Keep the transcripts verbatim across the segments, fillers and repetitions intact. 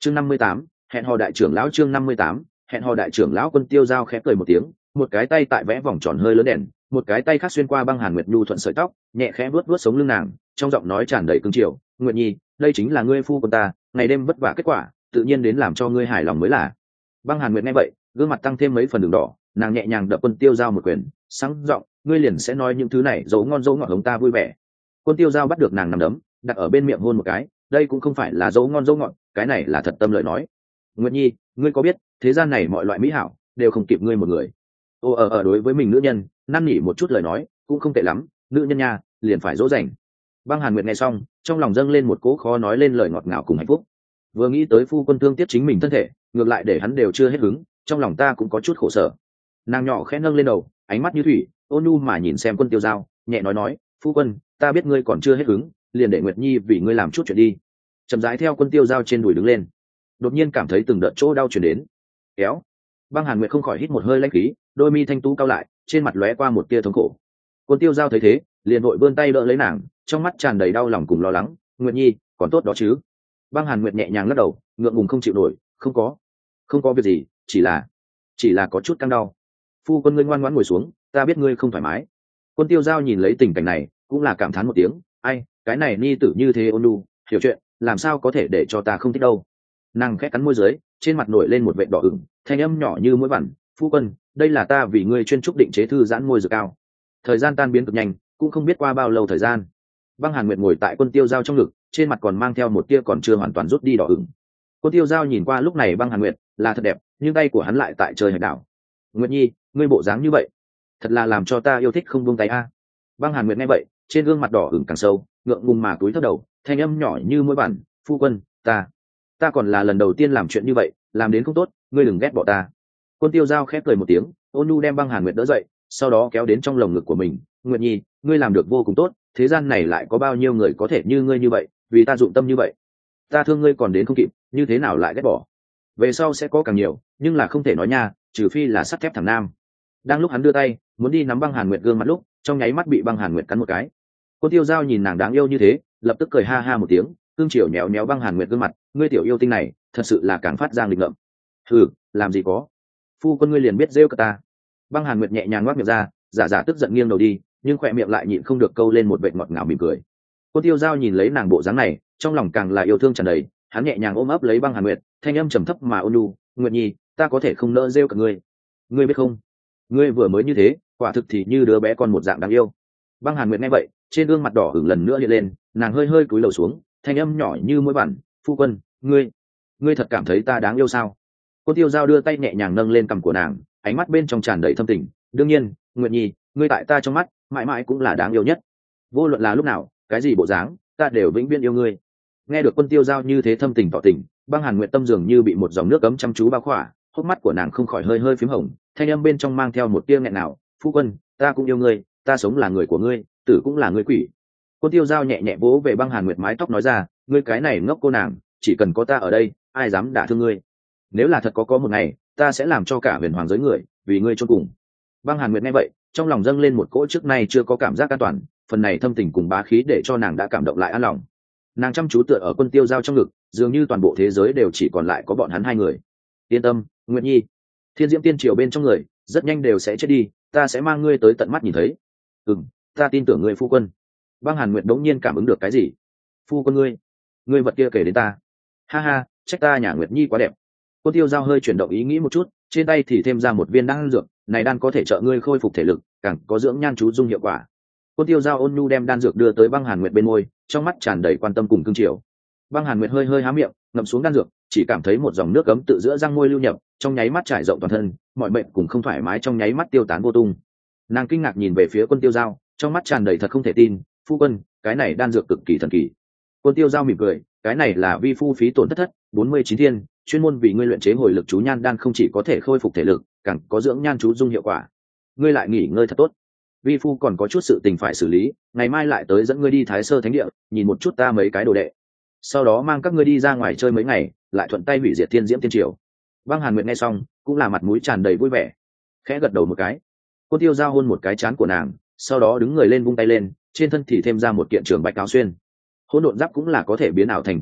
chương năm mươi tám, hẹn hò đại trưởng lão. chương năm mươi tám, hẹn hò đại trưởng lão. Quân Tiêu Giao khẽ cười một tiếng, một cái tay tại vẽ vòng tròn hơi lớn đèn, một cái tay khác xuyên qua băng hàn nguyệt nhu thuận sợi tóc, nhẹ khẽ vuốt vuốt sống lưng nàng, trong giọng nói tràn đầy cương triều. Nguyệt nhi, đây chính là ngươi phu quân ta, ngày đêm vất vả kết quả, tự nhiên đến làm cho ngươi hài lòng mới là. Băng hàn nguyệt nghe vậy, gương mặt tăng thêm mấy phần đường đỏ, nàng nhẹ nhàng đập Quân Tiêu Giao một quyền, sáng giọng, ngươi liền sẽ nói những thứ này dấu ngon dấu ngọt hống ta vui vẻ. Quân Tiêu Giao bắt được nàng nằm đấm, đặt ở bên miệng hôn một cái, đây cũng không phải là dấu ngon dấu ngọt, cái này là thật tâm lời nói. Nguyệt nhi, ngươi có biết thế gian này mọi loại mỹ hảo đều không kịp ngươi một người. Ô ở ở đối với mình nữ nhân năn nỉ một chút lời nói cũng không tệ lắm, nữ nhân nha liền phải dỗ dành. Băng hàn nguyệt nghe xong, trong lòng dâng lên một cỗ khó nói lên lời ngọt ngào cùng hạnh phúc. Vừa nghĩ tới phu quân thương tiếc chính mình thân thể, ngược lại để hắn đều chưa hết hứng, trong lòng ta cũng có chút khổ sở. Nàng nhỏ khẽ nâng lên đầu, ánh mắt như thủy ôn nhu mà nhìn xem Quân Tiêu Giao, nhẹ nói nói, phu quân, ta biết ngươi còn chưa hết hứng, liền để Nguyệt nhi vì ngươi làm chút chuyện đi. Chậm rãi theo Quân Tiêu Giao trên đùi đứng lên, đột nhiên cảm thấy từng đợt chỗ đau chuyển đến. Kéo. Băng hàn nguyệt không khỏi hít một hơi lãnh khí, đôi mi thanh tú cao lại, trên mặt lóe qua một tia thống khổ. Quân Tiêu Giao thấy thế, liền vội vươn tay đỡ lấy nàng, trong mắt tràn đầy đau lòng cùng lo lắng. Nguyệt nhi, còn tốt đó chứ? Băng hàn nguyệt nhẹ nhàng lắc đầu, ngượng ngùng không chịu nổi, không có, không có việc gì, chỉ là, chỉ là có chút căng đau. Phu quân, ngươi ngoan ngoãn ngồi xuống, ta biết ngươi không thoải mái. Quân Tiêu Giao nhìn lấy tình cảnh này, cũng là cảm thán một tiếng, ai, cái này ni tử như thế ôn nhu, hiểu chuyện, làm sao có thể để cho ta không thích đâu. Nàng khẽ cắn môi dưới, trên mặt nổi lên một vệt đỏ ửng, thanh âm nhỏ như mũi vằn, phu quân, đây là ta vì ngươi chuyên trúc định chế thư giãn môi dược cao. Thời gian tan biến cực nhanh, cũng không biết qua bao lâu thời gian. Băng hàn nguyệt ngồi tại Quân Tiêu Giao trong ngực, trên mặt còn mang theo một tia còn chưa hoàn toàn rút đi đỏ ửng. Quân Tiêu Giao nhìn qua lúc này băng hàn nguyệt là thật đẹp, nhưng tay của hắn lại tại chơi hạch đảo. Nguyệt nhi, ngươi bộ dáng như vậy, thật là làm cho ta yêu thích không buông tay a. Băng hàn nguyệt nghe vậy, trên gương mặt đỏ ửng càng sâu, ngượng ngùng mà cúi thấp đầu, thanh âm nhỏ như mũi vằn, phu quân, ta ta còn là lần đầu tiên làm chuyện như vậy, làm đến không tốt, ngươi đừng ghét bỏ ta. Quân Tiêu Giao khép cười một tiếng, ôn nhu đem băng hàn nguyệt đỡ dậy, sau đó kéo đến trong lồng ngực của mình. Nguyệt nhi, ngươi làm được vô cùng tốt, thế gian này lại có bao nhiêu người có thể như ngươi như vậy, vì ta dụng tâm như vậy, ta thương ngươi còn đến không kịp, như thế nào lại ghét bỏ. Về sau sẽ có càng nhiều, nhưng là không thể nói nha, trừ phi là sắt thép thằng nam. Đang lúc hắn đưa tay muốn đi nắm băng hàn nguyệt gương mặt lúc, trong nháy mắt bị băng hàn nguyệt cắn một cái. Quân Tiêu Giao nhìn nàng đáng yêu như thế, lập tức cười ha ha một tiếng, cương chiều nhéo nhéo băng hàn nguyệt gương mặt, ngươi tiểu yêu tinh này thật sự là càng phát ra nghịch ngợm. Ừ, làm gì có, phu quân ngươi liền biết rêu cả ta. Băng hàn nguyệt nhẹ nhàng ngoác miệng ra, giả giả tức giận nghiêng đầu đi, nhưng khỏe miệng lại nhịn không được câu lên một vệt ngọt ngào mỉm cười. Quân Tiêu Giao nhìn lấy nàng bộ dáng này, trong lòng càng là yêu thương tràn đầy, hắn nhẹ nhàng ôm ấp lấy băng hàn nguyệt, thanh âm trầm thấp mà ôn nhu, Nguyệt nhi, ta có thể không nỡ rêu cả ngươi, ngươi biết không, ngươi vừa mới như thế, quả thực thì như đứa bé con một dạng đáng yêu. Băng hàn nguyệt nghe vậy, trên gương mặt đỏ ửng lần nữa hiện lên, nàng hơi hơi cúi đầu xuống, thanh âm nhỏ như mũi vằn, phu quân, ngươi ngươi thật cảm thấy ta đáng yêu sao? Quân Tiêu Giao đưa tay nhẹ nhàng nâng lên cằm của nàng, ánh mắt bên trong tràn đầy thâm tình, đương nhiên, Nguyệt nhi, ngươi tại ta trong mắt mãi mãi cũng là đáng yêu nhất, vô luận là lúc nào, cái gì bộ dáng, ta đều vĩnh viễn yêu ngươi. Nghe được Quân Tiêu Giao như thế thâm tình tỏ tình, băng hàn nguyệt tâm dường như bị một dòng nước ấm chăm chú bao khỏa, hốc mắt của nàng không khỏi hơi hơi phím hồng, thanh âm bên trong mang theo một tia nghẹn nào, phu quân, ta cũng yêu ngươi, ta sống là người của ngươi, tử cũng là ngươi quỷ. Quân Tiêu Giao nhẹ nhẹ vỗ về băng hàn nguyệt mái tóc nói ra, ngươi cái này ngốc cô nàng, chỉ cần có ta ở đây, ai dám đả thương ngươi. Nếu là thật có có một ngày, ta sẽ làm cho cả huyền hoàng giới người vì ngươi chôn cùng. Băng hàn nguyệt nghe vậy, trong lòng dâng lên một cỗ trước nay chưa có cảm giác an toàn, phần này thâm tình cùng bá khí để cho nàng đã cảm động lại an lòng. Nàng chăm chú tựa ở Quân Tiêu Giao trong ngực, dường như toàn bộ thế giới đều chỉ còn lại có bọn hắn hai người. Yên tâm, Nguyệt nhi, thiên diễm tiên triều bên trong người rất nhanh đều sẽ chết đi, ta sẽ mang ngươi tới tận mắt nhìn thấy. Ừm, ta tin tưởng ngươi phu quân. Băng hàn nguyệt đống nhiên cảm ứng được cái gì. Phu quân ngươi, ngươi vật kia kể đến ta. Ha ha, trách ta nhà Nguyệt nhi quá đẹp. Quân Tiêu Giao hơi chuyển động ý nghĩ một chút, trên tay thì thêm ra một viên đan dược, này đan có thể trợ ngươi khôi phục thể lực, càng có dưỡng nhan chú dung hiệu quả. Quân Tiêu Giao ôn nhu đem đan dược đưa tới băng hàn nguyệt bên môi, trong mắt tràn đầy quan tâm cùng cương triều. Băng hàn nguyệt hơi hơi há miệng, ngậm xuống đan dược, chỉ cảm thấy một dòng nước cấm tự giữa răng môi lưu nhập, trong nháy mắt trải rộng toàn thân, mọi bệnh cùng không thoải mái trong nháy mắt tiêu tán vô tung. Nàng kinh ngạc nhìn về phía Quân Tiêu Giao, trong mắt tràn đầy thật không thể tin, phu quân, cái này đan dược cực kỳ thần kỳ. Quân Tiêu Giao mỉm cười, cái này là vi phu phí tổn thất thất bốn mươi chín thiên, chuyên môn vì ngươi luyện chế hồi lực chú nhan đan, không chỉ có thể khôi phục thể lực, càng có dưỡng nhan chú dung hiệu quả. Ngươi lại nghỉ ngơi thật tốt, vi phu còn có chút sự tình phải xử lý, ngày mai lại tới dẫn ngươi đi Thái Sơ Thánh Địa, nhìn một chút ta mấy cái đồ đệ, sau đó mang các ngươi đi ra ngoài chơi mấy ngày, lại thuận tay hủy diệt thiên diễm tiên triều. Băng hàn nguyệt nghe xong, cũng là mặt mũi tràn đầy vui vẻ, khẽ gật đầu một cái. Quân Tiêu Giao hôn một cái trán của nàng, sau đó đứng người lên vung tay lên, trên thân thì thêm ra một kiện trường bạch áo xuyên. Hỗn độn giáp cũng là có thể biến ảo thành quần áo,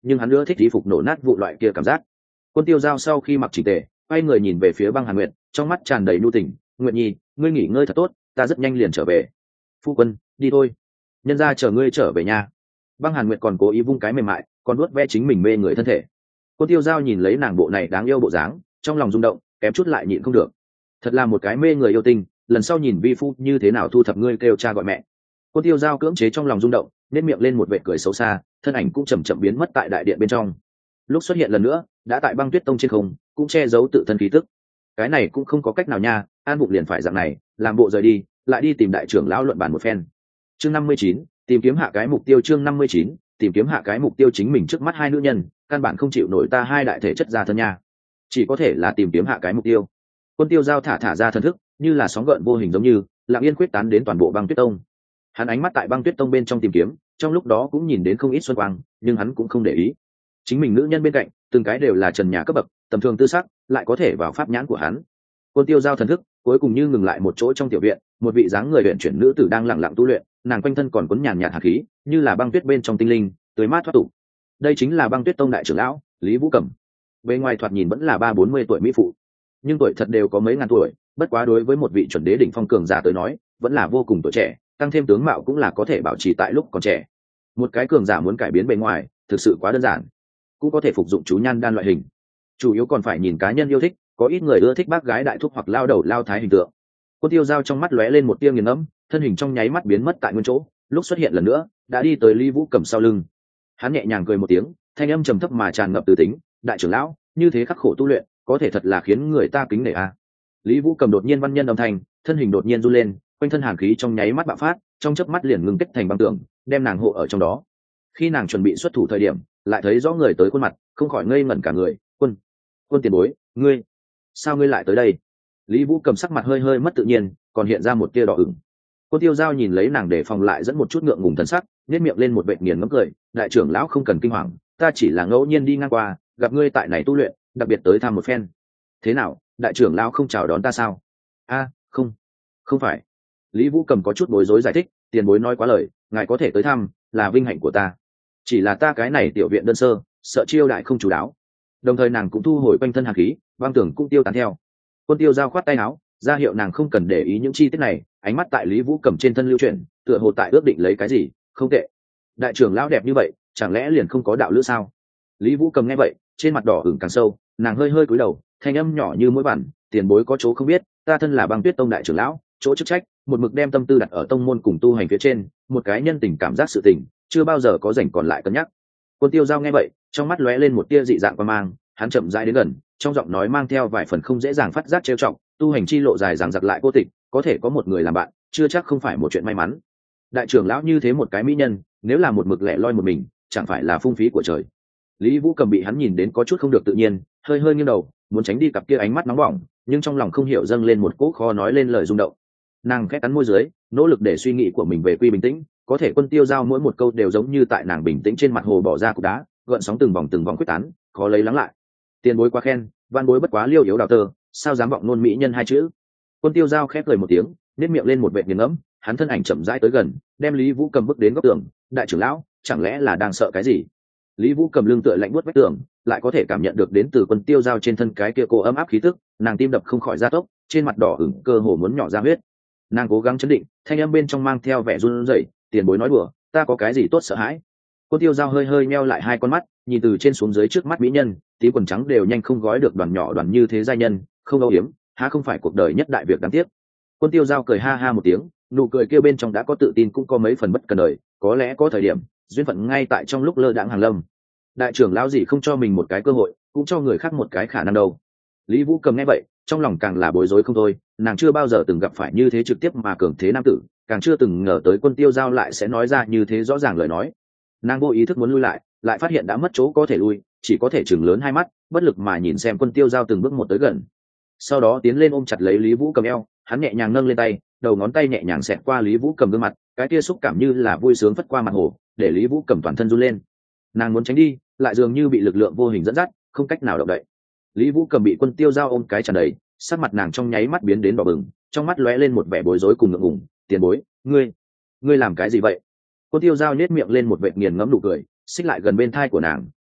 nhưng hắn nữa thích y phục nổ nát vụ loại kia cảm giác. Quân Tiêu Giao sau khi mặc chỉnh tề, quay người nhìn về phía Băng Hàn Nguyệt, trong mắt tràn đầy nhu tình. Nguyệt Nhi, ngươi nghỉ ngơi thật tốt, ta rất nhanh liền trở về. Phu quân, đi thôi, nhân ra chờ ngươi trở về nhà. Băng Hàn Nguyệt còn cố ý vung cái mềm mại, còn nuốt ve chính mình mê người thân thể. Quân Tiêu Giao nhìn lấy nàng bộ này đáng yêu bộ dáng, trong lòng rung động, kém chút lại nhịn không được. Thật là một cái mê người yêu tình, lần sau nhìn vi phu như thế nào thu thập ngươi kêu cha gọi mẹ. Quân Tiêu Giao cưỡng chế trong lòng rung động, nét miệng lên một vệt cười xấu xa, thân ảnh cũng chậm chậm biến mất tại đại điện bên trong. Lúc xuất hiện lần nữa, đã tại Băng Tuyết Tông trên không, cũng che giấu tự thân khí tức. Cái này cũng không có cách nào nha, An Bụng liền phải dạng này, làm bộ rời đi, lại đi tìm đại trưởng lão luận bàn một phen. Chương năm mươi chín, tìm kiếm hạ cái mục tiêu. Chương năm mươi chín, tìm kiếm hạ cái mục tiêu. Chính mình trước mắt hai nữ nhân, căn bản không chịu nổi ta hai đại thể chất ra thân nha, chỉ có thể là tìm kiếm hạ cái mục tiêu. Quân Tiêu Giao thả thả ra thần thức, như là sóng gợn vô hình giống như lặng yên quyết tán đến toàn bộ Băng Tuyết Tông. Hắn ánh mắt tại Băng Tuyết Tông bên trong tìm kiếm, trong lúc đó cũng nhìn đến không ít xuân quang, nhưng hắn cũng không để ý. Chính mình nữ nhân bên cạnh, từng cái đều là trần nhà cấp bậc, tầm thường tư sắc, lại có thể vào pháp nhãn của hắn. Quân Tiêu Giao thần thức cuối cùng như ngừng lại một chỗ trong tiểu viện, một vị dáng người luyện chuyển nữ tử đang lặng lặng tu luyện, nàng quanh thân còn cuốn nhàn nhạt hạt khí, như là băng tuyết bên trong tinh linh, tươi mát thoát tục. Đây chính là Băng Tuyết Tông đại trưởng lão Lý Vũ Cẩm. Bề ngoài thoạt nhìn vẫn là ba bốn mươi tuổi mỹ phụ, nhưng tuổi thật đều có mấy ngàn tuổi, bất quá đối với một vị chuẩn đế đỉnh phong cường giả tới nói, vẫn là vô cùng tuổi trẻ, tăng thêm tướng mạo cũng là có thể bảo trì tại lúc còn trẻ. Một cái cường giả muốn cải biến bề ngoài, thực sự quá đơn giản, cũng có thể phục dụng chú nhan đan loại hình, chủ yếu còn phải nhìn cá nhân yêu thích, có ít người ưa thích bác gái đại thúc hoặc lao đầu lao thái hình tượng. Quân Tiêu Giao trong mắt lóe lên một tia nghiền ngẫm, thân hình trong nháy mắt biến mất tại nguyên chỗ, lúc xuất hiện lần nữa, đã đi tới Lý Vũ Cẩm sau lưng. Hắn nhẹ nhàng cười một tiếng, thanh âm trầm thấp mà tràn ngập từ tính, đại trưởng lão, như thế khắc khổ tu luyện, có thể thật là khiến người ta kính nể a. À. Lý Vũ Cẩm đột nhiên văn nhân âm thanh, thân hình đột nhiên run lên, quanh thân hàn khí trong nháy mắt bạo phát, trong chớp mắt liền ngưng kết thành băng tường, đem nàng hộ ở trong đó. Khi nàng chuẩn bị xuất thủ thời điểm, lại thấy rõ người tới khuôn mặt, không khỏi ngây ngẩn cả người. Quân, quân tiền bối, ngươi, sao ngươi lại tới đây? Lý Vũ Cẩm sắc mặt hơi hơi mất tự nhiên, còn hiện ra một tia đỏ ửng. Quân Tiêu Giao nhìn lấy nàng để phòng lại dẫn một chút ngượng ngùng thần sắc, nhếch miệng lên một vệt nghiền ngẫm cười, đại trưởng lão không cần kinh hoàng, ta chỉ là ngẫu nhiên đi ngang qua, gặp ngươi tại này tu luyện, đặc biệt tới thăm một phen. Thế nào, đại trưởng lão không chào đón ta sao? A, không, không phải. Lý Vũ Cẩm có chút bối rối giải thích, tiền bối nói quá lời, ngài có thể tới thăm, là vinh hạnh của ta. Chỉ là ta cái này tiểu viện đơn sơ, sợ chiêu đại không chủ đáo. Đồng thời nàng cũng thu hồi quanh thân hàn khí, băng tưởng cũng tiêu tán theo. Quân Tiêu Giao khoát tay áo, ra hiệu nàng không cần để ý những chi tiết này, ánh mắt tại Lý Vũ Cẩm trên thân lưu chuyển, tựa hồ tại ước định lấy cái gì. Không tệ, đại trưởng lão đẹp như vậy, chẳng lẽ liền không có đạo lữ sao? Lý Vũ Cẩm nghe vậy, trên mặt đỏ ửng càng sâu, nàng hơi hơi cúi đầu, thanh âm nhỏ như mũi bản, tiền bối có chỗ không biết, ta thân là Băng Tuyết Tông đại trưởng lão, chỗ chức trách, một mực đem tâm tư đặt ở tông môn cùng tu hành phía trên, một cái nhân tình cảm giác sự tình, chưa bao giờ có rảnh còn lại cân nhắc. Quân Tiêu Giao nghe vậy, trong mắt lóe lên một tia dị dạng qua mang, hắn chậm rãi đến gần, trong giọng nói mang theo vài phần không dễ dàng phát giác trêu chọc, tu hành chi lộ dài dằng dặc lại cô tịch, có thể có một người làm bạn, chưa chắc không phải một chuyện may mắn. Đại trưởng lão như thế một cái mỹ nhân, nếu là một mực lẻ loi một mình, chẳng phải là phung phí của trời. Lý Vũ Cẩm bị hắn nhìn đến có chút không được tự nhiên, hơi hơi nghiêng đầu, muốn tránh đi cặp kia ánh mắt nóng bỏng, nhưng trong lòng không hiểu dâng lên một cỗ khó nói lên lời rung động. Nàng khẽ cắn môi dưới, nỗ lực để suy nghĩ của mình về quy bình tĩnh, có thể Quân Tiêu Giao mỗi một câu đều giống như tại nàng bình tĩnh trên mặt hồ bỏ ra cục đá, gợn sóng từng vòng từng vòng quyết tán, khó lấy lắng lại. Tiền bối quá khen, van bối bất quá liêu yếu đào tơ, sao dám vọng nôn mỹ nhân hai chữ. Quân Tiêu Giao khép cười một tiếng, nét miệng lên một vệt nghiền ngẫm, hắn thân ảnh chậm rãi tới gần, đem Lý Vũ Cầm bước đến góc tường. Đại trưởng lão, chẳng lẽ là đang sợ cái gì? Lý Vũ cầm lưng tựa lạnh buốt vách tường, lại có thể cảm nhận được đến từ Quân Tiêu Giao trên thân cái kia cô ấm áp khí tức, nàng tim đập không khỏi gia tốc, trên mặt đỏ ửng cơ hồ muốn nhỏ ra huyết. Nàng cố gắng chấn định, thanh âm bên trong mang theo vẻ run rẩy, tiền bối nói đùa, ta có cái gì tốt sợ hãi? Quân Tiêu Giao hơi hơi meo lại hai con mắt, nhìn từ trên xuống dưới trước mắt mỹ nhân, tí quần trắng đều nhanh không gói được đoàn nhỏ đoàn như thế giai nhân, không âu yếm, há không phải cuộc đời nhất đại việc đáng tiếc. Quân Tiêu Giao cười ha ha một tiếng, nụ cười kia bên trong đã có tự tin cũng có mấy phần bất cần đời, có lẽ có thời điểm duyên phận ngay tại trong lúc lơ đãng hàng lâm. Đại trưởng lão gì không cho mình một cái cơ hội, cũng cho người khác một cái khả năng đâu. Lý Vũ Cầm nghe vậy, trong lòng càng là bối rối không thôi, nàng chưa bao giờ từng gặp phải như thế trực tiếp mà cường thế nam tử, càng chưa từng ngờ tới Quân Tiêu Giao lại sẽ nói ra như thế rõ ràng lời nói. Nàng vô ý thức muốn lui lại, lại phát hiện đã mất chỗ có thể lui, chỉ có thể chừng lớn hai mắt, bất lực mà nhìn xem Quân Tiêu Giao từng bước một tới gần. Sau đó tiến lên ôm chặt lấy Lý Vũ Cầm eo, hắn nhẹ nhàng nâng lên tay, đầu ngón tay nhẹ nhàng xẹt qua Lý Vũ Cầm gương mặt, cái kia xúc cảm như là vui sướng phất qua mặt hồ, để Lý Vũ Cầm toàn thân run lên. Nàng muốn tránh đi, lại dường như bị lực lượng vô hình dẫn dắt, không cách nào động đậy. Lý Vũ Cầm bị Quân Tiêu Giao ôm cái tràn đầy, sắc mặt nàng trong nháy mắt biến đến đỏ bừng, trong mắt lóe lên một vẻ bối rối cùng ngượng ngùng. Tiền bối, ngươi, ngươi làm cái gì vậy? Quân Tiêu Giao nhếch miệng lên một vệt nghiền ngẫm nụ cười, xích lại gần bên thai của nàng,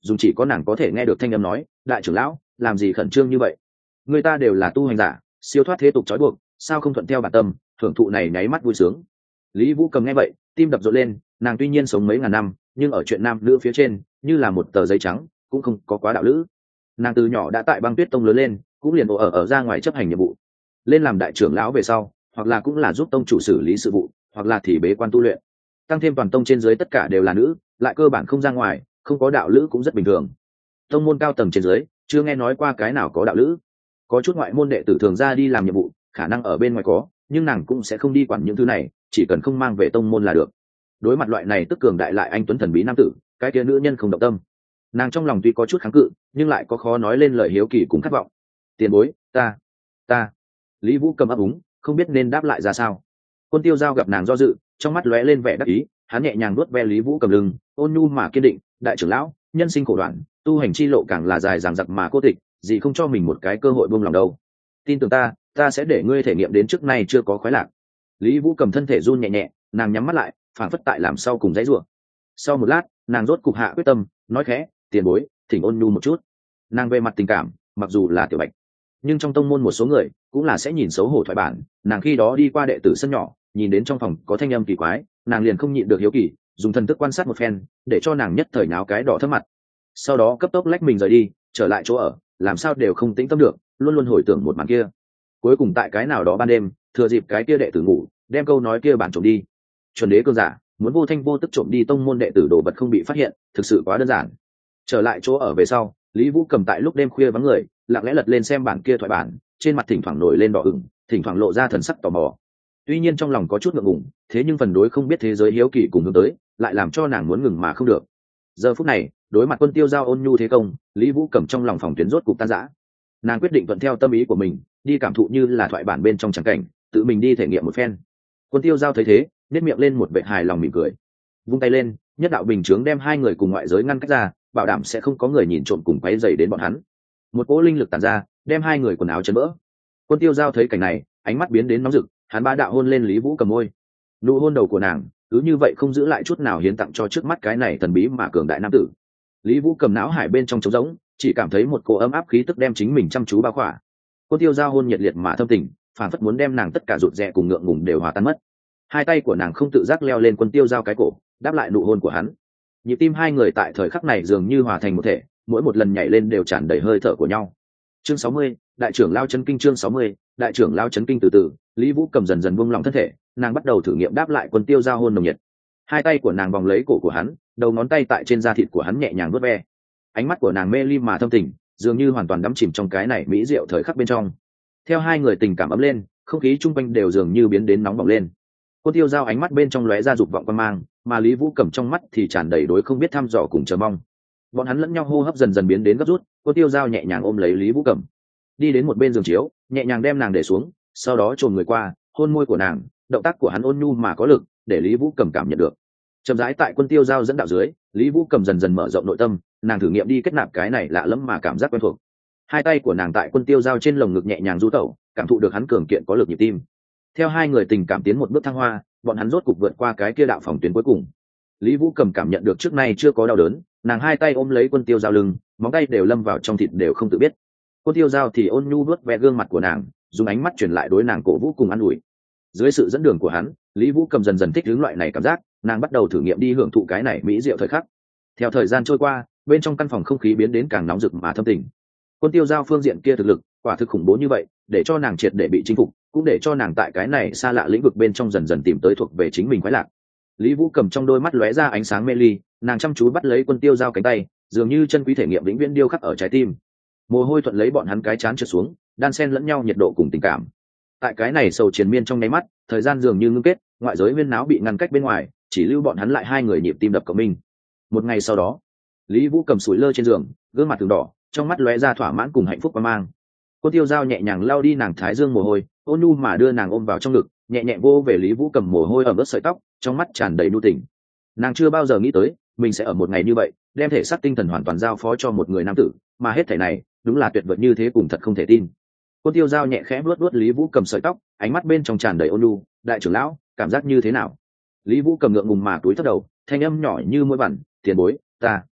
dùng chỉ có nàng có thể nghe được thanh âm nói: đại trưởng lão, làm gì khẩn trương như vậy? Người ta đều là tu hành giả, siêu thoát thế tục trói buộc, sao không thuận theo bản tâm, thưởng thụ này nháy mắt vui sướng. Lý Vũ Cầm nghe vậy, tim đập rộn lên, nàng tuy nhiên sống mấy ngàn năm, nhưng ở chuyện nam nữ phía trên, như là một tờ giấy trắng, cũng không có quá đạo lữ. Nàng từ nhỏ đã tại Băng Tuyết Tông lớn lên, cũng liền ổ ở ở ra ngoài chấp hành nhiệm vụ. Lên làm đại trưởng lão về sau, hoặc là cũng là giúp tông chủ xử lý sự vụ, hoặc là thì bế quan tu luyện. Tăng thêm toàn tông trên dưới tất cả đều là nữ, lại cơ bản không ra ngoài, không có đạo lữ cũng rất bình thường. Tông môn cao tầng trên dưới, chưa nghe nói qua cái nào có đạo lữ. Có chút ngoại môn đệ tử thường ra đi làm nhiệm vụ, khả năng ở bên ngoài có, nhưng nàng cũng sẽ không đi quản những thứ này, chỉ cần không mang về tông môn là được. Đối mặt loại này tức cường đại lại anh tuấn thần bí nam tử, cái kia nữ nhân không động tâm. Nàng trong lòng tuy có chút kháng cự, nhưng lại có khó nói lên lời hiếu kỳ cùng khát vọng. Tiền bối, ta, ta. Lý Vũ Cầm ấp úng, không biết nên đáp lại ra sao. Quân Tiêu Giao gặp nàng do dự, trong mắt lóe lên vẻ đắc ý, hắn nhẹ nhàng vuốt ve Lý Vũ Cầm lưng, ôn nhu mà kiên định: đại trưởng lão, nhân sinh khổ đoạn, tu hành chi lộ càng là dài dằng dặc mà cô tịch, gì không cho mình một cái cơ hội buông lòng đâu. Tin tưởng ta, ta sẽ để ngươi thể nghiệm đến trước nay chưa có khoái lạc. Lý Vũ Cầm thân thể run nhẹ nhẹ, nàng nhắm mắt lại, phảng phất tại làm sau cùng dãy rủa. Sau một lát, nàng rốt cục hạ quyết tâm, nói khẽ: tiền bối, thỉnh ôn nhu một chút. Nàng về mặt tình cảm, mặc dù là tiểu bạch, nhưng trong tông môn một số người cũng là sẽ nhìn xấu hổ thoại bản. Nàng khi đó đi qua đệ tử sân nhỏ, nhìn đến trong phòng có thanh âm kỳ quái, nàng liền không nhịn được hiếu kỳ, dùng thần thức quan sát một phen, để cho nàng nhất thời náo cái đỏ thấp mặt. Sau đó cấp tốc lách mình rời đi, trở lại chỗ ở, làm sao đều không tĩnh tâm được, luôn luôn hồi tưởng một màn kia. Cuối cùng tại cái nào đó ban đêm, thừa dịp cái kia đệ tử ngủ, đem câu nói kia bản trộm đi. Chuẩn đế cương giả muốn vô thanh vô tức trộm đi tông môn đệ tử đồ vật không bị phát hiện, thực sự quá đơn giản. Trở lại chỗ ở về sau, Lý Vũ Cầm tại lúc đêm khuya vắng người, lặng lẽ lật lên xem bản kia thoại bản, trên mặt thỉnh thoảng nổi lên đỏ ửng, thỉnh thoảng lộ ra thần sắc tò mò. Tuy nhiên trong lòng có chút ngượng ngùng, thế nhưng phần đối không biết thế giới hiếu kỳ cùng hướng tới, lại làm cho nàng muốn ngừng mà không được. Giờ phút này, đối mặt Quân Tiêu Giao ôn nhu thế công, Lý Vũ Cầm trong lòng phòng tuyến rốt cục tan rã. Nàng quyết định thuận theo tâm ý của mình, đi cảm thụ như là thoại bản bên trong trắng cảnh, tự mình đi thể nghiệm một phen. Quân Tiêu Giao thấy thế, nét miệng lên một vẻ hài lòng mỉm cười, vung tay lên, nhất đạo bình chướng đem hai người cùng ngoại giới ngăn cách ra, bảo đảm sẽ không có người nhìn trộm cùng quấy rầy đến bọn hắn. Một cỗ linh lực tản ra, đem hai người quần áo chấn vỡ. Quân Tiêu Giao thấy cảnh này, ánh mắt biến đến nóng rực, hắn bá đạo hôn lên Lý Vũ Cầm môi. Nụ hôn đầu của nàng cứ như vậy không giữ lại chút nào hiến tặng cho trước mắt cái này thần bí mà cường đại nam tử. Lý Vũ Cầm não hải bên trong trống rỗng, chỉ cảm thấy một cỗ ấm áp khí tức đem chính mình chăm chú bao khỏa. Quân Tiêu Giao hôn nhiệt liệt mà thâm tình, phản phất muốn đem nàng tất cả rụt rè cùng ngượng ngùng đều hòa tan mất. Hai tay của nàng không tự giác leo lên Quân Tiêu Giao cái cổ, đáp lại nụ hôn của hắn. Nhịp tim hai người tại thời khắc này dường như hòa thành một thể, mỗi một lần nhảy lên đều tràn đầy hơi thở của nhau. Chương sáu mươi, đại trưởng lao chấn kinh. Chương sáu mươi, đại trưởng lao chấn kinh. Từ từ, Lý Vũ Cầm dần dần buông lỏng thân thể, nàng bắt đầu thử nghiệm đáp lại Quân Tiêu Giao hôn nồng nhiệt. Hai tay của nàng vòng lấy cổ của hắn, đầu ngón tay tại trên da thịt của hắn nhẹ nhàng vuốt ve. Ánh mắt của nàng mê ly mà thâm tình, dường như hoàn toàn đắm chìm trong cái này mỹ diệu thời khắc bên trong. Theo hai người tình cảm ấm lên, không khí chung quanh đều dường như biến đến nóng bỏng lên. Quân Tiêu Giao ánh mắt bên trong lóe ra dục vọng quan mang, mà Lý Vũ Cầm trong mắt thì tràn đầy đối không biết thăm dò cùng chờ mong. Bọn hắn lẫn nhau hô hấp dần dần biến đến gấp rút. Quân Tiêu Giao nhẹ nhàng ôm lấy Lý Vũ Cầm, đi đến một bên giường chiếu, nhẹ nhàng đem nàng để xuống, sau đó chồm người qua, hôn môi của nàng. Động tác của hắn ôn nhu mà có lực, để Lý Vũ Cầm cảm nhận được. Chậm rãi tại Quân Tiêu Giao dẫn đạo dưới, Lý Vũ Cầm dần dần mở rộng nội tâm, nàng thử nghiệm đi kết nạp cái này lạ lẫm mà cảm giác quen thuộc. Hai tay của nàng tại Quân Tiêu Giao trên lồng ngực nhẹ nhàng du tẩu, cảm thụ được hắn cường kiện có lực nhịp tim. Theo hai người tình cảm tiến một bước thăng hoa, bọn hắn rốt cục vượt qua cái kia đạo phòng tuyến cuối cùng. Lý Vũ Cầm cảm nhận được trước nay chưa có đau đớn, nàng hai tay ôm lấy Quân Tiêu Giao lưng, móng tay đều lâm vào trong thịt đều không tự biết. Quân Tiêu Giao thì ôn nhu vuốt ve gương mặt của nàng, dùng ánh mắt truyền lại đối nàng cổ vũ cùng an ủi. Dưới sự dẫn đường của hắn, Lý Vũ Cầm dần dần thích ứng loại này cảm giác, nàng bắt đầu thử nghiệm đi hưởng thụ cái này mỹ diệu thời khắc. Theo thời gian trôi qua, bên trong căn phòng không khí biến đến càng nóng rực mà thâm tình. Quân Tiêu Giao phương diện kia thực lực quả thực khủng bố như vậy, để cho nàng triệt để bị chinh phục, cũng để cho nàng tại cái này xa lạ lĩnh vực bên trong dần dần tìm tới thuộc về chính mình khoái lạc. Lý Vũ Cầm trong đôi mắt lóe ra ánh sáng mê ly, nàng chăm chú bắt lấy Quân Tiêu Giao cánh tay, dường như chân quý thể nghiệm vĩnh viễn điêu khắc ở trái tim. Mồ hôi thuận lấy bọn hắn cái chán trượt xuống, đan xen lẫn nhau nhiệt độ cùng tình cảm. Tại cái này sầu triền miên trong nháy mắt, thời gian dường như ngưng kết, ngoại giới huyên náo bị ngăn cách bên ngoài, chỉ lưu bọn hắn lại hai người nhịp tim đập cộng minh. Một ngày sau đó, Lý Vũ Cầm sủi lơ trên giường, gương mặt từng đỏ, trong mắt lóe ra thỏa mãn cùng hạnh phúc và mang. Quân Tiêu Giao nhẹ nhàng lau đi nàng thái dương mồ hôi, ôn nhu mà đưa nàng ôm vào trong ngực, nhẹ nhẹ vô về Lý Vũ Cầm mồ hôi ẩm ướt sợi tóc, trong mắt tràn đầy nhu tình. Nàng chưa bao giờ nghĩ tới mình sẽ ở một ngày như vậy đem thể xác tinh thần hoàn toàn giao phó cho một người nam tử, mà hết thảy này đúng là tuyệt vời như thế cùng thật không thể tin. Quân Tiêu Giao nhẹ khẽ vuốt vuốt Lý Vũ Cầm sợi tóc, ánh mắt bên trong tràn đầy ôn nhu. Đại trưởng lão, cảm giác như thế nào? Lý Vũ Cầm ngượng ngùng mà túi thấp đầu, thanh âm nhỏ như mũi vằn, tiền bối, ta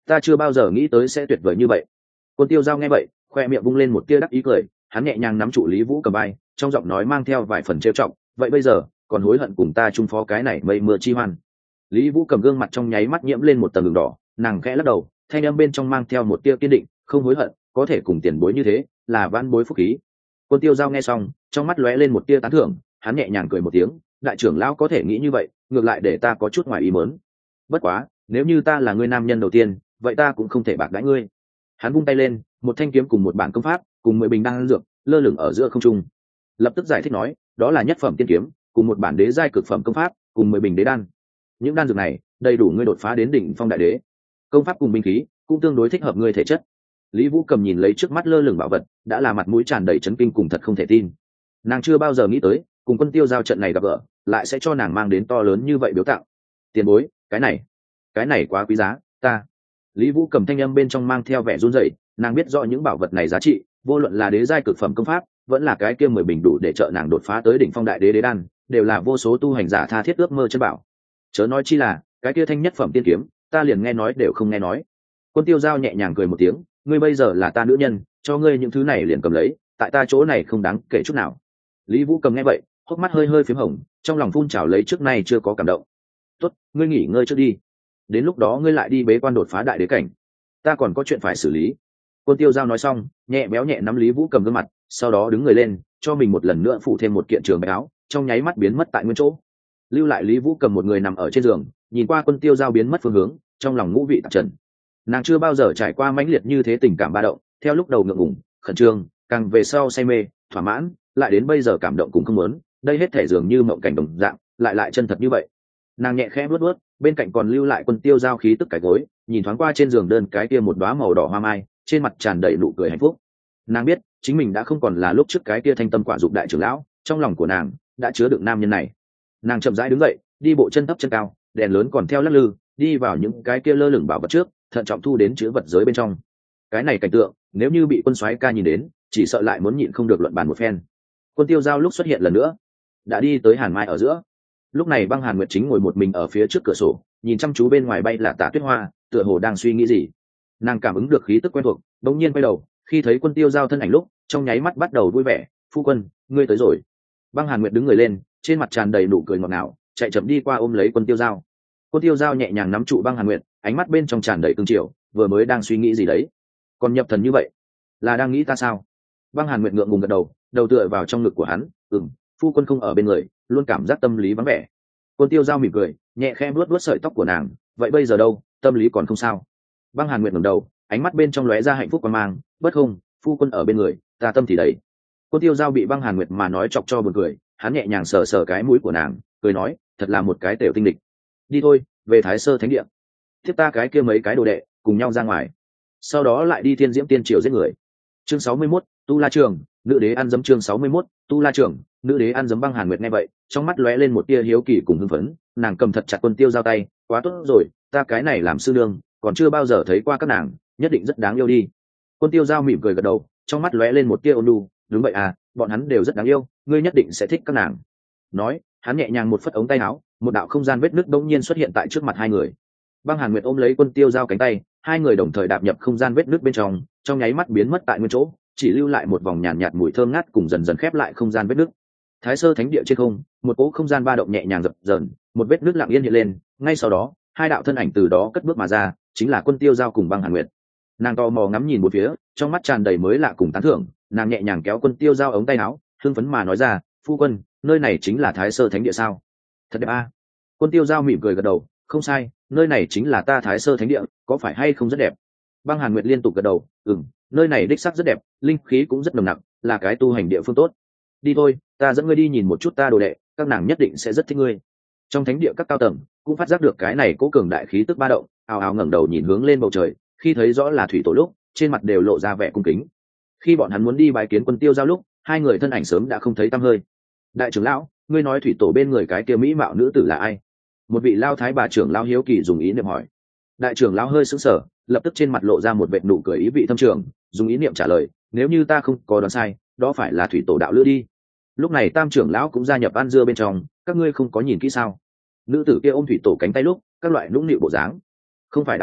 ta chưa bao giờ nghĩ tới sẽ tuyệt vời như vậy. Quân Tiêu Giao nghe vậy, khoe miệng vung lên một tia đắc ý cười, hắn nhẹ nhàng nắm trụ Lý Vũ Cầm vai, trong giọng nói mang theo vài phần trêu trọng, vậy bây giờ còn hối hận cùng ta chung phó cái này mây mưa chi hoan? Lý Vũ Cầm gương mặt trong nháy mắt nhiễm lên một tầng đường đỏ, nàng khẽ lắc đầu, thanh âm bên trong mang theo một tia kiên định, không hối hận, có thể cùng tiền bối như thế, là vãn bối phúc khí. Quân Tiêu Giao nghe xong, trong mắt lóe lên một tia tán thưởng, hắn nhẹ nhàng cười một tiếng, đại trưởng lão có thể nghĩ như vậy, ngược lại để ta có chút ngoài ý muốn. Bất quá, nếu như ta là người nam nhân đầu tiên, vậy ta cũng không thể bạc đãi ngươi. Hắn vung tay lên, một thanh kiếm cùng một bản công pháp, cùng mười bình đan dược, lơ lửng ở giữa không trung. Lập tức giải thích nói, đó là nhất phẩm tiên kiếm, cùng một bản đế giai cực phẩm công pháp, cùng mười bình đế đan. Những đan dược này, đầy đủ ngươi đột phá đến đỉnh phong đại đế. Công pháp cùng binh khí, cũng tương đối thích hợp ngươi thể chất. Lý Vũ Cầm nhìn lấy trước mắt lơ lửng bảo vật, đã là mặt mũi tràn đầy chấn kinh cùng thật không thể tin. Nàng chưa bao giờ nghĩ tới, cùng Quân Tiêu Giao trận này gặp gỡ, lại sẽ cho nàng mang đến to lớn như vậy biếu tặng. Tiền bối, cái này, cái này quá quý giá, ta. Lý Vũ Cầm thanh âm bên trong mang theo vẻ run rẩy, nàng biết rõ những bảo vật này giá trị, vô luận là đế giai cực phẩm công pháp, vẫn là cái kia mười bình đủ để trợ nàng đột phá tới đỉnh phong đại đế đế đan, đều là vô số tu hành giả tha thiết ước mơ chân bảo. Chớ nói chi là, cái kia thanh nhất phẩm tiên kiếm, ta liền nghe nói đều không nghe nói. Quân Tiêu Giao nhẹ nhàng cười một tiếng, ngươi bây giờ là ta nữ nhân, cho ngươi những thứ này liền cầm lấy, tại ta chỗ này không đáng kể chút nào. Lý Vũ Cầm nghe vậy, hốc mắt hơi hơi phím hồng, trong lòng phun trào lấy trước nay chưa có cảm động. Tốt, ngươi nghỉ ngơi trước đi, đến lúc đó ngươi lại đi bế quan đột phá đại đế cảnh, ta còn có chuyện phải xử lý. Quân Tiêu Giao nói xong, nhẹ béo nhẹ nắm Lý Vũ Cầm gương mặt, sau đó đứng người lên, cho mình một lần nữa phủ thêm một kiện trường bạch áo, trong nháy mắt biến mất tại nguyên chỗ. Lưu lại Lý Vũ Cầm một người nằm ở trên giường, nhìn qua Quân Tiêu Giao biến mất phương hướng, trong lòng ngũ vị tạp trần. Nàng chưa bao giờ trải qua mãnh liệt như thế tình cảm ba động, theo lúc đầu ngượng ngùng, khẩn trương, càng về sau say mê, thỏa mãn, lại đến bây giờ cảm động cùng không muốn, đây hết thể dường như mộng cảnh đồng dạng, lại lại chân thật như vậy. Nàng nhẹ khẽ vuốt vuốt, bên cạnh còn lưu lại Quân Tiêu Giao khí tức cái gối, nhìn thoáng qua trên giường đơn cái kia một đóa màu đỏ hoa mai, trên mặt tràn đầy nụ cười hạnh phúc. Nàng biết, chính mình đã không còn là lúc trước cái kia thanh tâm quả dục đại trưởng lão, trong lòng của nàng đã chứa đựng nam nhân này. Nàng chậm rãi đứng dậy, đi bộ chân thấp chân cao, đèn lớn còn theo lắc lư, đi vào những cái kia lơ lửng bảo vật trước, thận trọng thu đến chứa vật giới bên trong. Cái này cảnh tượng, nếu như bị Quân soái ca nhìn đến, chỉ sợ lại muốn nhịn không được luận bàn một phen. Quân Tiêu Giao lúc xuất hiện lần nữa, đã đi tới Hàn Mai ở giữa. Lúc này Băng Hàn Nguyệt chính ngồi một mình ở phía trước cửa sổ, nhìn chăm chú bên ngoài bay là tả tuyết hoa, tựa hồ đang suy nghĩ gì. Nàng cảm ứng được khí tức quen thuộc, đống nhiên quay đầu, khi thấy Quân Tiêu Giao thân ảnh lúc, trong nháy mắt bắt đầu vui vẻ. Phu quân, ngươi tới rồi. Băng Hàn Nguyệt đứng người lên, trên mặt tràn đầy nụ cười ngọt ngào, chạy chậm đi qua ôm lấy Quân Tiêu Giao. Quân Tiêu Giao nhẹ nhàng nắm trụ Băng Hàn Nguyệt, ánh mắt bên trong tràn đầy cương triều, vừa mới đang suy nghĩ gì đấy, còn nhập thần như vậy, là đang nghĩ ta sao? Băng Hàn Nguyệt ngượng ngùng gật đầu, đầu tựa vào trong ngực của hắn, ừm, phu quân không ở bên người, luôn cảm giác tâm lý vắng vẻ. Quân Tiêu Giao mỉm cười, nhẹ khẽ vuốt vuốt sợi tóc của nàng, vậy bây giờ đâu, tâm lý còn không sao? Băng Hàn Nguyệt ngẩng đầu, ánh mắt bên trong lóe ra hạnh phúc quan mang, bất không, phu quân ở bên người, ta tâm thì đầy. Quân Tiêu Giao bị Băng Hàn Nguyệt mà nói chọc cho buồn cười, hắn nhẹ nhàng sờ sờ cái mũi của nàng, cười nói, thật là một cái tiểu tinh địch. Đi thôi, về Thái Sơ Thánh Địa, tiếp ta cái kia mấy cái đồ đệ, cùng nhau ra ngoài, sau đó lại đi Thiên Diễm Tiên Triều giết người. Chương sáu mươi mốt, Tu La Trường, nữ đế ăn dấm. Chương sáu mươi mốt, Tu La Trường, nữ đế ăn dấm. Băng Hàn Nguyệt nghe vậy, trong mắt lóe lên một tia hiếu kỳ cùng hưng phấn, nàng cầm thật chặt Quân Tiêu Giao tay, quá tốt rồi, ta cái này làm sư nương, còn chưa bao giờ thấy qua các nàng, nhất định rất đáng yêu đi. Quân Tiêu Giao mỉm cười gật đầu, trong mắt lóe lên một tia ôn nhu, đúng vậy à, bọn hắn đều rất đáng yêu, ngươi nhất định sẽ thích các nàng. Nói, hắn nhẹ nhàng một phất ống tay áo, một đạo không gian vết nứt bỗng nhiên xuất hiện tại trước mặt hai người. Băng Hàn Nguyệt ôm lấy Quân Tiêu Giao cánh tay, hai người đồng thời đạp nhập không gian vết nứt bên trong, trong nháy mắt biến mất tại nguyên chỗ, chỉ lưu lại một vòng nhàn nhạt, nhạt mùi thơm ngát cùng dần dần khép lại không gian vết nứt. Thái Sơ Thánh Địa trên không, một cỗ không gian ba động nhẹ nhàng dập dờn, một vết nứt lặng yên hiện lên, ngay sau đó, hai đạo thân ảnh từ đó cất bước mà ra, chính là Quân Tiêu Giao cùng Băng Hàn Nguyệt. Nàng to mò ngắm nhìn một phía, trong mắt tràn đầy mới lạ cùng tán thưởng, nàng nhẹ nhàng kéo Quân Tiêu Giao ống tay áo, hưng phấn mà nói ra, phu quân, nơi này chính là Thái Sơ Thánh Địa sao? Thật đẹp a. Quân Tiêu Giao mỉm cười gật đầu, không sai, nơi này chính là ta Thái Sơ Thánh Địa, có phải hay không rất đẹp? Băng Hàn Nguyệt liên tục gật đầu, ừm, nơi này đích xác rất đẹp, linh khí cũng rất nồng nặc, là cái tu hành địa phương tốt. Đi thôi, ta dẫn ngươi đi nhìn một chút ta đồ đệ, các nàng nhất định sẽ rất thích ngươi. Trong thánh địa các cao tầng cũng phát giác được cái này cố cường đại khí tức ba động, ào ào ngẩng đầu nhìn hướng lên bầu trời, khi thấy rõ là thủy tổ lúc, trên mặt đều lộ ra vẻ cung kính. Khi bọn hắn muốn đi bái kiến Quân Tiêu Giao lúc, hai người thân ảnh sớm đã không thấy tăm hơi. Đại trưởng lão, ngươi nói thủy tổ bên người cái kia mỹ mạo nữ tử là ai? Một vị lao thái bà trưởng lão hiếu kỳ dùng ý niệm hỏi. Đại trưởng lão hơi sững sờ, lập tức trên mặt lộ ra một vệt nụ cười ý vị thâm trường, dùng ý niệm trả lời, nếu như ta không có đoán sai, đó phải là thủy tổ đạo lữ đi. Lúc này tam trưởng lão cũng gia nhập ăn dưa bên trong, các ngươi không có nhìn kỹ sao? Nữ tử kia ôm thủy tổ cánh tay lúc, các loại nũng nịu bộ dáng, không phải đạo lữ,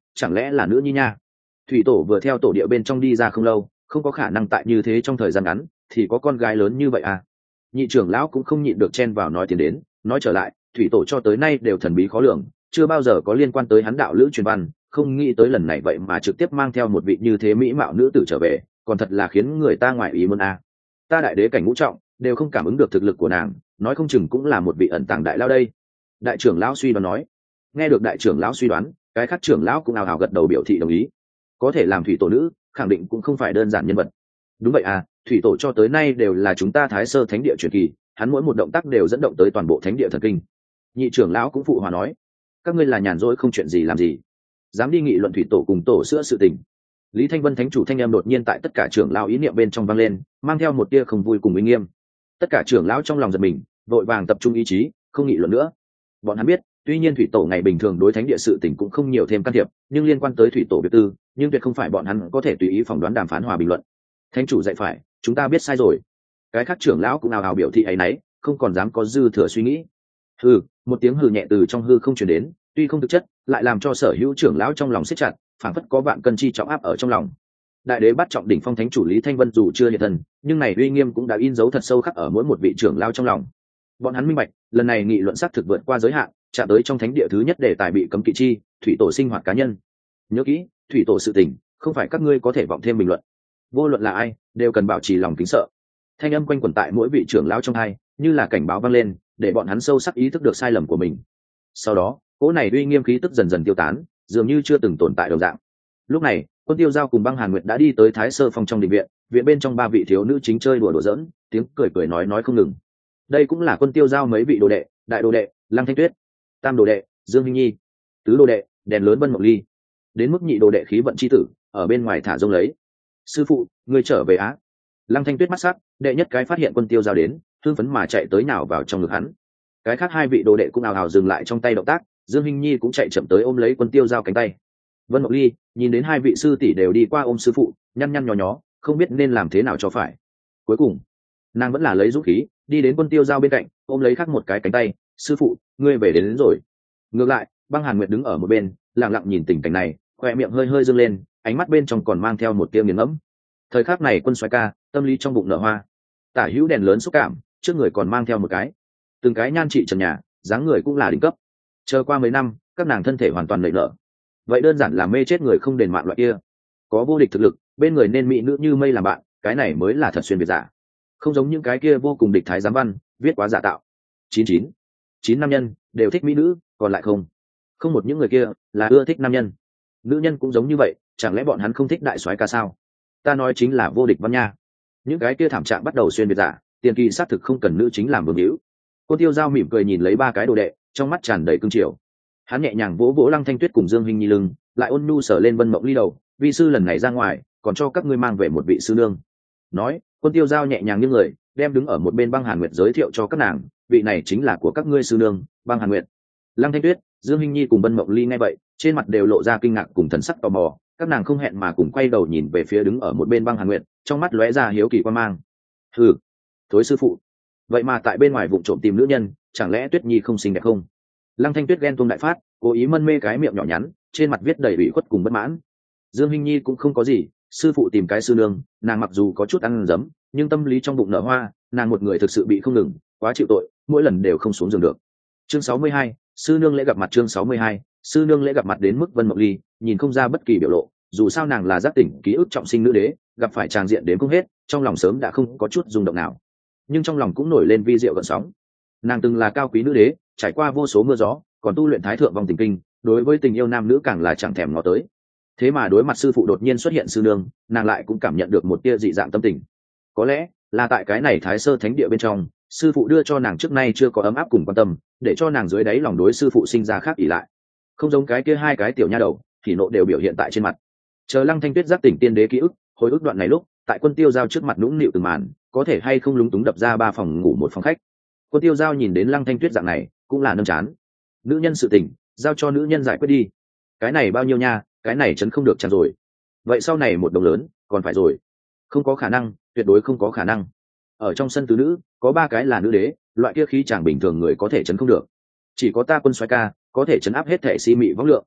chẳng lẽ là nữ nhi nha? Thủy tổ vừa theo tổ địa bên trong đi ra không lâu, không có khả năng tại như thế trong thời gian ngắn thì có con gái lớn như vậy à? Nhị trưởng lão cũng không nhịn được chen vào nói tiền đến, nói trở lại, thủy tổ cho tới nay đều thần bí khó lường, chưa bao giờ có liên quan tới hắn đạo lữ truyền văn, không nghĩ tới lần này vậy mà trực tiếp mang theo một vị như thế mỹ mạo nữ tử trở về, còn thật là khiến người ta ngoại ý muốn à. Ta đại đế cảnh ngũ trọng đều không cảm ứng được thực lực của nàng, nói không chừng cũng là một vị ẩn tàng đại lao đây. Đại trưởng lão suy đoán nói. Nghe được đại trưởng lão suy đoán, cái khác trưởng lão cũng ào ào gật đầu biểu thị đồng ý. Có thể làm thủy tổ nữ, khẳng định cũng không phải đơn giản nhân vật. Đúng vậy à, thủy tổ cho tới nay đều là chúng ta Thái Sơ Thánh Địa truyền kỳ, hắn mỗi một động tác đều dẫn động tới toàn bộ thánh địa thần kinh. Nhị trưởng lão cũng phụ hòa nói, các ngươi là nhàn rỗi không chuyện gì làm gì, dám đi nghị luận thủy tổ cùng tổ sữa sự tình. Lý Thanh Vân thánh chủ thanh em đột nhiên tại tất cả trưởng lão ý niệm bên trong vang lên, mang theo một tia không vui cùng uy nghiêm. Tất cả trưởng lão trong lòng giật mình, vội vàng tập trung ý chí, không nghị luận nữa. Bọn hắn biết, tuy nhiên thủy tổ ngày bình thường đối thánh địa sự tình cũng không nhiều thêm can thiệp, nhưng liên quan tới thủy tổ việc tư, nhưng tuyệt không phải bọn hắn có thể tùy ý phỏng đoán đàm phán hòa bình luận. Thánh chủ dạy phải, chúng ta biết sai rồi. Cái khác trưởng lão cũng ào ào biểu thị ấy nấy, không còn dám có dư thừa suy nghĩ. Hừ, một tiếng hừ nhẹ từ trong hư không truyền đến, tuy không thực chất, lại làm cho sở hữu trưởng lão trong lòng siết chặt, phảng phất có vạn cân chi trọng áp ở trong lòng. Đại đế bắt trọng đỉnh phong thánh chủ Lý Thanh Vân dù chưa hiện thân, nhưng này uy nghiêm cũng đã in dấu thật sâu khắc ở mỗi một vị trưởng lão trong lòng. Bọn hắn minh bạch, lần này nghị luận xác thực vượt qua giới hạn, chạm tới trong thánh địa thứ nhất để tài bị cấm kỵ chi, thủy tổ sinh hoạt cá nhân. Nhớ kỹ, thủy tổ sự tình, không phải các ngươi có thể vọng thêm bình luận. Vô luận là ai, đều cần bảo trì lòng kính sợ. Thanh âm quanh quẩn tại mỗi vị trưởng lão trong hai, như là cảnh báo vang lên, để bọn hắn sâu sắc ý thức được sai lầm của mình. Sau đó, cỗ này uy nghiêm khí tức dần dần tiêu tán, dường như chưa từng tồn tại đồng dạng. Lúc này, Quân Tiêu Giao cùng Băng Hàn Nguyệt đã đi tới Thái Sơ Phong trong đình viện, viện bên trong ba vị thiếu nữ chính chơi đùa đùa giỡn, tiếng cười cười nói nói không ngừng. Đây cũng là Quân Tiêu Giao mấy vị đồ đệ, đại đồ đệ, Lăng Thanh Tuyết, tam đồ đệ, Dương Hinh Nhi, tứ đồ đệ, đèn lớn Vân Mộng Ly, đến mức nhị đồ đệ khí vận chi tử, ở bên ngoài thả rông lấy. Sư phụ, ngươi trở về á? Lăng Thanh Tuyết mắt sắc, đệ nhất cái phát hiện Quân Tiêu Giao đến, thương phấn mà chạy tới nào vào trong ngực hắn. Cái khác hai vị đồ đệ cũng ào ào dừng lại trong tay động tác, Dương Hinh Nhi cũng chạy chậm tới ôm lấy Quân Tiêu Giao cánh tay. Vân Mộng Ly nhìn đến hai vị sư tỷ đều đi qua ôm sư phụ, nhăn nhăn nhó nhó, không biết nên làm thế nào cho phải. Cuối cùng, nàng vẫn là lấy dũng khí đi đến Quân Tiêu Giao bên cạnh, ôm lấy khác một cái cánh tay. Sư phụ, ngươi về đến, đến rồi. Ngược lại, Băng Hàn Nguyệt đứng ở một bên, lặng lặng nhìn tình cảnh này, khoe miệng hơi hơi dương lên, ánh mắt bên trong còn mang theo một tia nghiền ngẫm. Thời khắc này Quân soái ca, tâm lý trong bụng nở hoa, tả hữu đèn lớn xúc cảm, trước người còn mang theo một cái, từng cái nhan trị trần nhà, dáng người cũng là đỉnh cấp. Chờ qua mấy năm, các nàng thân thể hoàn toàn lệ nở. Vậy đơn giản là mê chết người không đền mạng loại kia. Có vô địch thực lực, bên người nên mỹ nữ như mây làm bạn, cái này mới là thật xuyên biệt giả. Không giống những cái kia vô cùng địch thái giám văn, viết quá giả tạo. Chín chín, chín nam nhân đều thích mỹ nữ, còn lại không. Không một những người kia là ưa thích nam nhân. Nữ nhân cũng giống như vậy, chẳng lẽ bọn hắn không thích đại soái ca sao? Ta nói chính là vô địch văn nha. Những cái kia thảm trạng bắt đầu xuyên biệt giả, tiền kỳ xác thực không cần nữ chính làm vương hữu. Cô Tiêu Giao mỉm cười nhìn lấy ba cái đồ đệ, trong mắt tràn đầy cương triều. Hắn nhẹ nhàng vỗ vỗ Lăng Thanh Tuyết cùng Dương Hinh Nhi lưng, lại ôn nhu sờ lên Vân Mộng Ly đầu, vi sư lần này ra ngoài, còn cho các ngươi mang về một vị sư nương. Nói, Quân Tiêu Giao nhẹ nhàng như người, đem đứng ở một bên Băng Hàn Nguyệt giới thiệu cho các nàng, vị này chính là của các ngươi sư nương, Băng Hàn Nguyệt. Lăng Thanh Tuyết, Dương Hinh Nhi cùng Vân Mộng Ly nghe vậy, trên mặt đều lộ ra kinh ngạc cùng thần sắc tò mò, các nàng không hẹn mà cùng quay đầu nhìn về phía đứng ở một bên Băng Hàn Nguyệt, trong mắt lóe ra hiếu kỳ quan mang. Hừ, thối sư phụ, vậy mà tại bên ngoài vụng trộm tìm nữ nhân, chẳng lẽ Tuyết Nhi không xinh đẹp không? Lăng Thanh Tuyết ghen tuông đại phát, cố ý mân mê cái miệng nhỏ nhắn, trên mặt viết đầy ủy khuất cùng bất mãn. Dương Hinh Nhi cũng không có gì, sư phụ tìm cái sư nương, nàng mặc dù có chút ăn dấm, nhưng tâm lý trong bụng nở hoa, nàng một người thực sự bị không ngừng, quá chịu tội, mỗi lần đều không xuống giường được. Chương sáu mươi hai, sư nương lễ gặp mặt. Chương sáu mươi hai, sư nương lễ gặp mặt. Đến mức Vân Mộng Ly nhìn không ra bất kỳ biểu lộ, dù sao nàng là giác tỉnh ký ức trọng sinh nữ đế, gặp phải tràng diện đến không hết, trong lòng sớm đã không có chút rung động nào, nhưng trong lòng cũng nổi lên vi diệu gợn sóng. Nàng từng là cao quý nữ đế, trải qua vô số mưa gió, còn tu luyện thái thượng vòng tình kinh, đối với tình yêu nam nữ càng là chẳng thèm ngó tới. Thế mà đối mặt sư phụ đột nhiên xuất hiện sư nương, nàng lại cũng cảm nhận được một tia dị dạng tâm tình. Có lẽ là tại cái này Thái Sơ Thánh Địa bên trong, sư phụ đưa cho nàng trước nay chưa có ấm áp cùng quan tâm, để cho nàng dưới đáy lòng đối sư phụ sinh ra khác ỷ lại. Không giống cái kia hai cái tiểu nha đầu, thì nộ đều biểu hiện tại trên mặt. Chờ Lăng Thanh Tuyết giác tỉnh tiên đế ký ức, hồi ức đoạn này lúc, tại Quân Tiêu Giao trước mặt nũng nịu từng màn, có thể hay không lúng túng đập ra ba phòng ngủ một phòng khách. Quân Tiêu Giao nhìn đến Lăng Thanh Tuyết dạng này, cũng là nâm chán. Nữ nhân sự tình, giao cho nữ nhân giải quyết đi. Cái này bao nhiêu nha, cái này chấn không được chẳng rồi. Vậy sau này một đồng lớn, còn phải rồi. Không có khả năng, tuyệt đối không có khả năng. Ở trong sân tứ nữ, có ba cái là nữ đế, loại kia khí chàng bình thường người có thể chấn không được. Chỉ có ta Quân soái ca, có thể chấn áp hết thể si mị võng lượng.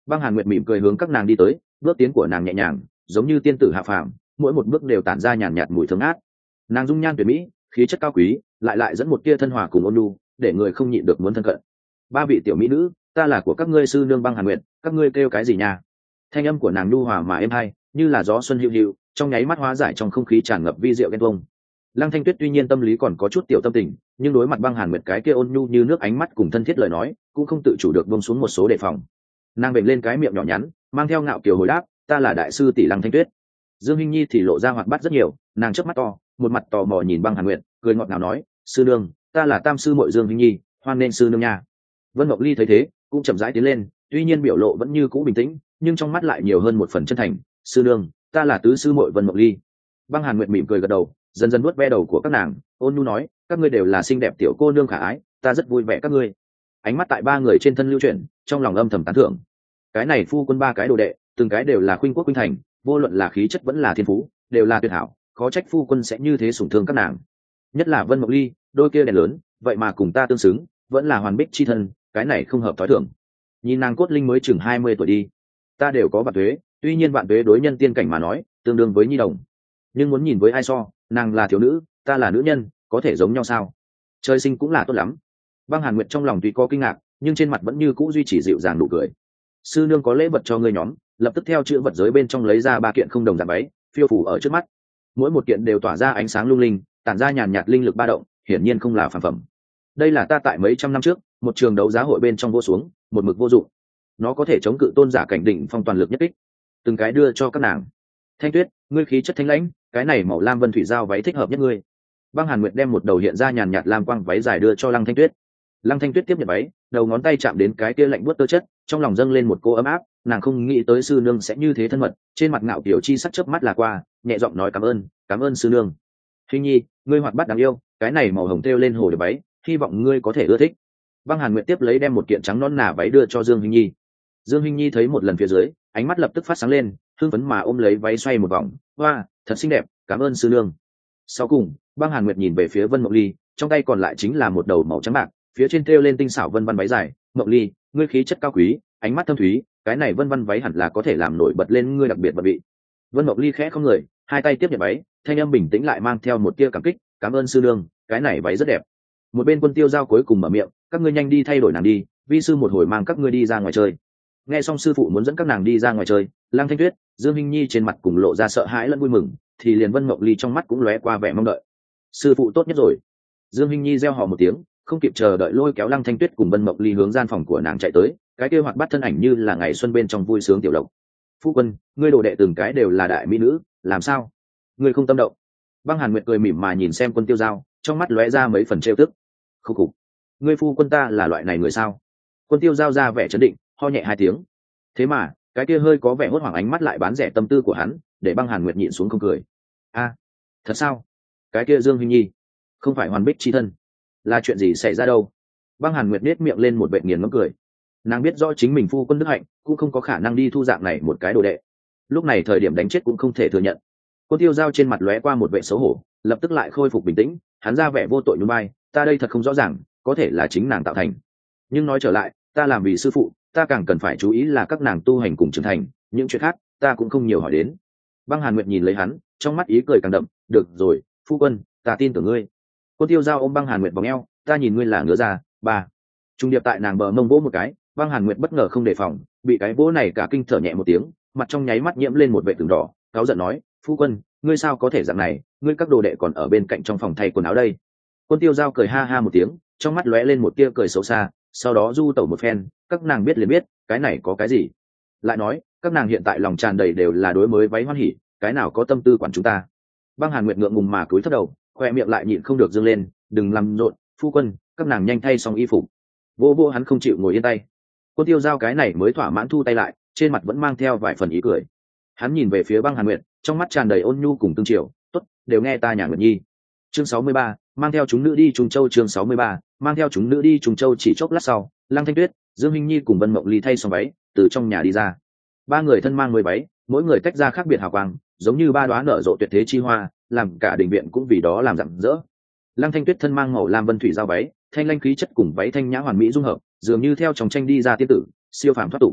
Băng Hàn Nguyệt mỉm cười hướng các nàng đi tới, bước tiến của nàng nhẹ nhàng giống như tiên tử hạ phàm, mỗi một bước đều tản ra nhàn nhạt mùi thơm ngát. Nàng dung nhan tuyệt mỹ, khí chất cao quý, lại lại dẫn một tia thân hòa cùng ôn nhu, để người không nhịn được muốn thân cận. Ba vị tiểu mỹ nữ, ta là của các ngươi sư nương Băng Hàn Nguyệt, các ngươi kêu cái gì nha? Thanh âm của nàng nhu hòa mà êm hay, như là gió xuân hữu hữu, trong nháy mắt hóa giải trong không khí tràn ngập vi diệu ghen tuông. Lăng Thanh Tuyết tuy nhiên tâm lý còn có chút tiểu tâm tình, nhưng đối mặt Băng Hàn Nguyệt cái kia ôn nhu như nước ánh mắt cùng thân thiết lời nói, cũng không tự chủ được buông xuống một số đề phòng. Nàng bềnh lên cái miệng nhỏ nhắn, mang theo ngạo kiều hồi đáp, ta là đại sư tỷ Lăng Thanh Tuyết. Dương Hinh Nhi thì lộ ra hoạt bát rất nhiều, nàng chớp mắt to, một mặt tò mò nhìn Băng Hàn Nguyệt, cười ngọt ngào nói, sư nương, ta là tam sư muội Dương Hinh Nhi, hoan nên sư nương nha. Vân Ngọc Ly thấy thế, cũng chậm rãi tiến lên, tuy nhiên biểu lộ vẫn như cũ bình tĩnh, nhưng trong mắt lại nhiều hơn một phần chân thành, sư nương, ta là tứ sư muội Vân Ngọc Ly. Băng Hàn Nguyệt mỉm cười gật đầu, dần dần vuốt ve đầu của các nàng, ôn nhu nói, các ngươi đều là xinh đẹp tiểu cô nương khả ái, ta rất vui vẻ các ngươi. Ánh mắt tại ba người trên thân lưu chuyển, trong lòng âm thầm tán thưởng. Cái này phu quân ba cái đồ đệ, từng cái đều là khuynh quốc khuynh thành, vô luận là khí chất vẫn là thiên phú, đều là tuyệt hảo, khó trách phu quân sẽ như thế sủng thương các nàng. Nhất là Vân Ngọc Ly, đôi kia đèn lớn, vậy mà cùng ta tương xứng, vẫn là hoàn bích chi thân, cái này không hợp thói thường. Nhìn nàng cốt linh mới chừng hai mươi tuổi đi, ta đều có vạn tuế, tuy nhiên vạn tuế đối nhân tiên cảnh mà nói, tương đương với nhi đồng. Nhưng muốn nhìn với ai so, nàng là thiếu nữ, ta là nữ nhân, có thể giống nhau sao? Trời sinh cũng là tốt lắm. Băng Hàn Nguyệt trong lòng tuy có kinh ngạc, nhưng trên mặt vẫn như cũ duy trì dịu dàng nụ cười. Sư nương có lễ vật cho ngươi nhóm, lập tức theo chữ vật giới bên trong lấy ra ba kiện không đồng dạng váy, phiêu phủ ở trước mắt. Mỗi một kiện đều tỏa ra ánh sáng lung linh, tản ra nhàn nhạt linh lực ba động, hiển nhiên không là phàm phẩm. Đây là ta tại mấy trăm năm trước, một trường đấu giá hội bên trong vô xuống, một mực vô dụng. Nó có thể chống cự tôn giả cảnh đỉnh phong toàn lực nhất kích. Từng cái đưa cho các nàng. Thanh Tuyết, ngươi khí chất thanh lãnh, cái này màu lam vân thủy giao váy thích hợp nhất ngươi. Băng Hàn Nguyệt đem một đầu hiện ra nhàn nhạt lam quang váy dài đưa cho Lăng Thanh Tuyết. Lăng Thanh Tuyết tiếp nhận váy, đầu ngón tay chạm đến cái kia lạnh buốt tơ chất, trong lòng dâng lên một cô ấm áp, nàng không nghĩ tới sư nương sẽ như thế thân mật, trên mặt ngạo kiểu chi sắc chớp mắt là qua, nhẹ giọng nói cảm ơn, cảm ơn sư nương. Hình Nhi, ngươi hoạt bát đáng yêu, cái này màu hồng thêu lên hồ điệp váy, hy vọng ngươi có thể ưa thích. Băng Hàn Nguyệt tiếp lấy đem một kiện trắng non nà váy đưa cho Dương Hình Nhi. Dương Hình Nhi thấy một lần phía dưới, ánh mắt lập tức phát sáng lên, hưng phấn mà ôm lấy váy xoay một vòng, hoa, thật xinh đẹp, cảm ơn sư nương. Sau cùng, Băng Hàn Nguyệt nhìn về phía Vân Mộng Ly, trong tay còn lại chính là một đầu màu trắng bạc, phía trên thêu lên tinh xảo vân văn váy dài. Mộng Ly, ngươi khí chất cao quý, ánh mắt thâm thúy, cái này vân văn váy hẳn là có thể làm nổi bật lên ngươi đặc biệt vật vị. Vân Mộng Ly khẽ không người, hai tay tiếp nhận váy, thanh âm bình tĩnh lại mang theo một tia cảm kích, cảm ơn sư nương, cái này váy rất đẹp. Một bên Quân Tiêu Giao cuối cùng mở miệng, các ngươi nhanh đi thay đổi nàng đi, vi sư một hồi mang các ngươi đi ra ngoài chơi. Nghe xong sư phụ muốn dẫn các nàng đi ra ngoài chơi, Lăng Thanh Tuyết, Dương Hinh Nhi trên mặt cùng lộ ra sợ hãi lẫn vui mừng, thì liền Vân Mộng Ly trong mắt cũng lóe qua vẻ mong đợi. Sư phụ tốt nhất rồi. Dương Hinh Nhi reo hò một tiếng, không kịp chờ đợi lôi kéo Lăng Thanh Tuyết cùng Vân Mộng Ly hướng gian phòng của nàng chạy tới, cái kia hoạt bát thân ảnh như là ngày xuân bên trong vui sướng tiểu lộc. Phu quân, ngươi đồ đệ từng cái đều là đại mỹ nữ, làm sao? Ngươi không tâm động? Băng Hàn Nguyệt cười mỉm mà nhìn xem Quân Tiêu Giao, trong mắt lóe ra mấy phần trêu tức. Khúc khục, ngươi phu quân ta là loại này người sao? Quân Tiêu Giao ra vẻ trấn định, ho nhẹ hai tiếng. Thế mà, cái kia hơi có vẻ hốt hoảng ánh mắt lại bán rẻ tâm tư của hắn, để Băng Hàn Nguyệt nhịn xuống không cười. A, thật sao? Cái kia Dương Hinh Nhi, không phải hoàn bích chi thân, là chuyện gì xảy ra đâu? Băng Hàn Nguyệt nết miệng lên một bệnh nghiền ngẫm cười. Nàng biết rõ chính mình phu quân đức hạnh, cũng không có khả năng đi thu dạng này một cái đồ đệ. Lúc này thời điểm đánh chết cũng không thể thừa nhận. Quân Tiêu Giao trên mặt lóe qua một vẻ xấu hổ, lập tức lại khôi phục bình tĩnh, hắn ra vẻ vô tội nhún vai, ta đây thật không rõ ràng, có thể là chính nàng tạo thành. Nhưng nói trở lại, ta làm vì sư phụ, ta càng cần phải chú ý là các nàng tu hành cùng trưởng thành, những chuyện khác ta cũng không nhiều hỏi đến. Băng Hàn Nguyệt nhìn lấy hắn, trong mắt ý cười càng đậm, được rồi, phu quân, ta tin tưởng ngươi. Quân Tiêu Giao ôm Băng Hàn Nguyệt vòng eo, ta nhìn ngươi là ngứa ra, ba. Trung điệp tại nàng bờ mông vỗ một cái, Băng Hàn Nguyệt bất ngờ không đề phòng, bị cái vỗ này cả kinh thở nhẹ một tiếng, mặt trong nháy mắt nhiễm lên một vệt từng đỏ, cáu giận nói, phu quân, ngươi sao có thể dạng này, ngươi các đồ đệ còn ở bên cạnh trong phòng thay quần áo đây. Quân Tiêu Giao cười ha ha một tiếng, trong mắt lóe lên một tia cười xấu xa, sau đó du tẩu một phen, các nàng biết liền biết, cái này có cái gì? Lại nói, các nàng hiện tại lòng tràn đầy đều là đối mới váy hoan hỉ, cái nào có tâm tư quản chúng ta? Băng Hàn Nguyệt ngượng ngùng mà cúi thấp đầu, khoe miệng lại nhịn không được dương lên, đừng làm rộn, phu quân, các nàng nhanh thay xong y phục. Vô vô hắn không chịu ngồi yên tay. Quân Tiêu Giao cái này mới thỏa mãn thu tay lại, trên mặt vẫn mang theo vài phần ý cười. Hắn nhìn về phía Băng Hàn Nguyệt, trong mắt tràn đầy ôn nhu cùng tương chiều, tốt, đều nghe ta nhà Nguyệt Nhi. Chương sáu mươi ba, mang theo chúng nữ đi Trung Châu. Chương sáu mươi ba, mang theo chúng nữ đi Trung Châu. Chỉ chốc lát sau, Lăng Thanh Tuyết, Dương Hinh Nhi cùng Vân Mộng Ly thay xong váy, từ trong nhà đi ra. Ba người thân mang mười váy, mỗi người tách ra khác biệt hào quang, giống như ba đóa nở rộ tuyệt thế chi hoa, làm cả đình viện cũng vì đó làm rạng rỡ. Lăng Thanh Tuyết thân mang màu lam vân thủy giao váy, thanh lanh khí chất cùng váy thanh nhã hoàn mỹ dung hợp, dường như theo trong tranh đi ra tiên tử, siêu phàm thoát tục.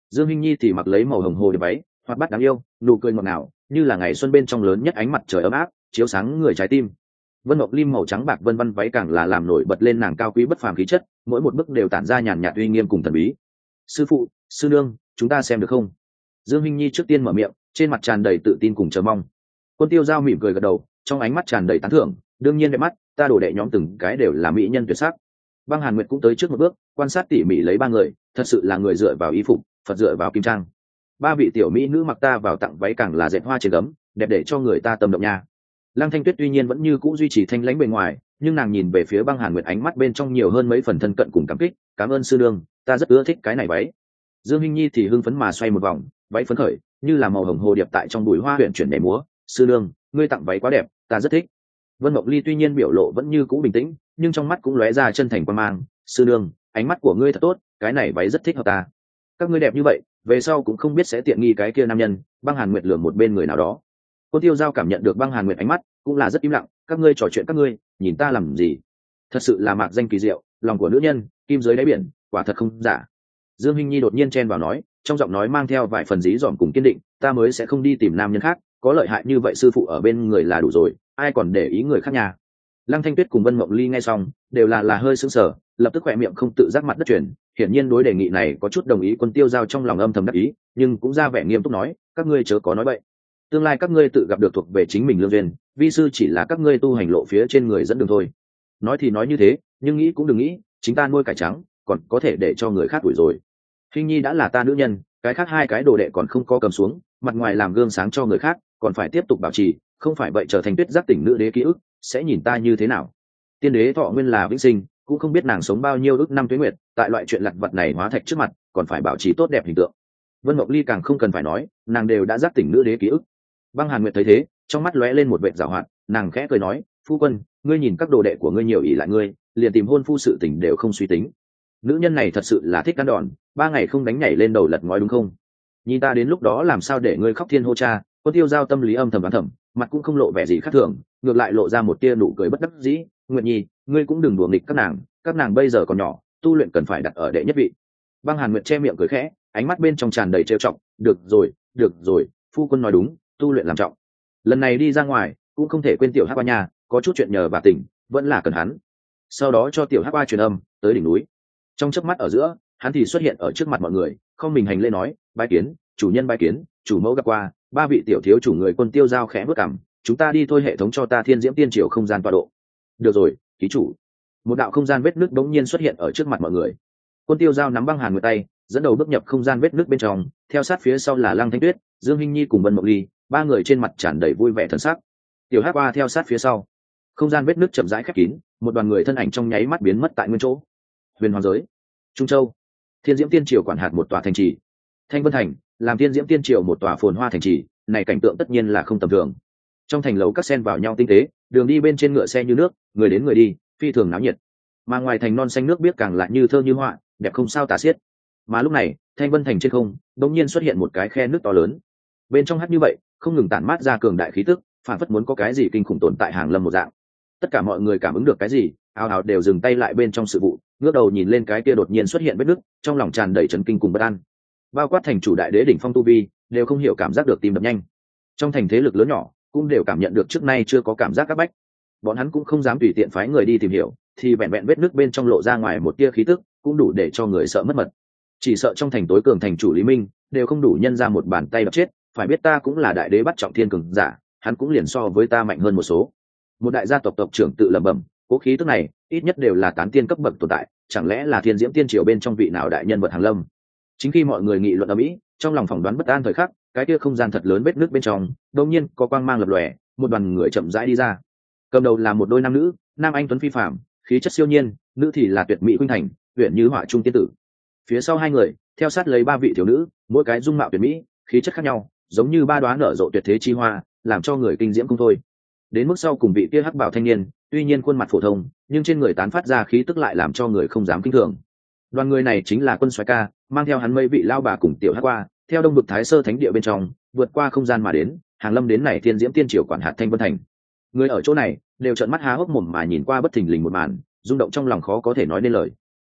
Dương Hinh Nhi thì mặc lấy màu hồng hồ điệp váy, hoạt bát đáng yêu, nụ cười ngọt ngào, như là ngày xuân bên trong lớn nhất ánh mặt trời ấm áp, chiếu sáng người trái tim. Vân Ngọc Lim màu trắng bạc vân vân váy càng là làm nổi bật lên nàng cao quý bất phàm khí chất, mỗi một bước đều tản ra nhàn nhạt uy nghiêm cùng thần bí. Sư phụ, sư nương, chúng ta xem được không? Dương Hinh Nhi trước tiên mở miệng, trên mặt tràn đầy tự tin cùng chờ mong. Quân Tiêu Giao mỉm cười gật đầu, trong ánh mắt tràn đầy tán thưởng, đương nhiên đẹp mắt, ta đổ đệ nhóm từng cái đều là mỹ nhân tuyệt sắc. Băng Hàn Nguyệt cũng tới trước một bước, quan sát tỉ mỉ lấy ba người, thật sự là người dựa vào y phục, Phật dựa vào kim trang. Ba vị tiểu mỹ nữ mặc ta vào tặng váy càng là dệt hoa trên gấm, đẹp để cho người ta tâm động nha. Lăng Thanh Tuyết tuy nhiên vẫn như cũ duy trì thanh lãnh bề ngoài, nhưng nàng nhìn về phía Băng Hàn Nguyệt ánh mắt bên trong nhiều hơn mấy phần thân cận cùng cảm kích, cảm ơn sư nương, ta rất ưa thích cái này váy. Dương Hinh Nhi thì hưng phấn mà xoay một vòng, váy phấn khởi, như là màu hồng hồ điệp tại trong bụi hoa huyền chuyển nhảy múa. Sư nương, ngươi tặng váy quá đẹp, ta rất thích. Vân Mộng Ly tuy nhiên biểu lộ vẫn như cũ bình tĩnh, nhưng trong mắt cũng lóe ra chân thành quan mang. Sư nương, ánh mắt của ngươi thật tốt, cái này váy rất thích hợp ta. Các ngươi đẹp như vậy, về sau cũng không biết sẽ tiện nghi cái kia nam nhân. Băng Hàn Nguyệt lườm một bên người nào đó. Cô Tiêu Giao cảm nhận được Băng Hàn Nguyệt ánh mắt, cũng là rất im lặng. Các ngươi trò chuyện các ngươi, nhìn ta làm gì? Thật sự là mạc danh kỳ diệu, lòng của nữ nhân, kim dưới đáy biển, quả thật không giả. Dương Hinh Nhi đột nhiên chen vào nói, trong giọng nói mang theo vài phần dí dỏm cùng kiên định, ta mới sẽ không đi tìm nam nhân khác, có lợi hại như vậy sư phụ ở bên người là đủ rồi, ai còn để ý người khác nhà. Lăng Thanh Tuyết cùng Vân Mộng Ly nghe xong, đều là là hơi sững sờ, lập tức khỏe miệng không tự giác mặt đất chuyển, hiển nhiên đối đề nghị này có chút đồng ý. Quân Tiêu Giao trong lòng âm thầm đắc ý, nhưng cũng ra vẻ nghiêm túc nói, các ngươi chớ có nói bậy. Tương lai các ngươi tự gặp được thuộc về chính mình lương duyên, vi sư chỉ là các ngươi tu hành lộ phía trên người dẫn đường thôi. Nói thì nói như thế, nhưng nghĩ cũng đừng nghĩ, chính ta nuôi cải trắng, còn có thể để cho người khác đuổi rồi. Hinh Nhi đã là ta nữ nhân, cái khác hai cái đồ đệ còn không có cầm xuống, mặt ngoài làm gương sáng cho người khác, còn phải tiếp tục bảo trì, không phải vậy trở thành tuyết giác tỉnh nữ đế ký ức, sẽ nhìn ta như thế nào? Tiên đế thọ nguyên là vĩnh sinh, cũng không biết nàng sống bao nhiêu ức năm tuế nguyệt, tại loại chuyện lặt vặt này hóa thạch trước mặt, còn phải bảo trì tốt đẹp hình tượng. Vân Mộng Ly càng không cần phải nói, nàng đều đã giác tỉnh nữ đế ký ức. Băng Hàn Nguyệt thấy thế, trong mắt lóe lên một vệt giảo hoạt, nàng khẽ cười nói, phu quân, ngươi nhìn các đồ đệ của ngươi nhiều ỷ lại ngươi, liền tìm hôn phu sự tình đều không suy tính. Nữ nhân này thật sự là thích ăn đòn, ba ngày không đánh nhảy lên đầu lật ngói đúng không? Nhìn ta đến lúc đó làm sao để ngươi khóc thiên hô cha. Quân Tiêu Giao tâm lý âm thầm đoán thầm, mặt cũng không lộ vẻ gì khác thường, ngược lại lộ ra một tia nụ cười bất đắc dĩ. Nguyệt Nhi, ngươi cũng đừng đùa nghịch các nàng, các nàng bây giờ còn nhỏ, tu luyện cần phải đặt ở đệ nhất vị. Băng Hàn Nguyệt che miệng cười khẽ, ánh mắt bên trong tràn đầy trêu chọc. Được rồi, được rồi, phu quân nói đúng, tu luyện làm trọng. Lần này đi ra ngoài, cũng không thể quên tiểu Hắc Qua nhà, có chút chuyện nhờ bà tỉnh, vẫn là cần hắn. Sau đó cho tiểu Hắc Qua truyền âm tới đỉnh núi. Trong chớp mắt ở giữa, hắn thì xuất hiện ở trước mặt mọi người, không mình hành lễ nói, bái kiến, chủ nhân bái kiến, chủ mẫu gặp qua. Ba vị tiểu thiếu chủ người. Quân Tiêu Giao khẽ bước cằm, chúng ta đi thôi, hệ thống cho ta thiên diễm tiên triều không gian tọa độ. Được rồi, ký chủ. Một đạo không gian vết nước bỗng nhiên xuất hiện ở trước mặt mọi người. Quân Tiêu Giao nắm Băng Hàn Nguyệt tay, dẫn đầu bước nhập không gian vết nước bên trong, theo sát phía sau là Lăng Thanh Tuyết, Dương Hinh Nhi cùng Vân Mộng Ly, ba người trên mặt tràn đầy vui vẻ thần sắc. Tiểu Hắc Qua theo sát phía sau. Không gian vết nước chậm rãi khép kín, một đoàn người thân ảnh trong nháy mắt biến mất tại nguyên chỗ. Huyền Hoàng giới, Trung Châu, Thiên Diễm Tiên Triều quản hạt một tòa thành trì. Thanh Vân Thành làm Thiên Diễm Tiên Triều một tòa phồn hoa thành trì, này cảnh tượng tất nhiên là không tầm thường. Trong thành lầu các sen vào nhau tinh tế, đường đi bên trên ngựa xe như nước, người đến người đi, phi thường náo nhiệt. Mà ngoài thành non xanh nước biếc càng lại như thơ như họa, đẹp không sao tả xiết. Mà lúc này, Thanh Vân Thành trên không, đột nhiên xuất hiện một cái khe nước to lớn. Bên trong hắt như vậy, không ngừng tản mát ra cường đại khí tức, phản phất muốn có cái gì kinh khủng tồn tại hàng lâm một dạng. Tất cả mọi người cảm ứng được cái gì, ào ào đều dừng tay lại bên trong sự vụ, ngước đầu nhìn lên cái kia đột nhiên xuất hiện vết nứt, trong lòng tràn đầy chấn kinh cùng bất an. Bao quát thành chủ đại đế đỉnh phong tu vi, đều không hiểu cảm giác được tim đập nhanh. Trong thành thế lực lớn nhỏ, cũng đều cảm nhận được trước nay chưa có cảm giác các bách. Bọn hắn cũng không dám tùy tiện phái người đi tìm hiểu, thì vẹn vẹn vết nứt bên trong lộ ra ngoài một tia khí tức, cũng đủ để cho người sợ mất mật. Chỉ sợ trong thành tối cường thành chủ Lý Minh, đều không đủ nhân ra một bàn tay đập chết, phải biết ta cũng là đại đế bắt trọng thiên cường giả, hắn cũng liền so với ta mạnh hơn một số. Một đại gia tộc tộc trưởng tự lẩm bẩm, cố khí tức này, ít nhất đều là tán tiên cấp bậc tồn tại, chẳng lẽ là Thiên Diễm Tiên Triều bên trong vị nào đại nhân vật hàng lâm? Chính khi mọi người nghị luận ầm ĩ, trong lòng phỏng đoán bất an thời khắc, cái kia không gian thật lớn vết nước bên trong, đột nhiên có quang mang lập lòe, một đoàn người chậm rãi đi ra. Cầm đầu là một đôi nam nữ, nam anh tuấn phi phàm, khí chất siêu nhiên, nữ thì là tuyệt mỹ khuynh thành, uyển như họa trung tiên tử. Phía sau hai người, theo sát lấy ba vị thiếu nữ, mỗi cái dung mạo tuyệt mỹ, khí chất khác nhau, giống như ba đóa nở rộ tuyệt thế chi hoa, làm cho người kinh diễm không thôi. Đến mức sau cùng vị kia hắc bảo thanh niên, tuy nhiên khuôn mặt phổ thông, nhưng trên người tán phát ra khí tức lại làm cho người không dám kinh thường. Đoàn người này chính là Quân Soái Ca, mang theo hắn mấy vị lao bà cùng tiểu hắc qua, theo đông vực Thái Sơ Thánh địa bên trong, vượt qua không gian mà đến, hàng lâm đến này Thiên Diễm Tiên Triều quản hạt Thanh Vân Thành. Người ở chỗ này đều trợn mắt há hốc mồm mà nhìn qua bất thình lình một màn, rung động trong lòng khó có thể nói nên lời.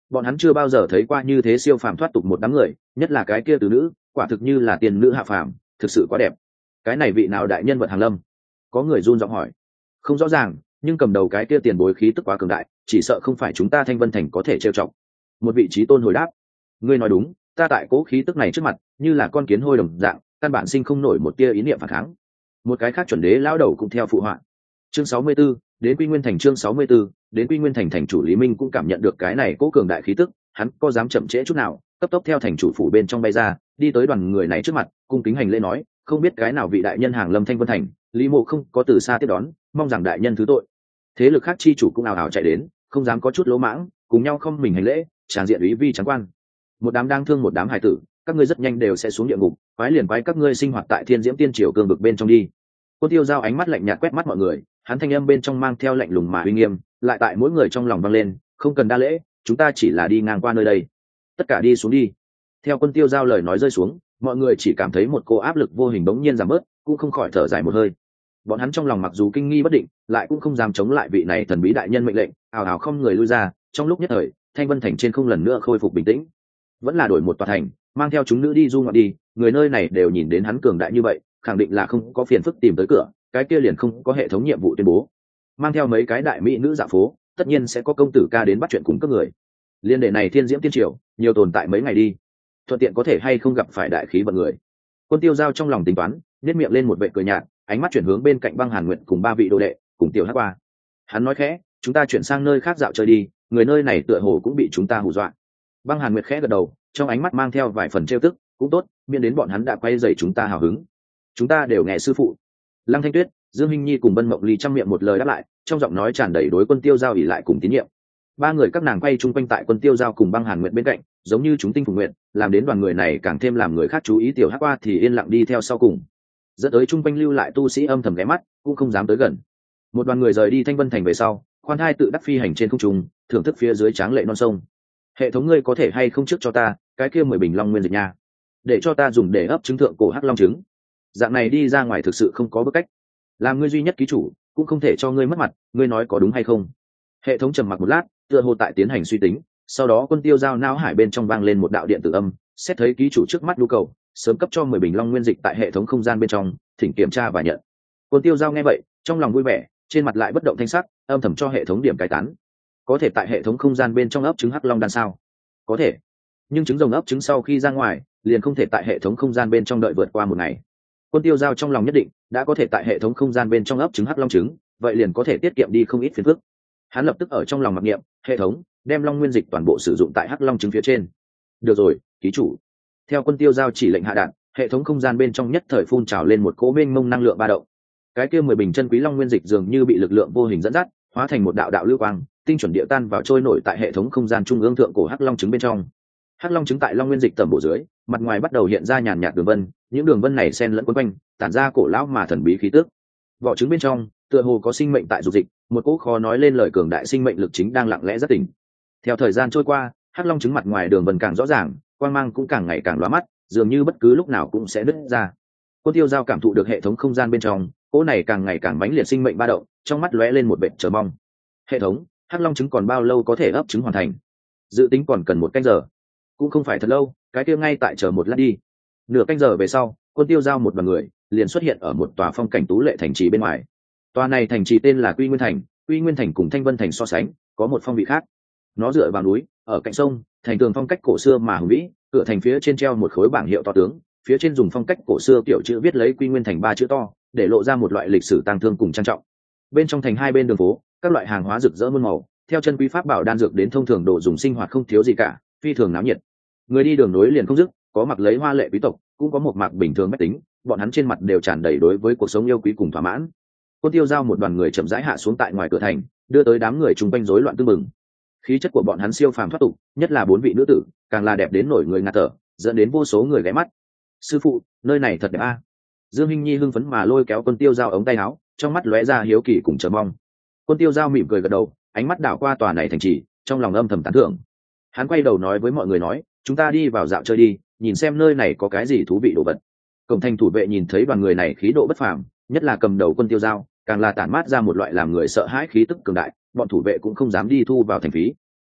bọn hắn chưa bao giờ thấy qua như thế siêu phàm thoát tục một đám người, nhất là cái kia từ nữ, quả thực như là tiền nữ hạ phàm, thực sự quá đẹp. Cái này vị nào đại nhân vật hàng lâm? Có người run giọng hỏi. Không rõ ràng, nhưng cầm đầu cái kia tiền bối khí tức quá cường đại, chỉ sợ không phải chúng ta Thanh Vân Thành có thể trêu chọc. Một vị trí tôn hồi đáp. Ngươi nói đúng, ta tại cố khí tức này trước mặt, như là con kiến hôi đồng dạng, căn bản sinh không nổi một tia ý niệm phản kháng. Một cái khác chuẩn đế lão đầu cũng theo phụ họa. Chương sáu mươi 64, đến Quy Nguyên Thành chương sáu mươi 64, đến Quy Nguyên Thành thành chủ Lý Minh cũng cảm nhận được cái này cố cường đại khí tức, hắn có dám chậm trễ chút nào, cấp tốc theo thành chủ phủ bên trong bay ra, đi tới đoàn người này trước mặt, cung kính hành lễ nói, không biết cái nào vị đại nhân hàng lâm Thanh Vân Thành, Lý Mộ không có từ xa tiếp đón, mong rằng đại nhân thứ tội. Thế lực khác chi chủ cũng ào ào chạy đến, không dám có chút lỗ mãng, cùng nhau không mình hành lễ, tràn diện úy vi trắng quan. Một đám đang thương một đám hải tử, các ngươi rất nhanh đều sẽ xuống địa ngục, quái liền quái các ngươi sinh hoạt tại Thiên Diễm Tiên Triều cương vực bên trong đi. Quân Tiêu Giao ánh mắt lạnh nhạt quét mắt mọi người, hắn thanh âm bên trong mang theo lạnh lùng mà uy nghiêm, lại tại mỗi người trong lòng vang lên, không cần đa lễ, chúng ta chỉ là đi ngang qua nơi đây, tất cả đi xuống đi. Theo Quân Tiêu Giao lời nói rơi xuống, mọi người chỉ cảm thấy một cô áp lực vô hình bỗng nhiên giảm bớt, cũng không khỏi thở dài một hơi. Bọn hắn trong lòng mặc dù kinh nghi bất định, lại cũng không dám chống lại vị này thần bí đại nhân mệnh lệnh, ào ào không người lui ra. Trong lúc nhất thời, Thanh Vân Thành trên không lần nữa khôi phục bình tĩnh. Vẫn là đổi một tòa thành, mang theo chúng nữ đi du ngoạn đi, người nơi này đều nhìn đến hắn cường đại như vậy, khẳng định là không có phiền phức tìm tới cửa, cái kia liền không có hệ thống nhiệm vụ tuyên bố. Mang theo mấy cái đại mỹ nữ dạ phố, tất nhiên sẽ có công tử ca đến bắt chuyện cùng các người. Liên đệ này Thiên Diễm Tiên Triều, nhiều tồn tại mấy ngày đi, thuận tiện có thể hay không gặp phải đại khí vận người. Quân Tiêu Giao trong lòng tính toán, nhếch miệng lên một vệ cười nhạt, ánh mắt chuyển hướng bên cạnh Băng Hàn Nguyệt cùng ba vị đồ đệ, cùng Tiểu Hắc qua. Hắn nói khẽ, chúng ta chuyển sang nơi khác dạo chơi đi, người nơi này tựa hồ cũng bị chúng ta hù dọa. Băng Hàn Nguyệt khẽ gật đầu, trong ánh mắt mang theo vài phần trêu tức, cũng tốt, miễn đến bọn hắn đã quay dày chúng ta hào hứng. Chúng ta đều nghe sư phụ. Lăng Thanh Tuyết, Dương Hinh Nhi cùng Bân Mộng Ly trong miệng một lời đáp lại, trong giọng nói tràn đầy đối Quân Tiêu Giao ỷ lại cùng tín nhiệm. Ba người các nàng quay chung quanh tại Quân Tiêu Giao cùng Băng Hàn Nguyệt bên cạnh, giống như chúng tinh phùng nguyện, làm đến đoàn người này càng thêm làm người khác chú ý. Tiểu Hắc qua thì yên lặng đi theo sau cùng, dẫn tới chung quanh lưu lại tu sĩ âm thầm ghé mắt, cũng không dám tới gần. Một đoàn người rời đi Thanh Vân Thành về sau, khoan thai tự đắc phi hành trên không trung, thưởng thức phía dưới tráng lệ non sông. Hệ thống ngươi có thể hay không trước cho ta cái kia mười bình long nguyên dịch nha, để cho ta dùng để ấp trứng thượng cổ hắc long trứng. Dạng này đi ra ngoài thực sự không có bức cách, làm ngươi duy nhất ký chủ cũng không thể cho ngươi mất mặt, ngươi nói có đúng hay không? Hệ thống trầm mặc một lát, tựa hồ tại tiến hành suy tính, sau đó Quân Tiêu Giao não hải bên trong vang lên một đạo điện tử âm, xét thấy ký chủ trước mắt nhu cầu, sớm cấp cho mười bình long nguyên dịch tại hệ thống không gian bên trong, thỉnh kiểm tra và nhận. Quân Tiêu Giao nghe vậy, trong lòng vui vẻ, trên mặt lại bất động thanh sắc, âm thầm cho hệ thống điểm cai tán. Có thể tại hệ thống không gian bên trong ấp trứng hắc long đan sao? Có thể, nhưng trứng rồng ấp trứng sau khi ra ngoài, liền không thể tại hệ thống không gian bên trong đợi vượt qua một ngày. Quân Tiêu Giao trong lòng nhất định, đã có thể tại hệ thống không gian bên trong ấp trứng hắc long trứng, vậy liền có thể tiết kiệm đi không ít phiền phức. Hắn lập tức ở trong lòng mặc niệm, hệ thống đem long nguyên dịch toàn bộ sử dụng tại hắc long trứng phía trên. Được rồi, ký chủ. Theo Quân Tiêu Giao chỉ lệnh hạ đạn, hệ thống không gian bên trong nhất thời phun trào lên một cỗ mênh mông năng lượng ba động. Cái kia mười bình chân quý long nguyên dịch dường như bị lực lượng vô hình dẫn dắt, hóa thành một đạo đạo lưu quang, tinh chuẩn địa tan vào trôi nổi tại hệ thống không gian trung ương thượng cổ hắc long trứng bên trong. Hắc long trứng tại long nguyên dịch tẩm bổ dưới, mặt ngoài bắt đầu hiện ra nhàn nhạt đường vân, những đường vân này xen lẫn quấn quanh, tản ra cổ lão mà thần bí khí tức. Vỏ trứng bên trong, tựa hồ có sinh mệnh tại dục dịch, một cỗ khó nói lên lời cường đại sinh mệnh lực chính đang lặng lẽ rất tỉnh. Theo thời gian trôi qua, hắc long trứng mặt ngoài đường vân càng rõ ràng, quang mang cũng càng ngày càng lóa mắt, dường như bất cứ lúc nào cũng sẽ nứt ra. Quân Tiêu Giao cảm thụ được hệ thống không gian bên trong, cỗ này càng ngày càng mãnh liệt sinh mệnh ba động, trong mắt lóe lên một vẻ chờ mong. Hệ thống, hắc long trứng còn bao lâu có thể ấp trứng hoàn thành? Dự tính còn cần một canh giờ. Cũng không phải thật lâu, cái kia ngay tại chờ một lát đi. Nửa canh giờ về sau, Quân Tiêu Giao một đoàn người liền xuất hiện ở một tòa phong cảnh tú lệ thành trì bên ngoài. Tòa này thành trì tên là Quy Nguyên Thành, Quy Nguyên Thành cùng Thanh Vân Thành so sánh, có một phong vị khác. Nó dựa vào núi, ở cạnh sông, thành tường phong cách cổ xưa mà hùng vĩ, cửa thành phía trên treo một khối bảng hiệu to tướng, phía trên dùng phong cách cổ xưa kiểu chữ viết lấy Quy Nguyên Thành ba chữ to, để lộ ra một loại lịch sử tang thương cùng trang trọng. Bên trong thành hai bên đường phố, các loại hàng hóa rực rỡ muôn màu, theo chân quý pháp bảo đan dược đến thông thường đồ dùng sinh hoạt không thiếu gì cả, phi thường náo nhiệt. Người đi đường nối liền không dứt, có mặc lấy hoa lệ quý tộc, cũng có một mặc bình thường bách tính, bọn hắn trên mặt đều tràn đầy đối với cuộc sống yêu quý cùng thỏa mãn. Quân Tiêu Giao một đoàn người chậm rãi hạ xuống tại ngoài cửa thành, đưa tới đám người chung quanh rối loạn tương mừng. Khí chất của bọn hắn siêu phàm thoát tục, nhất là bốn vị nữ tử, càng là đẹp đến nổi người ngạt thở, dẫn đến vô số người ghé mắt. Sư phụ, nơi này thật đẹp a. Dương Hinh Nhi hưng phấn mà lôi kéo Quân Tiêu Giao ống tay áo, trong mắt lóe ra hiếu kỳ cùng chờ mong. Quân Tiêu Giao mỉm cười gật đầu, ánh mắt đảo qua tòa này thành trì, trong lòng âm thầm tán thưởng. Hắn quay đầu nói với mọi người nói, chúng ta đi vào dạo chơi đi, nhìn xem nơi này có cái gì thú vị đồ vật. Cổng thành thủ vệ nhìn thấy đoàn người này khí độ bất phàm, nhất là cầm đầu Quân Tiêu Giao, càng là tản mát ra một loại làm người sợ hãi khí tức cường đại, bọn thủ vệ cũng không dám đi thu vào thành phí.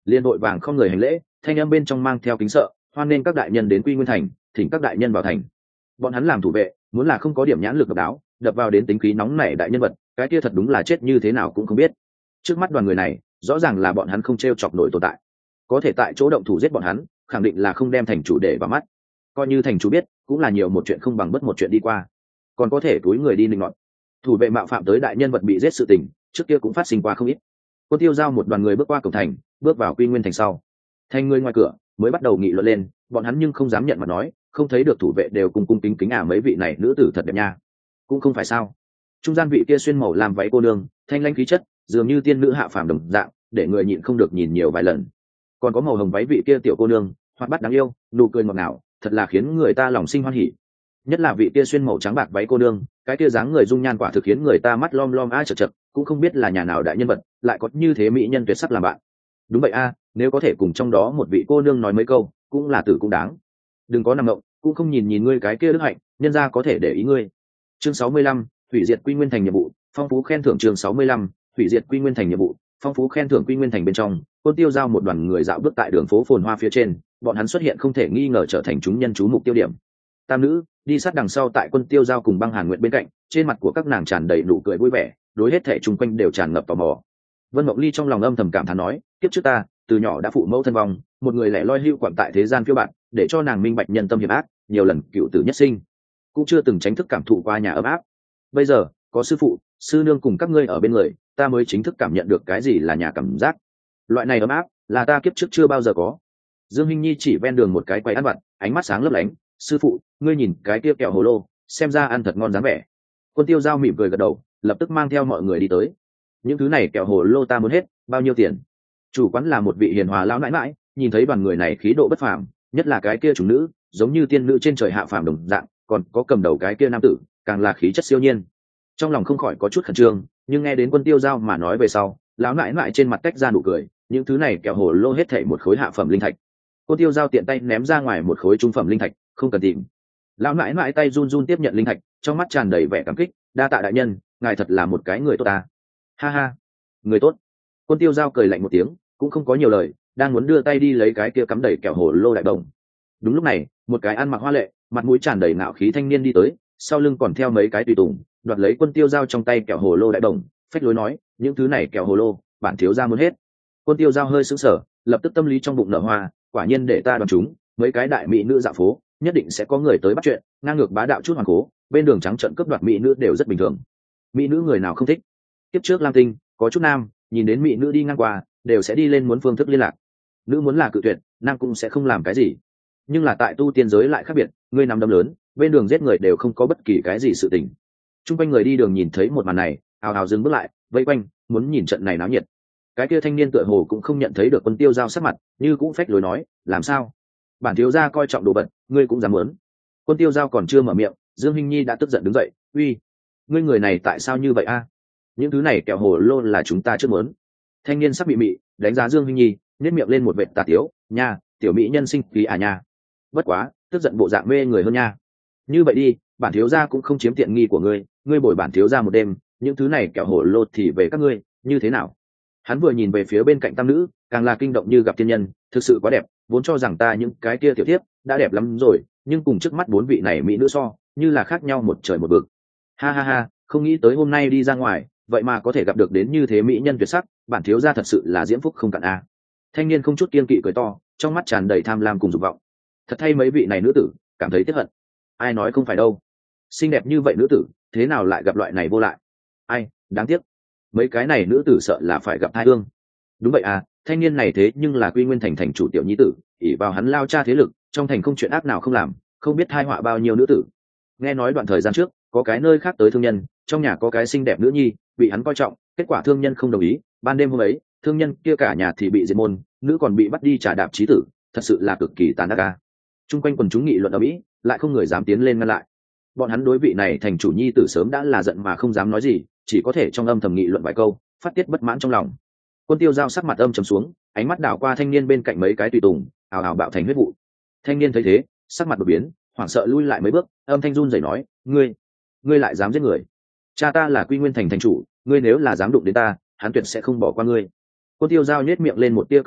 liền đội vàng không người hành lễ, thanh âm bên trong mang theo kính sợ, hoan nên các đại nhân đến Quy Nguyên thành, thỉnh các đại nhân vào thành. Bọn hắn làm thủ vệ, muốn là không có điểm nhãn lực độc đáo, đập vào đến tính khí nóng nảy đại nhân vật, cái kia thật đúng là chết như thế nào cũng không biết. Trước mắt đoàn người này, rõ ràng là bọn hắn không treo chọc nổi tồn tại, có thể tại chỗ động thủ giết bọn hắn, khẳng định là không đem thành chủ để vào mắt. Coi như thành chủ biết, cũng là nhiều một chuyện không bằng bất một chuyện đi qua, còn có thể túi người đi linh loạn. Thủ vệ mạo phạm tới đại nhân vật bị giết sự tình, trước kia cũng phát sinh qua không ít. Quân Tiêu Giao một đoàn người bước qua cổng thành, bước vào Quy Nguyên thành sau, thành người ngoài cửa mới bắt đầu nghị luận lên, bọn hắn nhưng không dám nhận mà nói, không thấy được thủ vệ đều cùng cung kính kính à mấy vị này nữ tử thật đẹp nha. Cũng không phải sao. Trung gian vị kia xuyên màu làm váy cô nương, thanh lãnh khí chất, dường như tiên nữ hạ phàm đồng dạng, để người nhịn không được nhìn nhiều vài lần. Còn có màu hồng váy vị kia tiểu cô nương, hoạt bát đáng yêu, nụ cười ngọt ngào, thật là khiến người ta lòng sinh hoan hỉ. Nhất là vị kia xuyên màu trắng bạc váy cô nương, cái kia dáng người dung nhan quả thực khiến người ta mắt lom lom a chật chật, cũng không biết là nhà nào đại nhân vật, lại có như thế mỹ nhân tuyệt sắc làm bạn. Đúng vậy a, nếu có thể cùng trong đó một vị cô nương nói mấy câu, cũng là tử cũng đáng. Đừng có nằm ngộng, cũng không nhìn nhìn ngươi cái kia đức hạnh, nhân gia có thể để ý ngươi. Chương sáu mươi lăm, hủy diệt Quy Nguyên thành nhiệm vụ, phong phú khen thưởng chương sáu mươi lăm, hủy diệt Quy Nguyên thành nhiệm vụ, phong phú khen thưởng Quy Nguyên thành bên trong, Quân Tiêu Giao một đoàn người dạo bước tại đường phố phồn hoa phía trên, bọn hắn xuất hiện không thể nghi ngờ trở thành chúng nhân chú mục tiêu điểm. Tam nữ đi sát đằng sau tại Quân Tiêu Giao cùng Băng Hàn Nguyệt bên cạnh, trên mặt của các nàng tràn đầy nụ cười vui vẻ, đối hết thảy chung quanh đều tràn ngập tò mò. Vân Mộng Ly trong lòng âm thầm cảm thán nói, kiếp trước ta, từ nhỏ đã phụ mẫu thân vong, một người lẻ loi hưu quạnh tại thế gian phiêu bạt, để cho nàng minh bạch nhân tâm hiểm ác, nhiều lần cựu tử nhất sinh, cũng chưa từng tránh thức cảm thụ qua nhà ấm áp. Bây giờ có sư phụ, sư nương cùng các ngươi ở bên người, ta mới chính thức cảm nhận được cái gì là nhà cảm giác. Loại này ấm áp là ta kiếp trước chưa bao giờ có. Dương Hinh Nhi chỉ ven đường một cái quầy ăn vặt, ánh mắt sáng lấp lánh, sư phụ, ngươi nhìn cái kia kẹo hồ lô, xem ra ăn thật ngon dáng vẻ. Quân Tiêu Giao mỉm cười gật đầu, lập tức mang theo mọi người đi tới. Những thứ này kẹo hồ lô ta muốn hết, bao nhiêu tiền? Chủ quán là một vị hiền hòa lão nãi nãi, nhìn thấy đoàn người này khí độ bất phàm, nhất là cái kia chủ nữ, giống như tiên nữ trên trời hạ phàm đồng dạng, còn có cầm đầu cái kia nam tử, càng là khí chất siêu nhiên. Trong lòng không khỏi có chút khẩn trương, nhưng nghe đến Quân Tiêu Giao mà nói về sau, lão nãi nãi trên mặt tách ra nụ cười, những thứ này kẹo hồ lô hết thảy một khối hạ phẩm linh thạch. Quân Tiêu Giao tiện tay ném ra ngoài một khối trung phẩm linh thạch, không cần tìm. Lão nãi nãi tay run run tiếp nhận linh thạch, trong mắt tràn đầy vẻ cảm kích, đa tạ đại nhân, ngài thật là một cái người tốt ta. Ha ha, người tốt. Quân Tiêu Giao cười lạnh một tiếng, cũng không có nhiều lời, đang muốn đưa tay đi lấy cái kia cắm đầy kẹo hồ lô đại đồng. Đúng lúc này, một cái ăn mặc hoa lệ, mặt mũi tràn đầy ngạo khí thanh niên đi tới, sau lưng còn theo mấy cái tùy tùng, đoạt lấy Quân Tiêu Giao trong tay kẹo hồ lô đại đồng, phách lối nói, những thứ này kẹo hồ lô, bản thiếu gia muốn hết. Quân Tiêu Giao hơi sững sờ, lập tức tâm lý trong bụng nở hoa, quả nhiên để ta đoán chúng, mấy cái đại mỹ nữ dạo phố, nhất định sẽ có người tới bắt chuyện, ngang ngược bá đạo chút hoàn cố, bên đường trắng trợn cướp đoạt mỹ nữ đều rất bình thường. Mỹ nữ người nào không thích? Tiếp trước Lam Tinh, có chút nam, nhìn đến mỹ nữ đi ngang qua, đều sẽ đi lên muốn phương thức liên lạc. Nữ muốn là cự tuyệt, nam cũng sẽ không làm cái gì. Nhưng là tại tu tiên giới lại khác biệt, ngươi nằm đâm lớn, bên đường giết người đều không có bất kỳ cái gì sự tình. Trung quanh người đi đường nhìn thấy một màn này, ào ào dừng bước lại, vây quanh, muốn nhìn trận này náo nhiệt. Cái kia thanh niên tựa hồ cũng không nhận thấy được Quân Tiêu Giao sắc mặt, như cũng phách lối nói, làm sao? Bản thiếu gia coi trọng đồ vật, ngươi cũng dám muốn? Quân Tiêu Giao còn chưa mở miệng, Dương Hinh Nhi đã tức giận đứng dậy, uy, ngươi người này tại sao như vậy a? Những thứ này kẹo hồ lô là chúng ta chưa muốn. Thanh niên sắc bị mị, đánh giá Dương Hinh Nhi, nhếch miệng lên một vệt tà tiếu, nha, tiểu mỹ nhân sinh khí à nha. Bất quá, tức giận bộ dạng mê người hơn nha. Như vậy đi, bản thiếu gia cũng không chiếm tiện nghi của ngươi, ngươi bồi bản thiếu gia một đêm, những thứ này kẹo hồ lô thì về các ngươi, như thế nào? Hắn vừa nhìn về phía bên cạnh tam nữ, càng là kinh động như gặp thiên nhân, thực sự quá đẹp, vốn cho rằng ta những cái kia tiểu thiếp đã đẹp lắm rồi, nhưng cùng trước mắt bốn vị này mỹ nữ so, như là khác nhau một trời một vực. Ha ha ha, không nghĩ tới hôm nay đi ra ngoài, vậy mà có thể gặp được đến như thế mỹ nhân tuyệt sắc, bản thiếu gia thật sự là diễm phúc không cạn a. Thanh niên không chút kiên kỵ cười to, trong mắt tràn đầy tham lam cùng dục vọng. Thật thay mấy vị này nữ tử, cảm thấy tiếc hận. Ai nói không phải đâu, xinh đẹp như vậy nữ tử, thế nào lại gặp loại này vô lại? Ai, đáng tiếc. Mấy cái này nữ tử sợ là phải gặp tai ương. Đúng vậy à, thanh niên này thế nhưng là Quy Nguyên thành thành chủ tiểu nhi tử, ỷ vào hắn lao cha thế lực, trong thành không chuyện ác nào không làm, không biết tai họa bao nhiêu nữ tử. Nghe nói đoạn thời gian trước, có cái nơi khác tới thương nhân, trong nhà có cái xinh đẹp nữ nhi, bị hắn coi trọng, kết quả thương nhân không đồng ý, ban đêm hôm ấy, thương nhân kia cả nhà thì bị diệt môn, nữ còn bị bắt đi trả đạp chí tử, thật sự là cực kỳ tàn ác a. Trung quanh quần chúng nghị luận ở mỹ, lại không người dám tiến lên ngăn lại. Bọn hắn đối vị này thành chủ nhi tử sớm đã là giận mà không dám nói gì, chỉ có thể trong âm thầm nghị luận vài câu, phát tiết bất mãn trong lòng. Quân Tiêu Giao sắc mặt âm trầm xuống, ánh mắt đảo qua thanh niên bên cạnh mấy cái tùy tùng, ào ào bạo thành huyết vụ. Thanh niên thấy thế, sắc mặt đột biến, hoảng sợ lui lại mấy bước, âm thanh run rẩy nói, ngươi, ngươi lại dám giết người? Cha ta là Quy Nguyên thành thành chủ, ngươi nếu là dám đụng đến ta, hắn tuyệt sẽ không bỏ qua ngươi. Quân Tiêu Giao nhếch miệng lên một tia cười lạnh,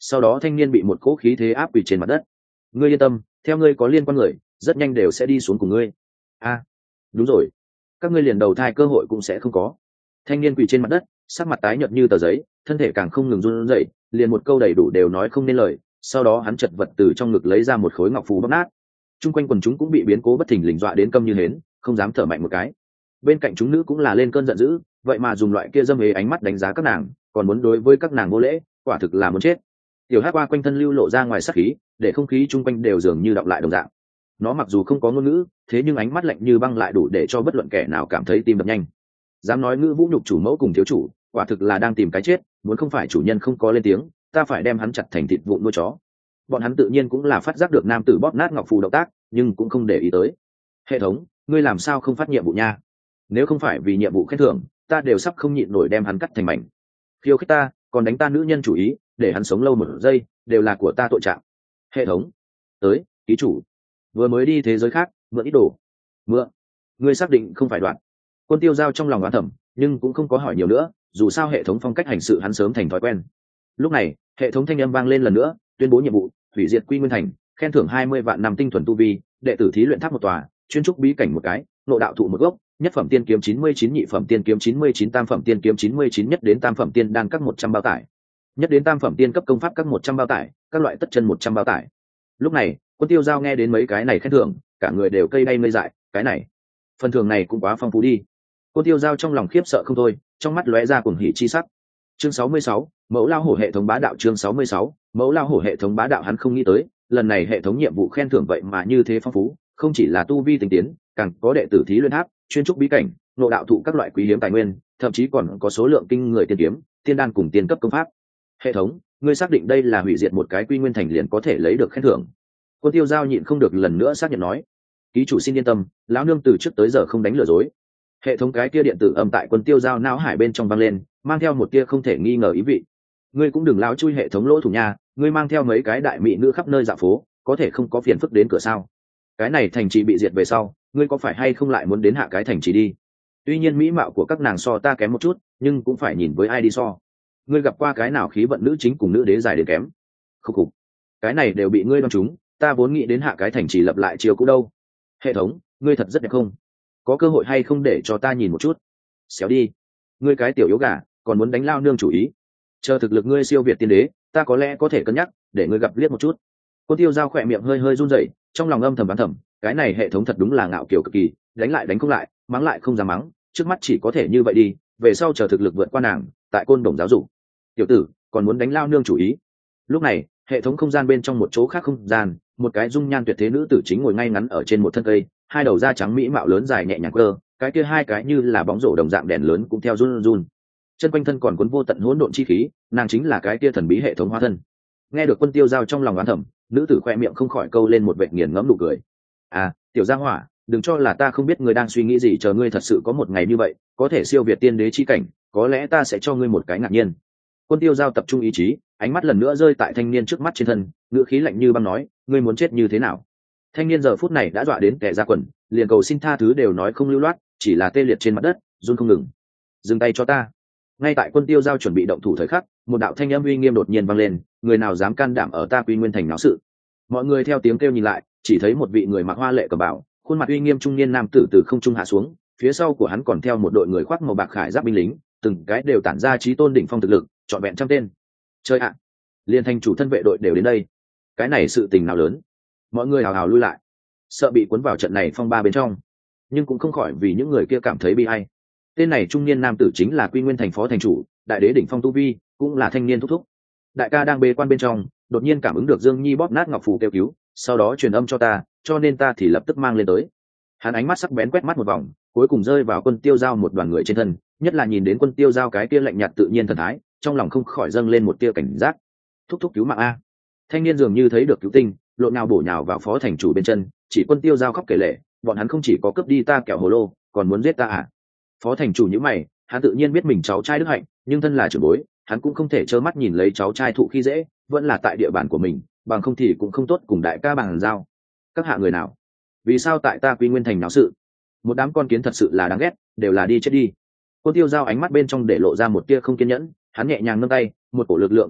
sau đó thanh niên bị một cỗ khí thế áp quỳ trên mặt đất. Ngươi yên tâm, theo ngươi có liên quan người rất nhanh đều sẽ đi xuống cùng ngươi. A, đúng rồi, các ngươi liền đầu thai cơ hội cũng sẽ không có. Thanh niên quỳ trên mặt đất, sắc mặt tái nhợt như tờ giấy, thân thể càng không ngừng run rẩy, liền một câu đầy đủ đều nói không nên lời. Sau đó hắn chật vật từ trong ngực lấy ra một khối ngọc phù bóp nát. Trung quanh quần chúng cũng bị biến cố bất thình lình dọa đến câm như hến, không dám thở mạnh một cái. Bên cạnh chúng nữ cũng là lên cơn giận dữ, vậy mà dùng loại kia dâm ế ánh mắt đánh giá các nàng, còn muốn đối với các nàng vô lễ, quả thực là muốn chết. Tiểu Hắc qua quanh thân lưu lộ ra ngoài sát khí, để không khí chung quanh đều dường như đọng lại đồng dạng. Nó mặc dù không có ngôn ngữ, thế nhưng ánh mắt lạnh như băng lại đủ để cho bất luận kẻ nào cảm thấy tim đập nhanh. Dám nói ngữ vũ nhục chủ mẫu cùng thiếu chủ, quả thực là đang tìm cái chết. Muốn không phải chủ nhân không có lên tiếng, ta phải đem hắn chặt thành thịt vụn nuôi chó. Bọn hắn tự nhiên cũng là phát giác được nam tử bóp nát ngọc phù động tác, nhưng cũng không để ý tới. Hệ thống, ngươi làm sao không phát nhiệm vụ nha? Nếu không phải vì nhiệm vụ khen thưởng, ta đều sắp không nhịn nổi đem hắn cắt thành mảnh. Khiêu khích ta, còn đánh ta nữ nhân chủ ý, để hắn sống lâu một giây, đều là của ta tội trạng. Hệ thống, tới, ký chủ, vừa mới đi thế giới khác, mượn ít đồ. Mượn? Ngươi xác định không phải đoạn? Quân Tiêu Giao trong lòng oán thầm, nhưng cũng không có hỏi nhiều nữa, dù sao hệ thống phong cách hành sự hắn sớm thành thói quen. Lúc này, hệ thống thanh âm vang lên lần nữa, tuyên bố nhiệm vụ: hủy diệt Quy Nguyên Thành, khen thưởng hai mươi vạn năm tinh thuần tu vi, đệ tử thí luyện tháp một tòa, chuyên trúc bí cảnh một cái, nộ đạo thụ một gốc, nhất phẩm tiên kiếm chín mươi chín, nhị phẩm tiên kiếm chín mươi chín, tam phẩm tiên kiếm chín mươi chín, nhất đến tam phẩm tiên đan các một trăm bao tải, nhất đến tam phẩm tiên cấp công pháp các một trăm bao tải, các loại tất chân một trăm bao tải. Lúc này, Quân Tiêu Giao nghe đến mấy cái này khen thưởng, cả người đều cây đay ngây dại, cái này, phần thưởng này cũng quá phong phú đi. Quân Tiêu Giao trong lòng khiếp sợ không thôi, trong mắt lóe ra cuồng hỉ chi sắc. Chương sáu mươi sáu, mẫu lao hổ hệ thống bá đạo. Chương sáu mươi sáu, mẫu lao hổ hệ thống bá đạo. Hắn không nghĩ tới, lần này hệ thống nhiệm vụ khen thưởng vậy mà như thế phong phú, không chỉ là tu vi tinh tiến, càng có đệ tử thí luyện tháp, chuyên trúc bí cảnh, nộ đạo thụ các loại quý hiếm tài nguyên, thậm chí còn có số lượng kinh người tiên kiếm, tiên đan cùng tiên cấp công pháp. Hệ thống, ngươi xác định đây là hủy diệt một cái Quy Nguyên Thành liền có thể lấy được khen thưởng? Quân Tiêu Giao nhịn không được lần nữa xác nhận nói. Ký chủ xin yên tâm, lão nương từ trước tới giờ không đánh lừa dối. Hệ thống cái kia điện tử âm tại Quân Tiêu Giao não hải bên trong vang lên, mang theo một tia không thể nghi ngờ ý vị. Ngươi cũng đừng láo chui hệ thống lỗ thủ nha, ngươi mang theo mấy cái đại mỹ nữ khắp nơi dạo phố, có thể không có phiền phức đến cửa sao? Cái này thành trì bị diệt về sau, ngươi có phải hay không lại muốn đến hạ cái thành trì đi? Tuy nhiên mỹ mạo của các nàng so ta kém một chút, nhưng cũng phải nhìn với ai đi so. Ngươi gặp qua cái nào khí vận nữ chính cùng nữ đế dài đến kém? Khúc khục, cái này đều bị ngươi đoán trúng, ta vốn nghĩ đến hạ cái thành trì lập lại chiều cũ đâu. Hệ thống, ngươi thật rất đẹp không? Có cơ hội hay không để cho ta nhìn một chút? Xéo đi, ngươi cái tiểu yếu gà, còn muốn đánh lao nương chủ ý. Chờ thực lực ngươi siêu việt tiên đế, ta có lẽ có thể cân nhắc để ngươi gặp liếc một chút. Quân Tiêu Giao khỏe miệng hơi hơi run rẩy, trong lòng âm thầm đoán thầm, cái này hệ thống thật đúng là ngạo kiều cực kỳ, đánh lại đánh không lại, mắng lại không dám mắng, trước mắt chỉ có thể như vậy đi, về sau chờ thực lực vượt qua nàng, tại côn đồng giáo dục. Tiểu tử, còn muốn đánh lao nương chủ ý. Lúc này, hệ thống không gian bên trong một chỗ khác không gian, một cái dung nhan tuyệt thế nữ tử chính ngồi ngay ngắn ở trên một thân cây, hai đầu da trắng mỹ mạo lớn dài nhẹ nhàng cơ, cái kia hai cái như là bóng rổ đồng dạng đèn lớn cũng theo run run. Chân quanh thân còn cuốn vô tận hỗn độn chi khí, nàng chính là cái kia thần bí hệ thống hóa thân. Nghe được Quân Tiêu Giao trong lòng oán thầm, nữ tử khoe miệng không khỏi câu lên một vệt nghiền ngẫm nụ cười. À, tiểu gia hỏa, đừng cho là ta không biết ngươi đang suy nghĩ gì, chờ ngươi thật sự có một ngày như vậy, có thể siêu việt tiên đế chi cảnh, có lẽ ta sẽ cho ngươi một cái ngạc nhiên. Quân Tiêu Giao tập trung ý chí, ánh mắt lần nữa rơi tại thanh niên trước mắt trên thân, ngữ khí lạnh như băng nói, ngươi muốn chết như thế nào? Thanh niên giờ phút này đã dọa đến kẻ ra quần, liền cầu xin tha thứ đều nói không lưu loát, chỉ là tê liệt trên mặt đất, run không ngừng. Dừng tay cho ta. Ngay tại Quân Tiêu Giao chuẩn bị động thủ thời khắc, một đạo thanh âm uy nghiêm đột nhiên vang lên, người nào dám can đảm ở ta Quy Nguyên Thành náo sự? Mọi người theo tiếng kêu nhìn lại, chỉ thấy một vị người mặc hoa lệ cẩm bào, khuôn mặt uy nghiêm trung niên nam tử từ không trung hạ xuống, phía sau của hắn còn theo một đội người khoác màu bạc khải giáp binh lính, từng cái đều tản ra chí tôn đỉnh phong thực lực, trọn vẹn trăm tên. Chơi ạ, liên thành chủ thân vệ đội đều đến đây, cái này sự tình nào lớn? Mọi người hào hào lui lại, sợ bị cuốn vào trận này phong ba bên trong, nhưng cũng không khỏi vì những người kia cảm thấy bi ai. Tên này trung niên nam tử chính là Quy Nguyên Thành phó thành chủ, đại đế đỉnh phong tu vi, cũng là thanh niên thúc thúc. Đại ca đang bế quan bên trong, đột nhiên cảm ứng được Dương Nhi bóp nát ngọc phù kêu cứu, sau đó truyền âm cho ta, cho nên ta thì lập tức mang lên tới. Hắn ánh mắt sắc bén quét mắt một vòng, cuối cùng rơi vào Quân Tiêu Giao một đoàn người trên thân, nhất là nhìn đến Quân Tiêu Giao cái kia lạnh nhạt tự nhiên thần thái, trong lòng không khỏi dâng lên một tia cảnh giác. Thúc thúc cứu mạng a! Thanh niên dường như thấy được cứu tinh, lộn nào bổ nhào vào phó thành chủ bên chân, chỉ Quân Tiêu Giao khóc kể lể, bọn hắn không chỉ có cướp đi ta kẹo hồ lô, còn muốn giết ta à? Phó thành chủ nhíu mày, hắn tự nhiên biết mình cháu trai đức hạnh, nhưng thân là trưởng bối, hắn cũng không thể trơ mắt nhìn lấy cháu trai thụ khi dễ, vẫn là tại địa bàn của mình, bằng không thì cũng không tốt cùng đại ca bàn giao. Các hạ người nào? Vì sao tại ta Quy Nguyên Thành náo sự? Một đám con kiến thật sự là đáng ghét, đều là đi chết đi. Quân Tiêu Giao ánh mắt bên trong để lộ ra một tia không kiên nhẫn, hắn nhẹ nhàng nâng tay, một cổ lực lượng cường đại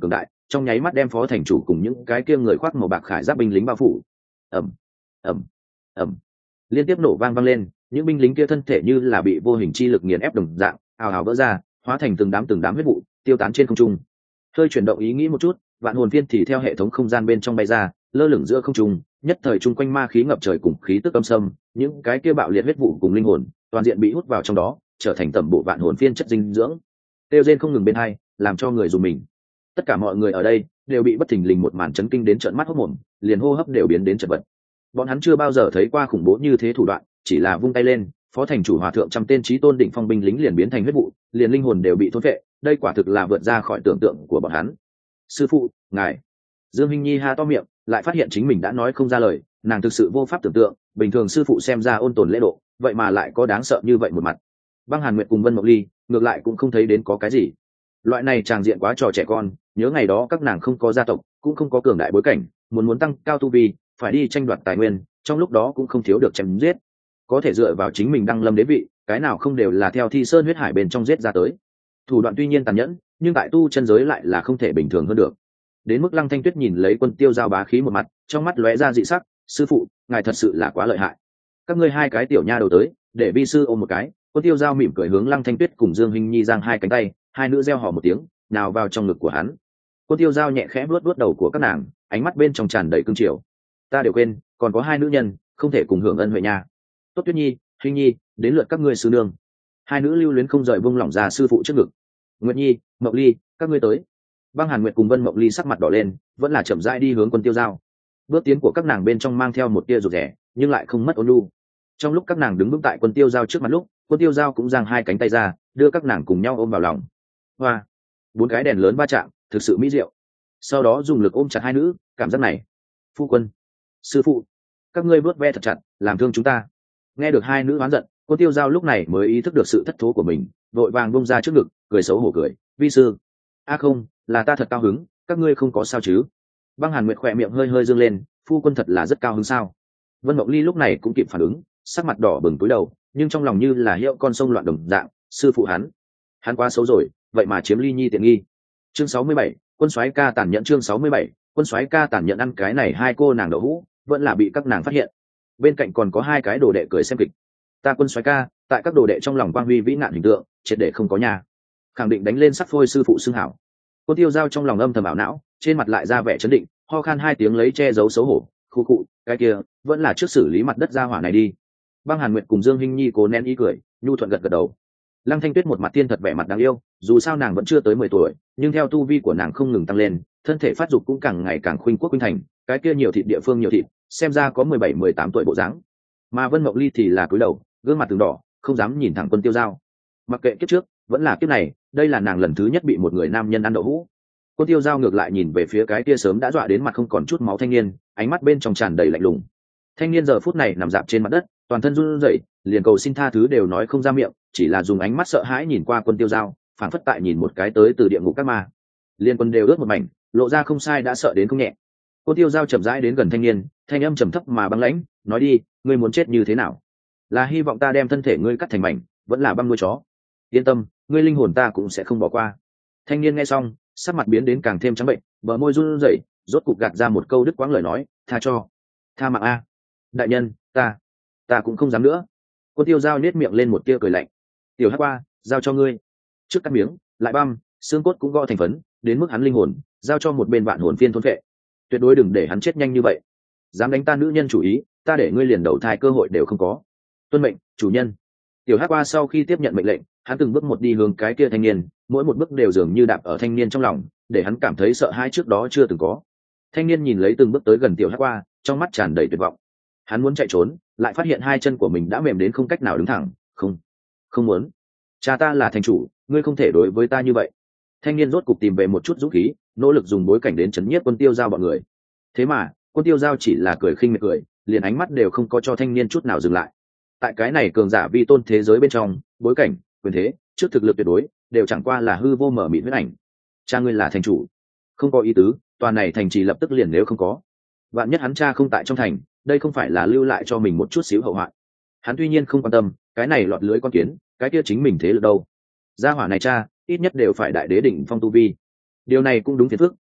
trong nháy mắt đem phó thành chủ cùng những cái kia người khoác màu bạc khải giáp binh lính bao phủ. ầm ầm ầm, liên tiếp nổ vang vang lên, những binh lính kia thân thể như là bị vô hình chi lực nghiền ép đồng dạng, ào ào vỡ ra, hóa thành từng đám từng đám huyết vụ, tiêu tán trên không trung. Hơi chuyển động ý nghĩ một chút, vạn hồn viên thì theo hệ thống không gian bên trong bay ra, lơ lửng giữa không trung, nhất thời chung quanh ma khí ngập trời cùng khí tức âm sâm, những cái kia bạo liệt huyết vụ cùng linh hồn, toàn diện bị hút vào trong đó, trở thành tẩm bộ vạn hồn viên chất dinh dưỡng. Tiêu rên không ngừng bên hai, làm cho người dùng mình. Tất cả mọi người ở đây đều bị bất thình lình một màn chấn kinh đến trợn mắt hốt mồm, liền hô hấp đều biến đến chật vật. Bọn hắn chưa bao giờ thấy qua khủng bố như thế thủ đoạn, chỉ là vung tay lên, phó thành chủ hòa thượng trăm tên chí tôn đỉnh phong binh lính liền biến thành huyết vụ, liền linh hồn đều bị thôn phệ, đây quả thực là vượt ra khỏi tưởng tượng của bọn hắn. Sư phụ, ngài. Dương Hinh Nhi ha to miệng, lại phát hiện chính mình đã nói không ra lời, nàng thực sự vô pháp tưởng tượng, bình thường sư phụ xem ra ôn tồn lễ độ, vậy mà lại có đáng sợ như vậy một mặt. Băng Hàn Nguyệt cùng Vân Mộng Ly, ngược lại cũng không thấy đến có cái gì. Loại này tràng diện quá trò trẻ con, nhớ ngày đó các nàng không có gia tộc, cũng không có cường đại bối cảnh, muốn muốn tăng cao tu vi, phải đi tranh đoạt tài nguyên, trong lúc đó cũng không thiếu được chém giết. Có thể dựa vào chính mình đăng lâm đế vị, cái nào không đều là theo Thi Sơn huyết hải bên trong giết ra tới. Thủ đoạn tuy nhiên tàn nhẫn, nhưng tại tu chân giới lại là không thể bình thường hơn được. Đến mức Lăng Thanh Tuyết nhìn lấy Quân Tiêu Giao bá khí một mặt, trong mắt lóe ra dị sắc, sư phụ, ngài thật sự là quá lợi hại. Các ngươi hai cái tiểu nha đầu tới, để vi sư ôm một cái. Quân Tiêu Giao mỉm cười hướng Lăng Thanh Tuyết cùng Dương Hinh Nhi giang hai cánh tay, hai nữ reo hò một tiếng, nào vào trong ngực của hắn. Quân Tiêu Giao nhẹ khẽ vuốt vuốt đầu của các nàng, ánh mắt bên trong tràn đầy cương triều. Ta đều quên, còn có hai nữ nhân, không thể cùng hưởng ân huệ nha. Tốt Tuyết Nhi, Hinh Nhi, đến lượt các ngươi sư nương. Hai nữ lưu luyến không rời buông lỏng ra sư phụ trước ngực. Nguyệt Nhi, Mộng Ly, các ngươi tới. Băng Hàn Nguyệt cùng Vân Mộng Ly sắc mặt đỏ lên, vẫn là chậm rãi đi hướng Quân Tiêu Giao. Bước tiến của các nàng bên trong mang theo một tia rụt rè, nhưng lại không mất ôn nhu. Trong lúc các nàng đứng vững tại Quân Tiêu Giao trước mặt lúc, Quân Tiêu Giao cũng giang hai cánh tay ra, đưa các nàng cùng nhau ôm vào lòng. Hoa, bốn cái đèn lớn va chạm, thực sự mỹ diệu. Sau đó dùng lực ôm chặt hai nữ, cảm giác này. Phu quân, sư phụ, các ngươi bước ve thật chặt, làm thương chúng ta. Nghe được hai nữ oán giận, Quân Tiêu Giao lúc này mới ý thức được sự thất thố của mình, vội vàng buông ra trước ngực, cười xấu hổ cười, vi sư. A không, là ta thật cao hứng, các ngươi không có sao chứ? Băng Hàn Nguyệt khỏe miệng hơi hơi dương lên, phu quân thật là rất cao hứng sao? Vân Mộng Ly lúc này cũng kịp phản ứng, sắc mặt đỏ bừng túi đầu, nhưng trong lòng như là hiệu con sông loạn đồng dạng, sư phụ hắn, hắn quá xấu rồi, vậy mà chiếm Ly Nhi tiện nghi. Chương sáu mươi bảy, quân soái ca tàn nhẫn. Chương sáu mươi bảy, quân soái ca tàn nhẫn. Ăn cái này hai cô nàng đậu hũ, vẫn là bị các nàng phát hiện. Bên cạnh còn có hai cái đồ đệ cười xem kịch. Ta quân soái ca, tại các đồ đệ trong lòng quang huy vĩ nạn hình tượng, triệt để không có nhà, khẳng định đánh lên sắc phôi sư phụ xưng hảo. Quân Tiêu Giao trong lòng âm thầm ảo não, trên mặt lại ra vẻ chấn định, ho khan hai tiếng lấy che giấu xấu hổ, khu cụ, cái kia vẫn là trước xử lý mặt đất ra hỏa này đi. Băng Hàn Nguyệt cùng Dương Hinh Nhi cố nén ý cười, nhu thuận gật gật đầu. Lăng Thanh Tuyết một mặt thiên thật vẻ mặt đáng yêu, dù sao nàng vẫn chưa tới mười tuổi, nhưng theo tu vi của nàng không ngừng tăng lên, thân thể phát dục cũng càng ngày càng khuynh quốc khuynh thành, cái kia nhiều thịt địa phương nhiều thịt, xem ra có mười bảy mười tám tuổi bộ dáng. Mà Vân Mộng Ly thì là cúi đầu, gương mặt từng đỏ, không dám nhìn thẳng Quân Tiêu Giao. Mặc kệ kiếp trước, vẫn là kiếp này, đây là nàng lần thứ nhất bị một người nam nhân ăn đậu hũ. Quân Tiêu Giao ngược lại nhìn về phía cái kia sớm đã dọa đến mặt không còn chút máu thanh niên, ánh mắt bên trong tràn đầy lạnh lùng. Thanh niên giờ phút này nằm dạp trên mặt đất, toàn thân run rẩy, liền cầu xin tha thứ đều nói không ra miệng, chỉ là dùng ánh mắt sợ hãi nhìn qua Quân Tiêu Giao, phảng phất tại nhìn một cái tới từ địa ngục các ma. Liên Quân đều ướt một mảnh, lộ ra không sai đã sợ đến không nhẹ. Quân Tiêu Giao chậm rãi đến gần thanh niên, thanh âm trầm thấp mà băng lãnh, nói đi, ngươi muốn chết như thế nào? Là hy vọng ta đem thân thể ngươi cắt thành mảnh, vẫn là băm nuôi chó? Yên tâm, ngươi linh hồn ta cũng sẽ không bỏ qua. Thanh niên nghe xong, sắc mặt biến đến càng thêm trắng bệnh, bờ môi run rẩy, rốt cục gạt ra một câu đứt quãng lời nói, tha cho, tha mạng a. Đại nhân, ta, ta cũng không dám nữa. Quân Tiêu Giao nết miệng lên một tia cười lạnh. Tiểu Hắc Qua, giao cho ngươi. Trước cắt miếng, lại băm, xương cốt cũng gõ thành phấn, đến mức hắn linh hồn, giao cho một bên vạn hồn phiên thôn vệ. Tuyệt đối đừng để hắn chết nhanh như vậy. Dám đánh ta nữ nhân chủ ý, ta để ngươi liền đầu thai cơ hội đều không có. Tuân mệnh, chủ nhân. Tiểu Hắc Qua sau khi tiếp nhận mệnh lệnh, hắn từng bước một đi hướng cái kia thanh niên, mỗi một bước đều dường như đạp ở thanh niên trong lòng, để hắn cảm thấy sợ hãi trước đó chưa từng có. Thanh niên nhìn lấy từng bước tới gần Tiểu Hắc Qua, trong mắt tràn đầy tuyệt vọng. Hắn muốn chạy trốn, lại phát hiện hai chân của mình đã mềm đến không cách nào đứng thẳng. Không, không muốn. Cha ta là thành chủ, ngươi không thể đối với ta như vậy. Thanh niên rốt cục tìm về một chút dũng khí, nỗ lực dùng bối cảnh đến chấn nhiếp Quân Tiêu Giao bọn người. Thế mà, Quân Tiêu Giao chỉ là cười khinh miệt cười, liền ánh mắt đều không có cho thanh niên chút nào dừng lại. Tại cái này cường giả vi tôn thế giới bên trong, bối cảnh, quyền thế, trước thực lực tuyệt đối, đều chẳng qua là hư vô mở mịt huyết ảnh. Cha ngươi là thành chủ, không có ý tứ, toàn này thành trì lập tức liền nếu không có. Vạn nhất hắn cha không tại trong thành, đây không phải là lưu lại cho mình một chút xíu hậu hoạn. Hắn tuy nhiên không quan tâm, cái này lọt lưới con kiến, cái kia chính mình thế lực đâu. Gia hỏa này cha, ít nhất đều phải đại đế đỉnh phong tu vi. Điều này cũng đúng phiền phức,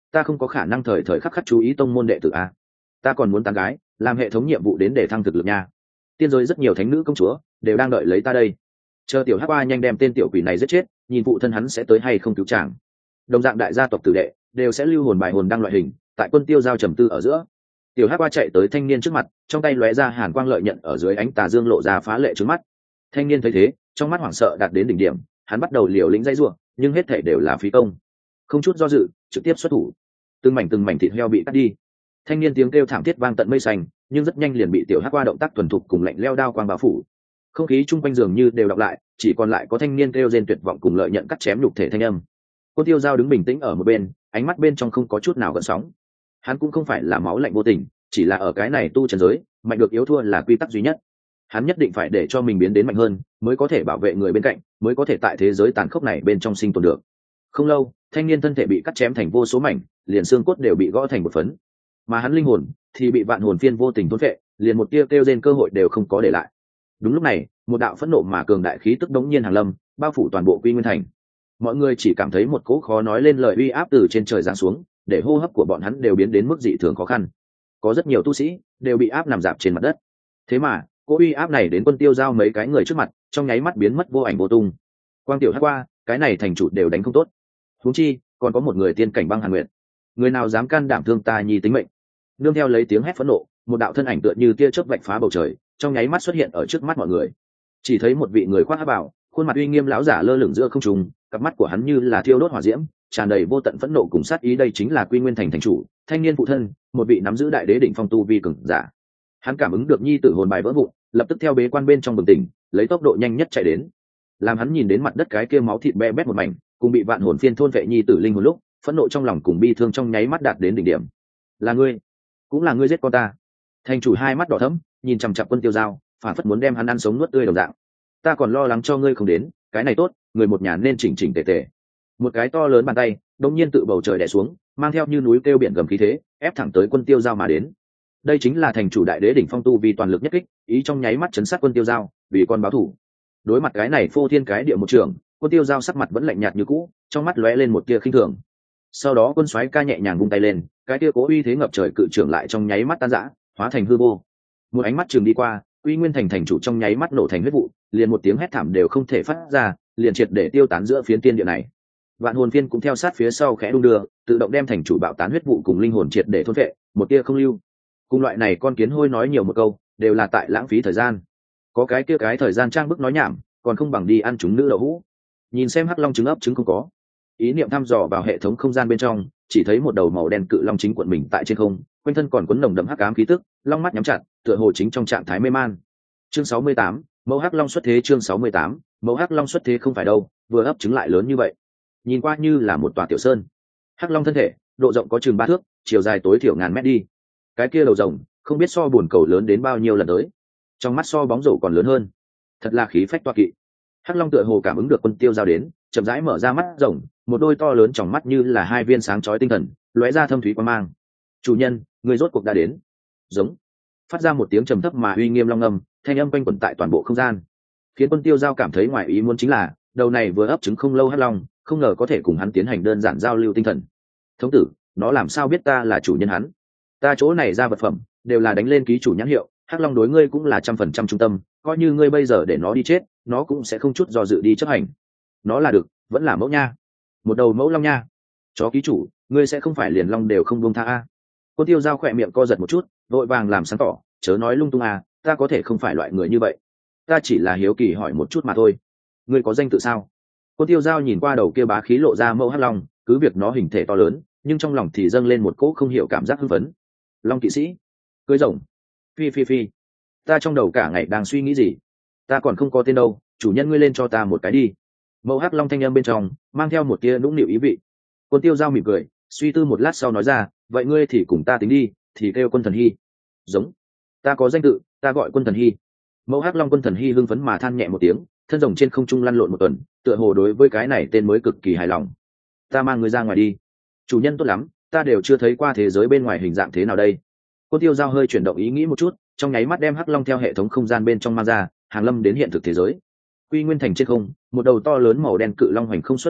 ta không có khả năng thời thời khắc khắc chú ý tông môn đệ tử a. Ta còn muốn tán gái, làm hệ thống nhiệm vụ đến để thăng thực lực nha. Tiên giới rất nhiều thánh nữ công chúa đều đang đợi lấy ta đây. Chờ tiểu hắc qua nhanh đem tên tiểu quỷ này giết chết, nhìn phụ thân hắn sẽ tới hay không cứu chàng. Đồng dạng đại gia tộc tử đệ đều sẽ lưu hồn bài hồn đăng loại hình, tại Quân Tiêu Giao trầm tư ở giữa, tiểu hắc qua chạy tới thanh niên trước mặt, trong tay lóe ra hàn quang lợi nhận ở dưới ánh tà dương lộ ra phá lệ trước mắt. Thanh niên thấy thế, trong mắt hoảng sợ đạt đến đỉnh điểm, hắn bắt đầu liều lĩnh dây rủa, nhưng hết thảy đều là phí công. Không chút do dự, trực tiếp xuất thủ. Từng mảnh từng mảnh thịt heo bị cắt đi. Thanh niên tiếng kêu thảm thiết vang tận mây xanh, nhưng rất nhanh liền bị tiểu hắc qua động tác thuần thục cùng lạnh leo đao quang bao phủ. Không khí chung quanh dường như đều đọc lại, chỉ còn lại có thanh niên kêu rên tuyệt vọng cùng lợi nhận cắt chém nhục thể thanh âm. Cô Tiêu Giao đứng bình tĩnh ở một bên, ánh mắt bên trong không có chút nào gợn sóng. Hắn cũng không phải là máu lạnh vô tình, chỉ là ở cái này tu trần giới, mạnh được yếu thua là quy tắc duy nhất. Hắn nhất định phải để cho mình biến đến mạnh hơn, mới có thể bảo vệ người bên cạnh, mới có thể tại thế giới tàn khốc này bên trong sinh tồn được. Không lâu, thanh niên thân thể bị cắt chém thành vô số mảnh, liền xương cốt đều bị gõ thành một phấn, mà hắn linh hồn thì bị vạn hồn phiên vô tình thôn phệ, liền một tia kêu rên cơ hội đều không có để lại. Đúng lúc này, một đạo phẫn nộ mà cường đại khí tức đống nhiên hàng lâm, bao phủ toàn bộ Quy Nguyên Thành. Mọi người chỉ cảm thấy một cỗ khó nói lên lời uy áp từ trên trời giáng xuống, để hô hấp của bọn hắn đều biến đến mức dị thường khó khăn. Có rất nhiều tu sĩ đều bị áp nằm dạp trên mặt đất. Thế mà, cỗ uy áp này đến Quân Tiêu Giao mấy cái người trước mặt, trong nháy mắt biến mất vô ảnh vô tung. Quang tiểu hắc qua, cái này thành chủ đều đánh không tốt. Huống chi, còn có một người tiên cảnh băng hàn nguyệt. Người nào dám can đảm thương ta nhi tính mệnh? Nương theo lấy tiếng hét phẫn nộ, một đạo thân ảnh tựa như tia chớp vạch phá bầu trời, trong nháy mắt xuất hiện ở trước mắt mọi người. Chỉ thấy một vị người khoác áo bào, khuôn mặt uy nghiêm lão giả lơ lửng giữa không trung, cặp mắt của hắn như là thiêu đốt hỏa diễm, tràn đầy vô tận phẫn nộ cùng sát ý. Đây chính là Quy Nguyên Thành thành chủ, thanh niên phụ thân, một vị nắm giữ đại đế đỉnh phong tu vi cường giả. Hắn cảm ứng được nhi tử hồn bài vỡ vụn, lập tức theo bế quan bên trong bừng tỉnh, lấy tốc độ nhanh nhất chạy đến. Làm hắn nhìn đến mặt đất cái kia máu thịt be bét một mảnh, cùng bị vạn hồn phiên thôn vệ nhi tử linh hồn lúc, phẫn nộ trong lòng cùng bi thương trong nháy mắt đạt đến đỉnh điểm. Là ngươi, cũng là ngươi giết con ta. Thành chủ hai mắt đỏ thẫm, nhìn chằm chằm Quân Tiêu Giao, phản phất muốn đem hắn ăn sống nuốt tươi đồng dạng. Ta còn lo lắng cho ngươi không đến, cái này tốt, người một nhà nên chỉnh chỉnh tề tề. Một cái to lớn bàn tay đột nhiên tự bầu trời đè xuống, mang theo như núi kêu biển gầm khí thế, ép thẳng tới Quân Tiêu Giao mà đến. Đây chính là thành chủ đại đế đỉnh phong tu vì toàn lực nhất kích, ý trong nháy mắt chấn sát Quân Tiêu Giao, vì con báo thủ. Đối mặt cái này phô thiên cái địa một trường, Quân Tiêu Giao sắc mặt vẫn lạnh nhạt như cũ, trong mắt lóe lên một tia khinh thường. Sau đó Quân Soái ca nhẹ nhàng vung tay lên, cái tia cố uy thế ngập trời cự trưởng lại trong nháy mắt tan rã, hóa thành hư vô. Một ánh mắt trường đi qua, Quy Nguyên Thành thành chủ trong nháy mắt nổ thành huyết vụ, liền một tiếng hét thảm đều không thể phát ra, liền triệt để tiêu tán giữa phiến tiên địa này. Vạn hồn phiên cũng theo sát phía sau khẽ đung đưa, tự động đem thành chủ bạo tán huyết vụ cùng linh hồn triệt để thôn phệ, một tia không lưu. Cùng loại này con kiến hôi nói nhiều một câu, đều là tại lãng phí thời gian. Có cái kia cái thời gian trang bức nói nhảm, còn không bằng đi ăn chúng nữ đậu hũ. Nhìn xem hắc long trứng ấp trứng không có. Ý niệm thăm dò vào hệ thống không gian bên trong, chỉ thấy một đầu màu đen cự long chính cuộn mình tại trên không, quanh thân còn cuốn nồng đậm hắc ám khí tức, long mắt nhắm chặt, tựa hồ chính trong trạng thái mê man. Chương sáu mươi tám, mẫu hắc long xuất thế. Chương sáu mươi tám, mẫu hắc long xuất thế không phải đâu, vừa ấp trứng lại lớn như vậy. Nhìn qua như là một tòa tiểu sơn. Hắc long thân thể, độ rộng có chừng ba thước, chiều dài tối thiểu ngàn mét đi. Cái kia đầu rồng, không biết so buồn cầu lớn đến bao nhiêu lần tới. Trong mắt so bóng rổ còn lớn hơn. Thật là khí phách toa kỵ. Hắc long tựa hồ cảm ứng được Quân Tiêu Giao đến, chậm rãi mở ra mắt rồng, một đôi to lớn trong mắt như là hai viên sáng chói tinh thần, lóe ra thâm thúy quang mang. Chủ nhân, người rốt cuộc đã đến. Giống. Phát ra một tiếng trầm thấp mà uy nghiêm long âm, thanh âm quanh quẩn tại toàn bộ không gian. Khiến Quân Tiêu Giao cảm thấy ngoài ý muốn chính là, đầu này vừa ấp trứng không lâu hắc long, không ngờ có thể cùng hắn tiến hành đơn giản giao lưu tinh thần. Thống tử, nó làm sao biết ta là chủ nhân hắn? Ta chỗ này ra vật phẩm, đều là đánh lên ký chủ nhãn hiệu, hắc long đối ngươi cũng là trăm phần trăm trung tâm, coi như ngươi bây giờ để nó đi chết, nó cũng sẽ không chút do dự đi chấp hành. Nó là được, vẫn là mẫu nha. Một đầu mẫu long nha. Chó ký chủ, ngươi sẽ không phải liền long đều không buông tha a? Cô Tiêu Giao khỏe miệng co giật một chút, vội vàng làm sáng tỏ, chớ nói lung tung à, ta có thể không phải loại người như vậy. Ta chỉ là hiếu kỳ hỏi một chút mà thôi. Ngươi có danh tự sao? Cô Tiêu Giao nhìn qua đầu kia bá khí lộ ra mẫu hắc long, cứ việc nó hình thể to lớn, nhưng trong lòng thì dâng lên một cỗ không hiểu cảm giác hưng phấn. Long kỵ sĩ, cưới rồng, phi phi phi. Ta trong đầu cả ngày đang suy nghĩ gì? Ta còn không có tên đâu, chủ nhân ngươi lên cho ta một cái đi. Mẫu hắc long thanh âm bên trong mang theo một tia nũng nịu ý vị. Quân Tiêu Giao mỉm cười, suy tư một lát sau nói ra, vậy ngươi thì cùng ta tính đi, thì kêu Quân Thần Hy. Giống. Ta có danh tự, ta gọi Quân Thần Hy. Mẫu hắc long Quân Thần Hy hưng phấn mà than nhẹ một tiếng, thân rồng trên không trung lăn lộn một tuần, tựa hồ đối với cái này tên mới cực kỳ hài lòng. Ta mang ngươi ra ngoài đi. Chủ nhân tốt lắm, ta đều chưa thấy qua thế giới bên ngoài hình dạng thế nào đây. Quân Tiêu Giao hơi chuyển động ý nghĩ một chút, trong nháy mắt đem hắc long theo hệ thống không gian bên trong mang ra, hàng lâm đến hiện thực thế giới. Quy Nguyên Thành trên không, một đầu to lớn màu đen cự long hoành không xuất thế,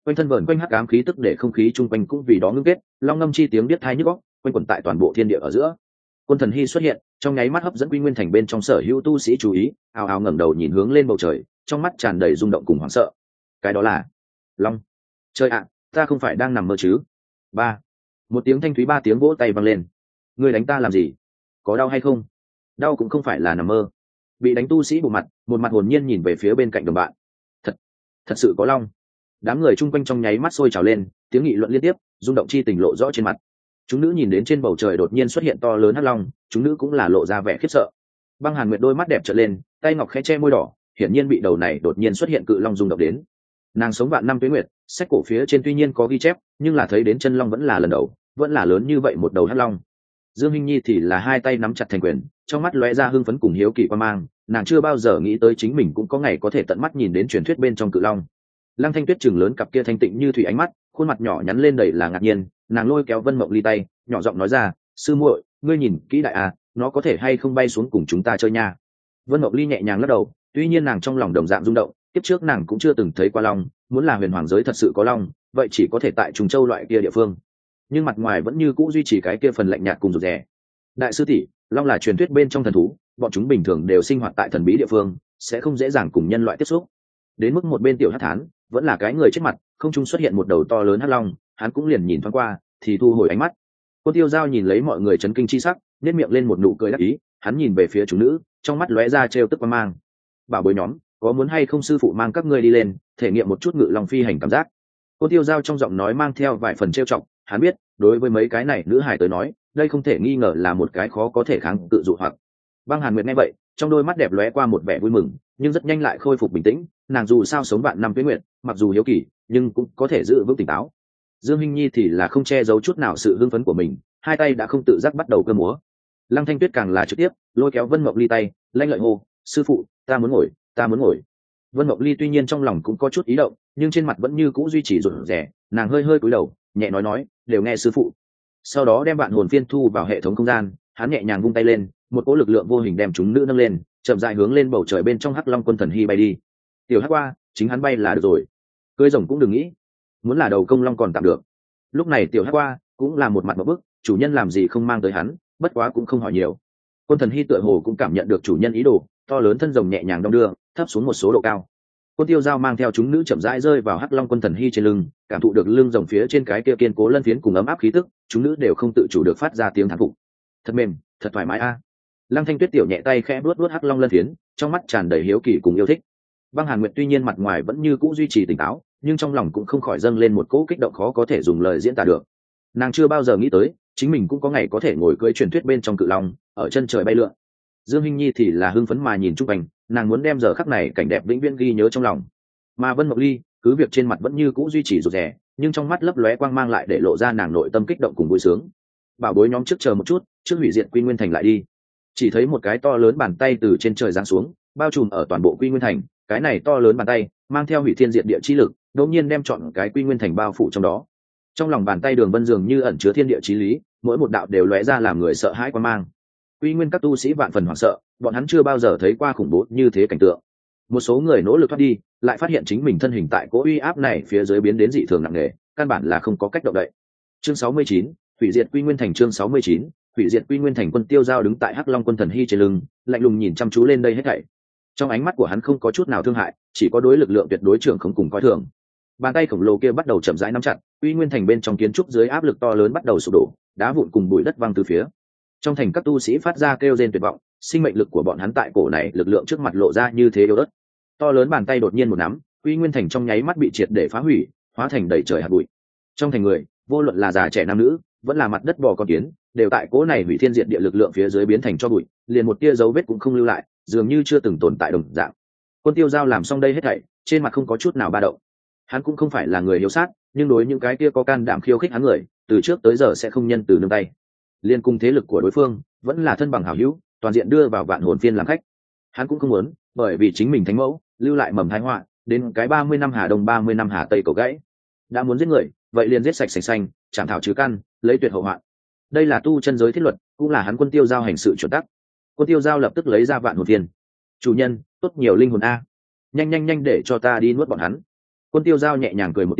quanh thân vờn quanh hắc ám khí tức để không khí chung quanh cũng vì đó ngưng kết, long ngâm chi tiếng biết thai nhức óc quanh quẩn tại toàn bộ thiên địa ở giữa. Quân thần hy xuất hiện, trong nháy mắt hấp dẫn quy nguyên thành bên trong sở hữu tu sĩ chú ý, ào ào ngẩng đầu nhìn hướng lên bầu trời, trong mắt tràn đầy rung động cùng hoảng sợ. Cái đó là long. Trời ạ, ta không phải đang nằm mơ chứ? Ba. Một tiếng thanh thúy ba tiếng vỗ tay vang lên. Ngươi đánh ta làm gì? Có đau hay không? Đau cũng không phải là nằm mơ. Bị đánh tu sĩ bộ mặt, một mặt hồn nhiên nhìn về phía bên cạnh đồng bạn. Thật, thật sự có long. Đám người chung quanh trong nháy mắt sôi trào lên, tiếng nghị luận liên tiếp, rung động chi tình lộ rõ trên mặt. Chúng nữ nhìn đến trên bầu trời đột nhiên xuất hiện to lớn hắc long, chúng nữ cũng là lộ ra vẻ khiếp sợ. Băng Hàn Nguyệt đôi mắt đẹp trợn lên, tay ngọc khẽ che môi đỏ, hiển nhiên bị đầu này đột nhiên xuất hiện cự long rung động đến. Nàng sống vạn năm tuế nguyệt, sách cổ phía trên tuy nhiên có ghi chép, nhưng là thấy đến chân long vẫn là lần đầu, vẫn là lớn như vậy một đầu hắc long. Dương Hinh Nhi thì là hai tay nắm chặt thành quyền, trong mắt lóe ra hưng phấn cùng hiếu kỳ quan mang, nàng chưa bao giờ nghĩ tới chính mình cũng có ngày có thể tận mắt nhìn đến truyền thuyết bên trong cự long. Lăng Thanh Tuyết chừng lớn cặp kia thanh tịnh như thủy ánh mắt, khuôn mặt nhỏ nhắn lên đầy là ngạc nhiên, nàng lôi kéo Vân Mộng Ly tay, nhỏ giọng nói ra, sư muội, ngươi nhìn kỹ đại à, nó có thể hay không bay xuống cùng chúng ta chơi nha. Vân Mộng Ly nhẹ nhàng lắc đầu, tuy nhiên nàng trong lòng đồng dạng rung động, tiếp trước nàng cũng chưa từng thấy qua long, muốn là huyền hoàng giới thật sự có long, vậy chỉ có thể tại Trùng Châu loại kia địa phương. Nhưng mặt ngoài vẫn như cũ duy trì cái kia phần lạnh nhạt cùng rụt rè. Đại sư tỷ, long là truyền thuyết bên trong thần thú, bọn chúng bình thường đều sinh hoạt tại thần bí địa phương, sẽ không dễ dàng cùng nhân loại tiếp xúc. Đến mức một bên tiểu hắc thán, vẫn là cái người chết mặt, không trung xuất hiện một đầu to lớn hắc long, hắn cũng liền nhìn thoáng qua, thì thu hồi ánh mắt. Cô Tiêu Giao nhìn lấy mọi người chấn kinh chi sắc, nhếch miệng lên một nụ cười đắc ý, hắn nhìn về phía chúng nữ, trong mắt lóe ra trêu tức quan mang. Bảo bối nhóm, có muốn hay không sư phụ mang các ngươi đi lên, thể nghiệm một chút ngự long phi hành cảm giác. Cô Tiêu Giao trong giọng nói mang theo vài phần trêu chọc, hắn biết, đối với mấy cái này nữ hài tới nói, đây không thể nghi ngờ là một cái khó có thể kháng cự dụ hoặc. Băng Hàn Nguyệt nghe vậy, trong đôi mắt đẹp lóe qua một vẻ vui mừng, nhưng rất nhanh lại khôi phục bình tĩnh, nàng dù sao sống vạn năm tuế nguyệt, mặc dù hiếu kỳ, nhưng cũng có thể giữ vững tỉnh táo. Dương Hinh Nhi thì là không che giấu chút nào sự hưng phấn của mình, hai tay đã không tự giác bắt đầu cơ múa. Lăng Thanh Tuyết càng là trực tiếp lôi kéo Vân Mộng Ly tay, lanh lợi hô, sư phụ, ta muốn ngồi, ta muốn ngồi. Vân Mộng Ly tuy nhiên trong lòng cũng có chút ý động, nhưng trên mặt vẫn như cũ duy trì rụt rè, nàng hơi hơi cúi đầu, nhẹ nói nói, đều nghe sư phụ. Sau đó đem vạn hồn phiên thu vào hệ thống không gian, hắn nhẹ nhàng vung tay lên, một cỗ lực lượng vô hình đem chúng nữ nâng lên, chậm rãi hướng lên bầu trời bên trong Hắc Long Quân Thần Hy bay đi. Tiểu Hắc qua, chính hắn bay là được rồi. Cưỡi rồng cũng đừng nghĩ, muốn là đầu công long còn tạm được. Lúc này Tiểu Hắc qua cũng là một mặt một bức, chủ nhân làm gì không mang tới hắn, bất quá cũng không hỏi nhiều. Quân Thần Hy tựa hồ cũng cảm nhận được chủ nhân ý đồ, to lớn thân rồng nhẹ nhàng đong đưa, thấp xuống một số độ cao. Quân Tiêu Giao mang theo chúng nữ chậm rãi rơi vào Hắc Long Quân Thần Hy trên lưng, cảm thụ được lưng rồng phía trên cái kia kiên cố lân phiến cùng ấm áp khí tức, chúng nữ đều không tự chủ được phát ra tiếng thán phục. Thật mềm, thật thoải mái a. Lăng Thanh Tuyết tiểu nhẹ tay khẽ vuốt vuốt Hắc Long lân phiến, trong mắt tràn đầy hiếu kỳ cùng yêu thích. Băng Hàn Nguyệt tuy nhiên mặt ngoài vẫn như cũ duy trì tỉnh táo, nhưng trong lòng cũng không khỏi dâng lên một cỗ kích động khó có thể dùng lời diễn tả được. Nàng chưa bao giờ nghĩ tới, chính mình cũng có ngày có thể ngồi cưỡi truyền thuyết bên trong cự long, ở chân trời bay lượn. Dương Hinh Nhi thì là hưng phấn mà nhìn chung quanh, nàng muốn đem giờ khắc này cảnh đẹp vĩnh viễn ghi nhớ trong lòng. Mà Vân Mộng Ly, cứ việc trên mặt vẫn như cũ duy trì rụt rè, nhưng trong mắt lấp lóe quang mang lại để lộ ra nàng nội tâm kích động cùng vui sướng. Bảo bối nhóm trước chờ một chút, trước hủy diệt Quy Nguyên Thành lại đi. Chỉ thấy một cái to lớn bàn tay từ trên trời giáng xuống, bao trùm ở toàn bộ Quy Nguyên Thành, cái này to lớn bàn tay mang theo hủy thiên diệt địa chi lực, đột nhiên đem trọn cái Quy Nguyên Thành bao phủ trong đó. Trong lòng bàn tay Đường Vân dường như ẩn chứa thiên địa chí lý, mỗi một đạo đều lóe ra làm người sợ hãi quang mang. Quy Nguyên các tu sĩ vạn phần hoảng sợ, bọn hắn chưa bao giờ thấy qua khủng bố như thế cảnh tượng. Một số người nỗ lực thoát đi, lại phát hiện chính mình thân hình tại cỗ uy áp này phía dưới biến đến dị thường nặng nề, căn bản là không có cách động đậy. Chương sáu mươi chín, hủy diệt Quy Nguyên Thành. Chương sáu mươi chín, hủy diệt Quy Nguyên Thành. Quân Tiêu Giao đứng tại Hắc Long Quân Thần Hy trên lưng, lạnh lùng nhìn chăm chú lên đây hết thảy. Trong ánh mắt của hắn không có chút nào thương hại, chỉ có đối lực lượng tuyệt đối trưởng không cùng coi thường. Bàn tay khổng lồ kia bắt đầu chậm rãi nắm chặt, Quy Nguyên Thành bên trong kiến trúc dưới áp lực to lớn bắt đầu sụp đổ, đá vụn cùng bụi đất văng từ phía. Trong thành các tu sĩ phát ra kêu rên tuyệt vọng, sinh mệnh lực của bọn hắn tại cổ này lực lượng trước mặt lộ ra như thế yếu ớt. To lớn bàn tay đột nhiên một nắm, Quy Nguyên Thành trong nháy mắt bị triệt để phá hủy, hóa thành đầy trời hạt bụi. Trong thành người, vô luận là già trẻ nam nữ, vẫn là mặt đất bò con kiến, đều tại cỗ này hủy thiên diệt địa lực lượng phía dưới biến thành cho bụi, liền một tia dấu vết cũng không lưu lại, dường như chưa từng tồn tại đồng dạng. Quân Tiêu Giao làm xong đây hết thảy, trên mặt không có chút nào ba động. Hắn cũng không phải là người hiếu sát, nhưng đối những cái kia có can đảm khiêu khích hắn người, từ trước tới giờ sẽ không nhân từ nương tay. Liên cung thế lực của đối phương, vẫn là thân bằng hảo hữu, toàn diện đưa vào vạn hồn phiên làm khách. Hắn cũng không muốn, bởi vì chính mình thánh mẫu, lưu lại mầm tai họa, đến cái ba mươi năm hà đông ba mươi năm hà tây cầu gãy. Đã muốn giết người, vậy liền giết sạch sành xanh, chảm thảo trừ căn, lấy tuyệt hậu hoạn. Đây là tu chân giới thiết luật, cũng là hắn Quân Tiêu Giao hành sự chuẩn tắc. Quân Tiêu Giao lập tức lấy ra vạn hồn phiên. Chủ nhân, tốt nhiều linh hồn a, nhanh nhanh nhanh để cho ta đi nuốt bọn hắn. Quân Tiêu Giao nhẹ nhàng cười một tiếng,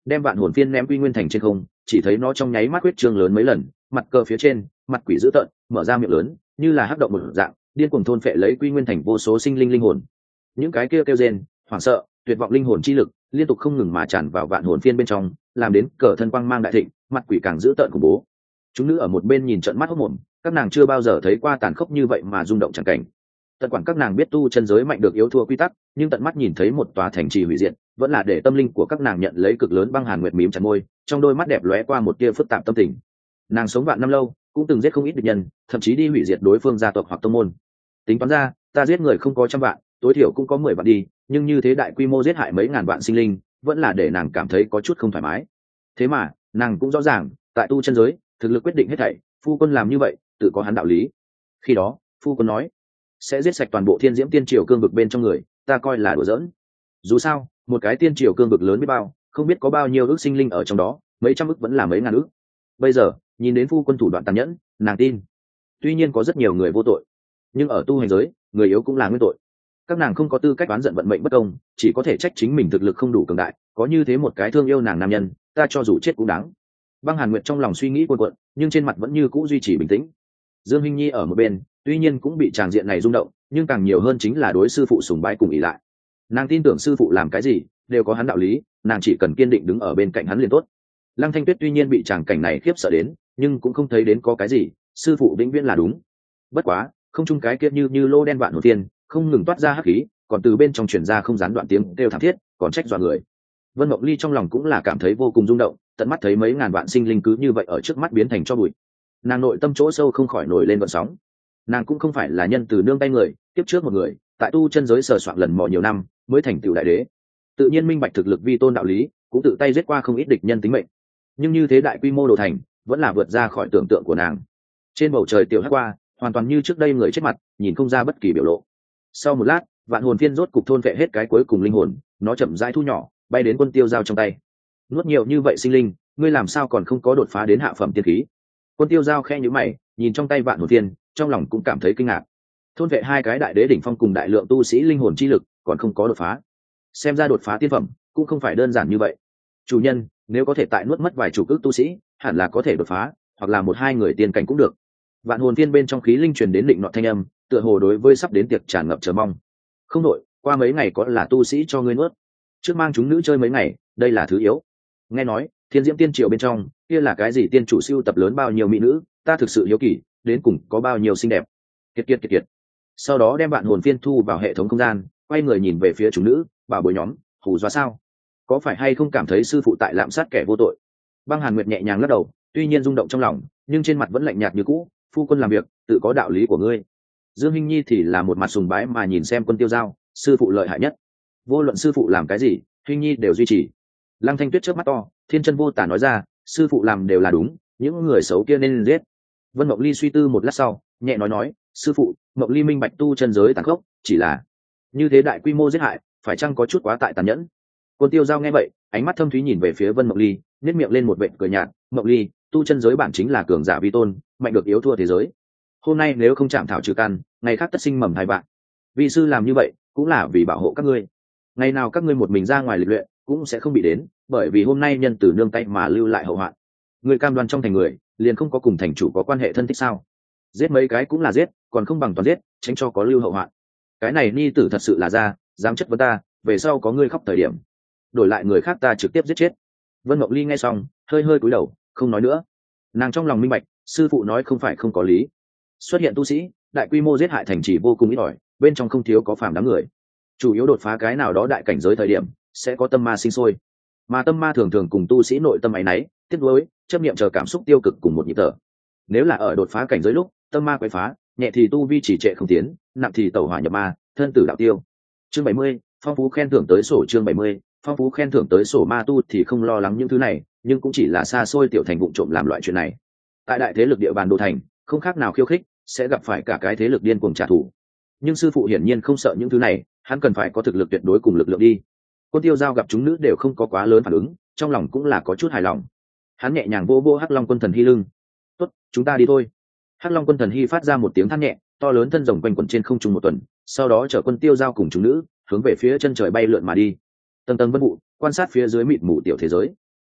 đem vạn hồn phiên ném quy nguyên thành trên không, chỉ thấy nó trong nháy mắt huyết trương lớn mấy lần, mặt cờ phía trên mặt quỷ dữ tợn mở ra miệng lớn như là hắc động một dạng điên cuồng thôn phệ lấy quy nguyên thành vô số sinh linh linh hồn. Những cái kia kêu rên hoảng sợ tuyệt vọng linh hồn chi lực liên tục không ngừng mà tràn vào vạn hồn phiên bên trong, làm đến cờ thân quang mang đại thịnh, mặt quỷ càng dữ tợn khủng bố. Chúng nữ ở một bên nhìn trợn mắt hốt mồm, các nàng chưa bao giờ thấy qua tàn khốc như vậy mà rung động chẳng cảnh. Tận quản các nàng biết tu chân giới mạnh được yếu thua quy tắc, nhưng tận mắt nhìn thấy một tòa thành trì hủy diệt vẫn là để tâm linh của các nàng nhận lấy cực lớn. Băng Hàn Nguyệt mím chặt môi, trong đôi mắt đẹp lóe qua một tia phức tạp tâm tình. Nàng sống vạn năm lâu, cũng từng giết không ít địch nhân, thậm chí đi hủy diệt đối phương gia tộc hoặc tông môn. Tính toán ra, ta giết người không có trăm vạn, tối thiểu cũng có mười vạn đi, nhưng như thế đại quy mô giết hại mấy ngàn vạn sinh linh, vẫn là để nàng cảm thấy có chút không thoải mái. Thế mà, nàng cũng rõ ràng, tại tu chân giới, thực lực quyết định hết thảy, phu quân làm như vậy, tự có hắn đạo lý. Khi đó, phu quân nói, sẽ giết sạch toàn bộ Thiên Diễm Tiên Triều cương vực bên trong người, ta coi là đùa giỡn. Dù sao, một cái tiên triều cương vực lớn biết bao, không biết có bao nhiêu ước sinh linh ở trong đó, mấy trăm ước vẫn là mấy ngàn ước. Bây giờ, nhìn đến phu quân thủ đoạn tàn nhẫn, nàng tin. Tuy nhiên có rất nhiều người vô tội, nhưng ở tu hành giới, người yếu cũng là nguyên tội. Các nàng không có tư cách oán giận vận mệnh bất công, chỉ có thể trách chính mình thực lực không đủ cường đại, có như thế một cái thương yêu nàng nam nhân, ta cho dù chết cũng đáng. Băng Hàn Nguyệt trong lòng suy nghĩ cuộn cuộn, nhưng trên mặt vẫn như cũ duy trì bình tĩnh. Dương Hinh Nhi ở một bên, tuy nhiên cũng bị tràng diện này rung động, nhưng càng nhiều hơn chính là đối sư phụ sùng bái cùng ỷ lại. Nàng tin tưởng sư phụ làm cái gì đều có hắn đạo lý, nàng chỉ cần kiên định đứng ở bên cạnh hắn liền tốt. Lăng Thanh Tuyết tuy nhiên bị tràng cảnh này khiếp sợ đến, nhưng cũng không thấy đến có cái gì, sư phụ vĩnh viễn là đúng. Bất quá, không chung cái kia như như lô đen vạn hồn thiên, không ngừng toát ra hắc khí, còn từ bên trong truyền ra không gián đoạn tiếng kêu thảm thiết, còn trách dọa người. Vân Mộng Ly trong lòng cũng là cảm thấy vô cùng rung động, tận mắt thấy mấy ngàn vạn sinh linh cứ như vậy ở trước mắt biến thành tro bụi, nàng nội tâm chỗ sâu không khỏi nổi lên gợn sóng. Nàng cũng không phải là nhân từ nương tay người, tiếp trước một người, tại tu chân giới sờ soạn lần mò nhiều năm, mới thành tựu đại đế, tự nhiên minh bạch thực lực vi tôn đạo lý, cũng tự tay giết qua không ít địch nhân tính mệnh. Nhưng như thế đại quy mô đồ thành, vẫn là vượt ra khỏi tưởng tượng của nàng. Trên bầu trời tiểu hắc qua, hoàn toàn như trước đây người chết mặt, nhìn không ra bất kỳ biểu lộ. Sau một lát, vạn hồn phiên rốt cục thôn vệ hết cái cuối cùng linh hồn, nó chậm rãi thu nhỏ, bay đến Quân Tiêu Giao trong tay. Nuốt nhiều như vậy sinh linh, ngươi làm sao còn không có đột phá đến hạ phẩm tiên khí? Quân Tiêu Giao khẽ nhíu mày, nhìn trong tay vạn hồn phiên, trong lòng cũng cảm thấy kinh ngạc. Thôn vệ hai cái đại đế đỉnh phong cùng đại lượng tu sĩ linh hồn chi lực, còn không có đột phá. Xem ra đột phá tiên phẩm cũng không phải đơn giản như vậy. Chủ nhân, nếu có thể tại nuốt mất vài chục ức tu sĩ, hẳn là có thể đột phá, hoặc là một hai người tiên cảnh cũng được. Vạn hồn phiên bên trong khí linh truyền đến định nọ thanh âm, tựa hồ đối với sắp đến tiệc tràn ngập chờ mong. Không đổi, qua mấy ngày có là tu sĩ cho ngươi nuốt. Trước mang chúng nữ chơi mấy ngày, đây là thứ yếu. Nghe nói, Thiên Diễm Tiên Triều bên trong, kia là cái gì tiên chủ siêu tập lớn bao nhiêu mỹ nữ, ta thực sự hiếu kỳ, đến cùng có bao nhiêu xinh đẹp. Kiệt kiệt kiệt kiệt. Sau đó đem vạn hồn phiên thu vào hệ thống không gian, quay người nhìn về phía chúng nữ, bảo bối nhóm, hù dọa sao? Có phải hay không cảm thấy sư phụ tại lạm sát kẻ vô tội? Băng Hàn Nguyệt nhẹ nhàng lắc đầu, tuy nhiên rung động trong lòng, nhưng trên mặt vẫn lạnh nhạt như cũ. Phu quân làm việc, tự có đạo lý của ngươi. Dương Hinh Nhi thì là một mặt sùng bái mà nhìn xem Quân Tiêu Giao, sư phụ lợi hại nhất. Vô luận sư phụ làm cái gì, Hinh Nhi đều duy trì. Lăng Thanh Tuyết chớp mắt to, thiên chân vô tả nói ra, sư phụ làm đều là đúng, những người xấu kia nên giết. Vân Mộng Ly suy tư một lát sau, nhẹ nói nói, sư phụ, Mộng Ly minh bạch tu chân giới tàn khốc, chỉ là như thế đại quy mô giết hại, phải chăng có chút quá tại tàn nhẫn? Quân Tiêu Giao nghe vậy, ánh mắt thâm thúy nhìn về phía Vân Mộng Ly, nhếch miệng lên một vệt cười nhạt, Mộng Ly, tu chân giới bản chính là cường giả vi tôn, mạnh được yếu thua thế giới. Hôm nay nếu không chạm thảo trừ căn, ngày khác tất sinh mầm thai bạn. Vị sư làm như vậy, cũng là vì bảo hộ các ngươi. Ngày nào các ngươi một mình ra ngoài lịch luyện, cũng sẽ không bị đến, bởi vì hôm nay nhân từ nương tay mà lưu lại hậu hoạn. Người cam đoan trong thành người, liền không có cùng thành chủ có quan hệ thân thích sao? Giết mấy cái cũng là giết, còn không bằng toàn giết, tránh cho có lưu hậu hoạn. Cái này ni tử thật sự là ra, dám chất vấn ta, về sau có ngươi khóc thời điểm, đổi lại người khác ta trực tiếp giết chết. Vân Mộng Ly nghe xong, hơi hơi cúi đầu, không nói nữa. Nàng trong lòng minh bạch, sư phụ nói không phải không có lý. Xuất hiện tu sĩ, đại quy mô giết hại thành trì vô cùng ít ỏi, bên trong không thiếu có phàm đám người. Chủ yếu đột phá cái nào đó đại cảnh giới thời điểm, sẽ có tâm ma sinh sôi. Mà tâm ma thường thường cùng tu sĩ nội tâm áy náy, tiếc nuối, chấp niệm chờ cảm xúc tiêu cực cùng một nhịp thở. Nếu là ở đột phá cảnh giới lúc, tâm ma quấy phá, nhẹ thì tu vi chỉ trệ không tiến, nặng thì tẩu hỏa nhập ma, thân tử đạo tiêu. Chương bảy mươi, phong phú khen thưởng tới sổ. Chương bảy mươi, phong phú khen thưởng tới sổ. Ma tu thì không lo lắng những thứ này, nhưng cũng chỉ là xa xôi tiểu thành vụng trộm làm loại chuyện này. Tại đại thế lực địa bàn đô thành, không khác nào khiêu khích, sẽ gặp phải cả cái thế lực điên cuồng trả thù. Nhưng sư phụ hiển nhiên không sợ những thứ này, hắn cần phải có thực lực tuyệt đối cùng lực lượng đi. Quân Tiêu Giao gặp chúng nữ đều không có quá lớn phản ứng, trong lòng cũng là có chút hài lòng. Hắn nhẹ nhàng vô vô Hắc Long Quân Thần Hy lưng. "Tốt, chúng ta đi thôi." Hắc Long Quân Thần Hy phát ra một tiếng than nhẹ, to lớn thân rồng quanh quẩn trên không trung một tuần, sau đó chở Quân Tiêu Giao cùng chúng nữ hướng về phía chân trời bay lượn mà đi. Tầng tầng vân vụ, quan sát phía dưới mịt mù tiểu thế giới.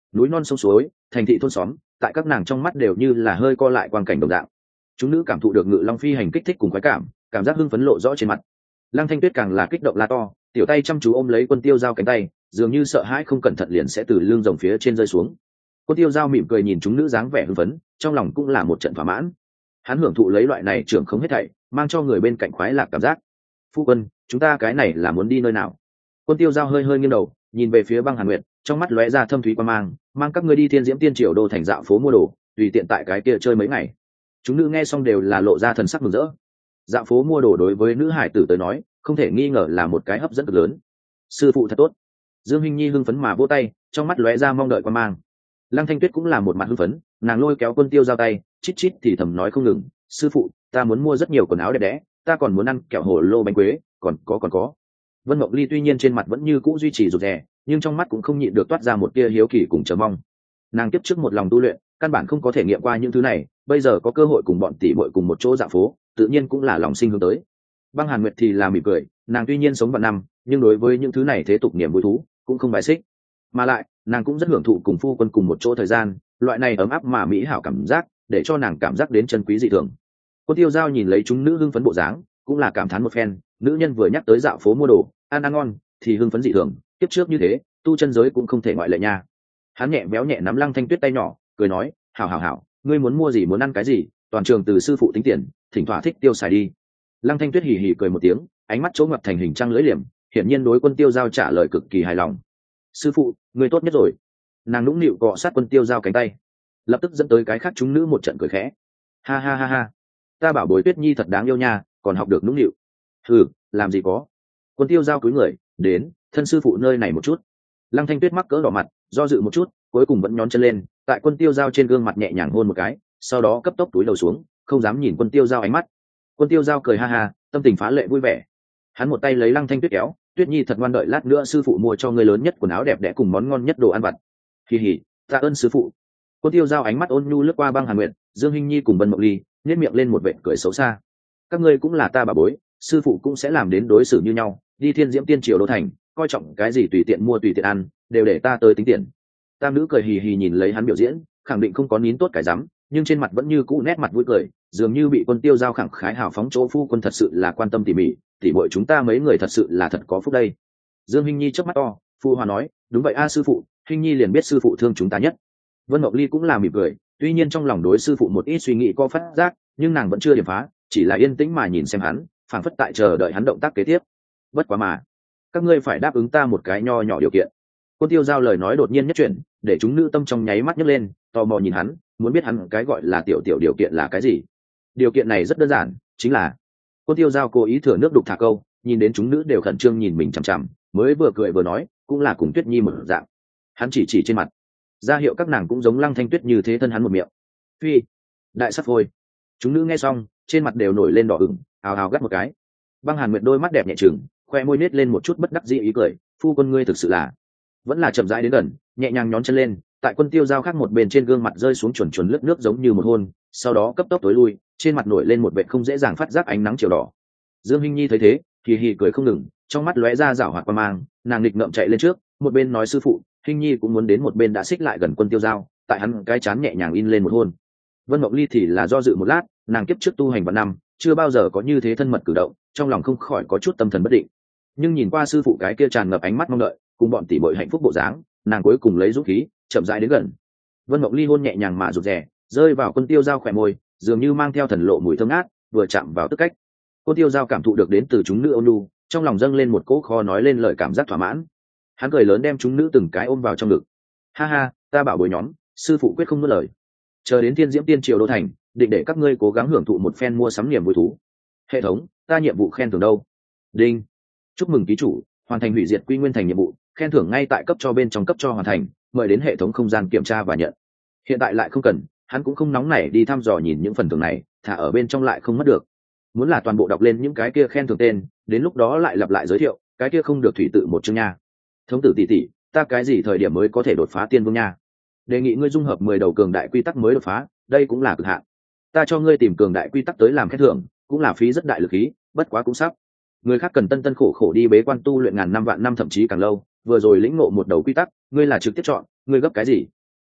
núi non sông suối, thành thị thôn xóm, tại các nàng trong mắt đều như là hơi co lại quang cảnh đồng dạng. Chúng nữ cảm thụ được Ngự Long phi hành kích thích cùng khoái cảm, cảm giác hưng phấn lộ rõ trên mặt. Lăng Thanh Tuyết càng là kích động la to, tiểu tay chăm chú ôm lấy Quân Tiêu Giao cánh tay, dường như sợ hãi không cẩn thận liền sẽ từ lưng rồng phía trên rơi xuống. Quân Tiêu Giao mỉm cười nhìn chúng nữ dáng vẻ hưng phấn, trong lòng cũng là một trận thỏa mãn. Hắn hưởng thụ lấy loại này trưởng không hết thảy, mang cho người bên cạnh khoái lạc cảm giác. Phu quân, chúng ta cái này là muốn đi nơi nào? Quân Tiêu Giao hơi hơi nghiêng đầu, nhìn về phía Băng Hàn Nguyệt, trong mắt lóe ra thâm thúy quan mang, mang các ngươi đi Thiên Diễm Tiên Triều đô thành dạo phố mua đồ, tùy tiện tại cái kia chơi mấy ngày. Chúng nữ nghe xong đều là lộ ra thần sắc mừng rỡ. Dạo phố mua đồ đối với nữ hải tử tới nói, không thể nghi ngờ là một cái hấp dẫn cực lớn. Sư phụ thật tốt. Dương Hinh Nhi hưng phấn mà vỗ tay, trong mắt lóe ra mong đợi quan mang. Lăng Thanh Tuyết cũng là một mặt hưng phấn, nàng lôi kéo Quân Tiêu Giao tay, chít chít thì thầm nói không ngừng, sư phụ, ta muốn mua rất nhiều quần áo đẹp đẽ, ta còn muốn ăn kẹo hồ lô bánh quế, còn có còn có. Vân Mộng Ly tuy nhiên trên mặt vẫn như cũ duy trì rụt rè, nhưng trong mắt cũng không nhịn được toát ra một tia hiếu kỳ cùng chờ mong. Nàng tiếp trước một lòng tu luyện, căn bản không có thể nghiệm qua những thứ này, bây giờ có cơ hội cùng bọn tỷ muội cùng một chỗ dạo phố, tự nhiên cũng là lòng sinh hướng tới. Băng Hàn Nguyệt thì là mỉm cười, nàng tuy nhiên sống vạn năm, nhưng đối với những thứ này thế tục niềm vui thú cũng không bài xích, mà lại nàng cũng rất hưởng thụ cùng phu quân cùng một chỗ thời gian, loại này ấm áp mà mỹ hảo cảm giác, để cho nàng cảm giác đến chân quý dị thường. Quân Tiêu Giao nhìn lấy chúng nữ hưng phấn bộ dáng, cũng là cảm thán một phen, nữ nhân vừa nhắc tới dạo phố mua đồ, ăn ăn ngon, thì hưng phấn dị thường, tiếp trước như thế, tu chân giới cũng không thể ngoại lệ nha. Hắn nhẹ béo nhẹ nắm Lăng Thanh Tuyết tay nhỏ, cười nói, hảo hảo hảo, ngươi muốn mua gì muốn ăn cái gì, toàn trường từ sư phụ tính tiền, thỉnh thoảng thích tiêu xài đi. Lăng Thanh Tuyết hì hì cười một tiếng, ánh mắt chỗ ngập thành hình trăng lưỡi liềm, hiển nhiên đối Quân Tiêu Giao trả lời cực kỳ hài lòng. Sư phụ, ngươi tốt nhất rồi. Nàng nũng nịu cọ sát Quân Tiêu Giao cánh tay, lập tức dẫn tới cái khác chúng nữ một trận cười khẽ. Ha ha ha ha, ta bảo bối Tuyết Nhi thật đáng yêu nha, còn học được nũng nịu. Hừ, làm gì có. Quân Tiêu Giao cúi người, đến, thân sư phụ nơi này một chút. Lăng Thanh Tuyết mắc cỡ đỏ mặt, do dự một chút, cuối cùng vẫn nhón chân lên, tại Quân Tiêu Giao trên gương mặt nhẹ nhàng hôn một cái, sau đó cấp tốc túi đầu xuống, không dám nhìn Quân Tiêu Giao ánh mắt. Quân Tiêu Giao cười ha ha, tâm tình phá lệ vui vẻ. Hắn một tay lấy Lăng Thanh Tuyết kéo, Tuyết Nhi thật ngoan, đợi lát nữa sư phụ mua cho ngươi lớn nhất quần áo đẹp đẽ cùng món ngon nhất đồ ăn vặt. Kỳ hỉ, tạ ơn sư phụ. Quân Tiêu Giao ánh mắt ôn nhu lướt qua Băng Hàn Nguyệt, Dương Hinh Nhi cùng Vân Mộng Ly, nhếch miệng lên một vệt cười xấu xa. Các ngươi cũng là ta bà bối, sư phụ cũng sẽ làm đến đối xử như nhau, đi Thiên Diễm Tiên Triều đô thành, coi trọng cái gì tùy tiện mua tùy tiện ăn, đều để ta tới tính tiền. Tam nữ cười hì hì nhìn lấy hắn biểu diễn, khẳng định không có nín tốt cái rắm, nhưng trên mặt vẫn như cũ nét mặt vui cười, dường như bị Quân Tiêu Giao khẳng khái hào phóng chỗ phu quân thật sự là quan tâm tỉ mỉ, tỉ muội chúng ta mấy người thật sự là thật có phúc đây. Dương Hinh Nhi chớp mắt to, phu hòa nói, đúng vậy a sư phụ, Hinh Nhi liền biết sư phụ thương chúng ta nhất. Vân Mộng Ly cũng là mỉm cười, tuy nhiên trong lòng đối sư phụ một ít suy nghĩ có phát giác, nhưng nàng vẫn chưa điểm phá, chỉ là yên tĩnh mà nhìn xem hắn, phảng phất tại chờ đợi hắn động tác kế tiếp. Bất quá mà, các ngươi phải đáp ứng ta một cái nho nhỏ điều kiện. Quân Tiêu Giao lời nói đột nhiên nhất chuyển, để chúng nữ tâm trong nháy mắt nhấc lên, tò mò nhìn hắn, muốn biết hắn cái gọi là tiểu tiểu điều kiện là cái gì. Điều kiện này rất đơn giản, chính là Quân Tiêu Giao cố ý thừa nước đục thả câu, nhìn đến chúng nữ đều khẩn trương nhìn mình chằm chằm, mới vừa cười vừa nói, cũng là cùng Tuyết Nhi một dạng. Hắn chỉ chỉ trên mặt, ra hiệu các nàng cũng giống Lăng Thanh Tuyết như thế thân hắn một miệng. Phi, đại sắp thôi. Chúng nữ nghe xong, trên mặt đều nổi lên đỏ ửng, ào ào gắt một cái. Băng Hàn Nguyệt đôi mắt đẹp nhẹ trừng, khoe môi nết lên một chút bất đắc dĩ ý cười, phu quân ngươi thực sự là, vẫn là chậm rãi đến gần, nhẹ nhàng nhón chân lên, tại Quân Tiêu Giao khác một bên trên gương mặt rơi xuống chuẩn chuẩn lướt nước giống như một hôn, sau đó cấp tốc tối lui, trên mặt nổi lên một vệt không dễ dàng phát giác ánh nắng chiều đỏ. Dương Hinh Nhi thấy thế, kỳ hì cười không ngừng, trong mắt lóe ra rảo hoạt quan mang, nàng nghịch ngợm chạy lên trước, một bên nói sư phụ, Hinh Nhi cũng muốn đến, một bên đã xích lại gần Quân Tiêu Giao, tại hắn cái chán nhẹ nhàng in lên một hôn. Vân Mộng Ly thì là do dự một lát, nàng kiếp trước tu hành vạn năm, chưa bao giờ có như thế thân mật cử động, trong lòng không khỏi có chút tâm thần bất định. Nhưng nhìn qua sư phụ cái kia tràn ngập ánh mắt mong đợi, cùng bọn tỷ muội hạnh phúc bộ dáng, nàng cuối cùng lấy dũng khí, chậm rãi đến gần. Vân Mộng Ly hôn nhẹ nhàng mà rụt rè, rơi vào Quân Tiêu Giao khỏe môi, dường như mang theo thần lộ mùi thơm ngát, vừa chạm vào tức cách. Quân Tiêu Giao cảm thụ được đến từ chúng nữ ôn nhu, trong lòng dâng lên một cỗ kho nói lên lời cảm giác thỏa mãn. Hắn cười lớn đem chúng nữ từng cái ôm vào trong ngực. Ha ha, ta bảo bối nhóm, sư phụ quyết không nuốt lời. Chờ đến Thiên Diễm Tiên Triều đô thành, định để các ngươi cố gắng hưởng thụ một phen mua sắm niềm vui thú. Hệ thống, ta nhiệm vụ khen thưởng đâu? Đinh. Chúc mừng ký chủ, hoàn thành hủy diệt Quy Nguyên thành nhiệm vụ, khen thưởng ngay tại cấp cho bên trong cấp cho hoàn thành, mời đến hệ thống không gian kiểm tra và nhận. Hiện tại lại không cần, hắn cũng không nóng nảy đi thăm dò nhìn những phần thưởng này, thả ở bên trong lại không mất được. Muốn là toàn bộ đọc lên những cái kia khen thưởng tên, đến lúc đó lại lặp lại giới thiệu, cái kia không được thủy tự một chương nha. Thống tử tỷ tỷ, ta cái gì thời điểm mới có thể đột phá tiên vương nha? Đề nghị ngươi dung hợp mười đầu cường đại quy tắc mới đột phá, đây cũng là cực hạn. Ta cho ngươi tìm cường đại quy tắc tới làm khen thưởng, cũng là phí rất đại lực khí, bất quá cũng sắp. Người khác cần tân tân khổ khổ đi bế quan tu luyện ngàn năm vạn năm thậm chí càng lâu, vừa rồi lĩnh ngộ một đầu quy tắc, ngươi là trực tiếp chọn, ngươi gấp cái gì?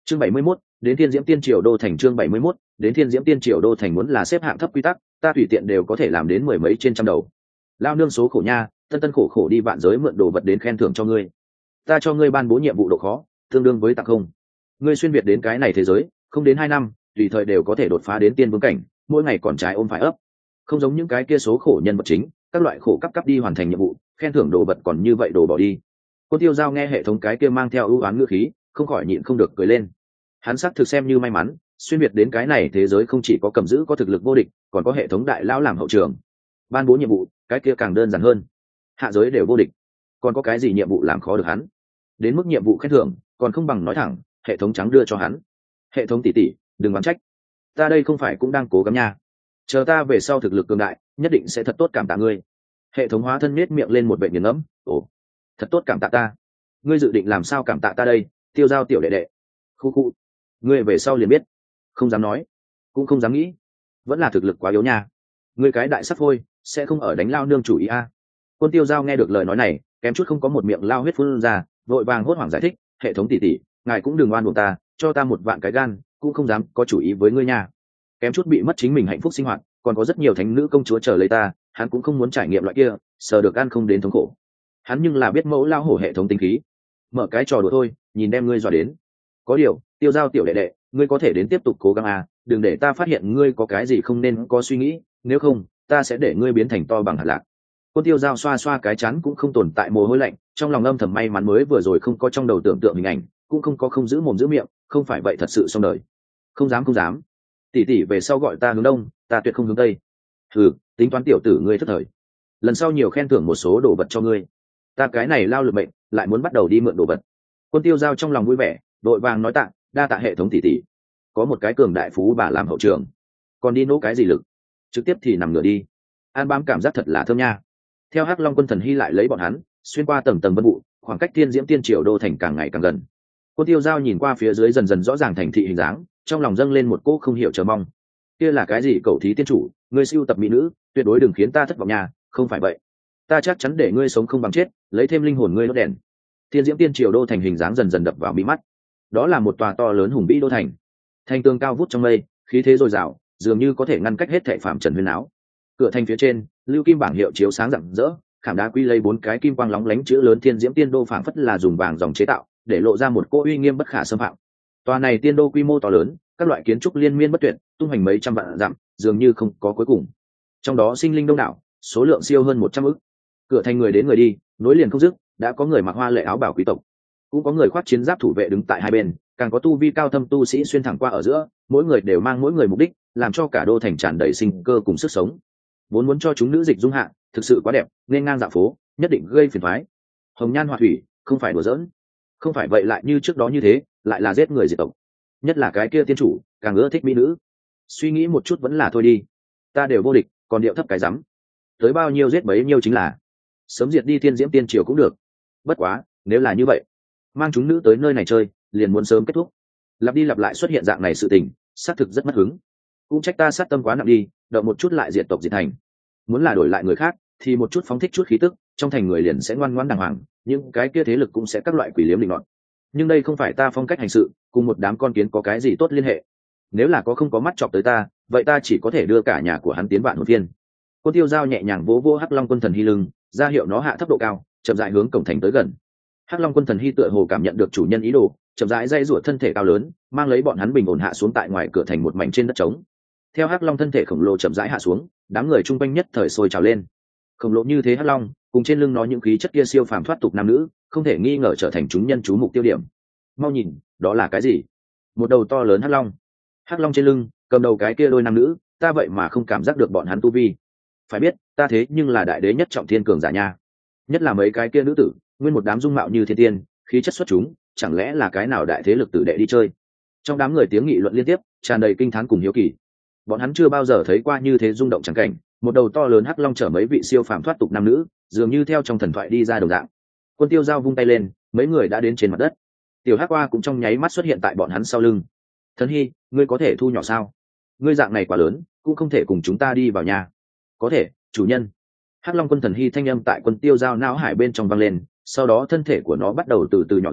chương bảy mươi 71, đến thiên diễm tiên triều đô thành. Chương bảy mươi 71, đến thiên diễm tiên triều đô thành. Muốn là xếp hạng thấp quy tắc, ta tùy tiện đều có thể làm đến mười mấy trên trăm đầu. Lao nương số khổ nha, tân tân khổ khổ đi vạn giới mượn đồ vật đến khen thưởng cho ngươi. Ta cho ngươi ban bố nhiệm vụ độ khó tương đương với tặng không. Ngươi xuyên việt đến cái này thế giới không đến hai năm, tùy thời đều có thể đột phá đến tiên vương cảnh, mỗi ngày còn trái ôm phải ấp. Không giống những cái kia số khổ nhân vật chính, các loại khổ cấp cấp đi hoàn thành nhiệm vụ, khen thưởng đồ vật còn như vậy đồ bỏ đi. Quân Tiêu Giao nghe hệ thống cái kia mang theo ưu oán ngữ khí, không khỏi nhịn không được cười lên. Hắn xác thực xem như may mắn, xuyên việt đến cái này thế giới không chỉ có cầm giữ có thực lực vô địch, còn có hệ thống đại lão làm hậu trường. Ban bố nhiệm vụ, cái kia càng đơn giản hơn. Hạ giới đều vô địch, còn có cái gì nhiệm vụ làm khó được hắn? Đến mức nhiệm vụ khen thưởng, còn không bằng nói thẳng, hệ thống trắng đưa cho hắn. Hệ thống tỷ tỷ, đừng oán trách. Ta đây không phải cũng đang cố gắng nha. Chờ ta về sau thực lực cường đại, nhất định sẽ thật tốt cảm tạ ngươi. Hệ thống hóa thân nết miệng lên một vệ nghiền ngẫm, ồ, thật tốt cảm tạ ta. Ngươi dự định làm sao cảm tạ ta đây, Tiêu Giao tiểu đệ đệ? Khu khu, ngươi về sau liền biết. Không dám nói, cũng không dám nghĩ, vẫn là thực lực quá yếu nha. Ngươi cái đại sắt phôi, sẽ không ở đánh lao nương chủ ý a. Quân Tiêu Giao nghe được lời nói này, kém chút không có một miệng lao huyết phun ra, vội vàng hốt hoảng giải thích, hệ thống tỷ tỷ, ngài cũng đừng oan uổng ta, cho ta một vạn cái gan, cũng không dám có chủ ý với ngươi nha. Kém chút bị mất chính mình hạnh phúc sinh hoạt, còn có rất nhiều thánh nữ công chúa chờ lấy ta, hắn cũng không muốn trải nghiệm loại kia, sờ được ăn không đến thống khổ. Hắn nhưng là biết mẫu lao hổ hệ thống tinh khí, mở cái trò đùa thôi, nhìn đem ngươi dọa đến. Có điều, Tiêu Giao tiểu đệ đệ, ngươi có thể đến tiếp tục cố gắng à, đừng để ta phát hiện ngươi có cái gì không nên có suy nghĩ, nếu không, ta sẽ để ngươi biến thành to bằng hạt lạc. Quân Tiêu Giao xoa xoa cái chán cũng không tồn tại mồ hôi lạnh, trong lòng âm thầm may mắn mới vừa rồi không có trong đầu tưởng tượng hình ảnh, cũng không có không giữ mồm giữ miệng, không phải vậy thật sự xong đời. Không dám không dám. Tỷ tỷ về sau gọi ta hướng đông, ta tuyệt không hướng tây. Ừ, tính toán tiểu tử ngươi thất thời. Lần sau nhiều khen thưởng một số đồ vật cho ngươi. Ta cái này lao lực mệnh, lại muốn bắt đầu đi mượn đồ vật. Quân Tiêu Giao trong lòng vui vẻ, đội vàng nói tạ, đa tạ hệ thống tỷ tỷ. Có một cái cường đại phú bà làm hậu trường, còn đi nỗ cái gì lực, trực tiếp thì nằm ngửa đi. An bám cảm giác thật là thơm nha. Theo Hắc Long quân thần hy lại lấy bọn hắn xuyên qua tầng tầng vân vụ, khoảng cách thiên diễm tiên triều đô thành càng ngày càng gần. Quân Tiêu Giao nhìn qua phía dưới dần dần rõ ràng thành thị hình dáng, trong lòng dâng lên một cỗ không hiểu chờ mong. Kia là cái gì cậu thí tiên chủ, ngươi siêu tập mỹ nữ, tuyệt đối đừng khiến ta thất vọng nha, không phải vậy, ta chắc chắn để ngươi sống không bằng chết, lấy thêm linh hồn ngươi đốt đèn. Thiên diễm tiên triều đô thành hình dáng dần dần đập vào mi mắt. Đó là một tòa to lớn hùng vĩ đô thành, thành tường cao vút trong mây, khí thế dồi dào, dường như có thể ngăn cách hết thảy phạm trần huyên áo. Cửa thành phía trên, lưu kim bảng hiệu chiếu sáng rạng rỡ, khảm đá quy lấy bốn cái kim quang lóng lánh chữ lớn thiên diễm tiên đô phảng phất là dùng vàng dòng chế tạo, để lộ ra một cỗ uy nghiêm bất khả xâm phạm. Tòa này tiên đô quy mô to lớn, các loại kiến trúc liên miên bất tuyệt, tung hoành mấy trăm vạn dặm, dường như không có cuối cùng. Trong đó sinh linh đông đảo, số lượng siêu hơn một trăm ức. Cửa thành người đến người đi, nối liền không dứt, đã có người mặc hoa lệ áo bảo quý tộc, cũng có người khoác chiến giáp thủ vệ đứng tại hai bên, càng có tu vi cao thâm tu sĩ xuyên thẳng qua ở giữa, mỗi người đều mang mỗi người mục đích, làm cho cả đô thành tràn đầy sinh cơ cùng sức sống. Vốn muốn cho chúng nữ dịch dung hạ, thực sự quá đẹp, nên ngang dạo phố, nhất định gây phiền toái. Hồng nhan họa thủy, không phải đùa giỡn. Không phải vậy lại như trước đó như thế, lại là giết người diệt tộc. Nhất là cái kia tiên chủ, càng ưa thích mỹ nữ. Suy nghĩ một chút vẫn là thôi đi. Ta đều vô địch, còn điệu thấp cái rắm. Tới bao nhiêu giết bấy nhiêu chính là. Sớm diệt đi thiên diễm tiên triều cũng được. Bất quá, nếu là như vậy, mang chúng nữ tới nơi này chơi, liền muốn sớm kết thúc. Lặp đi lặp lại xuất hiện dạng này sự tình, xác thực rất mất hứng. Cũng trách ta sát tâm quá nặng đi, đợi một chút lại diệt tộc diệt thành. Muốn là đổi lại người khác, thì một chút phóng thích chút khí tức, trong thành người liền sẽ ngoan ngoãn đàng hoàng, nhưng cái kia thế lực cũng sẽ các loại quỷ liếm định loạn. Nhưng đây không phải ta phong cách hành sự, cùng một đám con kiến có cái gì tốt liên hệ. Nếu là có không có mắt chọc tới ta, vậy ta chỉ có thể đưa cả nhà của hắn tiến vạn hồn viên. Quân Tiêu Giao nhẹ nhàng vỗ vỗ Hắc Long quân thần hy lưng, ra hiệu nó hạ thấp độ cao, chậm rãi hướng cổng thành tới gần. Hắc Long quân thần hy tựa hồ cảm nhận được chủ nhân ý đồ, chậm rãi dây rủa thân thể cao lớn, mang lấy bọn hắn bình ổn hạ xuống tại ngoài cửa thành một mảnh trên đất trống. Theo Hắc Long thân thể khổng lồ chậm rãi hạ xuống, đám người chung quanh nhất thời sôi trào lên. Khổng lồ như thế Hắc Long, cùng trên lưng nó những khí chất kia siêu phàm thoát tục nam nữ, không thể nghi ngờ trở thành chúng nhân chú mục tiêu điểm. Mau nhìn, đó là cái gì? Một đầu to lớn Hắc Long. Hắc Long trên lưng, cầm đầu cái kia đôi nam nữ, ta vậy mà không cảm giác được bọn hắn tu vi. Phải biết, ta thế nhưng là đại đế nhất trọng thiên cường giả nha. Nhất là mấy cái kia nữ tử, nguyên một đám dung mạo như thiên tiên, khí chất xuất chúng, chẳng lẽ là cái nào đại thế lực tử đệ đi chơi? Trong đám người tiếng nghị luận liên tiếp, tràn đầy kinh thán cùng hiếu kỳ. Bọn hắn chưa bao giờ thấy qua như thế rung động chẳng cảnh, một đầu to lớn Hắc Long chở mấy vị siêu phàm thoát tục nam nữ, dường như theo trong thần thoại đi ra đồng dạng. Quân Tiêu Giao vung tay lên, mấy người đã đến trên mặt đất. Tiểu Hắc Oa cũng trong nháy mắt xuất hiện tại bọn hắn sau lưng. Thần Hy, ngươi có thể thu nhỏ sao? Ngươi dạng này quá lớn, cũng không thể cùng chúng ta đi vào nhà. Có thể, chủ nhân. Hắc Long quân thần hy thanh âm tại Quân Tiêu Giao não hải bên trong vang lên, sau đó thân thể của nó bắt đầu từ từ nhỏ dần,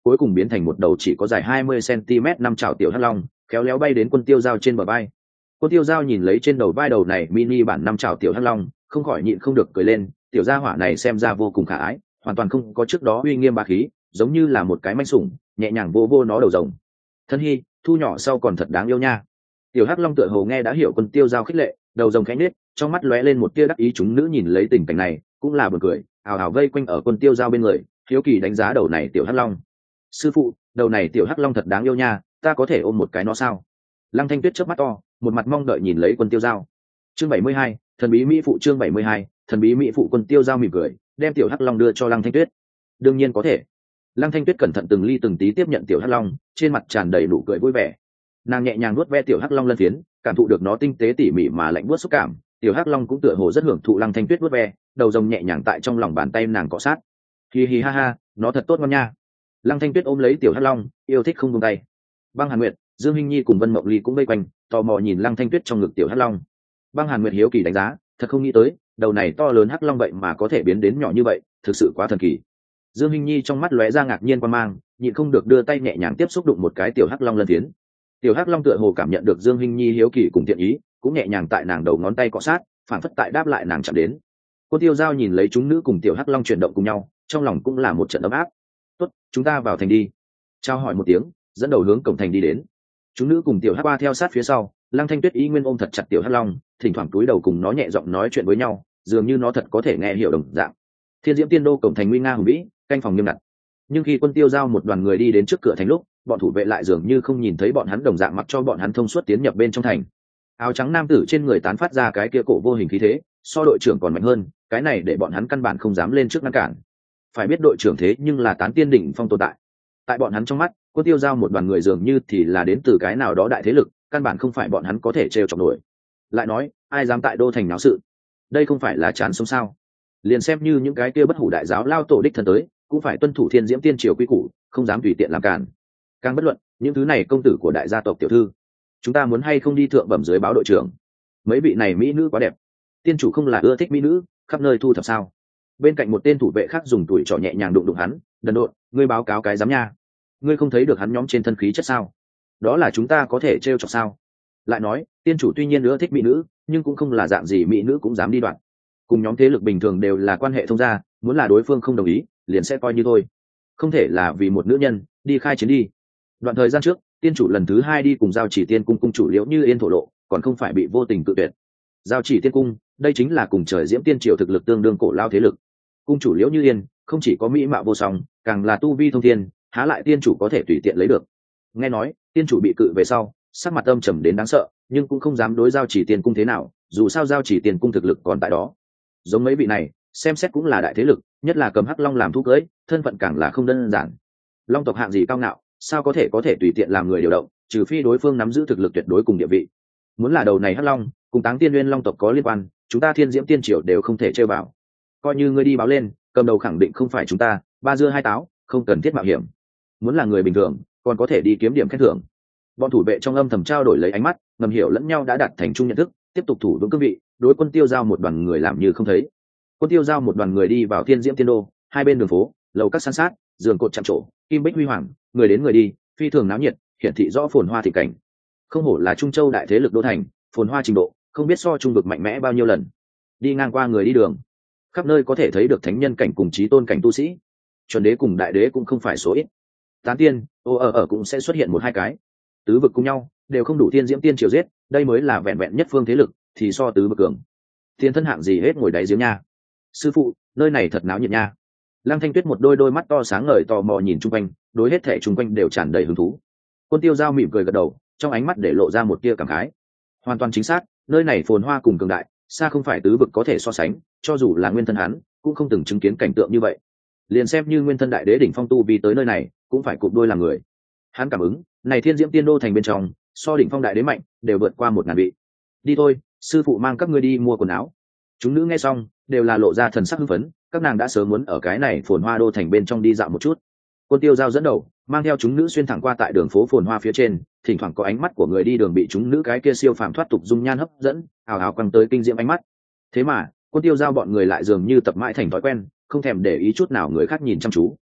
cuối cùng biến thành một đầu chỉ có dài hai mươi xăng-ti-mét năm chảo tiểu hắc long, khéo léo bay đến Quân Tiêu Giao trên bờ vai. Quân Tiêu Giao nhìn lấy trên đầu vai đầu này mini bản năm chảo tiểu hắc long, không khỏi nhịn không được cười lên, tiểu gia hỏa này xem ra vô cùng khả ái, hoàn toàn không có trước đó uy nghiêm bá khí, giống như là một cái manh sủng, nhẹ nhàng vô vô nó đầu rồng. Thân hi, thu nhỏ sau còn thật đáng yêu nha. Tiểu hắc long tựa hồ nghe đã hiểu Quân Tiêu Giao khích lệ, đầu rồng khẽ nhếch, trong mắt lóe lên một tia đắc ý. Chúng nữ nhìn lấy tình cảnh này cũng là buồn cười, ào ào vây quanh ở Quân Tiêu Giao bên người, hiếu kỳ đánh giá đầu này tiểu hắc long. Sư phụ, đầu này tiểu hắc long thật đáng yêu nha, ta có thể ôm một cái nó sao? Lăng Thanh Tuyết chớp mắt to, một mặt mong đợi nhìn lấy Quân Tiêu Giao. Chương bảy mươi hai, thần bí mỹ phụ. Chương bảy mươi hai, thần bí mỹ phụ. Quân Tiêu Giao mỉm cười, đem tiểu hắc long đưa cho Lăng Thanh Tuyết. Đương nhiên có thể. Lăng Thanh Tuyết cẩn thận từng ly từng tí tiếp nhận tiểu hắc long, trên mặt tràn đầy nụ cười vui vẻ. Nàng nhẹ nhàng nuốt ve tiểu hắc long lân phiến, cảm thụ được nó tinh tế tỉ mỉ mà lạnh buốt xúc cảm. Tiểu hắc long cũng tựa hồ rất hưởng thụ Lăng Thanh Tuyết nuốt ve, đầu rồng nhẹ nhàng tại trong lòng bàn tay nàng cọ sát. Hi hi ha ha, nó thật tốt ngon nha. Lăng Thanh Tuyết ôm lấy tiểu hắc long, yêu thích không buông tay. Băng Hàn Nguyệt, Dương Hinh Nhi cùng Vân Mộng Ly cũng vây quanh, tò mò nhìn Lăng Thanh Tuyết trong ngực tiểu hắc long. Băng Hàn Nguyệt hiếu kỳ đánh giá, thật không nghĩ tới, đầu này to lớn hắc long vậy mà có thể biến đến nhỏ như vậy, thực sự quá thần kỳ. Dương Hinh Nhi trong mắt lóe ra ngạc nhiên quan mang, nhịn không được đưa tay nhẹ nhàng tiếp xúc đụng một cái tiểu hắc long lân phiến. Tiểu hắc long tựa hồ cảm nhận được Dương Hinh Nhi hiếu kỳ cùng thiện ý, cũng nhẹ nhàng tại nàng đầu ngón tay cọ sát, phản phất tại đáp lại nàng chạm đến. Cô Tiêu Giao nhìn lấy chúng nữ cùng tiểu hắc long chuyển động cùng nhau, trong lòng cũng là một trận ấm áp. Tốt, chúng ta vào thành đi. Trao hỏi một tiếng, dẫn đầu hướng cổng thành đi đến. Chúng nữ cùng tiểu hắc qua theo sát phía sau, Lăng Thanh Tuyết ý nguyên ôm thật chặt tiểu hắc long, thỉnh thoảng cúi đầu cùng nó nhẹ giọng nói chuyện với nhau, dường như nó thật có thể nghe hiểu đồng dạng. Thiên Diễm Tiên Đô cổng thành nguy nga hùng vĩ, canh phòng nghiêm ngặt. Nhưng khi Quân Tiêu Giao một đoàn người đi đến trước cửa thành lúc, bọn thủ vệ lại dường như không nhìn thấy bọn hắn, đồng dạng mặc cho bọn hắn thông suốt tiến nhập bên trong thành. Áo trắng nam tử trên người tán phát ra cái kia cổ vô hình khí thế, so đội trưởng còn mạnh hơn, cái này để bọn hắn căn bản không dám lên trước ngăn cản. Phải biết đội trưởng thế nhưng là tán tiên đỉnh phong tồn tại. Tại bọn hắn trong mắt, Quân Tiêu Giao một đoàn người dường như thì là đến từ cái nào đó đại thế lực, căn bản không phải bọn hắn có thể trêu chọc nổi. Lại nói, ai dám tại đô thành náo sự? Đây không phải là chán sống sao? Liền xem như những cái kia bất hủ đại giáo lao tổ đích thân tới, cũng phải tuân thủ Thiên Diễm Tiên triều quy củ, không dám tùy tiện làm cản. Càng bất luận, những thứ này công tử của đại gia tộc tiểu thư, chúng ta muốn hay không đi thượng bẩm dưới báo đội trưởng? Mấy vị này mỹ nữ quá đẹp, tiên chủ không là ưa thích mỹ nữ, khắp nơi thu thập sao? Bên cạnh một tên thủ vệ khác dùng tuổi trỏ nhẹ nhàng đụng đụng hắn, đần độn, ngươi báo cáo cái dám nha? Ngươi không thấy được hắn nhóm trên thân khí chất sao? Đó là chúng ta có thể trêu chọc sao? Lại nói, tiên chủ tuy nhiên ưa thích mỹ nữ, nhưng cũng không là dạng gì mỹ nữ cũng dám đi đoạn. Cùng nhóm thế lực bình thường đều là quan hệ thông gia, muốn là đối phương không đồng ý, liền sẽ coi như thôi. Không thể là vì một nữ nhân đi khai chiến đi. Đoạn thời gian trước, tiên chủ lần thứ hai đi cùng Giao Chỉ Tiên cung cung chủ Liễu Như Yên thổ lộ, còn không phải bị vô tình tự tuyệt. Giao Chỉ Tiên cung, đây chính là cùng trời Diễm Tiên triều thực lực tương đương cổ lao thế lực. Cung chủ Liễu Như Yên không chỉ có mỹ mạo vô song, càng là tu vi thông thiên, há lại tiên chủ có thể tùy tiện lấy được. Nghe nói, tiên chủ bị cự về sau, sắc mặt âm trầm đến đáng sợ, nhưng cũng không dám đối Giao Chỉ Tiên cung thế nào, dù sao Giao Chỉ Tiên cung thực lực còn tại đó. Giống mấy vị này, xem xét cũng là đại thế lực, nhất là cầm hắc long làm thú cưới, thân phận càng là không đơn giản. Long tộc hạng gì cao ngạo, sao có thể có thể tùy tiện làm người điều động, trừ phi đối phương nắm giữ thực lực tuyệt đối cùng địa vị. Muốn là đầu này hắc long cùng Táng Tiên Nguyên long tộc có liên quan, chúng ta Thiên Diễm Tiên triều đều không thể chơi vào. Coi như ngươi đi báo lên, cầm đầu khẳng định không phải chúng ta, ba dưa hai táo, không cần thiết mạo hiểm. Muốn là người bình thường, còn có thể đi kiếm điểm khen thưởng. Bọn thủ vệ trong âm thầm trao đổi lấy ánh mắt, ngầm hiểu lẫn nhau đã đạt thành chung nhận thức, tiếp tục thủ vững cương vị, đối Quân Tiêu Giao một đoàn người làm như không thấy. Quân Tiêu Giao một đoàn người đi vào Thiên Diễm Tiên đô, hai bên đường phố, lầu các san sát, giường cột chạm trổ, kim bích huy hoàng, người đến người đi, phi thường náo nhiệt, hiển thị rõ phồn hoa thị cảnh. Không hổ là Trung Châu đại thế lực đô thành, phồn hoa trình độ, không biết so trung vực mạnh mẽ bao nhiêu lần. Đi ngang qua người đi đường, khắp nơi có thể thấy được thánh nhân cảnh cùng chí tôn cảnh tu sĩ. Chuẩn đế cùng đại đế cũng không phải số ít. Tán tiên, ô ở ở cũng sẽ xuất hiện một hai cái. Tứ vực cùng nhau, đều không đủ Thiên Diễm Tiên triều giết, đây mới là vẹn vẹn nhất phương thế lực, thì so tứ vực cường. Thiên thân hạng gì hết ngồi đáy giếng nha. Sư phụ, nơi này thật náo nhiệt nha. Lăng Thanh Tuyết một đôi đôi mắt to sáng ngời tò mò nhìn chung quanh, đối hết thảy chung quanh đều tràn đầy hứng thú. Quân Tiêu Giao mỉm cười gật đầu, trong ánh mắt để lộ ra một tia cảm khái. Hoàn toàn chính xác, nơi này phồn hoa cùng cường đại, xa không phải tứ vực có thể so sánh, cho dù là nguyên thân hắn, cũng không từng chứng kiến cảnh tượng như vậy. Liền xem như nguyên thân đại đế đỉnh phong tu vì tới nơi này, cũng phải cụp đôi làm người. Hắn cảm ứng, này Thiên Diễm Tiên đô thành bên trong, so đỉnh phong đại đế mạnh, đều vượt qua một ngàn vị. Đi thôi, sư phụ mang các ngươi đi mua quần áo. Chúng nữ nghe xong, đều là lộ ra thần sắc hưng phấn, các nàng đã sớm muốn ở cái này phồn hoa đô thành bên trong đi dạo một chút. Quân Tiêu Giao dẫn đầu, mang theo chúng nữ xuyên thẳng qua tại đường phố phồn hoa phía trên, thỉnh thoảng có ánh mắt của người đi đường bị chúng nữ cái kia siêu phàm thoát tục dung nhan hấp dẫn, ào ào quăng tới kinh diễm ánh mắt. Thế mà, Quân Tiêu Giao bọn người lại dường như tập mãi thành thói quen, không thèm để ý chút nào người khác nhìn chăm chú.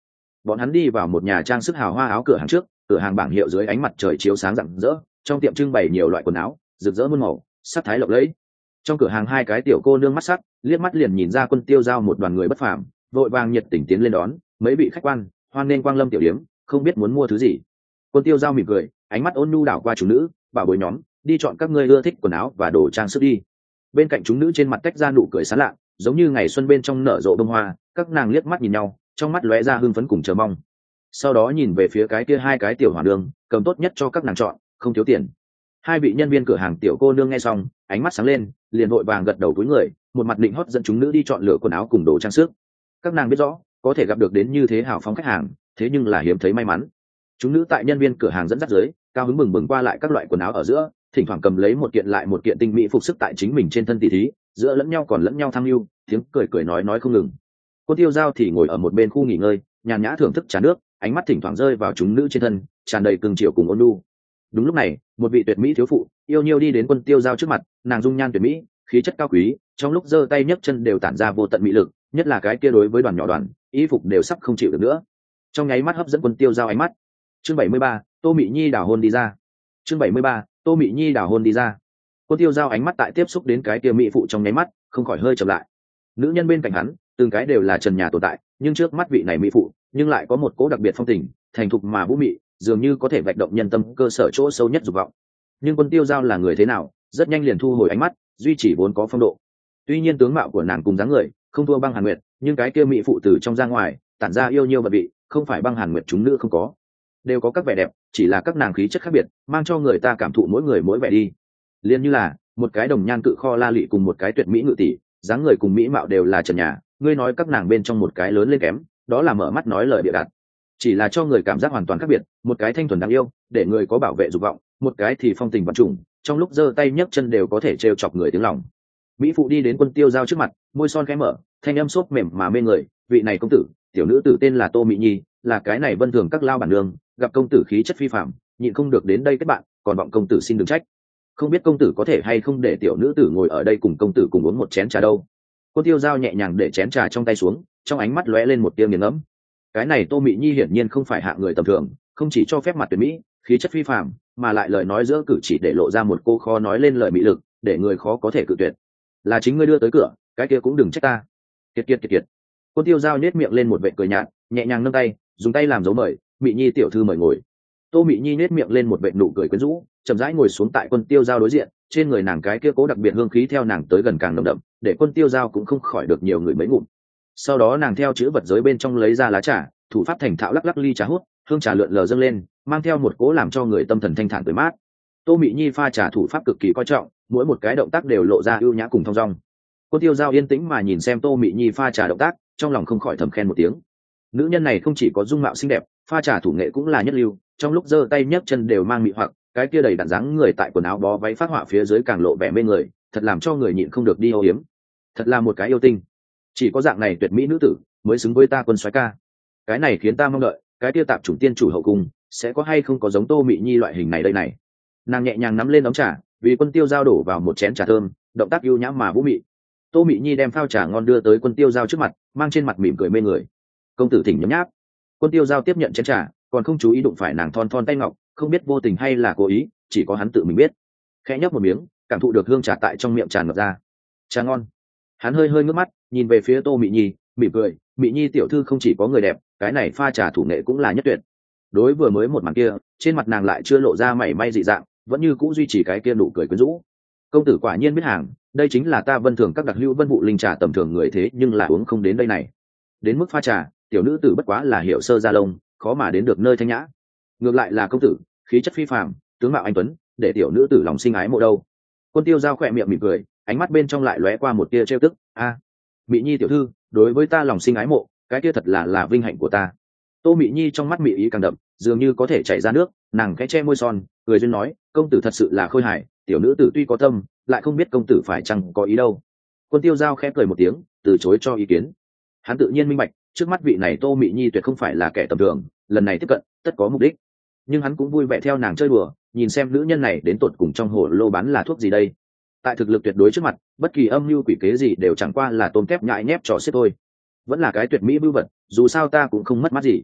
bọn hắn đi vào một nhà trang sức hào hoa áo cửa hàng trước, cửa hàng bảng hiệu dưới ánh mặt trời chiếu sáng rạng rỡ, trong tiệm trưng bày nhiều loại quần áo rực rỡ muôn màu, sắc thái lộng lẫy. Trong cửa hàng hai cái tiểu cô nương mắt sắc liếc mắt liền nhìn ra Quân Tiêu Giao một đoàn người bất phàm, vội vàng nhiệt tình tiến lên đón, mấy vị khách quan hoan nên quang lâm tiểu điếm, không biết muốn mua thứ gì. Quân Tiêu Giao mỉm cười, ánh mắt ôn nhu đảo qua chúng nữ, bảo bối nhóm, đi chọn các ngươi ưa thích quần áo và đồ trang sức đi. Bên cạnh chúng nữ trên mặt tách ra nụ cười sán lạ, giống như ngày xuân bên trong nở rộ bông hoa. Các nàng liếc mắt nhìn nhau, trong mắt lóe ra hưng phấn cùng chờ mong. Sau đó nhìn về phía cái kia hai cái tiểu hòa đường, cầm tốt nhất cho các nàng chọn, không thiếu tiền. Hai vị nhân viên cửa hàng tiểu cô nương nghe xong, ánh mắt sáng lên, liền vội vàng gật đầu cúi người, một mặt định hót dẫn chúng nữ đi chọn lựa quần áo cùng đồ trang sức. Các nàng biết rõ, có thể gặp được đến như thế hào phóng khách hàng, thế nhưng là hiếm thấy may mắn. Chúng nữ tại nhân viên cửa hàng dẫn dắt dưới, cao hứng mừng mừng qua lại các loại quần áo ở giữa, thỉnh thoảng cầm lấy một kiện lại một kiện tinh mỹ phục sức tại chính mình trên thân tỷ thí, giữa lẫn nhau còn lẫn nhau tham mưu, tiếng cười cười nói nói không ngừng. Cô Tiêu Giao thì ngồi ở một bên khu nghỉ ngơi, nhàn nhã thưởng thức trà nước, ánh mắt thỉnh thoảng rơi vào chúng nữ trên thân, tràn đầy cưng chiều cùng ôn nhu. Đúng lúc này, một vị tuyệt mỹ thiếu phụ yêu nhiêu đi đến Quân Tiêu Giao trước mặt, nàng dung nhan tuyệt mỹ, khí chất cao quý, trong lúc giơ tay nhấc chân đều tản ra vô tận mỹ lực, nhất là cái kia đối với đoàn nhỏ đoàn, y phục đều sắp không chịu được nữa. Trong nháy mắt hấp dẫn Quân Tiêu Giao ánh mắt. Chương bảy mươi ba, Tô Mị Nhi đào hôn đi ra. Chương bảy mươi ba, Tô Mị Nhi đào hôn đi ra. Quân Tiêu Giao ánh mắt tại tiếp xúc đến cái kia mỹ phụ trong nháy mắt, không khỏi hơi chậm lại. Nữ nhân bên cạnh hắn, từng cái đều là trần nhà tồn tại, nhưng trước mắt vị này mỹ phụ, nhưng lại có một cố đặc biệt phong tình, thành thục mà vũ mị, dường như có thể vạch động nhân tâm cơ sở chỗ sâu nhất dục vọng. Nhưng Quân Tiêu Giao là người thế nào, rất nhanh liền thu hồi ánh mắt, duy trì vốn có phong độ. Tuy nhiên tướng mạo của nàng cùng dáng người không thua Băng Hàn Nguyệt, nhưng cái kia mỹ phụ từ trong ra ngoài, tản ra yêu nhiêu vật vị, không phải Băng Hàn Nguyệt chúng nữ không có. Đều có các vẻ đẹp, chỉ là các nàng khí chất khác biệt, mang cho người ta cảm thụ mỗi người mỗi vẻ đi. Liên như là một cái đồng nhan cự kho La Lị cùng một cái tuyệt mỹ ngự tỷ, dáng người cùng mỹ mạo đều là trần nhà, ngươi nói các nàng bên trong một cái lớn lên kém, đó là mở mắt nói lời bịa đặt. Chỉ là cho người cảm giác hoàn toàn khác biệt, một cái thanh thuần đáng yêu, để người có bảo vệ dục vọng, một cái thì phong tình vật trùng, trong lúc giơ tay nhấc chân đều có thể trêu chọc người tiếng lòng. Mỹ phụ đi đến Quân Tiêu Giao trước mặt, môi son khẽ mở, thanh âm xốp mềm mà mê người, vị này công tử, tiểu nữ tử tên là Tô Mị Nhi, là cái này Vân Thường các lao bản đường, gặp công tử khí chất phi phàm, nhịn không được đến đây kết bạn, còn vọng công tử xin đừng trách. Không biết công tử có thể hay không để tiểu nữ tử ngồi ở đây cùng công tử cùng uống một chén trà đâu. Quân Tiêu Giao nhẹ nhàng để chén trà trong tay xuống, trong ánh mắt lóe lên một tia nghiền ngẫm. Cái này Tô Mị Nhi hiển nhiên không phải hạng người tầm thường, không chỉ cho phép mặt tuyệt mỹ, khí chất phi phàm, mà lại lời nói giữa cử chỉ để lộ ra một cô khó nói lên lời mỹ lực, để người khó có thể cự tuyệt. Là chính ngươi đưa tới cửa, cái kia cũng đừng trách ta. Kiệt kiệt kiệt kiệt. Quân Tiêu Giao nhếch miệng lên một vệt cười nhạt, nhẹ nhàng nâng tay, dùng tay làm dấu mời, Mị Nhi tiểu thư mời ngồi. Tô Mị Nhi nhếch miệng lên một vệt nụ cười quyến rũ, chậm rãi ngồi xuống tại Quân Tiêu Giao đối diện, trên người nàng cái kia cố đặc biệt hương khí theo nàng tới gần càng nồng đậm, để Quân Tiêu Giao cũng không khỏi được nhiều người mấy ngụm. Sau đó nàng theo chữ vật giới bên trong lấy ra lá trà, thủ pháp thành thạo lắc lắc ly trà hút, hương trà lượn lờ dâng lên, mang theo một cỗ làm cho người tâm thần thanh thản tươi mát. Tô Mị Nhi pha trà thủ pháp cực kỳ coi trọng, mỗi một cái động tác đều lộ ra ưu nhã cùng thong dong. Quân Tiêu Giao yên tĩnh mà nhìn xem Tô Mị Nhi pha trà động tác, trong lòng không khỏi thầm khen một tiếng. Nữ nhân này không chỉ có dung mạo xinh đẹp, pha trà thủ nghệ cũng là nhất lưu, trong lúc giơ tay nhấc chân đều mang mị hoặc, cái kia đầy đặn dáng người tại quần áo bó váy phát họa phía dưới càng lộ vẻ mê người, thật làm cho người nhịn không được đi âu yếm. Thật là một cái yêu tinh. Chỉ có dạng này tuyệt mỹ nữ tử mới xứng với ta Quân soái ca. Cái này khiến ta mong đợi, cái kia tạp chủng tiên chủ hậu cung sẽ có hay không có giống Tô Mị Nhi loại hình này đây này. Nàng nhẹ nhàng nắm lên ống trà, vì Quân Tiêu Giao đổ vào một chén trà thơm, động tác ưu nhã mà vũ mị. Tô Mị Nhi đem phao trà ngon đưa tới Quân Tiêu Giao trước mặt, mang trên mặt mỉm cười mê người. Công tử thỉnh nhấm nháp. Quân Tiêu Giao tiếp nhận chén trà, còn không chú ý đụng phải nàng thon thon tay ngọc, không biết vô tình hay là cố ý, chỉ có hắn tự mình biết. Khẽ nhấp một miếng, cảm thụ được hương trà tại trong miệng tràn ngập ra. Trà ngon. Hắn hơi hơi ngước mắt, nhìn về phía Tô Mị Nhi, mỉm cười, Mị Nhi tiểu thư không chỉ có người đẹp, cái này pha trà thủ nghệ cũng là nhất tuyệt. Đối vừa mới một màn kia, trên mặt nàng lại chưa lộ ra mảy may dị dạng, vẫn như cũ duy trì cái kia nụ cười quyến rũ. Công tử quả nhiên biết hàng, đây chính là ta Vân Thường các đặc hữu Vân Vụ linh trà tầm thường người thế nhưng là uống không đến đây này. Đến mức pha trà, tiểu nữ tử bất quá là hiểu sơ gia lông, khó mà đến được nơi thanh nhã. Ngược lại là công tử, khí chất phi phàm, tướng mạo anh tuấn, để tiểu nữ tử lòng sinh ái mộ đâu. Quân Tiêu Giao khỏe miệng mỉm cười, ánh mắt bên trong lại lóe qua một tia trêu tức. A, Mị Nhi tiểu thư, đối với ta lòng sinh ái mộ, cái kia thật là là vinh hạnh của ta. Tô Mị Nhi trong mắt mị ý càng đậm, dường như có thể chảy ra nước, nàng khẽ che môi son, cười duyên nói, công tử thật sự là khôi hài, tiểu nữ tử tuy có tâm, lại không biết công tử phải chăng có ý đâu. Quân Tiêu Giao khẽ cười một tiếng, từ chối cho ý kiến. Hắn tự nhiên minh bạch, trước mắt vị này Tô Mị Nhi tuyệt không phải là kẻ tầm thường, lần này tiếp cận, tất có mục đích. Nhưng hắn cũng vui vẻ theo nàng chơi đùa, nhìn xem nữ nhân này đến tột cùng trong hồ lô bán là thuốc gì đây. Tại thực lực tuyệt đối trước mặt, bất kỳ âm mưu quỷ kế gì đều chẳng qua là tôm tép nhại nhép trò xiết thôi. Vẫn là cái tuyệt mỹ bưu vật, dù sao ta cũng không mất mát gì.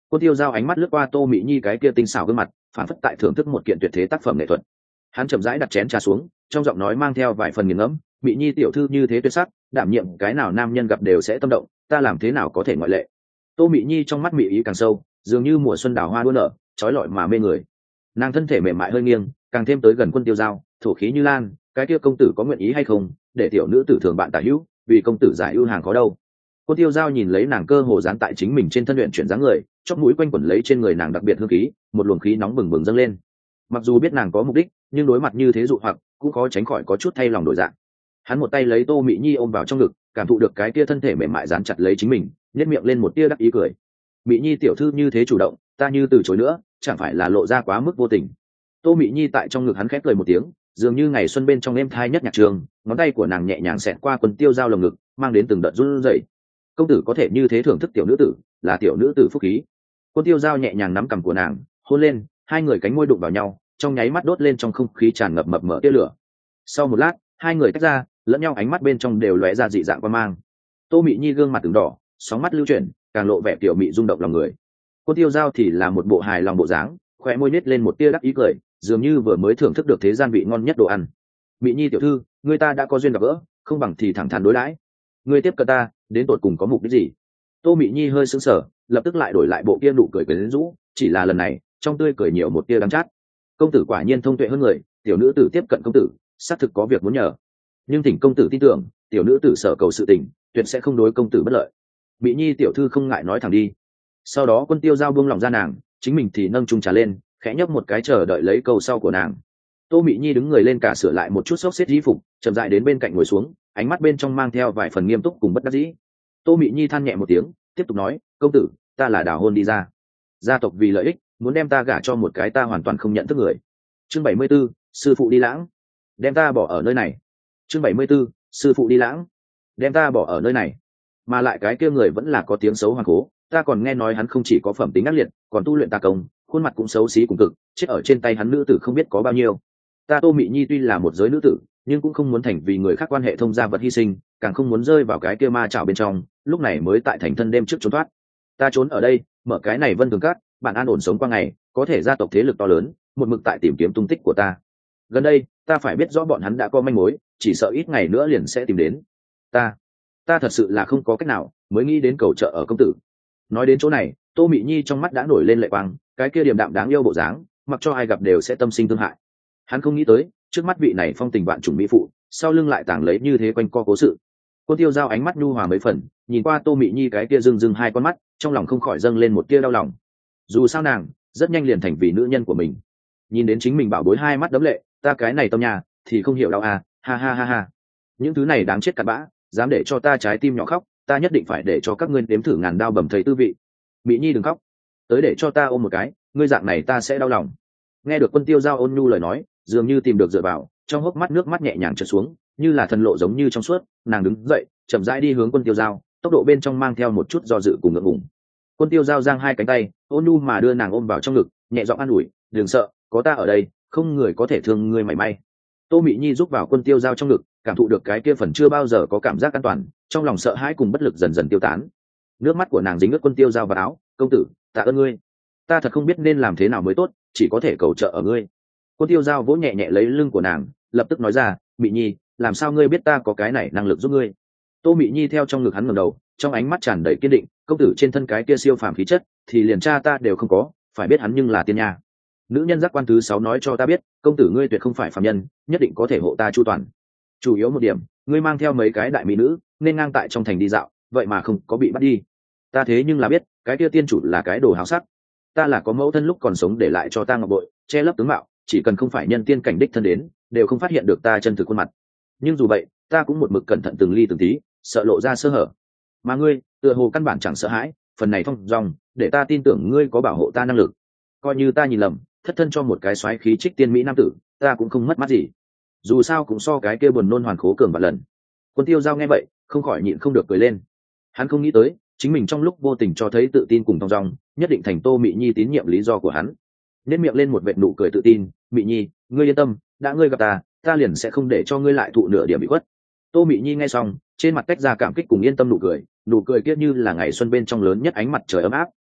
Quân tiêu giao ánh mắt lướt qua Tô Mỹ Nhi cái kia tinh xảo gương mặt, phản phất tại thưởng thức một kiện tuyệt thế tác phẩm nghệ thuật. Hắn chậm rãi đặt chén trà xuống, trong giọng nói mang theo vài phần nghiền ngẫm. Mỹ Nhi tiểu thư như thế tuyệt sắc, đảm nhiệm cái nào nam nhân gặp đều sẽ tâm động, ta làm thế nào có thể ngoại lệ. Tô Mỹ Nhi trong mắt mỹ ý càng sâu, dường như mùa xuân đào hoa đua nở, trói lọi mà mê người. Nàng thân thể mềm mại hơi nghiêng, càng thêm tới gần Quân tiêu giao, thổ khí như lan, cái kia công tử có nguyện ý hay không, để tiểu nữ tử thường bạn tả hữu, vì công tử giải ưu hàng khó đâu. Quân tiêu giao nhìn lấy nàng cơ hồ dán tại chính mình trên thân luyện chuyển dáng người, chóp mũi quanh quẩn lấy trên người nàng đặc biệt hương khí, một luồng khí nóng bừng bừng dâng lên. Mặc dù biết nàng có mục đích, nhưng đối mặt như thế dụ hoặc, cũng khó tránh khỏi có chút thay lòng đổi dạng. Hắn một tay lấy Tô Mỹ Nhi ôm vào trong ngực, cảm thụ được cái kia thân thể mềm mại dán chặt lấy chính mình, nhếch miệng lên một tia đắc ý cười. Mỹ Nhi tiểu thư như thế chủ động, ta như từ chối nữa, chẳng phải là lộ ra quá mức vô tình. Tô Mỹ Nhi tại trong ngực hắn khép cười một tiếng, dường như ngày xuân bên trong êm thai nhất nhạc trường, ngón tay của nàng nhẹ nhàng xẹt qua Quân tiêu giao lồng ngực, mang đến từng đợt run rẩy. Công tử có thể như thế thưởng thức tiểu nữ tử, là tiểu nữ tử phúc khí. Quân tiêu giao nhẹ nhàng nắm cằm của nàng, hôn lên, hai người cánh môi đụng vào nhau, trong nháy mắt đốt lên trong không khí tràn ngập mập mờ tia lửa. Sau một lát, hai người tách ra, lẫn nhau ánh mắt bên trong đều lóe ra dị dạng quan mang. Tô Mỹ Nhi gương mặt từng đỏ, sóng mắt lưu chuyển, càng lộ vẻ tiểu mị rung động lòng người. Quân tiêu giao thì là một bộ hài lòng bộ dáng, khóe môi nết lên một tia đắc ý cười, dường như vừa mới thưởng thức được thế gian vị ngon nhất đồ ăn. Mỹ Nhi tiểu thư, người ta đã có duyên gặp gỡ, không bằng thì thẳng thắn đối đãi. Người tiếp cận ta, đến tột cùng có mục đích gì? Tô Mỹ Nhi hơi sững sờ, lập tức lại đổi lại bộ kia nụ cười quyến rũ, chỉ là lần này, trong tươi cười nhiều một tia đắng chát. Công tử quả nhiên thông tuệ hơn người, tiểu nữ tử tiếp cận công tử, xác thực có việc muốn nhờ. Nhưng thỉnh công tử tin tưởng, tiểu nữ tử sở cầu sự tình, tuyệt sẽ không đối công tử bất lợi. Mỹ Nhi tiểu thư không ngại nói thẳng đi. Sau đó Quân tiêu giao buông lòng ra nàng, chính mình thì nâng chung trà lên, khẽ nhấp một cái chờ đợi lấy câu sau của nàng. Tô Mỹ Nhi đứng người lên cả sửa lại một chút xốc xếp y phục, chậm rãi đến bên cạnh ngồi xuống, ánh mắt bên trong mang theo vài phần nghiêm túc cùng bất đắc dĩ. Tô Mỹ Nhi than nhẹ một tiếng, tiếp tục nói, công tử, ta là đào hôn đi ra, gia tộc vì lợi ích muốn đem ta gả cho một cái ta hoàn toàn không nhận thức người. Chương bảy mươi 74, sư phụ đi lãng, đem ta bỏ ở nơi này. Chương bảy mươi 74, sư phụ đi lãng, đem ta bỏ ở nơi này. Mà lại cái kia người vẫn là có tiếng xấu hoàng cố, ta còn nghe nói hắn không chỉ có phẩm tính ác liệt, còn tu luyện tà công, khuôn mặt cũng xấu xí cùng cực, chết ở trên tay hắn nữ tử không biết có bao nhiêu. Ta Tô Mỹ Nhi tuy là một giới nữ tử, nhưng cũng không muốn thành vì người khác quan hệ thông gia vật hy sinh, càng không muốn rơi vào cái kia ma chảo bên trong, lúc này mới tại thành thân đêm trước trốn thoát. Ta trốn ở đây, mở cái này Vân Thường Cát, bạn an ổn sống qua ngày, có thể gia tộc thế lực to lớn, một mực tại tìm kiếm tung tích của ta. Gần đây, ta phải biết rõ bọn hắn đã có manh mối, chỉ sợ ít ngày nữa liền sẽ tìm đến. Ta, ta thật sự là không có cách nào, mới nghĩ đến cầu trợ ở công tử. Nói đến chỗ này, Tô Mỹ Nhi trong mắt đã nổi lên lệ quang, cái kia điềm đạm đáng yêu bộ dáng, mặc cho ai gặp đều sẽ tâm sinh thương hại. Hắn không nghĩ tới, trước mắt vị này phong tình vạn trùng mỹ phụ, sau lưng lại tàng lấy như thế quanh co cố sự. Quân tiêu giao ánh mắt nhu hòa mấy phần, nhìn qua Tô Mỹ Nhi cái kia rưng rưng hai con mắt, trong lòng không khỏi dâng lên một tia đau lòng. Dù sao nàng rất nhanh liền thành vì nữ nhân của mình. Nhìn đến chính mình bảo bối hai mắt đấm lệ, ta cái này tâm nhà thì không hiểu đau à, ha ha ha ha. Những thứ này đáng chết cặn bã, dám để cho ta trái tim nhỏ khóc, ta nhất định phải để cho các ngươi nếm thử ngàn đau bầm thầy tư vị. Mỹ Nhi đừng khóc, tới để cho ta ôm một cái, ngươi dạng này ta sẽ đau lòng. Nghe được Quân tiêu giao ôn nhu lời nói, dường như tìm được dựa vào, trong hốc mắt nước mắt nhẹ nhàng trượt xuống, như là thần lộ giống như trong suốt. Nàng đứng dậy, chậm rãi đi hướng Quân tiêu giao, tốc độ bên trong mang theo một chút do dự cùng ngượng ngùng. Quân tiêu giao giang hai cánh tay, ôn nhu mà đưa nàng ôm vào trong ngực, nhẹ giọng an ủi, đừng sợ, có ta ở đây, không người có thể thương ngươi mảy may. Tô Mỹ Nhi giúp vào Quân tiêu giao trong ngực, cảm thụ được cái kia phần chưa bao giờ có cảm giác an toàn, trong lòng sợ hãi cùng bất lực dần dần tiêu tán. Nước mắt của nàng dính ướt Quân tiêu giao vào áo, công tử, tạ ơn ngươi, ta thật không biết nên làm thế nào mới tốt, chỉ có thể cầu trợ ở ngươi. Quân tiêu giao vỗ nhẹ nhẹ lấy lưng của nàng, lập tức nói ra, Mỹ Nhi, làm sao ngươi biết ta có cái này năng lực giúp ngươi? Tô Mỹ Nhi theo trong ngực hắn ngẩng đầu, trong ánh mắt tràn đầy kiên định, công tử trên thân cái kia siêu phàm khí chất, thì liền cha ta đều không có, phải biết hắn nhưng là tiên nha. Nữ nhân giác quan thứ sáu nói cho ta biết, công tử ngươi tuyệt không phải phàm nhân, nhất định có thể hộ ta chu toàn. Chủ yếu một điểm, ngươi mang theo mấy cái đại mỹ nữ, nên ngang tại trong thành đi dạo, vậy mà không có bị bắt đi. Ta thế nhưng là biết, cái kia tiên chủ là cái đồ háo sắc. Ta là có mẫu thân lúc còn sống để lại cho ta ngọc bội, che lấp tướng mạo, chỉ cần không phải nhân tiên cảnh đích thân đến, đều không phát hiện được ta chân thực khuôn mặt. Nhưng dù vậy, ta cũng một mực cẩn thận từng ly từng tí, sợ lộ ra sơ hở. Mà ngươi, tựa hồ căn bản chẳng sợ hãi, phần này thong dong, để ta tin tưởng ngươi có bảo hộ ta năng lực. Coi như ta nhìn lầm, thất thân cho một cái soái khí trích tiên mỹ nam tử, ta cũng không mất mát gì. Dù sao cũng so cái kia buồn nôn hoàn khố cường vạn lần. Quân tiêu giao nghe vậy, không khỏi nhịn không được cười lên. Hắn không nghĩ tới, chính mình trong lúc vô tình cho thấy tự tin cùng thong dong, nhất định thành Tô Mỹ Nhi tín nhiệm lý do của hắn. Nét miệng lên một vệt nụ cười tự tin, Mỹ Nhi, ngươi yên tâm, đã ngươi gặp ta, ta liền sẽ không để cho ngươi lại thụ nửa điểm bị khuất. Tô Mỹ Nhi nghe xong, trên mặt tách ra cảm kích cùng yên tâm nụ cười, nụ cười kia như là ngày xuân bên trong lớn nhất ánh mặt trời ấm áp,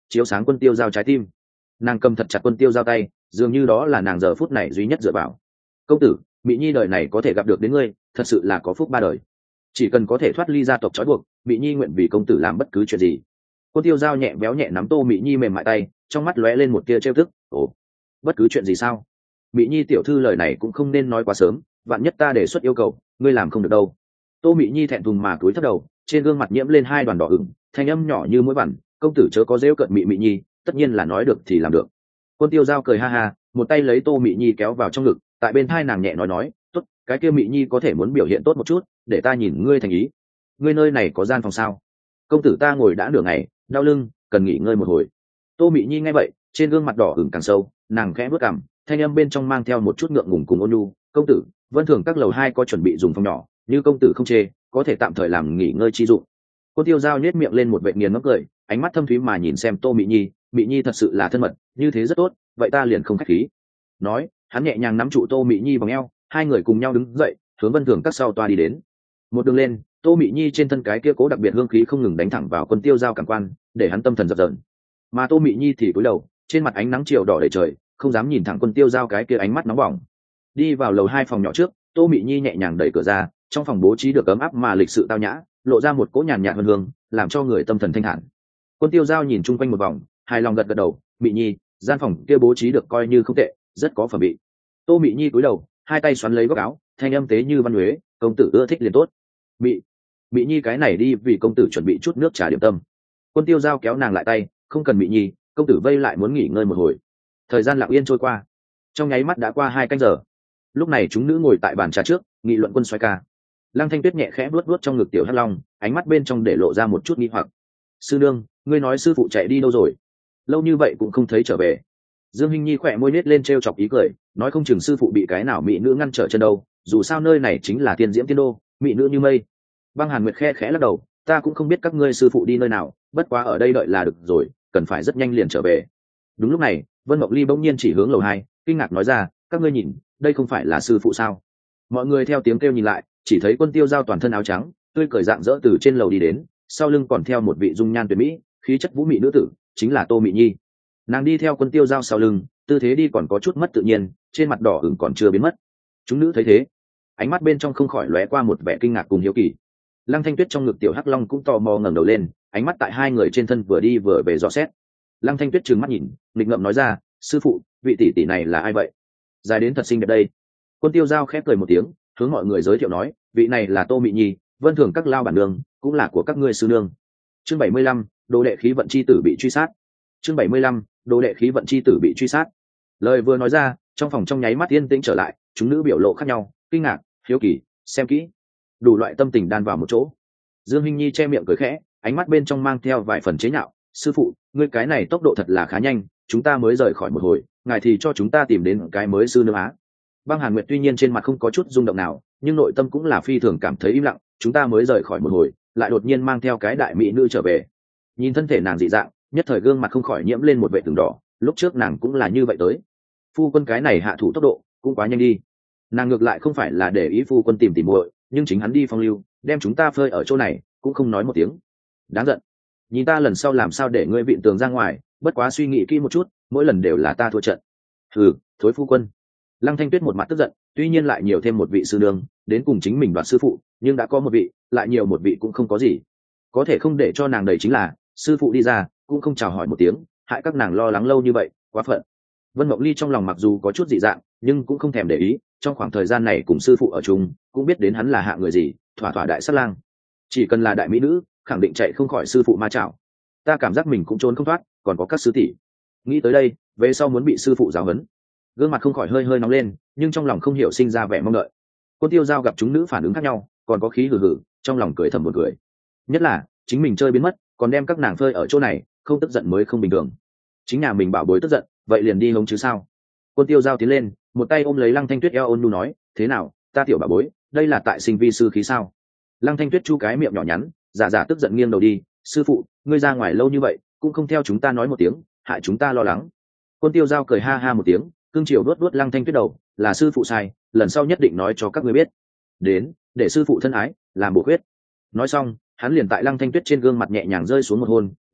chiếu sáng Quân Tiêu Giao trái tim. Nàng cầm thật chặt Quân Tiêu Giao tay, dường như đó là nàng giờ phút này duy nhất dựa vào. Công tử, Mị Nhi đời này có thể gặp được đến ngươi, thật sự là có phúc ba đời. Chỉ cần có thể thoát ly gia tộc trói buộc, Mị Nhi nguyện vì công tử làm bất cứ chuyện gì. Quân Tiêu Giao nhẹ béo nhẹ nắm Tô Mị Nhi mềm mại tay, trong mắt lóe lên một tia trêu tức. Ồ, bất cứ chuyện gì sao? Mị Nhi tiểu thư lời này cũng không nên nói quá sớm, vạn nhất ta đề xuất yêu cầu, ngươi làm không được đâu. Tô Mị Nhi thẹn thùng mà cúi thấp đầu, trên gương mặt nhiễm lên hai đoàn đỏ ửng, thanh âm nhỏ như mũi vằn. Công tử chớ có rêu cận Mị Mị Nhi, tất nhiên là nói được thì làm được. Quân Tiêu Giao cười ha ha, một tay lấy Tô Mị Nhi kéo vào trong ngực, tại bên thai nàng nhẹ nói nói, tốt, cái kia Mị Nhi có thể muốn biểu hiện tốt một chút, để ta nhìn ngươi thành ý. Ngươi nơi này có gian phòng sao? Công tử ta ngồi đã nửa ngày, đau lưng, cần nghỉ ngơi một hồi. Tô Mị Nhi nghe vậy, trên gương mặt đỏ ửng càng sâu, nàng khẽ bước cằm, thanh âm bên trong mang theo một chút ngượng ngùng cùng ôn nhu. Công tử, Vân Thường các lầu hai có chuẩn bị dùng phòng nhỏ, như công tử không chê, có thể tạm thời làm nghỉ ngơi chi dụng. Quân Tiêu Giao nhếch miệng lên một vệt nghiền ngẫm cười, ánh mắt thâm thúy mà nhìn xem Tô Mị Nhi. Mị Nhi thật sự là thân mật, như thế rất tốt, vậy ta liền không khách khí. Nói, hắn nhẹ nhàng nắm trụ Tô Mị Nhi vòng eo, hai người cùng nhau đứng dậy, hướng Vân Thường các sau toa đi đến. Một đường lên, Tô Mị Nhi trên thân cái kia cố đặc biệt hương khí không ngừng đánh thẳng vào Quân Tiêu Giao cảm quan, để hắn tâm thần dập dờn. Mà Tô Mị Nhi thì cúi đầu, trên mặt ánh nắng chiều đỏ đầy trời, không dám nhìn thẳng Quân Tiêu Giao cái kia ánh mắt nóng bỏng. Đi vào lầu hai phòng nhỏ trước, Tô Mị Nhi nhẹ nhàng đẩy cửa ra, trong phòng bố trí được ấm áp mà lịch sự tao nhã, lộ ra một cỗ nhàn nhạt hương hương, làm cho người tâm thần thanh thản. Quân Tiêu Giao nhìn chung quanh một vòng, hài lòng gật gật đầu. Mị Nhi, gian phòng kia bố trí được coi như không tệ, rất có phẩm vị. Tô Mị Nhi cúi đầu, hai tay xoắn lấy góc áo, thanh âm tế như văn huế, công tử ưa thích liền tốt. Mị, Mị Nhi cái này đi vì công tử chuẩn bị chút nước trà điểm tâm. Quân Tiêu Giao kéo nàng lại tay, không cần Mị Nhi, công tử vây lại muốn nghỉ ngơi một hồi. Thời gian lặng yên trôi qua, trong nháy mắt đã qua hai canh giờ. Lúc này chúng nữ ngồi tại bàn trà trước, nghị luận Quân xoay ca. Lăng Thanh Tuyết nhẹ khẽ vuốt vuốt trong ngực tiểu hắc long, ánh mắt bên trong để lộ ra một chút nghi hoặc. Sư nương, ngươi nói sư phụ chạy đi đâu rồi? Lâu như vậy cũng không thấy trở về. Dương Hinh Nhi khỏe môi nết lên trêu chọc ý cười, nói không chừng sư phụ bị cái nào mỹ nữ ngăn trở chân đâu, dù sao nơi này chính là tiên diễm tiên đô, mỹ nữ như mây. Băng Hàn Nguyệt khe khẽ lắc đầu, ta cũng không biết các ngươi sư phụ đi nơi nào, bất quá ở đây đợi là được rồi, cần phải rất nhanh liền trở về. Đúng lúc này, Vân Mộng Ly bỗng nhiên chỉ hướng lầu hai, kinh ngạc nói ra, các ngươi nhìn, đây không phải là sư phụ sao? Mọi người theo tiếng kêu nhìn lại, chỉ thấy Quân Tiêu Giao toàn thân áo trắng, tươi cười rạng rỡ từ trên lầu đi đến, sau lưng còn theo một vị dung nhan tuyệt mỹ, khí chất vũ mị nữ tử, chính là Tô Mị Nhi. Nàng đi theo Quân Tiêu Giao sau lưng, tư thế đi còn có chút mất tự nhiên, trên mặt đỏ ửng còn chưa biến mất. Chúng nữ thấy thế, ánh mắt bên trong không khỏi lóe qua một vẻ kinh ngạc cùng hiếu kỳ. Lăng Thanh Tuyết trong ngực tiểu hắc long cũng tò mò ngẩng đầu lên, ánh mắt tại hai người trên thân vừa đi vừa về dò xét. Lăng Thanh Tuyết trừng mắt nhìn, nghịch ngợm nói ra, sư phụ, vị tỷ tỷ này là ai vậy? Dài đến thật xinh đẹp đây. Quân Tiêu Giao khép cười một tiếng, hướng mọi người giới thiệu nói, vị này là Tô Mị Nhi, Vân Thường các lao bản đường, cũng là của các ngươi sư nương. Chương bảy mươi lăm, đồ đệ khí vận chi tử bị truy sát. Chương bảy mươi lăm, đồ đệ khí vận chi tử bị truy sát. Lời vừa nói ra, trong phòng trong nháy mắt yên tĩnh trở lại, chúng nữ biểu lộ khác nhau, kinh ngạc, hiếu kỳ, xem kỹ, đủ loại tâm tình đan vào một chỗ. Dương Hinh Nhi che miệng cười khẽ, ánh mắt bên trong mang theo vài phần chế nhạo, sư phụ, ngươi cái này tốc độ thật là khá nhanh, chúng ta mới rời khỏi một hồi, ngài thì cho chúng ta tìm đến cái mới sư nương á. Băng Hàn Nguyệt tuy nhiên trên mặt không có chút rung động nào, nhưng nội tâm cũng là phi thường cảm thấy im lặng, chúng ta mới rời khỏi một hồi, lại đột nhiên mang theo cái đại mỹ nữ trở về. Nhìn thân thể nàng dị dạng, nhất thời gương mặt không khỏi nhiễm lên một vệ tường đỏ, lúc trước nàng cũng là như vậy tới. Phu quân cái này hạ thủ tốc độ cũng quá nhanh đi. Nàng ngược lại không phải là để ý phu quân tìm tìm muội, nhưng chính hắn đi phong lưu, đem chúng ta phơi ở chỗ này, cũng không nói một tiếng. Đáng giận. Nhìn ta lần sau làm sao để ngươi vịn tường ra ngoài, bất quá suy nghĩ kỹ một chút, mỗi lần đều là ta thua trận. Hừ, thối phu quân. Lăng Thanh Tuyết một mặt tức giận, tuy nhiên lại nhiều thêm một vị sư nương, đến cùng chính mình đoạt sư phụ, nhưng đã có một vị, lại nhiều một vị cũng không có gì. Có thể không để cho nàng đầy chính là, sư phụ đi ra, cũng không chào hỏi một tiếng, hại các nàng lo lắng lâu như vậy, quá phận. Vân Mộng Ly trong lòng mặc dù có chút dị dạng, nhưng cũng không thèm để ý, trong khoảng thời gian này cùng sư phụ ở chung, cũng biết đến hắn là hạ người gì, thỏa thỏa đại sát lang. Chỉ cần là đại mỹ nữ, khẳng định chạy không khỏi sư phụ ma chảo. Ta cảm giác mình cũng trốn không thoát, còn có các sư tỷ. Nghĩ tới đây, về sau muốn bị sư phụ giáo huấn. Gương mặt không khỏi hơi hơi nóng lên, nhưng trong lòng không hiểu sinh ra vẻ mong đợi. Quân Tiêu Giao gặp chúng nữ phản ứng khác nhau, còn có khí hừ hừ, trong lòng cười thầm một cười. Nhất là chính mình chơi biến mất, còn đem các nàng phơi ở chỗ này, không tức giận mới không bình thường. Chính nhà mình bảo bối tức giận, vậy liền đi hống chứ sao? Quân Tiêu Giao tiến lên, một tay ôm lấy Lăng Thanh Tuyết eo ôn nhu nói, thế nào, ta tiểu bảo bối, đây là tại sinh vi sư khí sao? Lăng Thanh Tuyết chu cái miệng nhỏ nhắn, giả giả tức giận nghiêng đầu đi, sư phụ, ngươi ra ngoài lâu như vậy, cũng không theo chúng ta nói một tiếng, hại chúng ta lo lắng. Quân Tiêu Giao cười ha ha một tiếng, cương chiều đuốt đuốt Lăng Thanh Tuyết đầu, là sư phụ sai, lần sau nhất định nói cho các ngươi biết. Đến, để sư phụ thân ái, làm bổ khuyết. Nói xong, hắn liền tại Lăng Thanh Tuyết trên gương mặt nhẹ nhàng rơi xuống một hôn,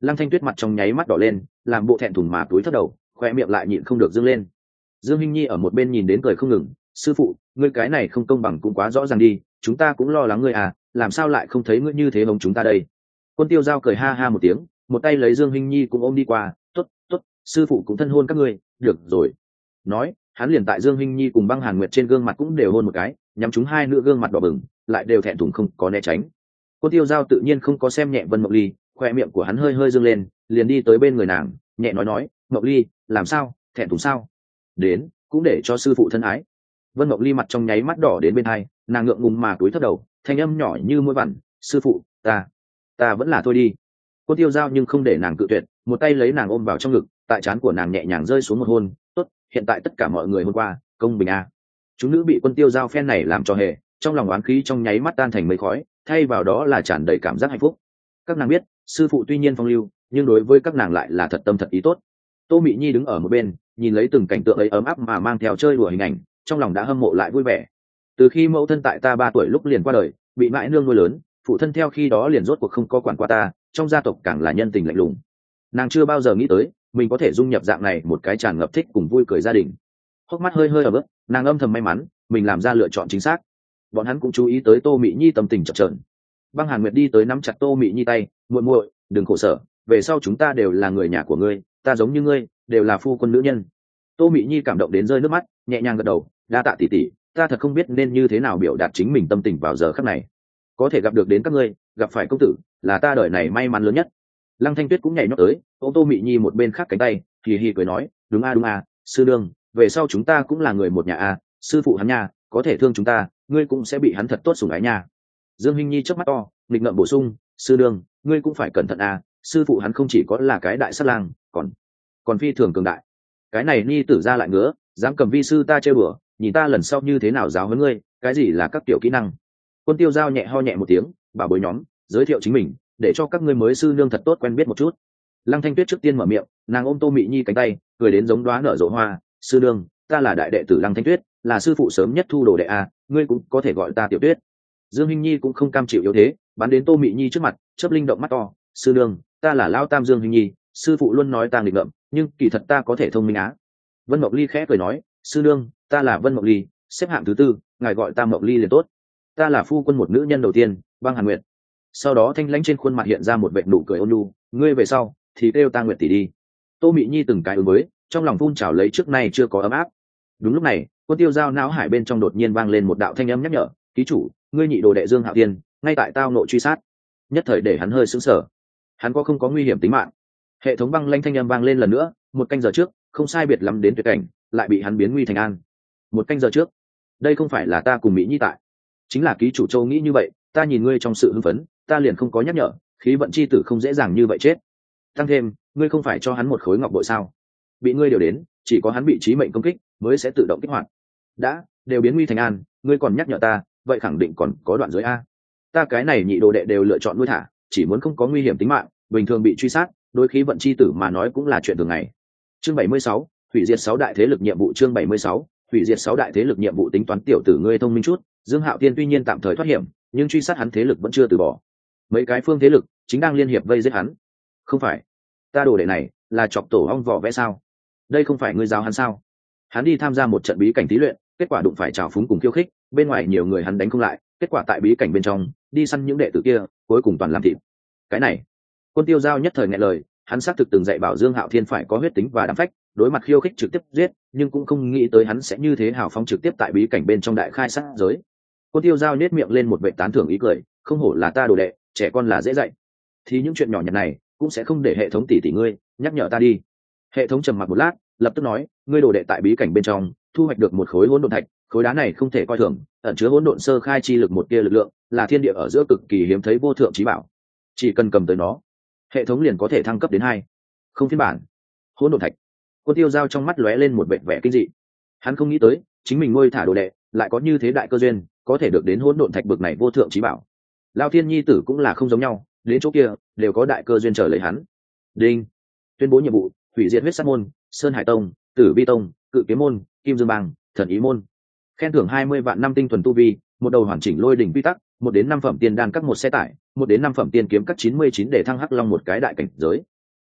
Lăng Thanh Tuyết mặt trong nháy mắt đỏ lên, làm bộ thẹn thùng mà túi thấp đầu, khoe miệng lại nhịn không được dương lên. Dương Hinh Nhi ở một bên nhìn đến cười không ngừng, sư phụ, ngươi cái này không công bằng cũng quá rõ ràng đi, chúng ta cũng lo lắng ngươi à, làm sao lại không thấy ngươi như thế hống chúng ta đây. Quân Tiêu Giao cười ha ha một tiếng, một tay lấy Dương Hinh Nhi cũng ôm đi qua, tốt tốt, sư phụ cũng thân hôn các ngươi, được rồi. Nói, hắn liền tại Dương Hinh Nhi cùng Băng Hàn Nguyệt trên gương mặt cũng đều hôn một cái, nhắm chúng hai nữ gương mặt đỏ bừng, lại đều thẹn thùng không có né tránh. Quân Tiêu Giao tự nhiên không có xem nhẹ Vân Mộng Ly, khoe miệng của hắn hơi hơi dương lên, liền đi tới bên người nàng, nhẹ nói nói, Mộng Ly, làm sao, thẹn thùng sao? Đến, cũng để cho sư phụ thân ái. Vân Mộng Ly mặt trong nháy mắt đỏ đến bên hai, nàng ngượng ngùng mà cúi thấp đầu, thanh âm nhỏ như mũi vằn, sư phụ, ta, ta vẫn là thôi đi. Quân Tiêu Giao nhưng không để nàng cự tuyệt, một tay lấy nàng ôm vào trong ngực, tại trán của nàng nhẹ nhàng rơi xuống một hôn, tốt, hiện tại tất cả mọi người hôm qua, công bình a. Chúng nữ bị Quân Tiêu Giao phen này làm cho hề, trong lòng oán khí trong nháy mắt tan thành mây khói, thay vào đó là tràn đầy cảm giác hạnh phúc. Các nàng biết, sư phụ tuy nhiên phong lưu, nhưng đối với các nàng lại là thật tâm thật ý tốt. Tô Mị Nhi đứng ở một bên, nhìn lấy từng cảnh tượng ấy ấm áp mà mang theo chơi đùa hình ảnh, trong lòng đã hâm mộ lại vui vẻ. Từ khi mẫu thân tại ta ba tuổi lúc liền qua đời, bị mãi nương nuôi lớn, phụ thân theo khi đó liền rốt cuộc không có quản qua ta, trong gia tộc càng là nhân tình lạnh lùng. Nàng chưa bao giờ nghĩ tới mình có thể dung nhập dạng này một cái tràn ngập thích cùng vui cười gia đình. Hốc mắt hơi hơi ở bước, nàng âm thầm may mắn mình làm ra lựa chọn chính xác. Bọn hắn cũng chú ý tới Tô Mị Nhi tâm tình chập chờn. Băng Hàn Nguyệt đi tới nắm chặt Tô Mị Nhi tay, muội muội, đừng khổ sở, về sau chúng ta đều là người nhà của ngươi, ta giống như ngươi, đều là phu quân nữ nhân. Tô Mị Nhi cảm động đến rơi nước mắt, nhẹ nhàng gật đầu, đa tạ tỷ tỷ, ta thật không biết nên như thế nào biểu đạt chính mình tâm tình vào giờ khắc này. Có thể gặp được đến các ngươi, gặp phải công tử, là ta đời này may mắn lớn nhất. Lăng Thanh Tuyết cũng nhảy nhót tới, ôm Tô Mị Nhi một bên khác cánh tay, hì hì cười nói, đúng a đúng a, sư đương, về sau chúng ta cũng là người một nhà a, sư phụ hắn nha, có thể thương chúng ta, ngươi cũng sẽ bị hắn thật tốt sủng ái nha. Dương Hinh Nhi chớp mắt to, nghịch ngợm bổ sung, sư đương, ngươi cũng phải cẩn thận a, sư phụ hắn không chỉ có là cái đại sát lang, còn còn phi thường cường đại. Cái này Nhi tử ra lại ngứa, dám cầm vi sư ta chơi bừa, nhìn ta lần sau như thế nào giáo huấn ngươi, cái gì là các tiểu kỹ năng. Quân Tiêu Giao nhẹ ho nhẹ một tiếng, bảo bối nhóm, giới thiệu chính mình, để cho các ngươi mới sư nương thật tốt quen biết một chút. Lăng Thanh Tuyết trước tiên mở miệng, nàng ôm Tô Mị Nhi cánh tay, cười đến giống đóa nở rộ hoa, sư nương, ta là đại đệ tử Lăng Thanh Tuyết, là sư phụ sớm nhất thu đồ đệ a, ngươi cũng có thể gọi ta Tiểu Tuyết. Dương Hinh Nhi cũng không cam chịu yếu thế, bắn đến Tô Mị Nhi trước mặt, chớp linh động mắt to, sư nương, ta là Lão Tam Dương Hinh Nhi, sư phụ luôn nói ta nghịch ngợm, nhưng kỳ thật ta có thể thông minh á. Vân Mộng Ly khẽ cười nói, sư nương, ta là Vân Mộng Ly, xếp hạng thứ tư, ngài gọi ta Mộng Ly liền tốt. Ta là phu quân một nữ nhân đầu tiên, Băng Hàn Nguyệt. Sau đó thanh lãnh trên khuôn mặt hiện ra một vệt nụ cười ôn nhu, ngươi về sau thì kêu ta Nguyệt tỷ đi. Tô Mị Nhi từng cái ứng với, trong lòng phun trào lấy trước nay chưa có ấm áp. Đúng lúc này, Quân Tiêu Giao não hải bên trong đột nhiên vang lên một đạo thanh âm nhắc nhở, ký chủ, ngươi nhị đồ đệ Dương Hạo Thiên, ngay tại tao nội truy sát. Nhất thời để hắn hơi sững sờ. Hắn có không có nguy hiểm tính mạng? Hệ thống băng lanh thanh âm vang lên lần nữa, một canh giờ trước, không sai biệt lắm đến tuyệt cảnh, lại bị hắn biến nguy thành an. Một canh giờ trước, đây không phải là ta cùng Mỹ Nhi tại, chính là ký chủ Châu nghĩ như vậy, ta nhìn ngươi trong sự hưng phấn, ta liền không có nhắc nhở, khí vận chi tử không dễ dàng như vậy chết. Tăng thêm, ngươi không phải cho hắn một khối ngọc bội sao? Bị ngươi điều đến, chỉ có hắn bị chí mệnh công kích mới sẽ tự động kích hoạt. Đã, đều biến nguy thành an, ngươi còn nhắc nhở ta, vậy khẳng định còn có đoạn dưới a. Ta cái này nhị đồ đệ đều lựa chọn nuôi thả, chỉ muốn không có nguy hiểm tính mạng, bình thường bị truy sát, đối khí vận chi tử mà nói cũng là chuyện thường ngày. Chương bảy mươi sáu, hủy diệt sáu đại thế lực nhiệm vụ. Chương bảy mươi sáu, hủy diệt sáu đại thế lực nhiệm vụ. Tính toán tiểu tử ngươi thông minh chút, Dương Hạo Thiên tuy nhiên tạm thời thoát hiểm, nhưng truy sát hắn thế lực vẫn chưa từ bỏ. Mấy cái phương thế lực chính đang liên hiệp vây giết hắn. Không phải, ta đồ đệ này là chọc tổ ong vỏ vẽ sao? Đây không phải ngươi giáo hắn sao? Hắn đi tham gia một trận bí cảnh thí luyện, kết quả đụng phải trào phúng cùng khiêu khích, bên ngoài nhiều người hắn đánh không lại, kết quả tại bí cảnh bên trong đi săn những đệ tử kia, cuối cùng toàn làm thịt. Cái này, Quân Tiêu Giao nhất thời nghẹn lời, hắn xác thực từng dạy bảo Dương Hạo Thiên phải có huyết tính và đảm phách, đối mặt khiêu khích trực tiếp giết, nhưng cũng không nghĩ tới hắn sẽ như thế hào phóng trực tiếp tại bí cảnh bên trong đại khai sát giới. Quân Tiêu Giao nét miệng lên một vệ tán thưởng ý cười, không hổ là ta đồ đệ, trẻ con là dễ dạy. Thì những chuyện nhỏ nhặt này cũng sẽ không để hệ thống tỷ tỷ ngươi nhắc nhở ta đi. Hệ thống trầm mặc một lát, lập tức nói, ngươi đồ đệ tại bí cảnh bên trong thu hoạch được một khối hỗn độn thạch, khối đá này không thể coi thường, ẩn chứa hỗn độn sơ khai chi lực một tia lực lượng, là thiên địa ở giữa cực kỳ hiếm thấy vô thượng chí bảo. Chỉ cần cầm tới nó, hệ thống liền có thể thăng cấp đến hai không phiên bản. Hỗn độn thạch. Quân Tiêu Giao trong mắt lóe lên một vẻ vẻ kinh dị. Hắn không nghĩ tới, chính mình nuôi thả đồ đệ, lại có như thế đại cơ duyên, có thể được đến hỗn độn thạch bực này vô thượng chí bảo. Lão Thiên Nhi tử cũng là không giống nhau, đến chỗ kia đều có đại cơ duyên chờ lấy hắn. Đinh. Tuyên bố nhiệm vụ, hủy diệt huyết sát môn, Sơn Hải Tông, Tử Vi Tông, Cự Kiếm môn, Kim Dương bang, Thần Ý môn. Khen thưởng hai mươi vạn năm tinh thuần tu vi, một đầu hoàn chỉnh lôi đỉnh quy tắc, một đến năm phẩm tiên đan các một xe tải, một đến năm phẩm tiên kiếm các chín mươi chín để thăng hắc long một cái đại cảnh giới,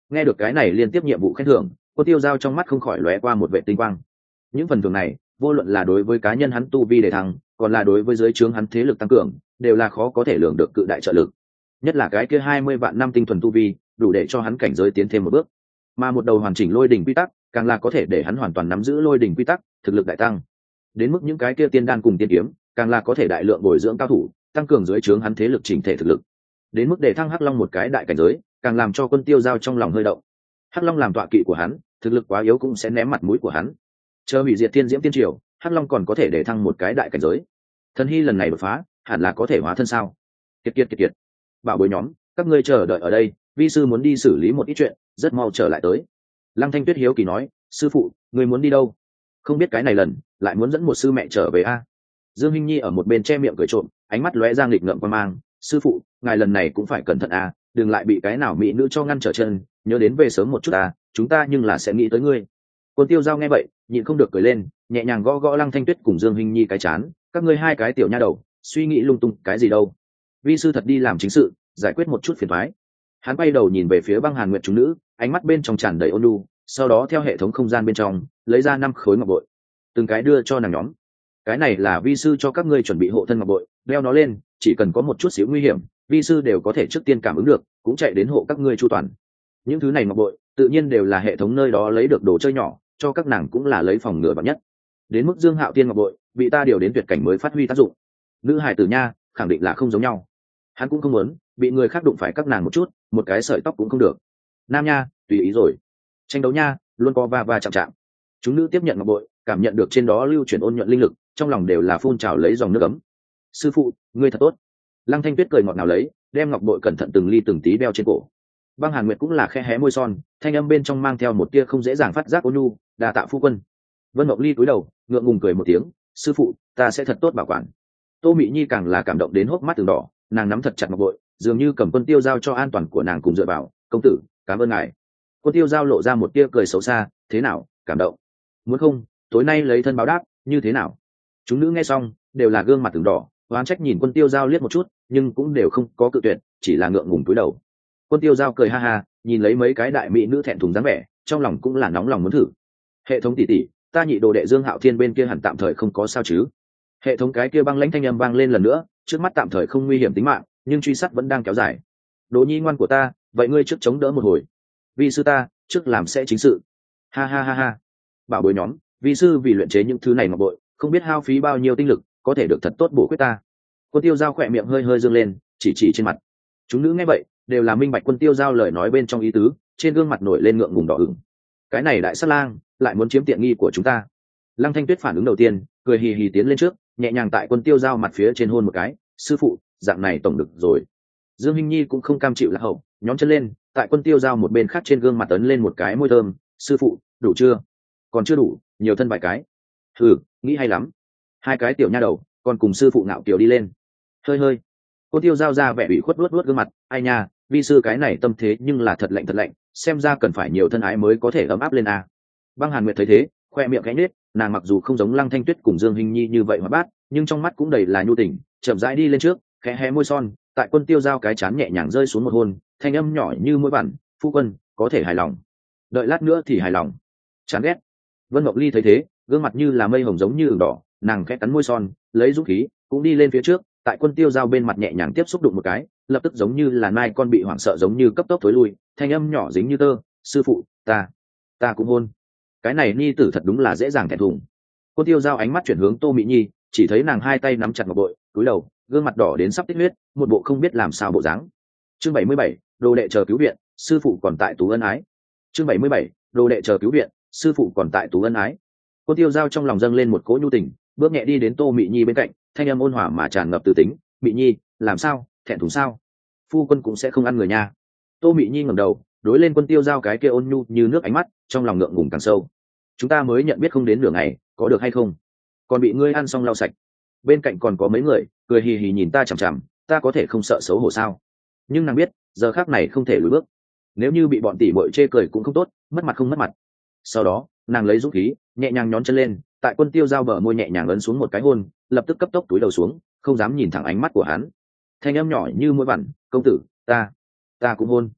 Nghe được cái này liên tiếp nhiệm vụ khen thưởng, Quân Tiêu Giao trong mắt không khỏi lóe qua một vệ tinh quang. Những phần thưởng này, vô luận là đối với cá nhân hắn tu vi để thăng, còn là đối với dưới trướng hắn thế lực tăng cường, đều là khó có thể lường được cự đại trợ lực. Nhất là cái kia hai mươi vạn năm tinh thuần tu vi, đủ để cho hắn cảnh giới tiến thêm một bước. Mà một đầu hoàn chỉnh lôi đỉnh quy tắc, càng là có thể để hắn hoàn toàn nắm giữ lôi đỉnh quy tắc, thực lực đại tăng. Đến mức những cái kia tiên đan cùng tiên kiếm, càng là có thể đại lượng bồi dưỡng cao thủ, tăng cường dưới trướng hắn thế lực chỉnh thể thực lực. Đến mức để thăng Hắc Long một cái đại cảnh giới, càng làm cho Quân Tiêu Giao trong lòng hơi động. Hắc Long làm tọa kỵ của hắn, thực lực quá yếu cũng sẽ ném mặt mũi của hắn. Chờ hủy diệt thiên diễm tiên triều, Hắc Long còn có thể để thăng một cái đại cảnh giới. Thần hy lần này đột phá, hẳn là có thể hóa thân sao? Kiệt kiệt kiệt kiệt. Bảo bối nhóm, các ngươi chờ đợi ở đây, vi sư muốn đi xử lý một ít chuyện, rất mau trở lại tới. Lăng Thanh Tuyết hiếu kỳ nói, sư phụ, ngươi muốn đi đâu? Không biết cái này lần lại muốn dẫn một sư mẹ trở về a? Dương Hinh Nhi ở một bên che miệng cười trộm, ánh mắt lóe ra nghịch ngợm quan mang, sư phụ, ngài lần này cũng phải cẩn thận a, đừng lại bị cái nào mỹ nữ cho ngăn trở chân, nhớ đến về sớm một chút a, chúng ta nhưng là sẽ nghĩ tới ngươi. Quân Tiêu Giao nghe vậy, nhịn không được cười lên, nhẹ nhàng gõ gõ Lăng Thanh Tuyết cùng Dương Hinh Nhi cái chán, các ngươi hai cái tiểu nha đầu, suy nghĩ lung tung cái gì đâu? Vi sư thật đi làm chính sự, giải quyết một chút phiền toái. Hắn bay đầu nhìn về phía Băng Hàn Nguyệt chúng nữ, ánh mắt bên trong tràn đầy ôn nhu, sau đó theo hệ thống không gian bên trong lấy ra năm khối ngọc bội, từng cái đưa cho nàng nhóm. Cái này là vi sư cho các ngươi chuẩn bị hộ thân ngọc bội, đeo nó lên, chỉ cần có một chút xíu nguy hiểm, vi sư đều có thể trước tiên cảm ứng được, cũng chạy đến hộ các ngươi chu toàn. Những thứ này ngọc bội, tự nhiên đều là hệ thống nơi đó lấy được đồ chơi nhỏ, cho các nàng cũng là lấy phòng ngừa bằng nhất. Đến mức Dương Hạo Thiên ngọc bội, bị ta điều đến tuyệt cảnh mới phát huy tác dụng. Nữ hải tử nha, khẳng định là không giống nhau. Hắn cũng không muốn bị người khác đụng phải các nàng một chút, một cái sợi tóc cũng không được. Nam nha, tùy ý rồi. Tranh đấu nha, luôn có va va chạm chạm. Chúng nữ tiếp nhận ngọc bội, cảm nhận được trên đó lưu chuyển ôn nhuận linh lực, trong lòng đều là phun trào lấy dòng nước ấm. Sư phụ, ngươi thật tốt. Lăng Thanh Tuyết cười ngọt ngào lấy, đem ngọc bội cẩn thận từng ly từng tí đeo trên cổ. Băng Hàn Nguyệt cũng là khẽ hé môi son, thanh âm bên trong mang theo một tia không dễ dàng phát giác ôn nhu, đà tạ phu quân. Vân Mộng Ly cúi đầu, ngượng ngùng cười một tiếng, sư phụ, ta sẽ thật tốt bảo quản. Tô Mị Nhi càng là cảm động đến hốc mắt từng đỏ, nàng nắm thật chặt ngọc bội, dường như cầm Quân Tiêu Giao cho an toàn của nàng cùng dựa vào. Công tử, cảm ơn ngài. Quân Tiêu Giao lộ ra một tia cười xấu xa, thế nào, cảm động? Muốn không, tối nay lấy thân báo đáp, như thế nào? Chúng nữ nghe xong, đều là gương mặt từng đỏ, oán trách nhìn Quân Tiêu Giao liếc một chút, nhưng cũng đều không có cự tuyệt, chỉ là ngượng ngùng cúi đầu. Quân Tiêu Giao cười ha ha, nhìn lấy mấy cái đại mỹ nữ thẹn thùng dáng vẻ, trong lòng cũng là nóng lòng muốn thử. Hệ thống tỷ tỷ, ta nhị đồ đệ Dương Hạo Thiên bên kia hẳn tạm thời không có sao chứ? Hệ thống cái kia băng lãnh thanh âm vang lên lần nữa, trước mắt tạm thời không nguy hiểm tính mạng, nhưng truy sát vẫn đang kéo dài. Đồ nhi ngoan của ta, vậy ngươi trước chống đỡ một hồi. Vi sư ta, trước làm sẽ chính sự. Ha ha ha ha. Bảo bối nhóm, vi sư vì luyện chế những thứ này ngọc bội, không biết hao phí bao nhiêu tinh lực, có thể được thật tốt bổ quyết ta. Quân Tiêu Giao khỏe miệng hơi hơi dương lên, chỉ chỉ trên mặt. Chúng nữ nghe vậy, đều là minh bạch Quân Tiêu Giao lời nói bên trong ý tứ, trên gương mặt nổi lên ngượng ngùng đỏ ửng. Cái này đại sát lang, lại muốn chiếm tiện nghi của chúng ta. Lăng Thanh Tuyết phản ứng đầu tiên, cười hì hì tiến lên trước, nhẹ nhàng tại Quân Tiêu Giao mặt phía trên hôn một cái, sư phụ, dạng này tổng được rồi. Dương Hinh Nhi cũng không cam chịu lạc hậu, nhón chân lên, tại Quân Tiêu Giao một bên khác trên gương mặt ấn lên một cái môi thơm, sư phụ, đủ chưa? Còn chưa đủ, nhiều thân vài cái. Thử, nghĩ hay lắm. Hai cái tiểu nha đầu, còn cùng sư phụ ngạo kiều đi lên. Hơi hơi. Quân Tiêu Giao ra vẻ ủy khuất luốt luốt gương mặt, ai nha, vi sư cái này tâm thế nhưng là thật lạnh thật lạnh, xem ra cần phải nhiều thân ái mới có thể ấm áp lên a. Băng Hàn Nguyệt thấy thế, khoe miệng khẽ nhếch, nàng mặc dù không giống Lăng Thanh Tuyết cùng Dương Hinh Nhi như vậy hoạt bát, nhưng trong mắt cũng đầy là nhu tình, chậm rãi đi lên trước, khẽ hé môi son, tại Quân Tiêu Giao cái chán nhẹ nhàng rơi xuống một hôn, thanh âm nhỏ như mũi bản, phu quân, có thể hài lòng. Đợi lát nữa thì hài lòng. Chán ghét. Vân Ngọc Ly thấy thế, gương mặt như là mây hồng giống như ửng đỏ, nàng khẽ cắn môi son, lấy dũng khí, cũng đi lên phía trước, tại Quân Tiêu Giao bên mặt nhẹ nhàng tiếp xúc đụng một cái, lập tức giống như là nai con bị hoảng sợ giống như cấp tốc thối lui, thanh âm nhỏ dính như tơ, sư phụ, ta, ta cũng hôn. Cái này ni tử thật đúng là dễ dàng thẹn thùng. Quân Tiêu Giao ánh mắt chuyển hướng Tô Mỹ Nhi, chỉ thấy nàng hai tay nắm chặt ngọc bội, cúi đầu, gương mặt đỏ đến sắp tiết huyết, một bộ không biết làm sao bộ dáng. Chương bảy mươi bảy, đồ đệ chờ cứu viện, sư phụ còn tại tú ân ái. Chương bảy mươi bảy, đồ đệ chờ cứu viện, sư phụ còn tại tú ân ái. Quân Tiêu Giao trong lòng dâng lên một cỗ nhu tình, bước nhẹ đi đến Tô Mị Nhi bên cạnh, thanh âm ôn hòa mà tràn ngập từ tính, "Mị Nhi, làm sao, thẹn thùng sao? Phu quân cũng sẽ không ăn người nha." Tô Mị Nhi ngẩng đầu, đối lên Quân Tiêu Giao cái kia ôn nhu như nước ánh mắt, trong lòng ngượng ngùng càng sâu. "Chúng ta mới nhận biết không đến nửa ngày, có được hay không? Còn bị ngươi ăn xong lau sạch." Bên cạnh còn có mấy người, cười hì hì nhìn ta chằm chằm, ta có thể không sợ xấu hổ sao? Nhưng nàng biết, giờ khắc này không thể lùi bước. Nếu như bị bọn tỷ muội chê cười cũng không tốt, mất mặt không mất mặt. Sau đó, nàng lấy dũng khí, nhẹ nhàng nhón chân lên, tại Quân Tiêu Giao bờ môi nhẹ nhàng ấn xuống một cái hôn, lập tức cấp tốc túi đầu xuống, không dám nhìn thẳng ánh mắt của hắn. Thanh âm nhỏ như mũi vằn, "Công tử, ta, ta cũng hôn."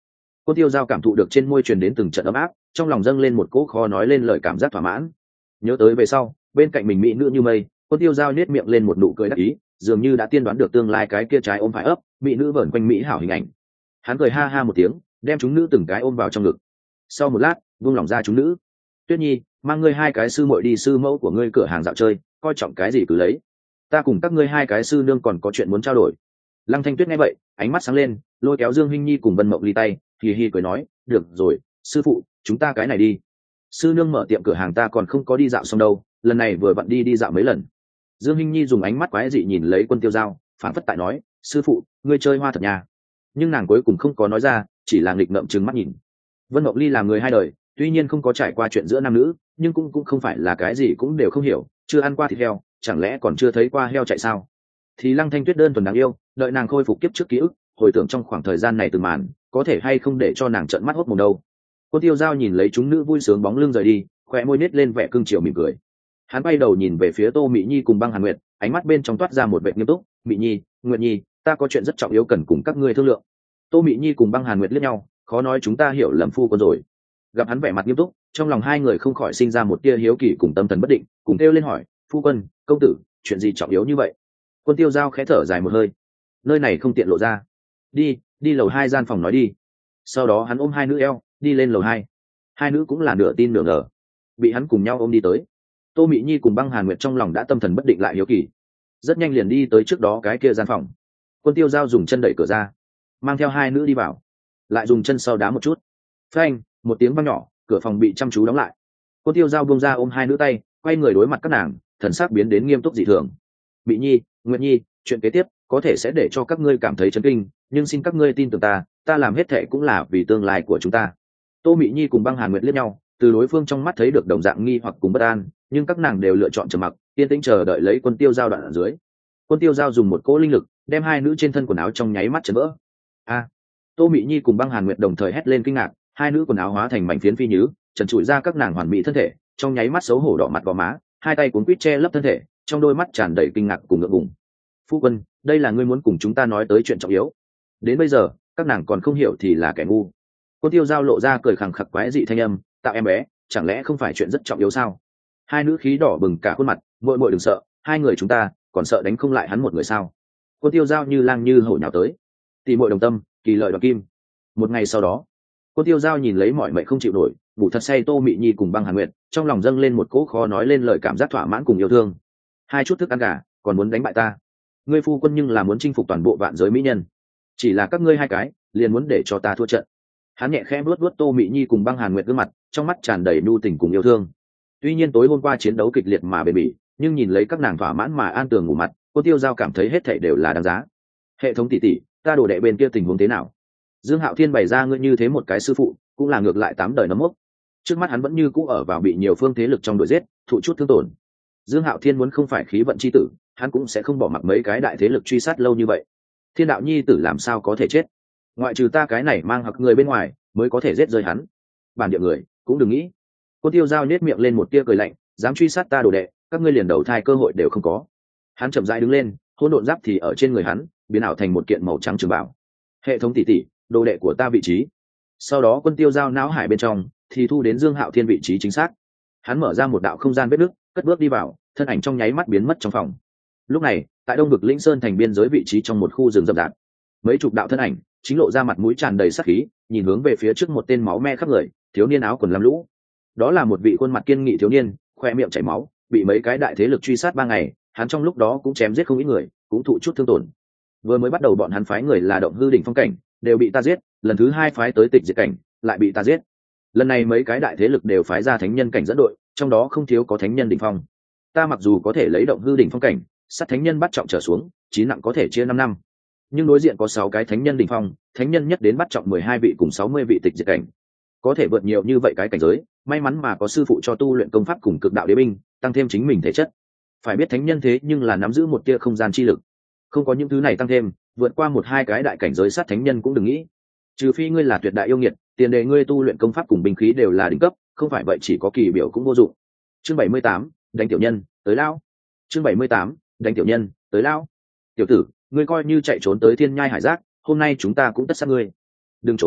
Cô tiêu giao cảm thụ được trên môi truyền đến từng trận ấm áp, trong lòng dâng lên một cỗ khó nói lên lời cảm giác thỏa mãn. Nhớ tới về sau, bên cạnh mình mỹ nữ như mây, cô tiêu giao nết miệng lên một nụ cười đắc ý, dường như đã tiên đoán được tương lai cái kia trái ôm phải ấp, mỹ nữ vờn quanh mỹ hảo hình ảnh. Hắn cười ha ha một tiếng, đem chúng nữ từng cái ôm vào trong ngực. Sau một lát, buông lỏng ra chúng nữ. Tuyết Nhi, mang ngươi hai cái sư muội đi sư mẫu của ngươi cửa hàng dạo chơi, coi trọng cái gì cứ lấy. Ta cùng các ngươi hai cái sư nương còn có chuyện muốn trao đổi. Lăng Thanh Tuyết nghe vậy, ánh mắt sáng lên, lôi kéo Dương Hinh Nhi cùng Vân Mộng ly tay, hì hì cười nói, được rồi, sư phụ, chúng ta cái này đi. Sư nương mở tiệm cửa hàng ta còn không có đi dạo xong đâu, lần này vừa vặn đi đi dạo mấy lần. Dương Hinh Nhi dùng ánh mắt quái dị nhìn lấy Quân Tiêu Giao, phản phất tại nói, sư phụ, ngươi chơi hoa thật nhà. Nhưng nàng cuối cùng không có nói ra, chỉ là nghịch ngợm trừng mắt nhìn. Vân Mộng Ly làm người hai đời, tuy nhiên không có trải qua chuyện giữa nam nữ, nhưng cũng cũng không phải là cái gì cũng đều không hiểu, chưa ăn qua thịt heo, chẳng lẽ còn chưa thấy qua heo chạy sao? Thì Lăng Thanh Tuyết đơn thuần đáng yêu, đợi nàng khôi phục kiếp trước ký ức, hồi tưởng trong khoảng thời gian này từng màn, có thể hay không để cho nàng trợn mắt hốt mồm đâu. Cô Tiêu Giao nhìn lấy chúng nữ vui sướng bóng lưng rời đi, khóe môi nết lên vẻ cưng chiều mỉm cười. Hắn bay đầu nhìn về phía Tô Mị Nhi cùng Băng Hàn Nguyệt, ánh mắt bên trong toát ra một vẻ nghiêm túc, "Mị Nhi, Nguyệt Nhi, ta có chuyện rất trọng yếu cần cùng các ngươi thương lượng." Tô Mị Nhi cùng Băng Hàn Nguyệt liếc nhau, khó nói chúng ta hiểu lầm phu quân rồi. Gặp hắn vẻ mặt nghiêm túc, trong lòng hai người không khỏi sinh ra một tia hiếu kỳ cùng tâm thần bất định, cùng kêu lên hỏi, "Phu quân, công tử, chuyện gì trọng yếu như vậy?" Quân Tiêu Giao khẽ thở dài một hơi, nơi này không tiện lộ ra, đi đi lầu hai gian phòng nói đi. Sau đó hắn ôm hai nữ eo đi lên lầu hai. Hai nữ cũng là nửa tin nửa ngờ, bị hắn cùng nhau ôm đi tới. Tô Mị Nhi cùng Băng Hàn Nguyệt trong lòng đã tâm thần bất định lại hiếu kỳ, rất nhanh liền đi tới trước đó cái kia gian phòng. Quân Tiêu Giao dùng chân đẩy cửa ra, mang theo hai nữ đi vào, lại dùng chân sau đá một chút, phanh một tiếng vang nhỏ, cửa phòng bị chăm chú đóng lại. Quân Tiêu Giao buông ra ôm hai nữ tay, quay người đối mặt các nàng, thần sắc biến đến nghiêm túc dị thường. Mị Nhi, Nguyệt Nhi, chuyện kế tiếp có thể sẽ để cho các ngươi cảm thấy chấn kinh, nhưng xin các ngươi tin tưởng ta, ta làm hết thệ cũng là vì tương lai của chúng ta. Tô Mị Nhi cùng Băng Hàn Nguyệt liếc nhau, từ đối phương trong mắt thấy được đồng dạng nghi hoặc cùng bất an, nhưng các nàng đều lựa chọn trầm mặc, yên tĩnh chờ đợi lấy Quân Tiêu Giao đoạn ở dưới. Quân Tiêu Giao dùng một cỗ linh lực đem hai nữ trên thân quần áo trong nháy mắt chấn vỡ. A! Tô Mị Nhi cùng Băng Hàn Nguyệt đồng thời hét lên kinh ngạc, hai nữ quần áo hóa thành mảnh phiến phi nhứ, trần trụi ra các nàng hoàn mỹ thân thể, trong nháy mắt xấu hổ đỏ mặt gò má, hai tay cuốn quýt che lấp thân thể, trong đôi mắt tràn đầy kinh ngạc cùng ngượng ngùng. Phu quân, đây là ngươi muốn cùng chúng ta nói tới chuyện trọng yếu. Đến bây giờ, các nàng còn không hiểu thì là kẻ ngu. Quân Tiêu Giao lộ ra cười khẳng khặc quái dị thanh âm, tạo em bé, chẳng lẽ không phải chuyện rất trọng yếu sao? Hai nữ khí đỏ bừng cả khuôn mặt, muội muội đừng sợ, hai người chúng ta còn sợ đánh không lại hắn một người sao? Quân Tiêu Giao như lang như hổ nhào tới, tỷ muội đồng tâm, kỳ lợi đoạt kim. Một ngày sau đó, Quân Tiêu Giao nhìn lấy mọi mệnh không chịu nổi, ngủ thật say Tô Mị Nhi cùng Băng Hàn Nguyệt, trong lòng dâng lên một cỗ khó nói lên lời cảm giác thỏa mãn cùng yêu thương. Hai chút thức ăn gà, còn muốn đánh bại ta? Ngươi phu quân nhưng là muốn chinh phục toàn bộ vạn giới mỹ nhân, chỉ là các ngươi hai cái liền muốn để cho ta thua trận. Hắn nhẹ khẽ vuốt vuốt Tô Mị Nhi cùng Băng Hàn Nguyệt gương mặt, trong mắt tràn đầy nhu tình cùng yêu thương. Tuy nhiên tối hôm qua chiến đấu kịch liệt mà bền bỉ, nhưng nhìn lấy các nàng thỏa mãn mà an tường ngủ mặt, Cô Tiêu Giao cảm thấy hết thảy đều là đáng giá. Hệ thống tỷ tỷ, ta đồ đệ bên kia tình huống thế nào? Dương Hạo Thiên bày ra ngươi như thế một cái sư phụ, cũng là ngược lại tám đời nấm mốc. Trước mắt hắn vẫn như cũ ở vào bị nhiều phương thế lực trong đội giết, thụ chút thương tổn. Dương Hạo Thiên muốn không phải khí vận chi tử, hắn cũng sẽ không bỏ mặc mấy cái đại thế lực truy sát lâu như vậy. Thiên đạo nhi tử làm sao có thể chết? Ngoại trừ ta cái này mang hặc người bên ngoài, mới có thể giết rơi hắn. Bản địa người, cũng đừng nghĩ. Cô Tiêu Giao nhếch miệng lên một tia cười lạnh, dám truy sát ta đồ đệ, các ngươi liền đầu thai cơ hội đều không có. Hắn chậm rãi đứng lên, hỗn độn giáp thì ở trên người hắn, biến ảo thành một kiện màu trắng trường bảo. Hệ thống tỷ tỷ, đồ đệ của ta vị trí. Sau đó Quân Tiêu Giao não hải bên trong thì thu đến Dương Hạo Thiên vị trí chính xác. Hắn mở ra một đạo không gian vết nứt, cất bước đi vào, thân ảnh trong nháy mắt biến mất trong phòng. Lúc này, tại Đông Vực Lĩnh Sơn thành biên giới vị trí trong một khu rừng rậm rạp, mấy chục đạo thân ảnh chính lộ ra mặt mũi tràn đầy sát khí, nhìn hướng về phía trước một tên máu me khắp người, thiếu niên áo quần lam lũ. Đó là một vị khuôn mặt kiên nghị thiếu niên, khoe miệng chảy máu, bị mấy cái đại thế lực truy sát ba ngày, hắn trong lúc đó cũng chém giết không ít người, cũng thụ chút thương tổn. Vừa mới bắt đầu bọn hắn phái người là Động Hư đỉnh phong cảnh, đều bị ta giết, lần thứ hai phái tới Tịch Diệt cảnh, lại bị ta giết. Lần này mấy cái đại thế lực đều phái ra thánh nhân cảnh dẫn đội, trong đó không thiếu có thánh nhân đỉnh phong. Ta mặc dù có thể lấy Động Hư đỉnh phong cảnh, sát thánh nhân bắt trọng trở xuống, chín nặng có thể chia năm năm. Nhưng đối diện có sáu cái thánh nhân đỉnh phong, thánh nhân nhất đến bắt trọng mười hai vị cùng sáu mươi vị Tịch Diệt cảnh. Có thể vượt nhiều như vậy cái cảnh giới, may mắn mà có sư phụ cho tu luyện công pháp cùng cực đạo đế binh, tăng thêm chính mình thể chất. Phải biết thánh nhân thế nhưng là nắm giữ một tia không gian chi lực, không có những thứ này tăng thêm, vượt qua một hai cái đại cảnh giới sát thánh nhân cũng đừng nghĩ. Trừ phi ngươi là tuyệt đại yêu nghiệt, tiền đề ngươi tu luyện công pháp cùng binh khí đều là đỉnh cấp, không phải vậy chỉ có kỳ biểu cũng vô dụng. Chương bảy mươi tám, đánh tiểu nhân, tới lao. Chương bảy mươi tám, đánh tiểu nhân, tới lao. Tiểu tử, ngươi coi như chạy trốn tới thiên nhai hải giác, hôm nay chúng ta cũng tất sát ngươi. Đừng trốn,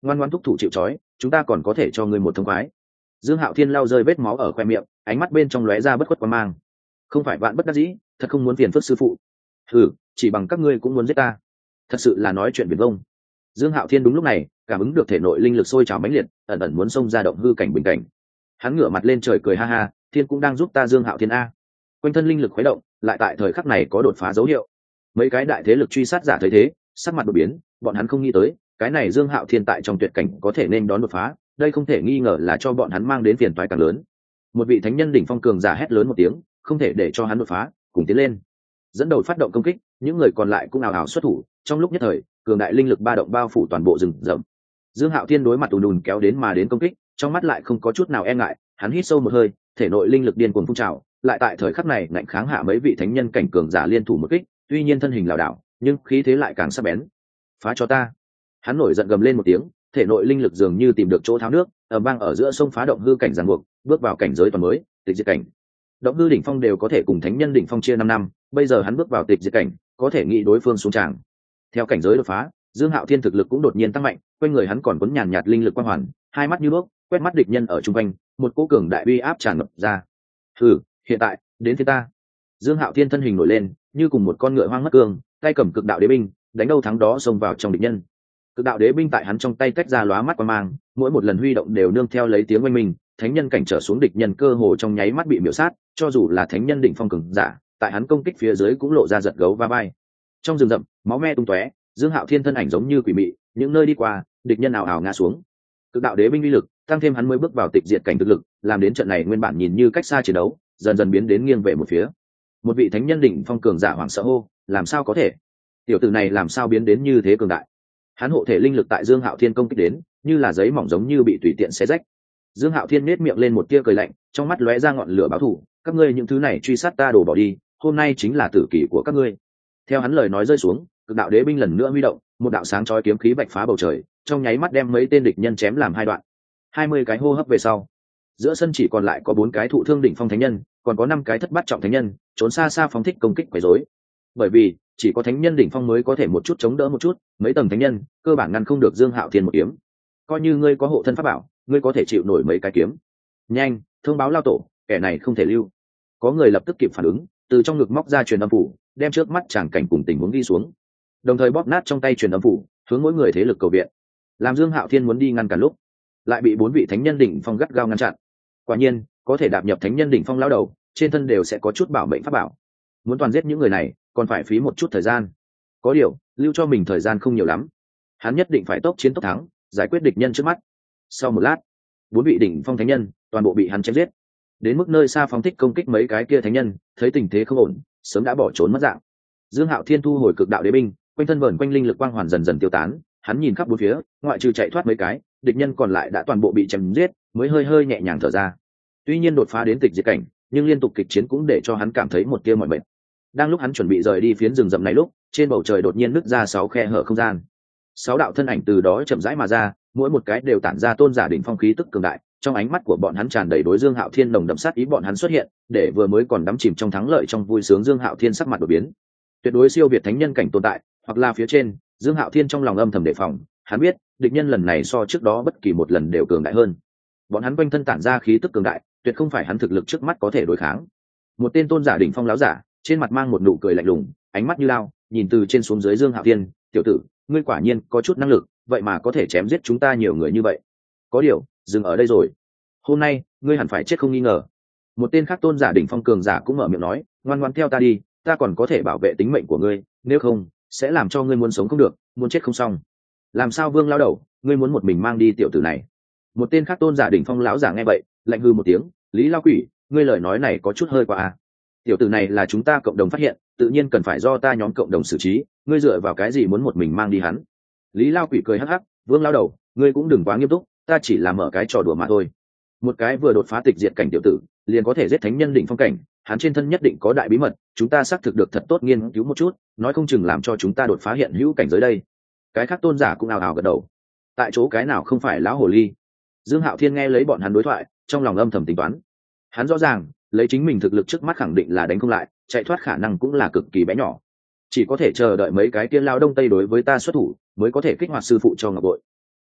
ngoan ngoan thúc thủ chịu trói, chúng ta còn có thể cho ngươi một thông khoái. Dương Hạo Thiên lau rơi vết máu ở khoe miệng, ánh mắt bên trong lóe ra bất khuất quan mang. Không phải vạn bất đắc dĩ, thật không muốn phiền phức sư phụ. Hừ, chỉ bằng các ngươi cũng muốn giết ta, thật sự là nói chuyện viển vông. Dương Hạo Thiên đúng lúc này cảm ứng được thể nội linh lực sôi trào mãnh liệt, ẩn ẩn muốn xông ra động hư cảnh bình cảnh. Hắn ngửa mặt lên trời cười ha ha, thiên cũng đang giúp ta. Dương Hạo Thiên a. Quanh thân linh lực khuấy động, lại tại thời khắc này có đột phá dấu hiệu. Mấy cái đại thế lực truy sát giả thấy thế, sắc mặt đột biến, bọn hắn không nghĩ tới, cái này Dương Hạo Thiên tại trong tuyệt cảnh có thể nên đón đột phá, đây không thể nghi ngờ là cho bọn hắn mang đến phiền toái càng lớn. Một vị thánh nhân đỉnh phong cường giả hét lớn một tiếng, không thể để cho hắn đột phá, cùng tiến lên. Dẫn đầu phát động công kích, những người còn lại cũng ào ào xuất thủ, trong lúc nhất thời, cường đại linh lực ba động bao phủ toàn bộ rừng rậm. Dương Hạo Thiên đối mặt ùn ùn kéo đến mà đến công kích, trong mắt lại không có chút nào e ngại, hắn hít sâu một hơi, thể nội linh lực điên cuồng phun trào, lại tại thời khắc này ngạnh kháng hạ mấy vị thánh nhân cảnh cường giả liên thủ một kích, tuy nhiên thân hình lảo đảo, nhưng khí thế lại càng sắc bén. Phá cho ta! Hắn nổi giận gầm lên một tiếng, thể nội linh lực dường như tìm được chỗ tháo nước, ầm vang ở giữa sông phá động hư cảnh giằng buộc, bước vào cảnh giới toàn mới, tịch diệt cảnh. Động hư đỉnh phong đều có thể cùng thánh nhân đỉnh phong chia năm năm, bây giờ hắn bước vào tịch diệt cảnh, có thể nghĩ đối phương xuống tràng. Theo cảnh giới đột phá, Dương Hạo Thiên thực lực cũng đột nhiên tăng mạnh, quanh người hắn còn quấn nhàn nhạt linh lực quang hoàn, hai mắt như đuốc, quét mắt địch nhân ở trung quanh, một cỗ cường đại uy áp tràn ngập ra. Hừ, hiện tại, đến phía ta. Dương Hạo Thiên thân hình nổi lên, như cùng một con ngựa hoang mất cương, tay cầm cực đạo đế binh, đánh đâu thắng đó xông vào trong địch nhân. Cực đạo đế binh tại hắn trong tay tách ra lóa mắt quang mang, mỗi một lần huy động đều nương theo lấy tiếng oanh minh, thánh nhân cảnh trở xuống địch nhân cơ hồ trong nháy mắt bị miểu sát, cho dù là thánh nhân đỉnh phong cường giả, tại hắn công kích phía dưới cũng lộ ra giật gấu va vai. Trong rừng rậm, máu me tung tóe, Dương Hạo Thiên thân ảnh giống như quỷ mị, những nơi đi qua, địch nhân ào ào ngã xuống. Cực đạo đế binh uy lực, tăng thêm hắn mới bước vào tịch diệt cảnh thực lực, làm đến trận này nguyên bản nhìn như cách xa chiến đấu, dần dần biến đến nghiêng về một phía. Một vị thánh nhân đỉnh phong cường giả hoảng sợ hô, làm sao có thể? Tiểu tử này làm sao biến đến như thế cường đại? Hắn hộ thể linh lực tại Dương Hạo Thiên công kích đến, như là giấy mỏng giống như bị tùy tiện xé rách. Dương Hạo Thiên nhếch miệng lên một tia cười lạnh, trong mắt lóe ra ngọn lửa báo thù, các ngươi những thứ này truy sát ta đổ bỏ đi, hôm nay chính là tử kỷ của các ngươi. Theo hắn lời nói rơi xuống, cực đạo đế binh lần nữa huy động, một đạo sáng chói kiếm khí bạch phá bầu trời, trong nháy mắt đem mấy tên địch nhân chém làm hai đoạn. Hai mươi cái hô hấp về sau, giữa sân chỉ còn lại có bốn cái thụ thương đỉnh phong thánh nhân, còn có năm cái thất bát trọng thánh nhân, trốn xa xa phóng thích công kích quấy rối. Bởi vì chỉ có thánh nhân đỉnh phong mới có thể một chút chống đỡ một chút, mấy tầng thánh nhân cơ bản ngăn không được Dương Hạo Thiên một kiếm. Coi như ngươi có hộ thân pháp bảo, ngươi có thể chịu nổi mấy cái kiếm. Nhanh, thông báo lao tổ, kẻ này không thể lưu. Có người lập tức kịp phản ứng, từ trong ngực móc ra truyền âm phủ, đem trước mắt tràng cảnh cùng tình huống ghi xuống, đồng thời bóp nát trong tay truyền âm phủ, hướng mỗi người thế lực cầu viện. Làm Dương Hạo Thiên muốn đi ngăn cản lúc, lại bị bốn vị thánh nhân đỉnh phong gắt gao ngăn chặn. Quả nhiên, có thể đạp nhập thánh nhân đỉnh phong lão đầu, trên thân đều sẽ có chút bảo mệnh pháp bảo. Muốn toàn giết những người này, còn phải phí một chút thời gian. Có điều, lưu cho mình thời gian không nhiều lắm. Hắn nhất định phải tốc chiến tốc thắng, giải quyết địch nhân trước mắt. Sau một lát, bốn vị đỉnh phong thánh nhân toàn bộ bị hắn chém giết. Đến mức nơi xa phóng thích công kích mấy cái kia thánh nhân, thấy tình thế không ổn, sớm đã bỏ trốn mất dạng. Dương Hạo Thiên thu hồi cực đạo đế binh, quanh thân vờn quanh linh lực quang hoàn dần dần tiêu tán, hắn nhìn khắp bốn phía, ngoại trừ chạy thoát mấy cái, địch nhân còn lại đã toàn bộ bị chém giết, mới hơi hơi nhẹ nhàng thở ra. Tuy nhiên đột phá đến tịch diệt cảnh, nhưng liên tục kịch chiến cũng để cho hắn cảm thấy một tia mỏi mệt. Đang lúc hắn chuẩn bị rời đi phiến rừng rậm này lúc, trên bầu trời đột nhiên nứt ra sáu khe hở không gian. Sáu đạo thân ảnh từ đó chậm rãi mà ra, mỗi một cái đều tản ra tôn giả đỉnh phong khí tức cường đại, trong ánh mắt của bọn hắn tràn đầy đối Dương Hạo Thiên nồng đậm sát ý. Bọn hắn xuất hiện, để vừa mới còn đắm chìm trong thắng lợi trong vui sướng Dương Hạo Thiên sắc mặt đổi biến. Tuyệt đối siêu việt thánh nhân cảnh tồn tại, hoặc là phía trên, Dương Hạo Thiên trong lòng âm thầm đề phòng, hắn biết, địch nhân lần này so trước đó bất kỳ một lần đều cường đại hơn. Bọn hắn quanh thân tản ra khí tức cường đại, tuyệt không phải hắn thực lực trước mắt có thể đối kháng. Một tên tôn giả đỉnh phong láo giả, trên mặt mang một nụ cười lạnh lùng, ánh mắt như lao, nhìn từ trên xuống dưới Dương Hạo Thiên, "Tiểu tử, ngươi quả nhiên có chút năng lực, vậy mà có thể chém giết chúng ta nhiều người như vậy. Có điều, dừng ở đây rồi. Hôm nay, ngươi hẳn phải chết không nghi ngờ." Một tên khác tôn giả đỉnh phong cường giả cũng mở miệng nói, "Ngoan ngoãn theo ta đi, ta còn có thể bảo vệ tính mệnh của ngươi, nếu không, sẽ làm cho ngươi muốn sống không được, muốn chết không xong." "Làm sao Vương lão đầu, ngươi muốn một mình mang đi tiểu tử này?" Một tên khác tôn giả đỉnh phong lão giả nghe vậy, lạnh hư một tiếng, "Lý lão quỷ, ngươi lời nói này có chút hơi quá à. Tiểu tử này là chúng ta cộng đồng phát hiện, tự nhiên cần phải do ta nhóm cộng đồng xử trí, ngươi dựa vào cái gì muốn một mình mang đi hắn?" Lý lão quỷ cười hắc hắc, "Vương lão đầu, ngươi cũng đừng quá nghiêm túc, ta chỉ là mở cái trò đùa mà thôi. Một cái vừa đột phá tịch diệt cảnh tiểu tử, liền có thể giết thánh nhân đỉnh phong cảnh, hắn trên thân nhất định có đại bí mật, chúng ta xác thực được thật tốt nghiên cứu một chút, nói không chừng làm cho chúng ta đột phá hiện hữu cảnh giới đây." Cái khác tôn giả cũng ào ào gật đầu. Tại chỗ cái nào không phải lão hồ ly. Dương Hạo Thiên nghe lấy bọn hắn đối thoại, trong lòng âm thầm tính toán. Hắn rõ ràng, lấy chính mình thực lực trước mắt khẳng định là đánh không lại, chạy thoát khả năng cũng là cực kỳ bé nhỏ. Chỉ có thể chờ đợi mấy cái tiên lao đông tây đối với ta xuất thủ, mới có thể kích hoạt sư phụ cho ngọc bội.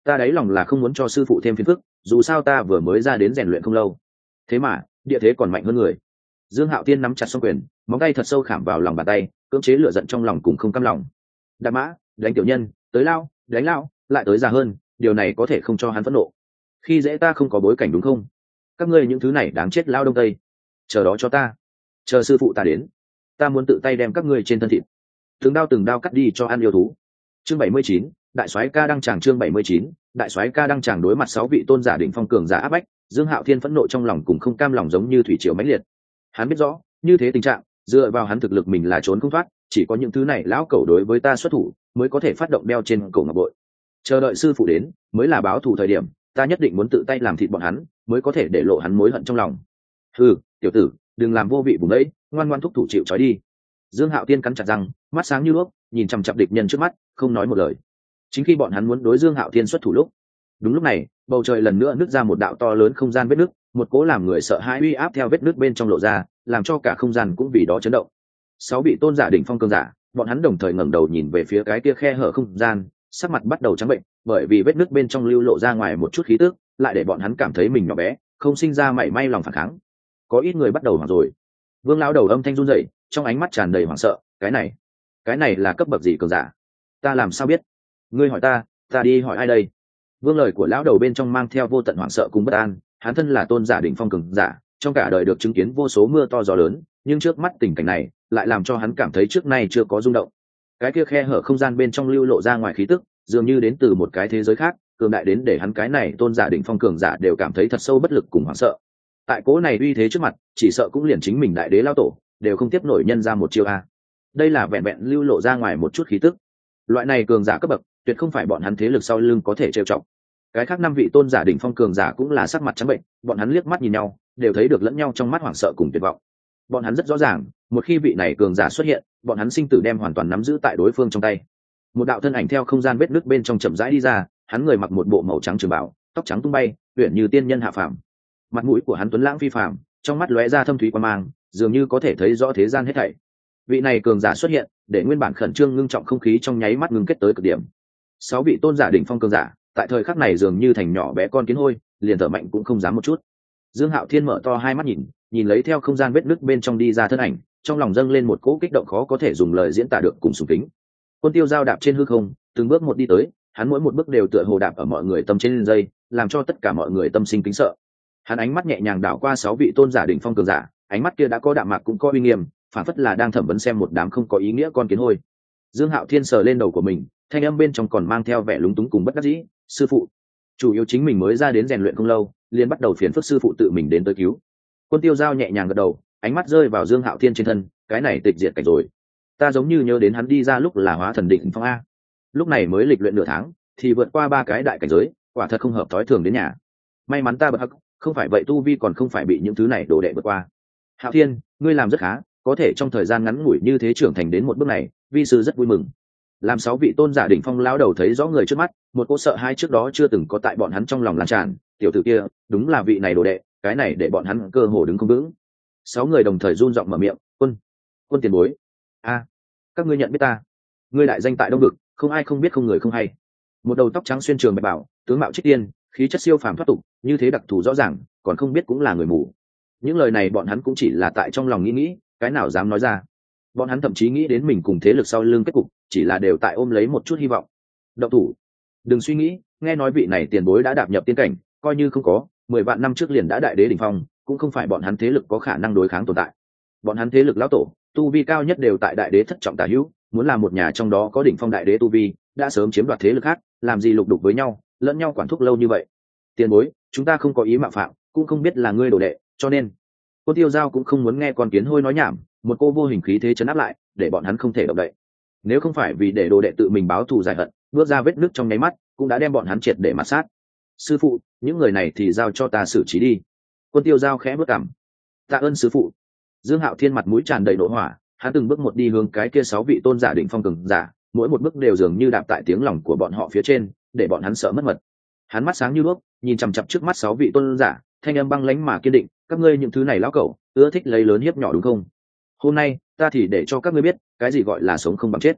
ta đáy lòng là không muốn cho sư phụ thêm phiền phức, dù sao ta vừa mới ra đến rèn luyện không lâu. Thế mà địa thế còn mạnh hơn người. Dương Hạo Tiên nắm chặt song quyền, móng tay thật sâu khảm vào lòng bàn tay, cưỡng chế lửa giận trong lòng cùng không cam lòng. Đạp mã, đánh tiểu nhân, tới lao, đánh lao, lại tới già hơn, điều này có thể không cho hắn phẫn nộ. Khi dễ ta không có bối cảnh đúng không? Các ngươi những thứ này đáng chết lao đông tây. Chờ đó cho ta, chờ sư phụ ta đến, ta muốn tự tay đem các ngươi trên thân thịt từng đao từng đao cắt đi cho ăn yêu thú. Chương bảy mươi chín, đại soái ca đăng tràng. Chương bảy mươi chín, đại soái ca đăng tràng. Đối mặt sáu vị tôn giả đỉnh phong cường giả áp bách, Dương Hạo Thiên phẫn nộ trong lòng cùng không cam lòng giống như thủy triều mãnh liệt. Hắn biết rõ, như thế tình trạng, dựa vào hắn thực lực mình là trốn không thoát, chỉ có những thứ này lão cẩu đối với ta xuất thủ, mới có thể phát động đeo trên cổ ngọc bội. Chờ đợi sư phụ đến, mới là báo thù thời điểm, ta nhất định muốn tự tay làm thịt bọn hắn, mới có thể để lộ hắn mối hận trong lòng. Hừ, tiểu tử, đừng làm vô vị vùng đấy, ngoan ngoan thúc thủ chịu trói đi. Dương Hạo Tiên cắn chặt răng, mắt sáng như đuốc, nhìn chằm chằm địch nhân trước mắt, không nói một lời. Chính khi bọn hắn muốn đối Dương Hạo Tiên xuất thủ lúc, đúng lúc này, bầu trời lần nữa nứt ra một đạo to lớn không gian vết nứt, một cỗ làm người sợ hãi uy áp theo vết nứt bên trong lộ ra, làm cho cả không gian cũng vì đó chấn động. Sáu vị tôn giả đỉnh phong cường giả, bọn hắn đồng thời ngẩng đầu nhìn về phía cái kia khe hở không gian, sắc mặt bắt đầu trắng bệnh, bởi vì vết nứt bên trong lưu lộ ra ngoài một chút khí tức, lại để bọn hắn cảm thấy mình nhỏ bé, không sinh ra mảy may lòng phản kháng. Có ít người bắt đầu hoảng rồi. Vương lão đầu âm thanh run rẩy, trong ánh mắt tràn đầy hoảng sợ, cái này, cái này là cấp bậc gì cường giả? Ta làm sao biết? Ngươi hỏi ta, ta đi hỏi ai đây? Vương lời của lão đầu bên trong mang theo vô tận hoảng sợ cùng bất an, hắn thân là tôn giả đỉnh phong cường giả, trong cả đời được chứng kiến vô số mưa to gió lớn, nhưng trước mắt tình cảnh này lại làm cho hắn cảm thấy trước nay chưa có rung động. Cái kia khe hở không gian bên trong lưu lộ ra ngoài khí tức, dường như đến từ một cái thế giới khác, cường đại đến để hắn cái này tôn giả đỉnh phong cường giả đều cảm thấy thật sâu bất lực cùng hoảng sợ. Tại cố này uy thế trước mặt, chỉ sợ cũng liền chính mình đại đế lao tổ đều không tiếp nổi nhân ra một chiêu a. Đây là vẹn vẹn lưu lộ ra ngoài một chút khí tức. Loại này cường giả cấp bậc, tuyệt không phải bọn hắn thế lực sau lưng có thể trêu chọc. Cái khác năm vị tôn giả đỉnh phong cường giả cũng là sắc mặt trắng bệnh, bọn hắn liếc mắt nhìn nhau, đều thấy được lẫn nhau trong mắt hoảng sợ cùng tuyệt vọng. Bọn hắn rất rõ ràng, một khi vị này cường giả xuất hiện, bọn hắn sinh tử đem hoàn toàn nắm giữ tại đối phương trong tay. Một đạo thân ảnh theo không gian vết nứt bên trong chậm rãi đi ra, hắn người mặc một bộ màu trắng trường bào, tóc trắng tung bay, uyển như tiên nhân hạ phàm. Mặt mũi của hắn tuấn lãng phi phàm, trong mắt lóe ra thâm thúy quan mang, dường như có thể thấy rõ thế gian hết thảy. Vị này cường giả xuất hiện, để nguyên bản khẩn trương ngưng trọng không khí trong nháy mắt ngưng kết tới cực điểm. Sáu vị tôn giả đỉnh phong cường giả, tại thời khắc này dường như thành nhỏ bé con kiến hôi, liền thở mạnh cũng không dám một chút. Dương Hạo Thiên mở to hai mắt nhìn, nhìn lấy theo không gian vết nứt bên trong đi ra thân ảnh, trong lòng dâng lên một cỗ kích động khó có thể dùng lời diễn tả được cùng sùng kính. Quân Tiêu Giao đạp trên hư không, từng bước một đi tới, hắn mỗi một bước đều tựa hồ đạp ở mọi người tâm trên dây, làm cho tất cả mọi người tâm sinh kính sợ. Hắn ánh mắt nhẹ nhàng đảo qua sáu vị tôn giả đỉnh phong cường giả, ánh mắt kia đã có đạm mạc cũng có uy nghiêm, phản phất là đang thẩm vấn xem một đám không có ý nghĩa con kiến hôi. Dương Hạo Thiên sờ lên đầu của mình, thanh âm bên trong còn mang theo vẻ lúng túng cùng bất đắc dĩ, sư phụ, chủ yếu chính mình mới ra đến rèn luyện không lâu, liền bắt đầu phiền phức sư phụ tự mình đến tới cứu. Quân Tiêu Giao nhẹ nhàng gật đầu, ánh mắt rơi vào Dương Hạo Thiên trên thân, cái này tịch diệt cảnh rồi. Ta giống như nhớ đến hắn đi ra lúc là hóa thần định phong a, lúc này mới lịch luyện nửa tháng, thì vượt qua ba cái đại cảnh giới, quả thật không hợp thói thường đến nhà. May mắn ta bật hắc, không phải vậy tu vi còn không phải bị những thứ này đổ đệ vượt qua. Hạo Thiên, ngươi làm rất khá, có thể trong thời gian ngắn ngủi như thế trưởng thành đến một bước này, vi sư rất vui mừng. Làm sáu vị tôn giả đỉnh phong lão đầu thấy rõ người trước mắt, một cô sợ hai trước đó chưa từng có tại bọn hắn trong lòng lan tràn, tiểu tử kia, đúng là vị này đồ đệ, cái này để bọn hắn cơ hồ đứng không vững. Sáu người đồng thời run giọng mở miệng, quân, quân tiền bối, a, các ngươi nhận biết ta? Ngươi đại danh tại Đông Vực, không ai không biết không người không hay. Một đầu tóc trắng xuyên trường bạch bảo, tướng mạo trích tiên, khí chất siêu phàm thoát tục, như thế đặc thù rõ ràng, còn không biết cũng là người mù. Những lời này bọn hắn cũng chỉ là tại trong lòng nghĩ nghĩ, cái nào dám nói ra. Bọn hắn thậm chí nghĩ đến mình cùng thế lực sau lưng kết cục, chỉ là đều tại ôm lấy một chút hy vọng. Động thủ, đừng suy nghĩ, nghe nói vị này tiền bối đã đạp nhập tiên cảnh, coi như không có, mười vạn năm trước liền đã đại đế đỉnh phong, cũng không phải bọn hắn thế lực có khả năng đối kháng tồn tại. Bọn hắn thế lực lão tổ, tu vi cao nhất đều tại đại đế thất trọng tả hữu, muốn làm một nhà trong đó có đỉnh phong đại đế tu vi, đã sớm chiếm đoạt thế lực khác, làm gì lục đục với nhau, lẫn nhau quản thúc lâu như vậy. Tiền bối, chúng ta không có ý mạo phạm, cũng không biết là ngươi đồ đệ, cho nên cô Tiêu Giao cũng không muốn nghe con kiến hôi nói nhảm, một cô vô hình khí thế chấn áp lại, để bọn hắn không thể động đậy. Nếu không phải vì để đồ đệ tự mình báo thù giải hận, bước ra vết nứt trong nháy mắt, cũng đã đem bọn hắn triệt để mặt sát. Sư phụ, những người này thì giao cho ta xử trí đi. Quân Tiêu Giao khẽ bước cằm. Tạ ơn sư phụ. Dương Hạo Thiên mặt mũi tràn đầy nộ hỏa, hắn từng bước một đi hướng cái kia sáu vị tôn giả đỉnh phong cường giả, mỗi một bước đều dường như đạp tại tiếng lòng của bọn họ phía trên, để bọn hắn sợ mất mật. Hắn mắt sáng như đuốc, nhìn chằm chằm trước mắt sáu vị tôn giả, thanh âm băng lãnh mà kiên định, các ngươi những thứ này lão cẩu, ưa thích lấy lớn hiếp nhỏ đúng không? Hôm nay, ta thì để cho các ngươi biết, cái gì gọi là sống không bằng chết.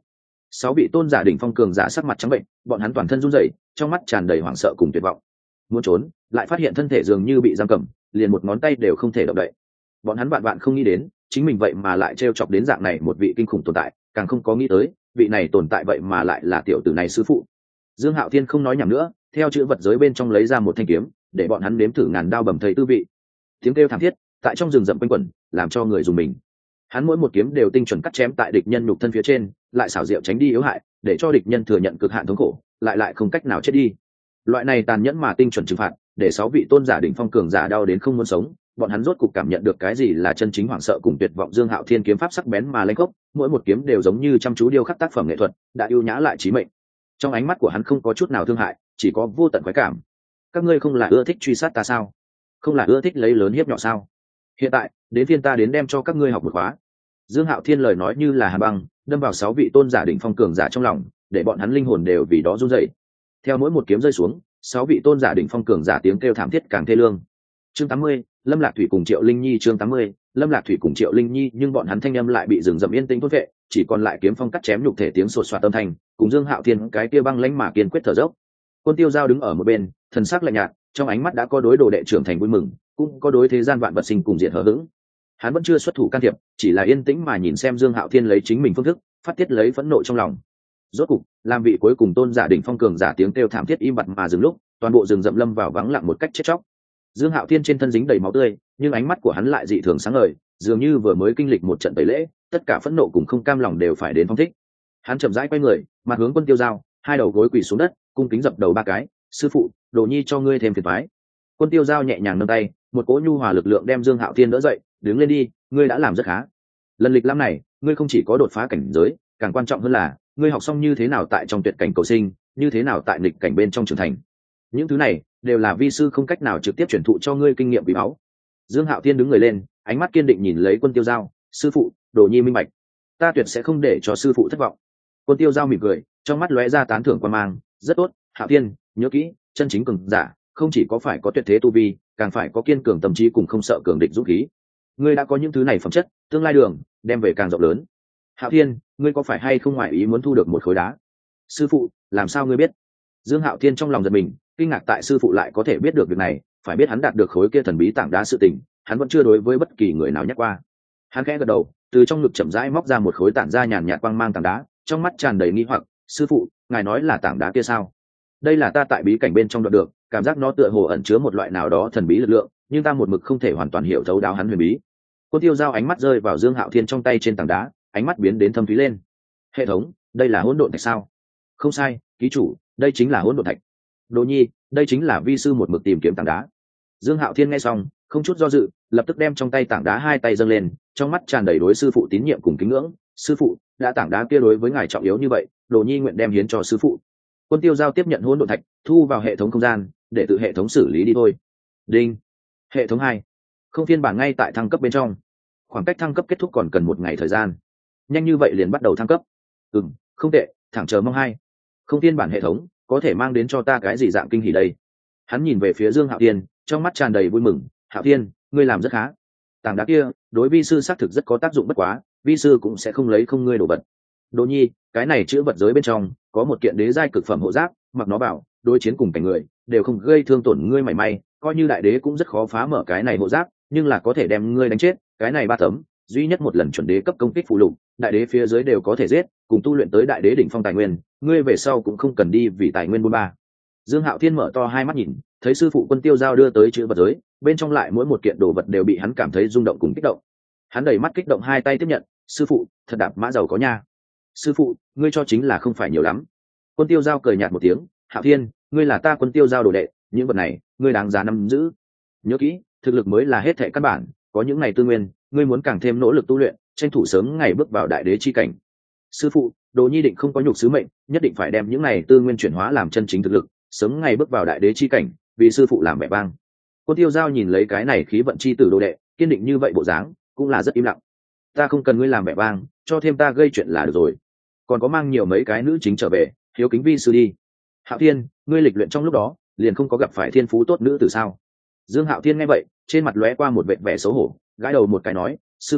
Sáu vị tôn giả đỉnh phong cường giả sắc mặt trắng bệnh, bọn hắn toàn thân run rẩy, trong mắt tràn đầy hoảng sợ cùng tuyệt vọng. Muốn trốn, lại phát hiện thân thể dường như bị giam cầm, liền một ngón tay đều không thể động đậy. Bọn hắn vạn vạn không nghĩ đến, chính mình vậy mà lại trêu chọc đến dạng này một vị kinh khủng tồn tại, càng không có nghĩ tới, vị này tồn tại vậy mà lại là tiểu tử này sư phụ. Dương Hạo Thiên không nói nhảm nữa, theo chữ vật giới bên trong lấy ra một thanh kiếm, để bọn hắn nếm thử ngàn đao bầm thây tư vị. Tiếng kêu thảm thiết tại trong rừng rậm quanh quẩn, làm cho người dùng mình. Hắn mỗi một kiếm đều tinh chuẩn cắt chém tại địch nhân nhục thân phía trên, lại xảo diệu tránh đi yếu hại, để cho địch nhân thừa nhận cực hạn thống khổ, lại lại không cách nào chết đi. Loại này tàn nhẫn mà tinh chuẩn trừng phạt, để sáu vị tôn giả đỉnh phong cường giả đau đến không muốn sống, bọn hắn rốt cục cảm nhận được cái gì là chân chính hoảng sợ cùng tuyệt vọng. Dương Hạo Thiên kiếm pháp sắc bén mà lanh khốc, mỗi một kiếm đều giống như chăm chú điêu khắc tác phẩm nghệ thuật, đã ưu nhã lại chí mệnh. Trong ánh mắt của hắn không có chút nào thương hại, chỉ có vô tận khoái cảm. Các ngươi không là ưa thích truy sát ta sao? Không là ưa thích lấy lớn hiếp nhỏ sao? Hiện tại, đến phiên ta đến đem cho các ngươi học một khóa. Dương Hạo Thiên lời nói như là hàn băng, đâm vào sáu vị tôn giả đỉnh phong cường giả trong lòng, để bọn hắn linh hồn đều vì đó run rẩy. Theo mỗi một kiếm rơi xuống, sáu vị tôn giả đỉnh phong cường giả tiếng kêu thảm thiết càng thê lương. Chương tám mươi, Lâm Lạc Thủy cùng Triệu Linh Nhi. Chương tám mươi, Lâm Lạc Thủy cùng Triệu Linh Nhi, nhưng bọn hắn thanh âm lại bị rừng rậm yên tĩnh thôn vệ, chỉ còn lại kiếm phong cắt chém nhục thể tiếng sột soạt âm thanh, cùng Dương Hạo Thiên cái kia băng lãnh mà kiên quyết thở dốc. Quân Tiêu Giao đứng ở một bên, thần sắc lạnh nhạt, trong ánh mắt đã có đối đồ đệ trưởng thành vui mừng, cũng có đối thế gian vạn vật sinh cùng diệt hờ hững. Hắn vẫn chưa xuất thủ can thiệp, chỉ là yên tĩnh mà nhìn xem Dương Hạo Thiên lấy chính mình phương thức phát tiết lấy phẫn nộ trong lòng. Rốt cục, làm vị cuối cùng tôn giả đỉnh phong cường giả tiếng kêu thảm thiết im bặt mà dừng lúc, toàn bộ rừng rậm lâm vào vắng lặng một cách chết chóc. Dương Hạo Thiên trên thân dính đầy máu tươi, nhưng ánh mắt của hắn lại dị thường sáng ngời, dường như vừa mới kinh lịch một trận tẩy lễ, tất cả phẫn nộ cùng không cam lòng đều phải đến phong thích. Hắn chậm rãi quay người, mặt hướng Quân Tiêu Giao, hai đầu gối quỳ xuống đất, cung kính dập đầu ba cái, "Sư phụ, Đồ Nhi cho ngươi thêm phiền toái." Quân Tiêu Giao nhẹ nhàng nâng tay, một cỗ nhu hòa lực lượng đem Dương Hạo Thiên đỡ dậy, "Đứng lên đi, ngươi đã làm rất khá. Lần lịch lãm này, ngươi không chỉ có đột phá cảnh giới, càng quan trọng hơn là, ngươi học xong như thế nào tại trong tuyệt cảnh cầu sinh, như thế nào tại nghịch cảnh bên trong trưởng thành. Những thứ này đều là vi sư không cách nào trực tiếp truyền thụ cho ngươi kinh nghiệm quý báu." Dương Hạo Thiên đứng người lên, ánh mắt kiên định nhìn lấy Quân Tiêu Giao, "Sư phụ, Đồ Nhi minh bạch, ta tuyệt sẽ không để cho sư phụ thất vọng." Quân Tiêu Giao mỉm cười, trong mắt lóe ra tán thưởng quan mang, "Rất tốt, Hạo Thiên, nhớ kỹ, chân chính cường giả không chỉ có phải có tuyệt thế tu vi, càng phải có kiên cường tâm trí cùng không sợ cường địch dũng khí. Ngươi đã có những thứ này phẩm chất, tương lai đường đem về càng rộng lớn. Hạo Thiên, ngươi có phải hay không ngoại ý muốn thu được một khối đá?" "Sư phụ, làm sao ngươi biết?" Dương Hạo Thiên trong lòng giật mình, kinh ngạc tại sư phụ lại có thể biết được việc này, phải biết hắn đạt được khối kia thần bí tảng đá sự tình, hắn vẫn chưa đối với bất kỳ người nào nhắc qua. Hắn khẽ gật đầu, từ trong ngực chậm rãi móc ra một khối tản ra nhàn nhạt quang mang tảng đá, trong mắt tràn đầy nghi hoặc, "Sư phụ, ngài nói là tảng đá kia sao?" "Đây là ta tại bí cảnh bên trong đoạt được, cảm giác nó tựa hồ ẩn chứa một loại nào đó thần bí lực lượng, nhưng ta một mực không thể hoàn toàn hiểu thấu đáo hắn huyền bí." Cô Tiêu Giao ánh mắt rơi vào Dương Hạo Thiên trong tay trên tảng đá, ánh mắt biến đến thâm thúy lên. "Hệ thống, đây là hỗn độn thạch sao?" "Không sai, ký chủ, đây chính là hỗn độn thạch." "Đồ Nhi, đây chính là vi sư một mực tìm kiếm tảng đá." Dương Hạo Thiên nghe xong, không chút do dự, lập tức đem trong tay tảng đá hai tay dâng lên, trong mắt tràn đầy đối sư phụ tín nhiệm cùng kính ngưỡng, "Sư phụ, đã tảng đá kia đối với ngài trọng yếu như vậy, Đồ Nhi nguyện đem hiến cho sư phụ." Quân Tiêu Giao tiếp nhận hỗn độn thạch, thu vào hệ thống không gian, để tự hệ thống xử lý đi thôi. Đinh. Hệ thống hai. Không phiên bản ngay tại thăng cấp bên trong. Khoảng cách thăng cấp kết thúc còn cần một ngày thời gian. Nhanh như vậy liền bắt đầu thăng cấp. Ừm, không tệ, thẳng chờ mong hai. Không phiên bản hệ thống, có thể mang đến cho ta cái gì dạng kinh hỉ đây? Hắn nhìn về phía Dương Hạo Thiên, trong mắt tràn đầy vui mừng, "Hạo Thiên, ngươi làm rất khá. Tảng đá kia, đối vi sư xác thực rất có tác dụng, bất quá, vi sư cũng sẽ không lấy không ngươi đổ vật." "Đồ Nhi, cái này chữ vật giới bên trong có một kiện đế giai cực phẩm hộ giáp, mặc nó bảo, đối chiến cùng cảnh người đều không gây thương tổn ngươi mảy may, coi như đại đế cũng rất khó phá mở cái này hộ giáp, nhưng là có thể đem ngươi đánh chết. Cái này ba tấm, duy nhất một lần chuẩn đế cấp công kích phụ lục, đại đế phía dưới đều có thể giết, cùng tu luyện tới đại đế đỉnh phong tài nguyên, ngươi về sau cũng không cần đi vì tài nguyên buôn ba." Dương Hạo Thiên mở to hai mắt nhìn, thấy sư phụ Quân Tiêu Giao đưa tới chữ vật giới, bên trong lại mỗi một kiện đồ vật đều bị hắn cảm thấy rung động cùng kích động. Hắn đầy mắt kích động hai tay tiếp nhận, "Sư phụ, thật đạp mã giàu có nha." "Sư phụ, ngươi cho chính là không phải nhiều lắm." Quân Tiêu Giao cười nhạt một tiếng, "Hạo Thiên, ngươi là ta Quân Tiêu Giao đồ đệ, những vật này ngươi đáng giá nắm giữ. Nhớ kỹ, thực lực mới là hết thảy căn bản, có những này tư nguyên, ngươi muốn càng thêm nỗ lực tu luyện, tranh thủ sớm ngày bước vào đại đế chi cảnh." "Sư phụ, Đồ Nhi định không có nhục sứ mệnh, nhất định phải đem những này tư nguyên chuyển hóa làm chân chính thực lực, sớm ngày bước vào đại đế chi cảnh, vì sư phụ làm vẻ vang." Quân Tiêu Giao nhìn lấy cái này khí vận chi tử đồ đệ, kiên định như vậy bộ dáng, cũng là rất im lặng. "Ta không cần ngươi làm vẻ vang, cho thêm ta gây chuyện là được rồi. Còn có mang nhiều mấy cái nữ chính trở về, hiếu kính vi sư đi." "Hạo Thiên, ngươi lịch luyện trong lúc đó, liền không có gặp phải thiên phú tốt nữ tử sao?" Dương Hạo Thiên nghe vậy, trên mặt lóe qua một vệt vẻ xấu hổ, gãi đầu một cái nói, "Sư phụ,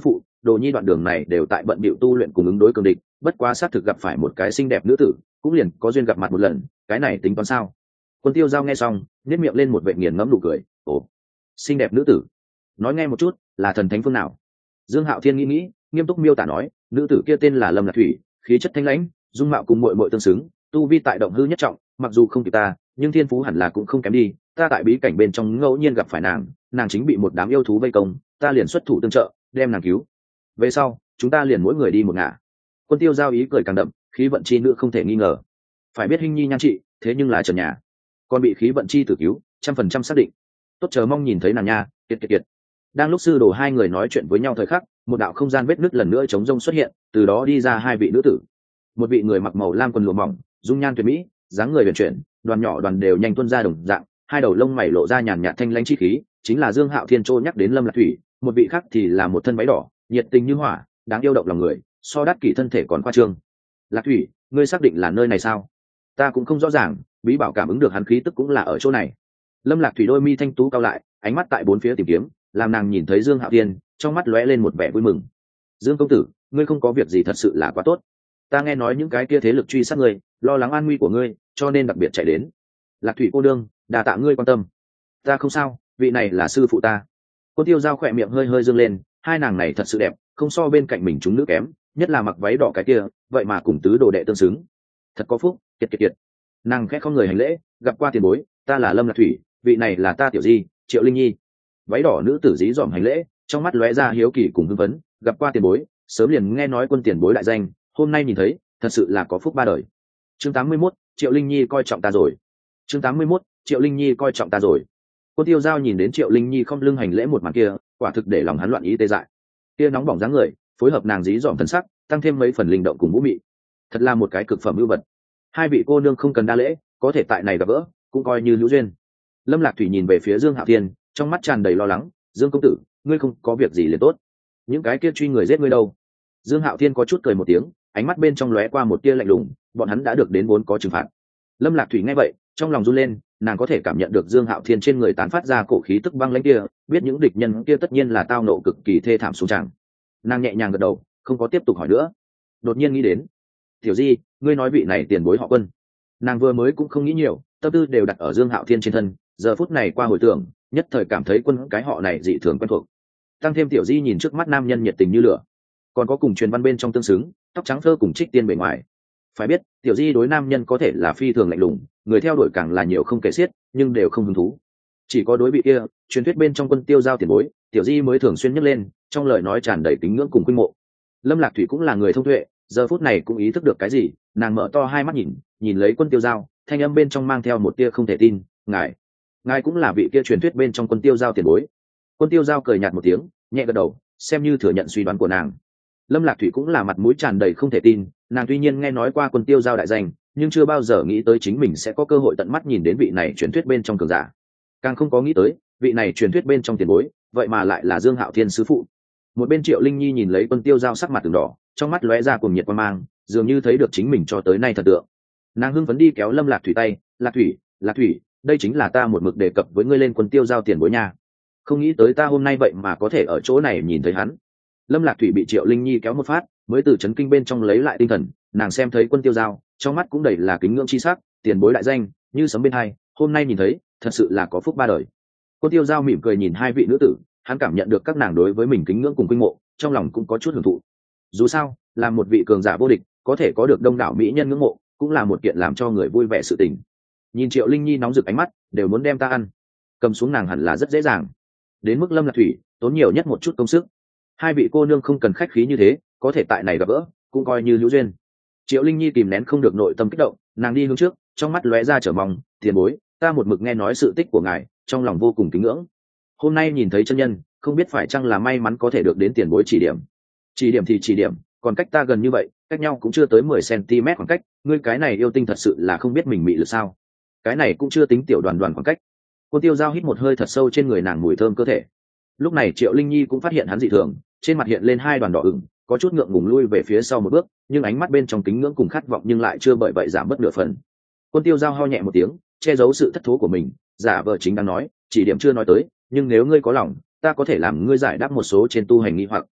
đồ nhi đoạn đường này đều tại bận bịu tu luyện cùng ứng đối cường địch, bất quá xác thực gặp phải một cái xinh đẹp nữ tử, cũng liền có duyên gặp mặt một lần, cái này tính toán sao? Quân Tiêu Giao nghe xong nếp miệng lên một vệ nghiền ngẫm nụ cười. Ồ, xinh đẹp nữ tử, nói nghe một chút, là thần thánh phương nào? Dương Hạo Thiên nghĩ nghĩ, nghiêm túc miêu tả nói, nữ tử kia tên là Lâm Lạc Thủy, khí chất thanh lãnh, dung mạo cùng muội muội tương xứng, tu vi tại động hư nhất trọng, mặc dù không kịp ta, nhưng thiên phú hẳn là cũng không kém đi. Ta tại bí cảnh bên trong ngẫu nhiên gặp phải nàng, nàng chính bị một đám yêu thú vây công, ta liền xuất thủ tương trợ, đem nàng cứu. Về sau, chúng ta liền mỗi người đi một ngả. Quân Tiêu Giao ý cười càng đậm, khí vận chi nữ không thể nghi ngờ. Phải biết Hinh Nhi nhan trị, thế nhưng là trần nhà, còn bị khí vận chi tử cứu, trăm phần trăm xác định. Tốt chờ mong nhìn thấy nàng nha, kiệt kiệt kiệt. Đang lúc sư đồ hai người nói chuyện với nhau thời khắc, một đạo không gian vết nứt lần nữa chống rông xuất hiện, từ đó đi ra hai vị nữ tử. Một vị người mặc màu lam quần lụa mỏng, dung nhan tuyệt mỹ, dáng người huyền chuyển, đoàn nhỏ đoàn đều nhanh tuôn ra đồng dạng, hai đầu lông mày lộ ra nhàn nhạt thanh lãnh chi khí, chính là Dương Hạo Thiên trô nhắc đến Lâm Lạc Thủy. Một vị khác thì là một thân váy đỏ, nhiệt tình như hỏa, đáng yêu động lòng người, so đắt kỷ thân thể còn khoa trương. Lạc Thủy, ngươi xác định là nơi này sao? Ta cũng không rõ ràng, bí bảo cảm ứng được hắn khí tức cũng là ở chỗ này. Lâm Lạc Thủy đôi mi thanh tú cao lại, ánh mắt tại bốn phía tìm kiếm, làm nàng nhìn thấy Dương Hạo Thiên, trong mắt lóe lên một vẻ vui mừng. Dương công tử, ngươi không có việc gì thật sự là quá tốt. Ta nghe nói những cái kia thế lực truy sát ngươi, lo lắng an nguy của ngươi, cho nên đặc biệt chạy đến. Lạc Thủy cô đương, đà tạ ngươi quan tâm. Ta không sao, vị này là sư phụ ta. Cô Tiêu Giao khỏe miệng hơi hơi dương lên, hai nàng này thật sự đẹp, không so bên cạnh mình chúng nữ kém, nhất là mặc váy đỏ cái kia, vậy mà cùng tứ đồ đệ tương xứng. Thật có phúc, kiệt kiệt kiệt. Nàng khẽ không người hành lễ, gặp qua tiền bối, ta là Lâm Lạc Thủy, vị này là ta tiểu di, Triệu Linh Nhi. Váy đỏ nữ tử dí dỏm hành lễ, trong mắt lóe ra hiếu kỳ cùng hưng phấn, gặp qua tiền bối, sớm liền nghe nói quân tiền bối đại danh, hôm nay nhìn thấy, thật sự là có phúc ba đời. Chương tám mươi mốt, Triệu Linh Nhi coi trọng ta rồi. Chương tám mươi mốt, Triệu Linh Nhi coi trọng ta rồi. Cô Tiêu Giao nhìn đến Triệu Linh Nhi không lưng hành lễ một màn kia, quả thực để lòng hắn loạn ý tê dại. Kia nóng bỏng dáng người, phối hợp nàng dí dỏm thần sắc, tăng thêm mấy phần linh động cùng vũ mị, thật là một cái cực phẩm ưu vật. Hai vị cô nương không cần đa lễ, có thể tại này gặp gỡ, cũng coi như hữu duyên. Lâm Lạc Thủy nhìn về phía Dương Hạo Thiên, trong mắt tràn đầy lo lắng. Dương công tử, ngươi không có việc gì liền tốt, những cái kia truy người giết ngươi đâu? Dương Hạo Thiên có chút cười một tiếng, ánh mắt bên trong lóe qua một tia lạnh lùng, bọn hắn đã được đến vốn có trừng phạt. Lâm Lạc Thủy nghe vậy, trong lòng run lên, nàng có thể cảm nhận được Dương Hạo Thiên trên người tán phát ra cổ khí tức băng lãnh kia, biết những địch nhân kia tất nhiên là tao nộ cực kỳ thê thảm xuống tràng. Nàng nhẹ nhàng gật đầu, không có tiếp tục hỏi nữa. Đột nhiên nghĩ đến, tiểu di, ngươi nói vị này tiền bối họ Quân. Nàng vừa mới cũng không nghĩ nhiều, tâm tư đều đặt ở Dương Hạo Thiên trên thân, giờ phút này qua hồi tưởng, nhất thời cảm thấy Quân cái họ này dị thường quen thuộc. Tăng thêm tiểu di nhìn trước mắt nam nhân nhiệt tình như lửa, còn có cùng truyền văn bên trong tương xứng, tóc trắng thơ cùng trích tiên bề ngoài. Phải biết, tiểu di đối nam nhân có thể là phi thường lạnh lùng, người theo đuổi càng là nhiều không kể xiết, nhưng đều không hứng thú. Chỉ có đối vị kia, truyền thuyết bên trong Quân tiêu giao tiền bối, tiểu di mới thường xuyên nhắc lên, trong lời nói tràn đầy kính ngưỡng cùng quynh mộ. Lâm Lạc Thủy cũng là người thông tuệ, giờ phút này cũng ý thức được cái gì, nàng mở to hai mắt nhìn, nhìn lấy Quân tiêu giao, thanh âm bên trong mang theo một tia không thể tin, ngài, ngài cũng là vị kia truyền thuyết bên trong Quân tiêu giao tiền bối. Quân tiêu giao cười nhạt một tiếng, nhẹ gật đầu, xem như thừa nhận suy đoán của nàng. Lâm Lạc Thủy cũng là mặt mũi tràn đầy không thể tin, nàng tuy nhiên nghe nói qua Quân tiêu giao đại danh, nhưng chưa bao giờ nghĩ tới chính mình sẽ có cơ hội tận mắt nhìn đến vị này truyền thuyết bên trong cường giả, càng không có nghĩ tới vị này truyền thuyết bên trong tiền bối, vậy mà lại là Dương Hạo Thiên sư phụ. Một bên Triệu Linh Nhi nhìn lấy Quân tiêu giao sắc mặt từng đỏ, trong mắt lóe ra cuồng nhiệt quan mang, dường như thấy được chính mình cho tới nay thần tượng. Nàng hưng phấn đi kéo Lâm Lạc Thủy tay, Lạc Thủy, Lạc Thủy, đây chính là ta một mực đề cập với ngươi lên Quân tiêu giao tiền bối nha, không nghĩ tới ta hôm nay vậy mà có thể ở chỗ này nhìn thấy hắn. Lâm Lạc Thủy bị Triệu Linh Nhi kéo một phát, mới từ chấn kinh bên trong lấy lại tinh thần, nàng xem thấy Quân tiêu giao, trong mắt cũng đầy là kính ngưỡng chi sắc, tiền bối đại danh như sấm bên hai, hôm nay nhìn thấy, thật sự là có phúc ba đời. Quân tiêu giao mỉm cười nhìn hai vị nữ tử, hắn cảm nhận được các nàng đối với mình kính ngưỡng cùng quynh mộ, trong lòng cũng có chút hưởng thụ. Dù sao, làm một vị cường giả vô địch, có thể có được đông đảo mỹ nhân ngưỡng mộ, cũng là một kiện làm cho người vui vẻ sự tình. Nhìn Triệu Linh Nhi nóng rực ánh mắt, đều muốn đem ta ăn. Cầm xuống nàng hẳn là rất dễ dàng. Đến mức Lâm Lạc Thủy, tốn nhiều nhất một chút công sức. Hai vị cô nương không cần khách khí như thế, có thể tại này gặp gỡ, cũng coi như hữu duyên. Triệu Linh Nhi kìm nén không được nội tâm kích động, nàng đi hướng trước, trong mắt lóe ra trở mong, tiền bối, ta một mực nghe nói sự tích của ngài, trong lòng vô cùng kính ngưỡng. Hôm nay nhìn thấy chân nhân, không biết phải chăng là may mắn có thể được đến tiền bối chỉ điểm. Chỉ điểm thì chỉ điểm, còn cách ta gần như vậy, cách nhau cũng chưa tới mười xăng-ti-mét khoảng cách, ngươi cái này yêu tinh thật sự là không biết mình mị lực sao? Cái này cũng chưa tính tiểu đoàn đoàn khoảng cách. Cô tiêu giao hít một hơi thật sâu trên người nàng mùi thơm cơ thể. Lúc này Triệu Linh Nhi cũng phát hiện hắn dị thường, trên mặt hiện lên hai đoàn đỏ ửng, có chút ngượng ngùng lui về phía sau một bước, nhưng ánh mắt bên trong kính ngưỡng cùng khát vọng nhưng lại chưa bởi vậy giảm bớt nửa phần. Quân tiêu giao ho nhẹ một tiếng, che giấu sự thất thố của mình, giả vờ chính đang nói, chỉ điểm chưa nói tới, nhưng nếu ngươi có lòng, ta có thể làm ngươi giải đáp một số trên tu hành nghi hoặc.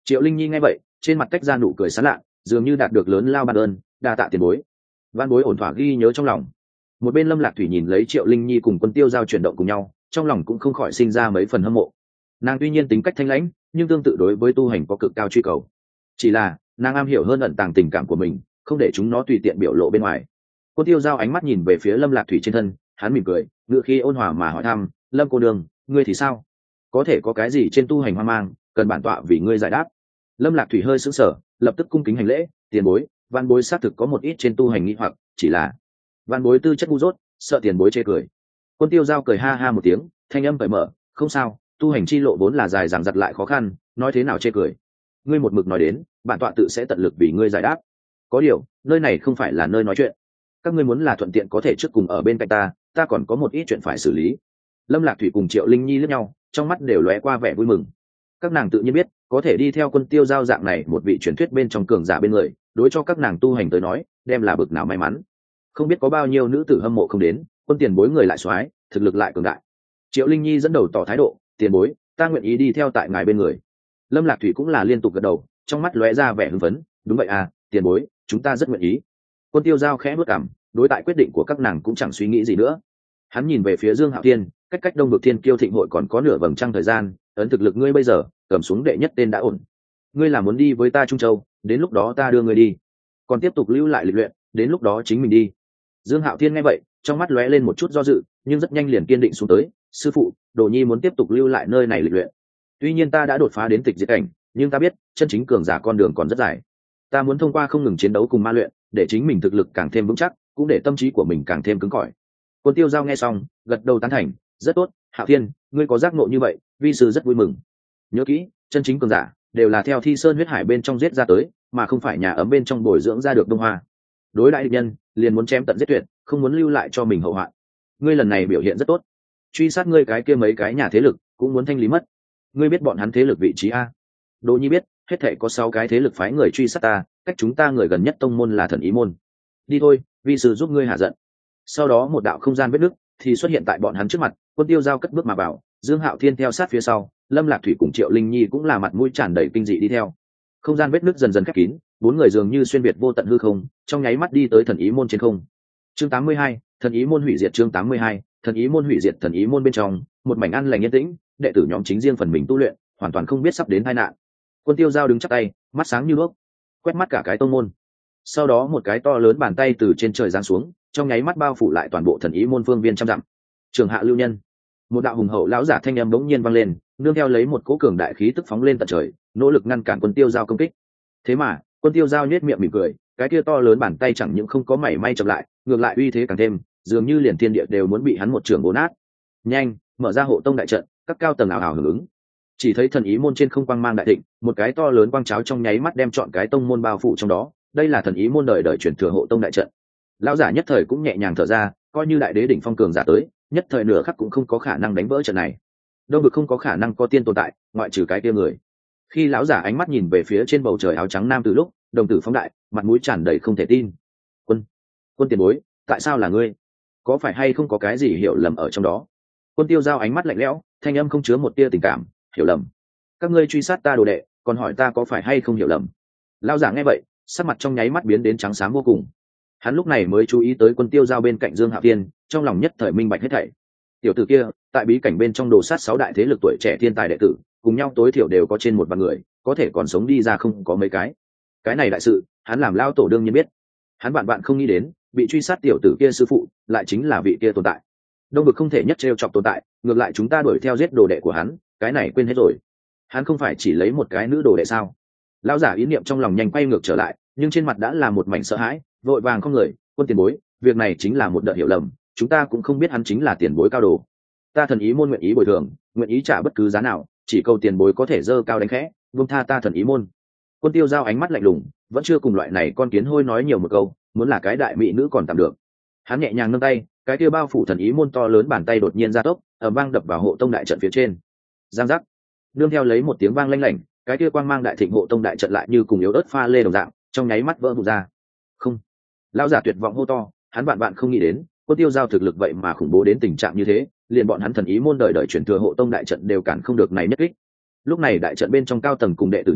Triệu Linh Nhi nghe vậy trên mặt tách ra nụ cười sán lạ, dường như đạt được lớn lao ban ơn, đa tạ tiền bối. Văn bối ổn thỏa ghi nhớ trong lòng. Một bên Lâm Lạc Thủy nhìn lấy Triệu Linh Nhi cùng Quân Tiêu Giao chuyển động cùng nhau, trong lòng cũng không khỏi sinh ra mấy phần hâm mộ. Nàng tuy nhiên tính cách thanh lãnh, nhưng tương tự đối với tu hành có cực cao truy cầu. Chỉ là nàng am hiểu hơn ẩn tàng tình cảm của mình, không để chúng nó tùy tiện biểu lộ bên ngoài. Quân Tiêu Giao ánh mắt nhìn về phía Lâm Lạc Thủy trên thân, hắn mỉm cười, ngựa khi ôn hòa mà hỏi thăm, Lâm cô đường, ngươi thì sao? Có thể có cái gì trên tu hành hoang mang, cần bản tọa vì ngươi giải đáp. Lâm Lạc Thủy hơi sững sờ, lập tức cung kính hành lễ, tiền bối, văn bối xác thực có một ít trên tu hành nghi hoặc, chỉ là văn bối tư chất ngu dốt, sợ tiền bối chê cười. Quân Tiêu Giao cười ha ha một tiếng, thanh âm cởi mở, không sao, tu hành chi lộ vốn là dài dằng dặc lại khó khăn, nói thế nào chê cười. Ngươi một mực nói đến, bản tọa tự sẽ tận lực vì ngươi giải đáp. Có điều, nơi này không phải là nơi nói chuyện. Các ngươi muốn là thuận tiện có thể trước cùng ở bên cạnh ta, ta còn có một ít chuyện phải xử lý. Lâm Lạc Thủy cùng Triệu Linh Nhi liếc nhau, trong mắt đều lóe qua vẻ vui mừng. Các nàng tự nhiên biết, có thể đi theo Quân Tiêu Giao dạng này một vị truyền thuyết bên trong cường giả bên người, đối cho các nàng tu hành tới nói, đem là bực nào may mắn. Không biết có bao nhiêu nữ tử hâm mộ không đến, quân tiền bối người lại soái, thực lực lại cường đại. Triệu Linh Nhi dẫn đầu tỏ thái độ, tiền bối, ta nguyện ý đi theo tại ngài bên người. Lâm Lạc Thủy cũng là liên tục gật đầu, trong mắt lóe ra vẻ hưng phấn, đúng vậy à, tiền bối, chúng ta rất nguyện ý. Quân Tiêu Giao khẽ bước cằm, đối tại quyết định của các nàng cũng chẳng suy nghĩ gì nữa. Hắn nhìn về phía Dương Hạo Thiên, cách cách Đông Vực Thiên Kiêu thịnh hội còn có nửa vầng trăng thời gian, ấn thực lực ngươi bây giờ, cầm xuống đệ nhất tên đã ổn. Ngươi là muốn đi với ta Trung Châu, đến lúc đó ta đưa ngươi đi. Còn tiếp tục lưu lại lịch luyện, đến lúc đó chính mình đi. Dương Hạo Thiên nghe vậy, trong mắt lóe lên một chút do dự, nhưng rất nhanh liền kiên định xuống tới, sư phụ, Đồ Nhi muốn tiếp tục lưu lại nơi này lịch luyện. Tuy nhiên ta đã đột phá đến tịch diệt cảnh, nhưng ta biết, chân chính cường giả con đường còn rất dài. Ta muốn thông qua không ngừng chiến đấu cùng ma luyện, để chính mình thực lực càng thêm vững chắc, cũng để tâm trí của mình càng thêm cứng cỏi. Quân Tiêu Giao nghe xong, gật đầu tán thành, rất tốt, Hạo Thiên, ngươi có giác ngộ như vậy, vi sư rất vui mừng. Nhớ kỹ, chân chính cường giả đều là theo Thi Sơn huyết hải bên trong giết ra tới, mà không phải nhà ấm bên trong bồi dưỡng ra được đông hoa. Đối đại địch nhân, liền muốn chém tận giết tuyệt, không muốn lưu lại cho mình hậu hoạn. Ngươi lần này biểu hiện rất tốt, truy sát ngươi cái kia mấy cái nhà thế lực cũng muốn thanh lý mất. Ngươi biết bọn hắn thế lực vị trí a? Đỗ Nhi biết, hết thảy có sáu cái thế lực phái người truy sát ta, cách chúng ta người gần nhất tông môn là Thần Ý môn. Đi thôi, vi sư giúp ngươi hạ giận. Sau đó một đạo không gian vết nứt thì xuất hiện tại bọn hắn trước mặt, Quân Tiêu Giao cất bước mà vào, Dương Hạo Thiên theo sát phía sau, Lâm Lạc Thủy cùng Triệu Linh Nhi cũng là mặt mũi tràn đầy kinh dị đi theo. Không gian vết nứt dần dần khép kín, bốn người dường như xuyên việt vô tận hư không, trong nháy mắt đi tới Thần Ý môn trên không. Chương tám mươi hai, Thần Ý môn hủy diệt. Chương tám mươi hai, Thần Ý môn hủy diệt. Thần Ý môn bên trong, một mảnh an lành yên tĩnh, đệ tử nhóm chính riêng phần mình tu luyện, hoàn toàn không biết sắp đến tai nạn. Quân Tiêu Giao đứng chắp tay, mắt sáng như đuốc, quét mắt cả cái tông môn. Sau đó một cái to lớn bàn tay từ trên trời giáng xuống, trong nháy mắt bao phủ lại toàn bộ Thần Ý môn phương viên trăm dặm. Trường hạ lưu nhân, một đạo hùng hậu lão giả thanh âm bỗng nhiên vang lên, nương theo lấy một cỗ cường đại khí tức phóng lên tận trời, nỗ lực ngăn cản Quân Tiêu Giao công kích. Thế mà, Quân Tiêu Giao nhếch miệng mỉm cười, cái kia to lớn bàn tay chẳng những không có mảy may chậm lại, ngược lại uy thế càng thêm, dường như liền thiên địa đều muốn bị hắn một trường bổ nát. Nhanh, mở ra hộ tông đại trận, các cao tầng ảo ảo hưởng ứng. Chỉ thấy Thần Ý môn trên không quang mang đại thịnh, một cái to lớn quang cháo trong nháy mắt đem trọn cái tông môn bao phủ trong đó, đây là Thần Ý môn đời đời truyền thừa hộ tông đại trận. Lão giả nhất thời cũng nhẹ nhàng thở ra, coi như đại đế đỉnh phong cường giả tới, nhất thời nửa khắc cũng không có khả năng đánh vỡ trận này. Đông Vực không có khả năng có tiên tồn tại, ngoại trừ cái kia người. Khi lão giả ánh mắt nhìn về phía trên bầu trời áo trắng nam từ lúc, đồng tử phóng đại, mặt mũi tràn đầy không thể tin. Quân, quân tiền bối, tại sao là ngươi? Có phải hay không có cái gì hiểu lầm ở trong đó? Quân Tiêu Giao ánh mắt lạnh lẽo, thanh âm không chứa một tia tình cảm, hiểu lầm? Các ngươi truy sát ta đồ đệ, còn hỏi ta có phải hay không hiểu lầm? Lão giả nghe vậy, sắc mặt trong nháy mắt biến đến trắng xám vô cùng. Hắn lúc này mới chú ý tới Quân Tiêu Giao bên cạnh Dương Hạo Thiên, trong lòng nhất thời minh bạch hết thảy. Tiểu tử kia, tại bí cảnh bên trong đồ sát sáu đại thế lực tuổi trẻ thiên tài đệ tử, cùng nhau tối thiểu đều có trên một vạn người, có thể còn sống đi ra không có mấy cái. Cái này đại sự, hắn làm lao tổ đương nhiên biết. Hắn bạn bạn không nghĩ đến, bị truy sát tiểu tử kia sư phụ, lại chính là vị kia tồn tại. Đông Vực không thể nhất trêu chọc tồn tại, ngược lại chúng ta đuổi theo giết đồ đệ của hắn, cái này quên hết rồi. Hắn không phải chỉ lấy một cái nữ đồ đệ sao? Lão giả ý niệm trong lòng nhanh quay ngược trở lại, nhưng trên mặt đã là một mảnh sợ hãi, vội vàng không người, Quân tiền bối, việc này chính là một đợt hiểu lầm, chúng ta cũng không biết hắn chính là tiền bối cao đồ. Ta Thần Ý môn nguyện ý bồi thường, nguyện ý trả bất cứ giá nào, chỉ cầu tiền bối có thể dơ cao đánh khẽ, buông tha ta Thần Ý môn. Quân Tiêu Giao ánh mắt lạnh lùng, vẫn chưa cùng loại này con kiến hôi nói nhiều một câu, muốn là cái đại mỹ nữ còn tạm được. Hắn nhẹ nhàng nâng tay, cái kia bao phủ Thần Ý môn to lớn bàn tay đột nhiên ra tốc, ầm vang đập vào hộ tông đại trận phía trên. Giang giác, nương theo lấy một tiếng vang lanh lảnh, cái kia quang mang đại thịnh hộ tông đại trận lại như cùng yếu ớt pha lê đồng dạng, trong nháy mắt vỡ vụn ra. Không, lão giả tuyệt vọng hô to, hắn bạn bạn không nghĩ đến, Quân Tiêu Giao thực lực vậy mà khủng bố đến tình trạng như thế, liền bọn hắn Thần Ý môn đời đời truyền thừa hộ tông đại trận đều cản không được này nhất kích. Lúc này đại trận bên trong cao tầng cùng đệ tử nhóm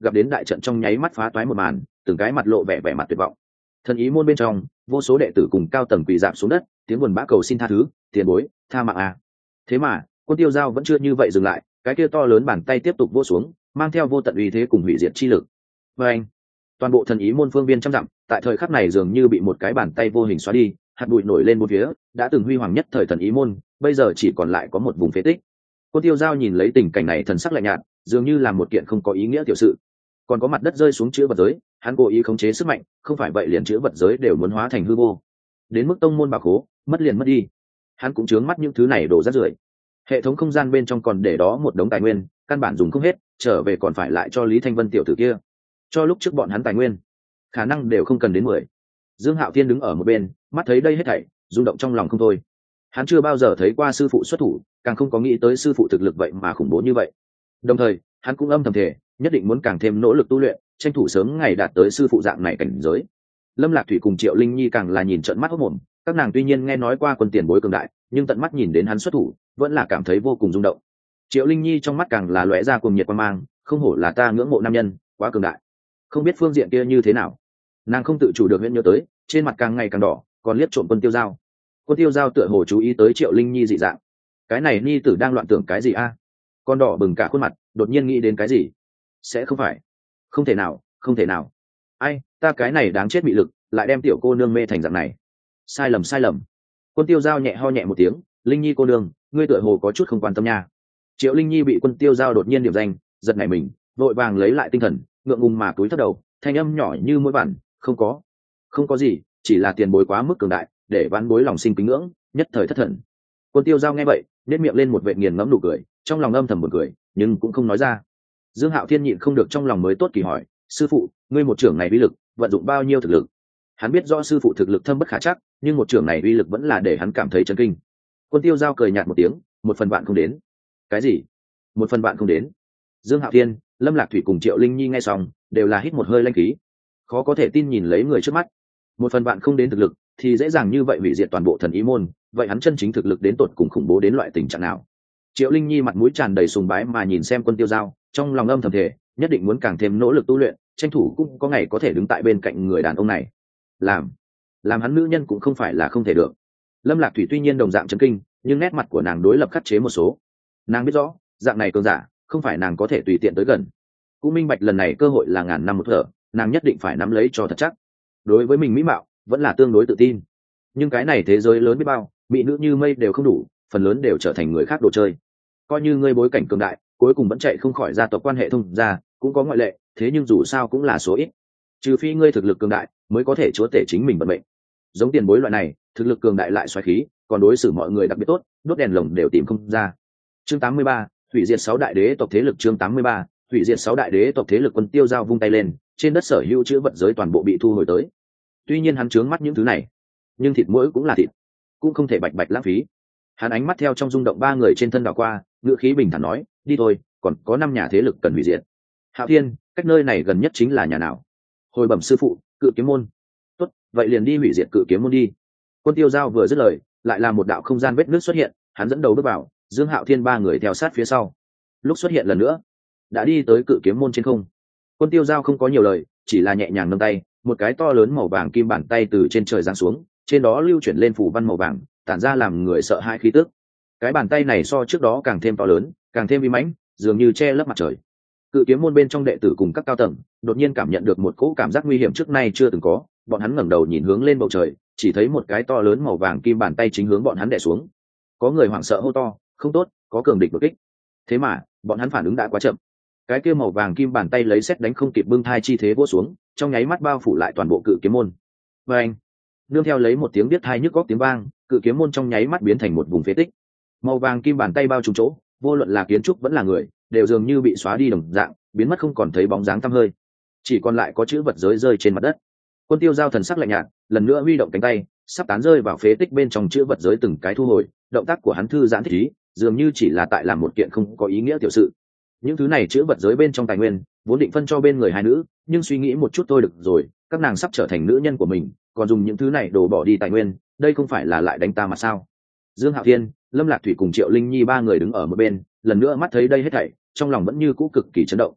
gặp đến đại trận trong nháy mắt phá toái một màn, từng cái mặt lộ vẻ vẻ mặt tuyệt vọng. Thần ý môn bên trong, vô số đệ tử cùng cao tầng quỳ rạp xuống đất, tiếng buồn bã cầu xin tha thứ, tiền bối, tha mạng à. Thế mà, Quân Tiêu Giao vẫn chưa như vậy dừng lại, cái kia to lớn bàn tay tiếp tục vỗ xuống, mang theo vô tận uy thế cùng hủy diệt chi lực. Và anh, toàn bộ thần ý môn phương viên trăm dặm, tại thời khắc này dường như bị một cái bàn tay vô hình xóa đi, hạt bụi nổi lên bốn phía, đã từng huy hoàng nhất thời thần ý môn, bây giờ chỉ còn lại có một vùng phế tích. Quân Tiêu Giao nhìn lấy tình cảnh này thần sắc lạnh nhạt, dường như là một kiện không có ý nghĩa tiểu sự. Còn có mặt đất rơi xuống chữ vật giới, hắn cố ý khống chế sức mạnh, không phải vậy liền chữ vật giới đều muốn hóa thành hư vô. Đến mức tông môn bảo khố, mất liền mất đi. Hắn cũng chướng mắt những thứ này đổ rác rưởi. Hệ thống không gian bên trong còn để đó một đống tài nguyên, căn bản dùng không hết, trở về còn phải lại cho Lý Thanh Vân tiểu tử kia. Cho lúc trước bọn hắn tài nguyên, khả năng đều không cần đến mười. Dương Hạo Thiên đứng ở một bên, mắt thấy đây hết thảy, rung động trong lòng không thôi. Hắn chưa bao giờ thấy qua sư phụ xuất thủ, càng không có nghĩ tới sư phụ thực lực vậy mà khủng bố như vậy. Đồng thời, hắn cũng âm thầm thề, nhất định muốn càng thêm nỗ lực tu luyện, tranh thủ sớm ngày đạt tới sư phụ dạng này cảnh giới. Lâm Lạc Thủy cùng Triệu Linh Nhi càng là nhìn trợn mắt hốt mồm, các nàng tuy nhiên nghe nói qua quân tiền bối cường đại, nhưng tận mắt nhìn đến hắn xuất thủ, vẫn là cảm thấy vô cùng rung động. Triệu Linh Nhi trong mắt càng là lóe ra cuồng nhiệt quan mang, không hổ là ta ngưỡng mộ nam nhân, quá cường đại. Không biết phương diện kia như thế nào, nàng không tự chủ được huyễn nhớ tới, trên mặt càng ngày càng đỏ, còn liếc trộm Quân Tiêu Giao. Quân Tiêu Giao tựa hồ chú ý tới Triệu Linh Nhi dị dạng, cái này Nhi tử đang loạn tưởng cái gì a? Con đỏ bừng cả khuôn mặt, đột nhiên nghĩ đến cái gì? Sẽ không phải? Không thể nào, không thể nào. Ai, ta cái này đáng chết bị lực, lại đem tiểu cô nương mê thành dạng này. Sai lầm, sai lầm. Quân Tiêu Giao nhẹ ho nhẹ một tiếng, Linh Nhi cô nương, ngươi tựa hồ có chút không quan tâm nha. Triệu Linh Nhi bị Quân Tiêu Giao đột nhiên điểm danh, giật nảy mình, vội vàng lấy lại tinh thần, ngượng ngùng mà cúi thấp đầu, thanh âm nhỏ như mũi vằn, không có, không có gì, chỉ là tiền bối quá mức cường đại, để vãn bối lòng sinh kính ngưỡng, nhất thời thất thần. Quân Tiêu Giao nghe vậy, nét miệng lên một vệt nghiền ngẫm nụ cười, trong lòng âm thầm một cười, nhưng cũng không nói ra. Dương Hạo Thiên nhịn không được trong lòng mới tốt kỳ hỏi, sư phụ, ngươi một trưởng này uy lực, vận dụng bao nhiêu thực lực? Hắn biết rõ sư phụ thực lực thâm bất khả chắc, nhưng một trưởng này uy lực vẫn là để hắn cảm thấy chấn kinh. Quân Tiêu Giao cười nhạt một tiếng, một phần bạn không đến. Cái gì? Một phần bạn không đến? Dương Hạo Thiên, Lâm Lạc Thủy cùng Triệu Linh Nhi nghe xong, đều là hít một hơi lanh khí, khó có thể tin nhìn lấy người trước mắt. Một phần bạn không đến thực lực, thì dễ dàng như vậy hủy diệt toàn bộ thần ý môn, vậy hắn chân chính thực lực đến tột cùng khủng bố đến loại tình trạng nào? Triệu Linh Nhi mặt mũi tràn đầy sùng bái mà nhìn xem Quân Tiêu Giao, trong lòng âm thầm thề, nhất định muốn càng thêm nỗ lực tu luyện, tranh thủ cũng có ngày có thể đứng tại bên cạnh người đàn ông này. Làm, làm hắn nữ nhân cũng không phải là không thể được. Lâm Lạc Thủy tuy nhiên đồng dạng chấn kinh, nhưng nét mặt của nàng đối lập khắc chế một số. Nàng biết rõ, dạng này cường giả, không phải nàng có thể tùy tiện tới gần. Cũng minh bạch lần này cơ hội là ngàn năm một thở, nàng nhất định phải nắm lấy cho thật chắc. Đối với mình mỹ mạo, vẫn là tương đối tự tin. Nhưng cái này thế giới lớn biết bao, mỹ nữ như mây đều không đủ, phần lớn đều trở thành người khác đồ chơi. Coi như ngươi bối cảnh cường đại, cuối cùng vẫn chạy không khỏi gia tộc quan hệ thông gia, cũng có ngoại lệ, thế nhưng dù sao cũng là số ít. Trừ phi ngươi thực lực cường đại, mới có thể chúa tể chính mình vận mệnh. Giống tiền bối loại này, thực lực cường đại lại xoáy khí, còn đối xử mọi người đặc biệt tốt, đốt đèn lồng đều tìm không ra. Chương tám mươi ba, hủy diệt sáu đại đế tộc thế lực. Chương tám mươi ba, hủy diệt sáu đại đế tộc thế lực. Quân Tiêu Giao vung tay lên, trên đất sở hữu chữ vật giới toàn bộ bị thu hồi tới. Tuy nhiên hắn trướng mắt những thứ này, nhưng thịt mỗi cũng là thịt, cũng không thể bạch bạch lãng phí. Hắn ánh mắt theo trong rung động ba người trên thân đảo qua, ngữ khí bình thản nói, đi thôi, còn có năm nhà thế lực cần hủy diệt. Hạo Thiên, cách nơi này gần nhất chính là nhà nào? Hồi bẩm sư phụ, Cự Kiếm môn. Tốt, vậy liền đi hủy diệt Cự Kiếm môn đi. Quân Tiêu Giao vừa dứt lời, lại là một đạo không gian vết nước xuất hiện, hắn dẫn đầu bước vào, Dương Hạo Thiên ba người theo sát phía sau. Lúc xuất hiện lần nữa, đã đi tới Cự Kiếm môn trên không. Quân Tiêu Giao không có nhiều lời, chỉ là nhẹ nhàng nâng tay, một cái to lớn màu vàng kim bàn tay từ trên trời giáng xuống, trên đó lưu chuyển lên phủ văn màu vàng, tản ra làm người sợ hãi khí tức. Cái bàn tay này so trước đó càng thêm to lớn, càng thêm uy mãnh, dường như che lấp mặt trời. Cự Kiếm môn bên trong đệ tử cùng các cao tầng, đột nhiên cảm nhận được một cỗ cảm giác nguy hiểm trước nay chưa từng có, bọn hắn ngẩng đầu nhìn hướng lên bầu trời, chỉ thấy một cái to lớn màu vàng kim bàn tay chính hướng bọn hắn đè xuống. Có người hoảng sợ hô to, không tốt, có cường địch đột kích. Thế mà, bọn hắn phản ứng đã quá chậm. Cái kia màu vàng kim bàn tay lấy sét đánh không kịp bưng thai chi thế vỗ xuống, trong nháy mắt bao phủ lại toàn bộ Cự Kiếm môn. Và anh, nương theo lấy một tiếng biết thai nhức góc tiếng vang, Cự Kiếm môn trong nháy mắt biến thành một vùng phế tích. Màu vàng kim bàn tay bao trùm chỗ, vô luận là kiến trúc vẫn là người, đều dường như bị xóa đi đồng dạng, biến mất không còn thấy bóng dáng tăm hơi, chỉ còn lại có chữ vật giới rơi trên mặt đất. Quân Tiêu Giao thần sắc lạnh nhạt, lần nữa huy động cánh tay, sắp tán rơi vào phế tích bên trong chữ vật giới từng cái thu hồi, động tác của hắn thư giãn thích ý, dường như chỉ là tại làm một kiện không có ý nghĩa tiểu sự. Những thứ này chữ vật giới bên trong tài nguyên, vốn định phân cho bên người hai nữ, nhưng suy nghĩ một chút thôi được rồi, các nàng sắp trở thành nữ nhân của mình, còn dùng những thứ này đổ bỏ đi tài nguyên, đây không phải là lại đánh ta mà sao? Dương Hạo Thiên, Lâm Lạc Thủy cùng Triệu Linh Nhi ba người đứng ở một bên, lần nữa mắt thấy đây hết thảy, trong lòng vẫn như cũ cực kỳ chấn động.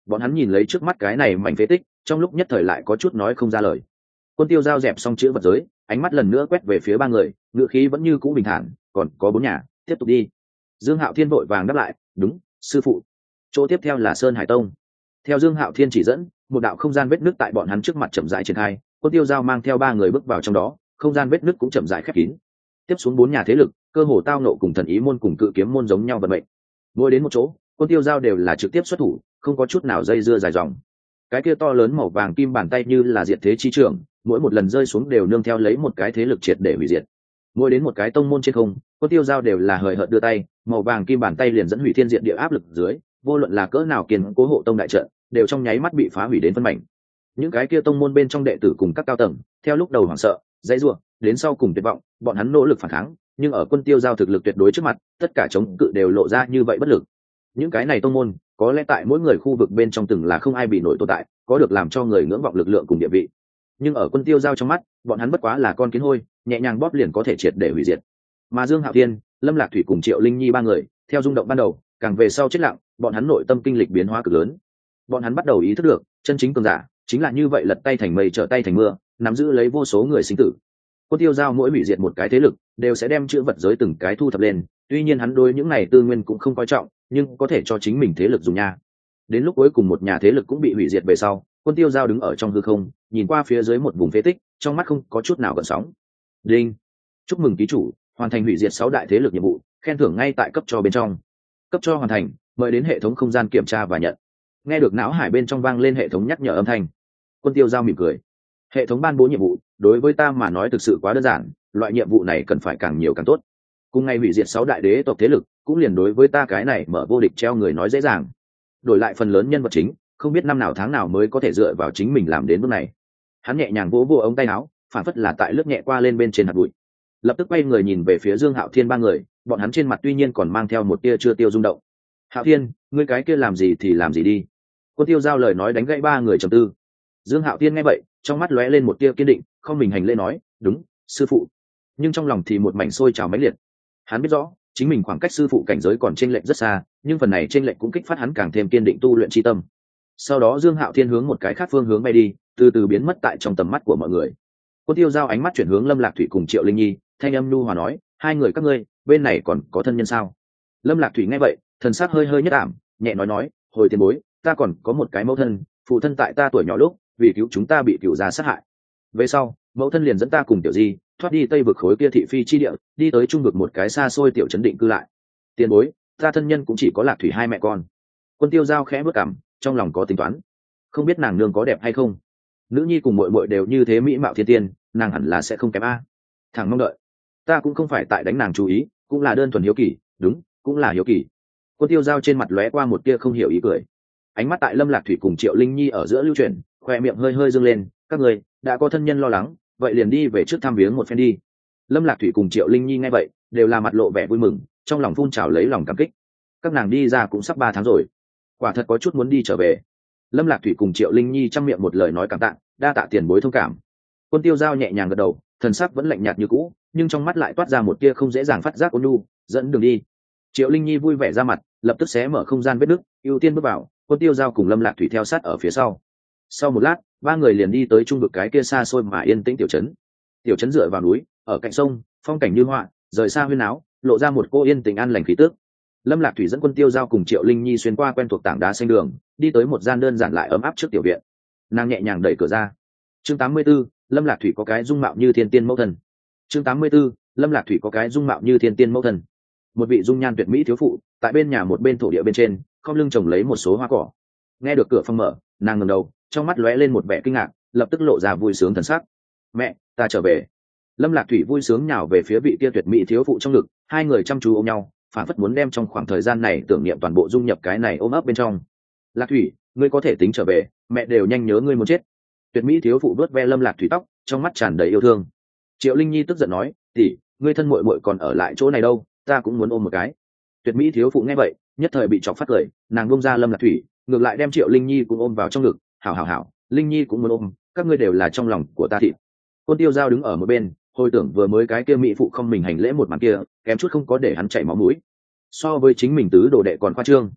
bọn hắn nhìn lấy trước mắt cái này mảnh phế tích, trong lúc nhất thời lại có chút nói không ra lời. Quân Tiêu Giao dẹp xong chữ vật giới, ánh mắt lần nữa quét về phía ba người, ngựa khí vẫn như cũ bình thản, còn có bốn nhà, tiếp tục đi. Dương Hạo Thiên vội vàng đáp lại, đúng, sư phụ. Chỗ tiếp theo là Sơn Hải Tông. Theo Dương Hạo Thiên chỉ dẫn, một đạo không gian vết nứt tại bọn hắn trước mặt chậm rãi triển khai, Quân Tiêu Giao mang theo ba người bước vào trong đó, không gian vết nứt cũng chậm rãi khép kín. Tiếp xuống bốn nhà thế lực, cơ hồ tao nộ cùng Thần Ý môn cùng Cự Kiếm môn giống nhau vận mệnh. Mỗi đến một chỗ, Quân Tiêu Giao đều là trực tiếp xuất thủ, không có chút nào dây dưa dài dòng. Cái kia to lớn màu vàng kim bàn tay như là diệt thế chi trưởng, mỗi một lần rơi xuống đều nương theo lấy một cái thế lực triệt để hủy diệt. Mỗi đến một cái tông môn trên không, Quân Tiêu Giao đều là hời hợt đưa tay, màu vàng kim bàn tay liền dẫn hủy thiên diện địa áp lực dưới, vô luận là cỡ nào kiên cố hộ tông đại trận, đều trong nháy mắt bị phá hủy đến phân mảnh. Những cái kia tông môn bên trong đệ tử cùng các cao tầng, theo lúc đầu hoảng sợ, dãy rủa, đến sau cùng tuyệt vọng, bọn hắn nỗ lực phản kháng, nhưng ở Quân Tiêu Giao thực lực tuyệt đối trước mặt, tất cả chống cự đều lộ ra như vậy bất lực. Những cái này tông môn, có lẽ tại mỗi người khu vực bên trong từng là không ai bị nổi tồn tại, có được làm cho người ngưỡng vọng lực lượng cùng địa vị. Nhưng ở Quân Tiêu Giao trong mắt, bọn hắn bất quá là con kiến hôi, nhẹ nhàng bóp liền có thể triệt để hủy diệt. Mà Dương Hạo Thiên, Lâm Lạc Thủy cùng Triệu Linh Nhi ba người, theo rung động ban đầu, càng về sau chết lặng, bọn hắn nội tâm kinh lịch biến hóa cực lớn. Bọn hắn bắt đầu ý thức được, chân chính cường giả chính là như vậy, lật tay thành mây trở tay thành mưa, nắm giữ lấy vô số người sinh tử. Quân Tiêu Giao mỗi hủy diệt một cái thế lực, đều sẽ đem chữ vật giới từng cái thu thập lên, tuy nhiên hắn đối những này tư nguyên cũng không coi trọng, nhưng có thể cho chính mình thế lực dùng nha. Đến lúc cuối cùng một nhà thế lực cũng bị hủy diệt về sau, Quân Tiêu Giao đứng ở trong hư không, nhìn qua phía dưới một vùng phế tích, trong mắt không có chút nào gợn sóng. Đinh, chúc mừng ký chủ hoàn thành hủy diệt sáu đại thế lực nhiệm vụ, khen thưởng ngay tại cấp cho bên trong. Cấp cho hoàn thành, mời đến hệ thống không gian kiểm tra và nhận. Nghe được não hải bên trong vang lên hệ thống nhắc nhở âm thanh, Quân Tiêu Giao mỉm cười. Hệ thống ban bố nhiệm vụ, đối với ta mà nói thực sự quá đơn giản, loại nhiệm vụ này cần phải càng nhiều càng tốt. Cùng ngày hủy diệt sáu đại đế tộc thế lực, cũng liền đối với ta cái này mở vô địch treo người nói dễ dàng. Đổi lại phần lớn nhân vật chính, không biết năm nào tháng nào mới có thể dựa vào chính mình làm đến bước này. Hắn nhẹ nhàng vỗ vỗ ống tay áo, phản phất là tại lướt nhẹ qua lên bên trên hạt bụi. Lập tức quay người nhìn về phía Dương Hạo Thiên ba người, bọn hắn trên mặt tuy nhiên còn mang theo một tia chưa tiêu rung động. Hạo Thiên, ngươi cái kia làm gì thì làm gì đi. Quân Tiêu Giao lời nói đánh gãy ba người trầm tư. Dương Hạo Thiên nghe vậy, trong mắt lóe lên một tia kiên định, không mình hành lễ nói, đúng, sư phụ. Nhưng trong lòng thì một mảnh sôi trào mãnh liệt. Hắn biết rõ, chính mình khoảng cách sư phụ cảnh giới còn chênh lệch rất xa, nhưng phần này chênh lệch cũng kích phát hắn càng thêm kiên định tu luyện chi tâm. Sau đó Dương Hạo Thiên hướng một cái khác phương hướng bay đi, từ từ biến mất tại trong tầm mắt của mọi người. Quân Tiêu Giao ánh mắt chuyển hướng Lâm Lạc Thủy cùng Triệu Linh Nhi, thanh âm nhu hòa nói, hai người các ngươi, bên này còn có thân nhân sao? Lâm Lạc Thủy nghe vậy, thần sắc hơi hơi nhất ảm, nhẹ nói nói, hồi tiền bối, ta còn có một cái mẫu thân, phụ thân tại ta tuổi nhỏ lúc, vì cứu chúng ta bị cửu gia sát hại. Về sau, mẫu thân liền dẫn ta cùng tiểu di thoát đi tây vực khối kia thị phi chi địa, đi tới trung vực một cái xa xôi tiểu trấn định cư lại. Tiền bối, ta thân nhân cũng chỉ có Lạc Thủy hai mẹ con. Quân Tiêu Giao khẽ bước cằm, trong lòng có tính toán, không biết nàng nương có đẹp hay không. Nữ nhi cùng muội muội đều như thế mỹ mạo thiên tiên, nàng hẳn là sẽ không kém a. Thằng mong đợi, ta cũng không phải tại đánh nàng chú ý, cũng là đơn thuần hiếu kỳ, đúng, cũng là hiếu kỳ. Quân Tiêu Giao trên mặt lóe qua một tia không hiểu ý cười, ánh mắt tại Lâm Lạc Thủy cùng Triệu Linh Nhi ở giữa lưu chuyển, khoe miệng hơi hơi dương lên, các người đã có thân nhân lo lắng, vậy liền đi về trước thăm viếng một phen đi. Lâm Lạc Thủy cùng Triệu Linh Nhi nghe vậy, đều là mặt lộ vẻ vui mừng, trong lòng phun trào lấy lòng cảm kích. Các nàng đi ra cũng sắp ba tháng rồi, quả thật có chút muốn đi trở về. Lâm Lạc Thủy cùng Triệu Linh Nhi trong miệng một lời nói cảm tạ, đa tạ tiền bối thông cảm. Quân Tiêu Giao nhẹ nhàng gật đầu, thần sắc vẫn lạnh nhạt như cũ, nhưng trong mắt lại toát ra một tia không dễ dàng phát giác ôn nhu, dẫn đường đi. Triệu Linh Nhi vui vẻ ra mặt, lập tức xé mở không gian vết nứt, ưu tiên bước vào. Quân Tiêu Giao cùng Lâm Lạc Thủy theo sát ở phía sau. Sau một lát, ba người liền đi tới trung vực cái kia xa xôi mà yên tĩnh tiểu trấn. Tiểu trấn dựa vào núi, ở cạnh sông, phong cảnh như họa, rời xa huyên áo, lộ ra một cô yên tĩnh an lành khí tước. Lâm Lạc Thủy dẫn Quân Tiêu Giao cùng Triệu Linh Nhi xuyên qua quen thuộc tảng đá xanh đường, đi tới một gian đơn giản lại ấm áp trước tiểu viện. Nàng nhẹ nhàng đẩy cửa ra. Chương tám mươi 84, Lâm Lạc Thủy có cái dung mạo như thiên tiên mẫu thân. Chương tám mươi 84, Lâm Lạc Thủy có cái dung mạo như thiên tiên mẫu thân. Một vị dung nhan tuyệt mỹ thiếu phụ, tại bên nhà một bên thổ địa bên trên, khom lưng trồng lấy một số hoa cỏ. Nghe được cửa phòng mở, nàng ngẩng đầu, trong mắt lóe lên một vẻ kinh ngạc, lập tức lộ ra vui sướng thần sắc. Mẹ, ta trở về. Lâm Lạc Thủy vui sướng nhào về phía vị kia tuyệt mỹ thiếu phụ trong ngực, hai người chăm chú ôm nhau, phản phất muốn đem trong khoảng thời gian này tưởng niệm toàn bộ dung nhập cái này ôm ấp bên trong. Lạc Thủy, ngươi có thể tính trở về, mẹ đều nhanh nhớ ngươi muốn chết. Tuyệt mỹ thiếu phụ vuốt ve Lâm Lạc Thủy tóc, trong mắt tràn đầy yêu thương. Triệu Linh Nhi tức giận nói, tỷ, ngươi thân muội muội còn ở lại chỗ này đâu, ta cũng muốn ôm một cái. Tuyệt mỹ thiếu phụ nghe vậy, nhất thời bị chọc phát cười, nàng buông ra Lâm Lạc Thủy, ngược lại đem Triệu Linh Nhi cũng ôm vào trong ngực, hảo hảo hảo, Linh Nhi cũng muốn ôm, các ngươi đều là trong lòng của ta thịt. Quân Tiêu Giao đứng ở một bên, hồi tưởng vừa mới cái kia mỹ phụ không mình hành lễ một màn kia, kém chút không có để hắn chảy máu mũi. So với chính mình tứ đồ đệ còn khoa trương.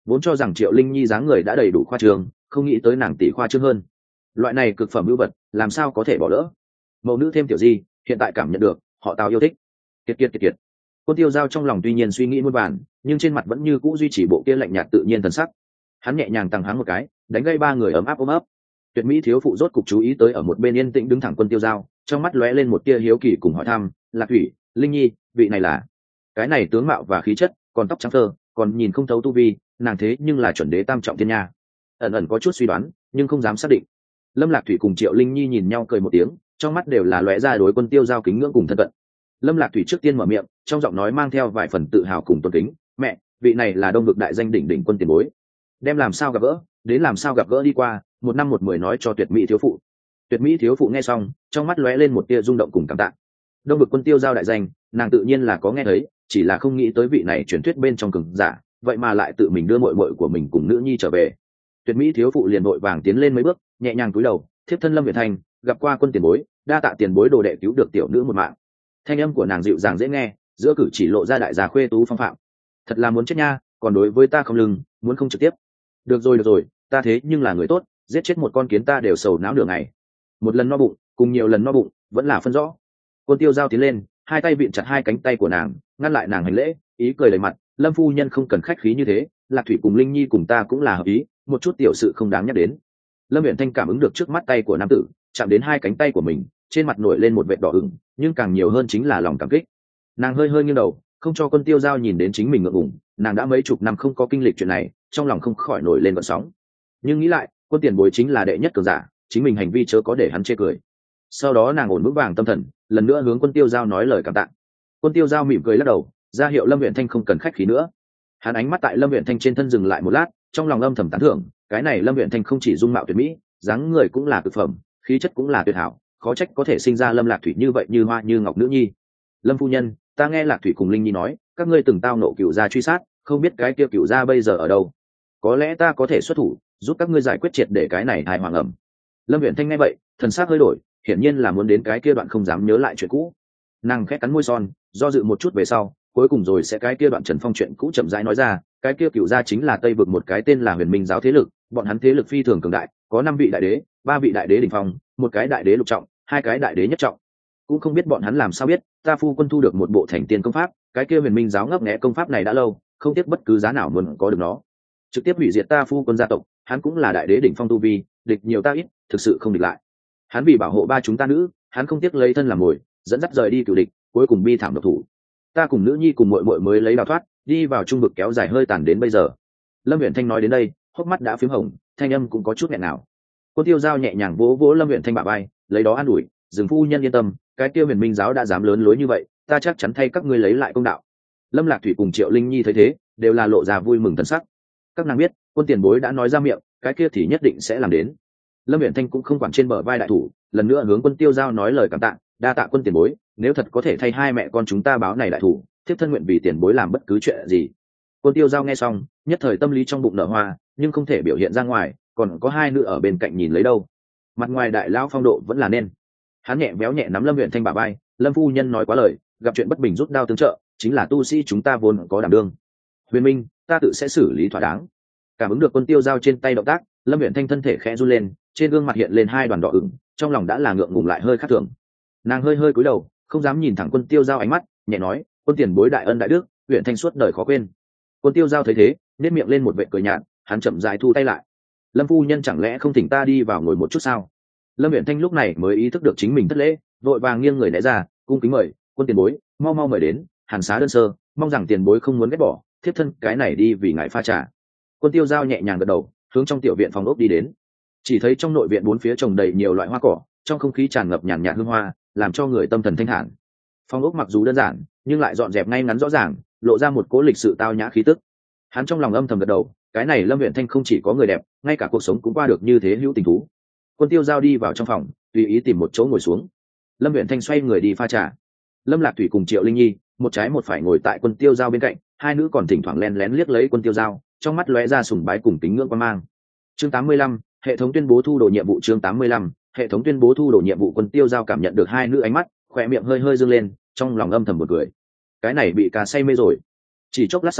vốn cho rằng Triệu Linh Nhi dáng người đã đầy đủ khoa trương, không nghĩ tới nàng tỷ khoa trương hơn. Loại này cực phẩm ưu vật làm sao có thể bỏ lỡ. Mẫu nữ thêm tiểu Di, hiện tại cảm nhận được họ Tào yêu thích. Kiệt kiệt kiệt kiệt. Quân Tiêu Giao trong lòng tuy nhiên suy nghĩ muôn vàn, nhưng trên mặt vẫn như cũ duy trì bộ kia lạnh nhạt tự nhiên thần sắc. Hắn nhẹ nhàng tăng háng một cái, đánh gây ba người ấm áp ôm ấp. Tuyệt mỹ thiếu phụ rốt cục chú ý tới ở một bên yên tĩnh đứng thẳng Quân Tiêu Giao, trong mắt lóe lên một tia hiếu kỳ cùng hỏi thăm, Lạc Thủy, Linh Nhi, vị này là? Cái này tướng mạo và khí chất, còn tóc trắng phơ, còn nhìn không thấu tu vi, nàng thế nhưng là chuẩn đế tam trọng thiên nha. Ẩn ẩn có chút suy đoán, nhưng không dám xác định. Lâm Lạc Thủy cùng Triệu Linh Nhi nhìn nhau cười một tiếng, trong mắt đều là lóe ra đối Quân Tiêu Giao kính ngưỡng cùng thân cận. Lâm Lạc Thủy trước tiên mở miệng, trong giọng nói mang theo vài phần tự hào cùng tôn kính, "Mẹ, vị này là Đông vực đại danh đỉnh đỉnh quân tiền bối. Đem làm sao gặp gỡ, đến làm sao gặp gỡ đi qua, một năm một mười nói cho Tuyệt mỹ thiếu phụ." Tuyệt mỹ thiếu phụ nghe xong, trong mắt lóe lên một tia rung động cùng cảm tạ. Đông vực Quân Tiêu Giao đại danh, nàng tự nhiên là có nghe thấy, chỉ là không nghĩ tới vị này truyền thuyết bên trong cường giả, vậy mà lại tự mình đưa muội muội của mình cùng nữ nhi trở về. Tuyệt mỹ thiếu phụ liền vội vàng tiến lên mấy bước, nhẹ nhàng cúi đầu, thiếp thân Lâm Viễn Thanh, gặp qua quân tiền bối, đa tạ tiền bối đồ đệ cứu được tiểu nữ một mạng. Thanh âm của nàng dịu dàng dễ nghe, giữa cử chỉ lộ ra đại gia khuê tú phong phạm. Thật là muốn chết nha, còn đối với ta không lưng, muốn không trực tiếp. Được rồi được rồi, ta thế nhưng là người tốt, giết chết một con kiến ta đều sầu não nửa ngày. Một lần no bụng, cùng nhiều lần no bụng, vẫn là phân rõ. Quân Tiêu Giao tiến lên, hai tay vịn chặt hai cánh tay của nàng, ngăn lại nàng hành lễ, ý cười đầy mặt, Lâm phu nhân không cần khách khí như thế, Lạc Thủy cùng Linh Nhi cùng ta cũng là hợp ý, một chút tiểu sự không đáng nhắc đến. Lâm Viễn Thanh cảm ứng được trước mắt tay của nam tử, chạm đến hai cánh tay của mình, trên mặt nổi lên một vệt đỏ ửng, nhưng càng nhiều hơn chính là lòng cảm kích. Nàng hơi hơi nghiêng đầu, không cho Quân Tiêu Giao nhìn đến chính mình ngượng ngùng, nàng đã mấy chục năm không có kinh lịch chuyện này, trong lòng không khỏi nổi lên gợn sóng. Nhưng nghĩ lại, quân tiền bối chính là đệ nhất cường giả, chính mình hành vi chớ có để hắn chê cười. Sau đó nàng ổn vững vàng tâm thần, lần nữa hướng Quân Tiêu Giao nói lời cảm tạ. Quân Tiêu Giao mỉm cười lắc đầu, ra hiệu Lâm Viễn Thanh không cần khách khí nữa. Hắn ánh mắt tại Lâm Viễn Thanh trên thân dừng lại một lát, trong lòng âm thầm tán thưởng, cái này Lâm Viễn Thanh không chỉ dung mạo tuyệt mỹ, dáng người cũng là cực phẩm, khí chất cũng là tuyệt hảo, khó trách có thể sinh ra Lâm Lạc Thủy như vậy như hoa như ngọc nữ nhi. Lâm phu nhân, ta nghe Lạc Thủy cùng Linh Nhi nói, các ngươi từng tao nộ cựu gia truy sát, không biết cái kia cựu gia bây giờ ở đâu? Có lẽ ta có thể xuất thủ, giúp các ngươi giải quyết triệt để cái này hài hoàng ẩm. Lâm Viễn Thanh nghe vậy, thần sắc hơi đổi, hiển nhiên là muốn đến cái kia đoạn không dám nhớ lại chuyện cũ. Nàng khẽ cắn môi son, do dự một chút về sau, cuối cùng rồi sẽ cái kia đoạn Trần Phong chuyện cũ chậm rãi nói ra, cái kia cựu gia chính là Tây vực một cái tên là Huyền Minh giáo thế lực, bọn hắn thế lực phi thường cường đại, có năm vị đại đế, ba vị đại đế đỉnh phong, một cái đại đế lục trọng, hai cái đại đế nhất trọng. Cũng không biết bọn hắn làm sao biết, ta phu quân thu được một bộ thành tiên công pháp, cái kia Huyền Minh giáo ngấp nghé công pháp này đã lâu, không tiếc bất cứ giá nào muốn có được nó, trực tiếp hủy diệt ta phu quân gia tộc. Hắn cũng là đại đế đỉnh phong tu vi, địch nhiều ta ít, thực sự không địch lại. Hắn vì bảo hộ ba chúng ta nữ, hắn không tiếc lấy thân làm mồi, dẫn dắt rời đi cửu địch, cuối cùng bi thảm độc thủ. Ta cùng nữ nhi cùng muội muội mới lấy đào thoát, đi vào trung vực kéo dài hơi tàn đến bây giờ. Lâm Viễn Thanh nói đến đây, hốc mắt đã phím hồng, thanh âm cũng có chút nghẹn nào. Quân Tiêu Giao nhẹ nhàng vỗ vỗ Lâm Viễn Thanh bả vai, lấy đó an ủi, "Dừng phu nhân yên tâm, cái kia Huyền Minh giáo đã dám lớn lối như vậy, ta chắc chắn thay các ngươi lấy lại công đạo." Lâm Lạc Thủy cùng Triệu Linh Nhi thấy thế, đều là lộ ra vui mừng thần sắc. Các nàng biết, quân tiền bối đã nói ra miệng, cái kia thì nhất định sẽ làm đến. Lâm Viễn Thanh cũng không quản trên bờ vai đại thủ, lần nữa hướng Quân Tiêu Giao nói lời cảm tạ, "Đa tạ quân tiền bối, nếu thật có thể thay hai mẹ con chúng ta báo này đại thủ, thiếp thân nguyện vì tiền bối làm bất cứ chuyện gì." Quân Tiêu Giao nghe xong, nhất thời tâm lý trong bụng nở hoa, nhưng không thể biểu hiện ra ngoài, còn có hai nữ ở bên cạnh nhìn lấy đâu. Mặt ngoài đại lão phong độ vẫn là nên. Hắn nhẹ véo nhẹ nắm Lâm Viễn Thanh bả vai, "Lâm phu nhân nói quá lời, gặp chuyện bất bình rút đao tương trợ, chính là tu sĩ chúng ta vốn có đảm đương. Huyền Minh, ta tự sẽ xử lý thỏa đáng." Cảm ứng được Quân Tiêu Giao trên tay động tác, Lâm Viễn Thanh thân thể khẽ run lên, trên gương mặt hiện lên hai đoàn đỏ ửng, trong lòng đã là ngượng ngùng lại hơi khác thường. Nàng hơi hơi cúi đầu, không dám nhìn thẳng Quân Tiêu Giao ánh mắt, nhẹ nói, "Quân tiền bối đại ân đại đức, Viễn Thanh suốt đời khó quên." Quân Tiêu Giao thấy thế, nét miệng lên một vệt cười nhạt, hắn chậm rãi thu tay lại. "Lâm phu nhân chẳng lẽ không thỉnh ta đi vào ngồi một chút sao?" Lâm Viễn Thanh lúc này mới ý thức được chính mình thất lễ, vội vàng nghiêng người né ra, cung kính mời, "Quân tiền bối, mau mau mời đến, hàn xá đơn sơ, mong rằng tiền bối không muốn ghét bỏ, thiếp thân cái này đi vì ngài pha trà." Quân Tiêu Giao nhẹ nhàng gật đầu, hướng trong tiểu viện phòng ốc đi đến. Chỉ thấy trong nội viện bốn phía trồng đầy nhiều loại hoa cỏ, trong không khí tràn ngập nhàn nhạt hương hoa, làm cho người tâm thần thanh thản. Phòng ốc mặc dù đơn giản, nhưng lại dọn dẹp ngay ngắn rõ ràng, lộ ra một cố lịch sự tao nhã khí tức. Hắn trong lòng âm thầm gật đầu, cái này Lâm Viễn Thanh không chỉ có người đẹp, ngay cả cuộc sống cũng qua được như thế hữu tình thú. Quân Tiêu Giao đi vào trong phòng, tùy ý tìm một chỗ ngồi xuống. Lâm Viễn Thanh xoay người đi pha trà. Lâm Lạc Thủy cùng Triệu Linh Nhi, một trái một phải ngồi tại Quân Tiêu Giao bên cạnh, hai nữ còn thỉnh thoảng lén lén liếc lấy Quân Tiêu Giao, trong mắt lóe ra sùng bái cùng kính ngưỡng quan mang. Chương tám mươi lăm, hệ thống tuyên bố thu đồ nhiệm vụ. Chương tám mươi lăm, hệ thống tuyên bố thu đồ nhiệm vụ. Quân Tiêu Giao cảm nhận được hai nữ ánh mắt, khỏe miệng hơi hơi dương lên, trong lòng âm thầm một cười. Cái này bị cà say mê rồi. Chỉ chốc lát sau,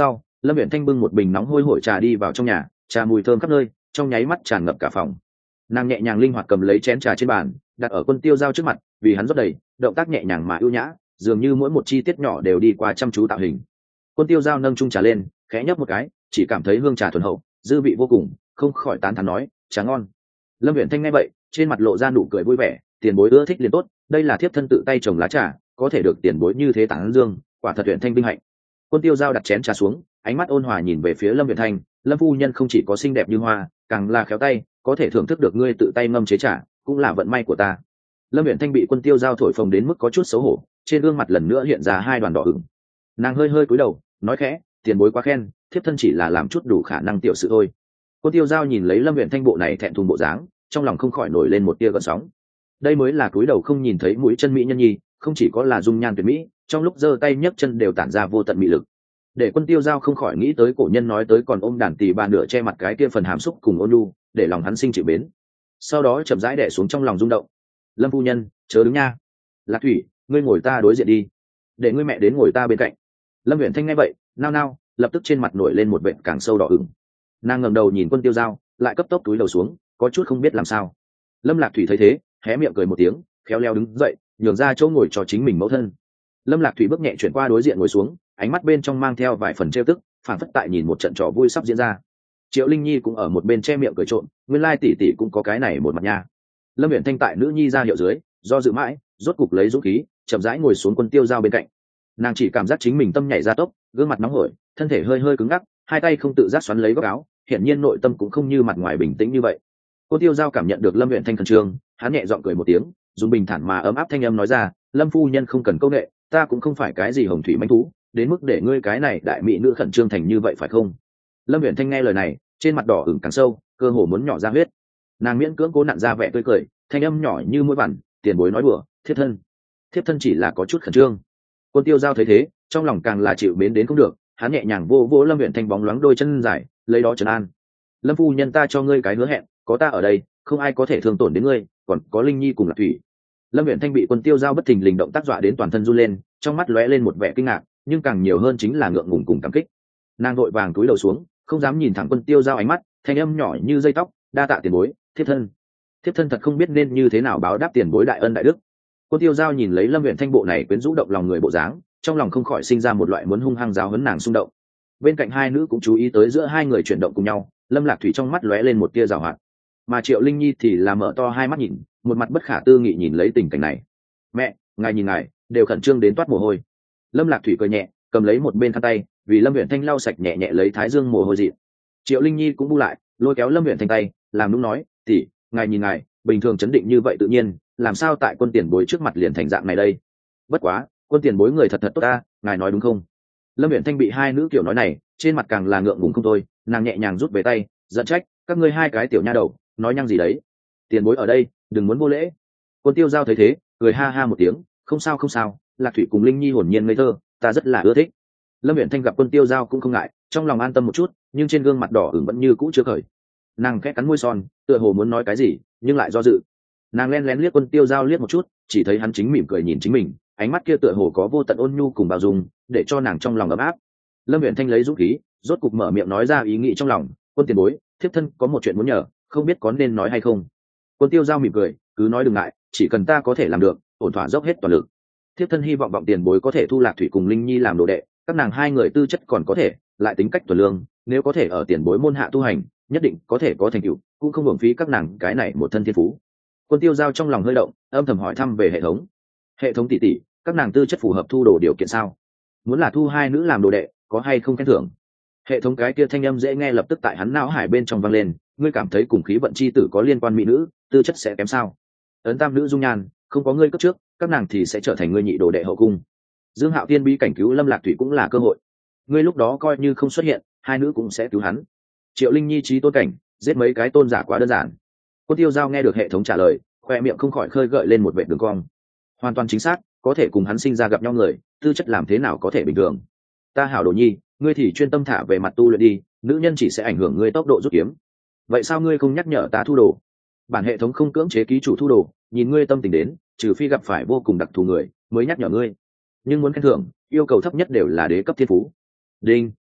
Lâm Uyển Thanh bưng một bình nóng hôi hổi trà đi vào trong nhà, trà mùi thơm khắp nơi, trong nháy mắt tràn ngập cả phòng. Nàng nhẹ nhàng linh hoạt cầm lấy chén trà trên bàn, đặt ở Quân Tiêu Giao trước mặt, vì hắn rót đầy, động tác nhẹ nhàng mà ưu nhã, dường như mỗi một chi tiết nhỏ đều đi qua chăm chú tạo hình. Quân Tiêu Giao nâng chung trà lên, khẽ nhấp một cái, chỉ cảm thấy hương trà thuần hậu, dư vị vô cùng, không khỏi tán thán nói, trà ngon. Lâm Uyển Thanh nghe vậy, trên mặt lộ ra nụ cười vui vẻ, tiền bối ưa thích liền tốt, đây là thiếp thân tự tay trồng lá trà, có thể được tiền bối như thế tán dương, quả thật Uyển Thanh vinh hạnh. Quân Tiêu Giao đặt chén trà xuống, ánh mắt ôn hòa nhìn về phía Lâm Uyển Thanh, Lâm phu nhân không chỉ có xinh đẹp như hoa, càng là khéo tay, có thể thưởng thức được ngươi tự tay ngâm chế trà, cũng là vận may của ta. Lâm Uyển Thanh bị Quân Tiêu Giao thổi phồng đến mức có chút xấu hổ, trên gương mặt lần nữa hiện ra hai đoàn đỏ ửng. Nàng hơi hơi cúi đầu, nói khẽ, tiền bối quá khen, thiếp thân chỉ là làm chút đủ khả năng tiểu sự thôi. Quân Tiêu Giao nhìn lấy Lâm Uyển Thanh bộ này thẹn thùng bộ dáng, trong lòng không khỏi nổi lên một tia gợn sóng. Đây mới là cúi đầu không nhìn thấy mũi chân mỹ nhân nhi, không chỉ có là dung nhan tuyệt mỹ, trong lúc giơ tay nhấc chân đều tản ra vô tận mỹ lực. Để Quân Tiêu Giao không khỏi nghĩ tới cổ nhân nói tới còn ôm đàn tỳ bà nửa che mặt cái kia phần hàm xúc cùng ôn nhu, để lòng hắn sinh chịu mến. Sau đó chậm rãi đè xuống trong lòng rung động. Lâm phu nhân, chớ đứng nha. Lạc Thủy, ngươi ngồi ta đối diện đi, để ngươi mẹ đến ngồi ta bên cạnh. Lâm Uyển Thanh nghe vậy, nao nao, lập tức trên mặt nổi lên một vệt càng sâu đỏ ửng. Nàng ngẩng đầu nhìn Quân Tiêu Giao, lại cấp tốc túi đầu xuống, có chút không biết làm sao. Lâm Lạc Thủy thấy thế, hé miệng cười một tiếng, khéo léo đứng dậy, nhường ra chỗ ngồi cho chính mình mẫu thân. Lâm Lạc Thủy bước nhẹ chuyển qua đối diện ngồi xuống, ánh mắt bên trong mang theo vài phần trêu tức, phản phất tại nhìn một trận trò vui sắp diễn ra. Triệu Linh Nhi cũng ở một bên che miệng cười trộm, nguyên lai tỷ tỷ cũng có cái này một mặt nha. Lâm Uyển Thanh tại nữ nhi ra hiệu dưới, do dự mãi, rốt cục lấy dũng khí, chậm rãi ngồi xuống Quân Tiêu Giao bên cạnh. Nàng chỉ cảm giác chính mình tâm nhảy ra tốc, gương mặt nóng hổi, thân thể hơi hơi cứng ngắc, hai tay không tự giác xoắn lấy góc áo, hiển nhiên nội tâm cũng không như mặt ngoài bình tĩnh như vậy. Quân Tiêu Giao cảm nhận được Lâm Uyển Thanh khẩn trương, hắn nhẹ giọng cười một tiếng, dùng bình thản mà ấm áp thanh âm nói ra, Lâm phu nhân không cần câu nệ, ta cũng không phải cái gì hồng thủy manh thú, đến mức để ngươi cái này đại mỹ nữ khẩn trương thành như vậy phải không? Lâm Uyển Thanh nghe lời này, trên mặt đỏ ửng càng sâu, cơ hồ muốn nhỏ ra huyết. Nàng miễn cưỡng cố nặn ra vẻ tươi cười, thanh âm nhỏ như mũi vằn, tiền bối nói đùa, thiếp thân, thiếp thân chỉ là có chút khẩn trương. Quân Tiêu Giao thấy thế, trong lòng càng là chịu mến đến không được, hắn nhẹ nhàng vô vỗ Lâm Uyển Thanh bóng loáng đôi chân dài, lấy đó trấn an. Lâm phu nhân, ta cho ngươi cái hứa hẹn, có ta ở đây, không ai có thể thương tổn đến ngươi, còn có Linh Nhi cùng Lạc Thủy. Lâm Uyển Thanh bị Quân Tiêu Giao bất thình lình động tác dọa đến toàn thân run lên, trong mắt lóe lên một vẻ kinh ngạc, nhưng càng nhiều hơn chính là ngượng ngùng cùng cảm kích. Nàng vội vàng cúi đầu xuống, không dám nhìn thẳng Quân Tiêu Giao ánh mắt, thanh âm nhỏ như dây tóc, đa tạ tiền bối, thiếp thân. Thiếp thân thật không biết nên như thế nào báo đáp tiền bối đại ân đại đức. Quân Tiêu Giao nhìn lấy Lâm Uyển Thanh bộ này quyến rũ động lòng người bộ dáng, trong lòng không khỏi sinh ra một loại muốn hung hăng giáo huấn nàng xung động. Bên cạnh hai nữ cũng chú ý tới giữa hai người chuyển động cùng nhau, Lâm Lạc Thủy trong mắt lóe lên một tia giảo hoạt, mà Triệu Linh Nhi thì là mở to hai mắt nhìn, một mặt bất khả tư nghị nhìn lấy tình cảnh này. Mẹ, ngài nhìn ngài, đều khẩn trương đến toát mồ hôi. Lâm Lạc Thủy cười nhẹ, cầm lấy một bên khăn tay, vì Lâm Uyển Thanh lau sạch nhẹ nhẹ lấy thái dương mồ hôi dị. Triệu Linh Nhi cũng bu lại, lôi kéo Lâm Uyển Thanh tay, làm nũng nói, tỷ, ngài nhìn ngài, bình thường chấn định như vậy tự nhiên, làm sao tại Quân tiền bối trước mặt liền thành dạng này đây? Bất quá, Quân tiền bối người thật thật tốt ta, ngài nói đúng không? Lâm Uyển Thanh bị hai nữ kiểu nói này, trên mặt càng là ngượng ngùng không thôi, nàng nhẹ nhàng rút về tay, giận trách, các ngươi hai cái tiểu nha đầu, nói nhăng gì đấy? Tiền bối ở đây, đừng muốn vô lễ. Quân Tiêu Giao thấy thế, cười ha ha một tiếng, không sao không sao, Lạc Thủy cùng Linh Nhi hồn nhiên ngây thơ, ta rất là ưa thích. Lâm Uyển Thanh gặp Quân Tiêu Giao cũng không ngại, trong lòng an tâm một chút, nhưng trên gương mặt đỏ ửng vẫn như cũ chưa khởi. Nàng khẽ cắn môi son, tựa hồ muốn nói cái gì, nhưng lại do dự. Nàng lén lén liếc Quân Tiêu Giao liếc một chút, chỉ thấy hắn chính mỉm cười nhìn chính mình, ánh mắt kia tựa hồ có vô tận ôn nhu cùng bao dung, để cho nàng trong lòng ấm áp. Lâm Uyển Thanh lấy dũng khí, rốt cục mở miệng nói ra ý nghĩ trong lòng, Quân tiền bối, thiếp thân có một chuyện muốn nhờ, không biết có nên nói hay không. Quân Tiêu Giao mỉm cười, cứ nói đừng ngại, chỉ cần ta có thể làm được, ổn thỏa dốc hết toàn lực. Thiếp thân hy vọng vọng tiền bối có thể thu Lạc Thủy cùng Linh Nhi làm đồ đệ, các nàng hai người tư chất còn có thể, lại tính cách tuần lương, nếu có thể ở tiền bối môn hạ tu hành, nhất định có thể có thành tựu, cũng không hưởng phí các nàng cái này một thân thiên phú. Quân Tiêu Giao trong lòng hơi động, âm thầm hỏi thăm về hệ thống. Hệ thống tỷ tỷ, các nàng tư chất phù hợp thu đồ điều kiện sao? Muốn là thu hai nữ làm đồ đệ, có hay không khen thưởng? Hệ thống cái kia thanh âm dễ nghe lập tức tại hắn não hải bên trong vang lên, ngươi cảm thấy cùng khí vận chi tử có liên quan mỹ nữ, tư chất sẽ kém sao? Ấn tam nữ dung nhan, không có ngươi cấp trước, các nàng thì sẽ trở thành ngươi nhị đồ đệ hậu cung. Dương Hạo Tiên bi cảnh cứu Lâm Lạc Thủy cũng là cơ hội. Ngươi lúc đó coi như không xuất hiện, hai nữ cũng sẽ cứu hắn. Triệu Linh Nhi trí tôn cảnh, giết mấy cái tôn giả quá đơn giản. Quân Tiêu Giao nghe được hệ thống trả lời, khoe miệng không khỏi khơi gợi lên một vệt đường cong. Hoàn toàn chính xác, có thể cùng hắn sinh ra gặp nhau người, tư chất làm thế nào có thể bình thường. Ta hảo đồ nhi, ngươi thì chuyên tâm thả về mặt tu luyện đi, nữ nhân chỉ sẽ ảnh hưởng ngươi tốc độ rút kiếm. Vậy sao ngươi không nhắc nhở ta thu đồ? Bản hệ thống không cưỡng chế ký chủ thu đồ, nhìn ngươi tâm tình đến, trừ phi gặp phải vô cùng đặc thù người, mới nhắc nhở ngươi. Nhưng muốn khen thưởng, yêu cầu thấp nhất đều là đế cấp thiên phú. Đinh.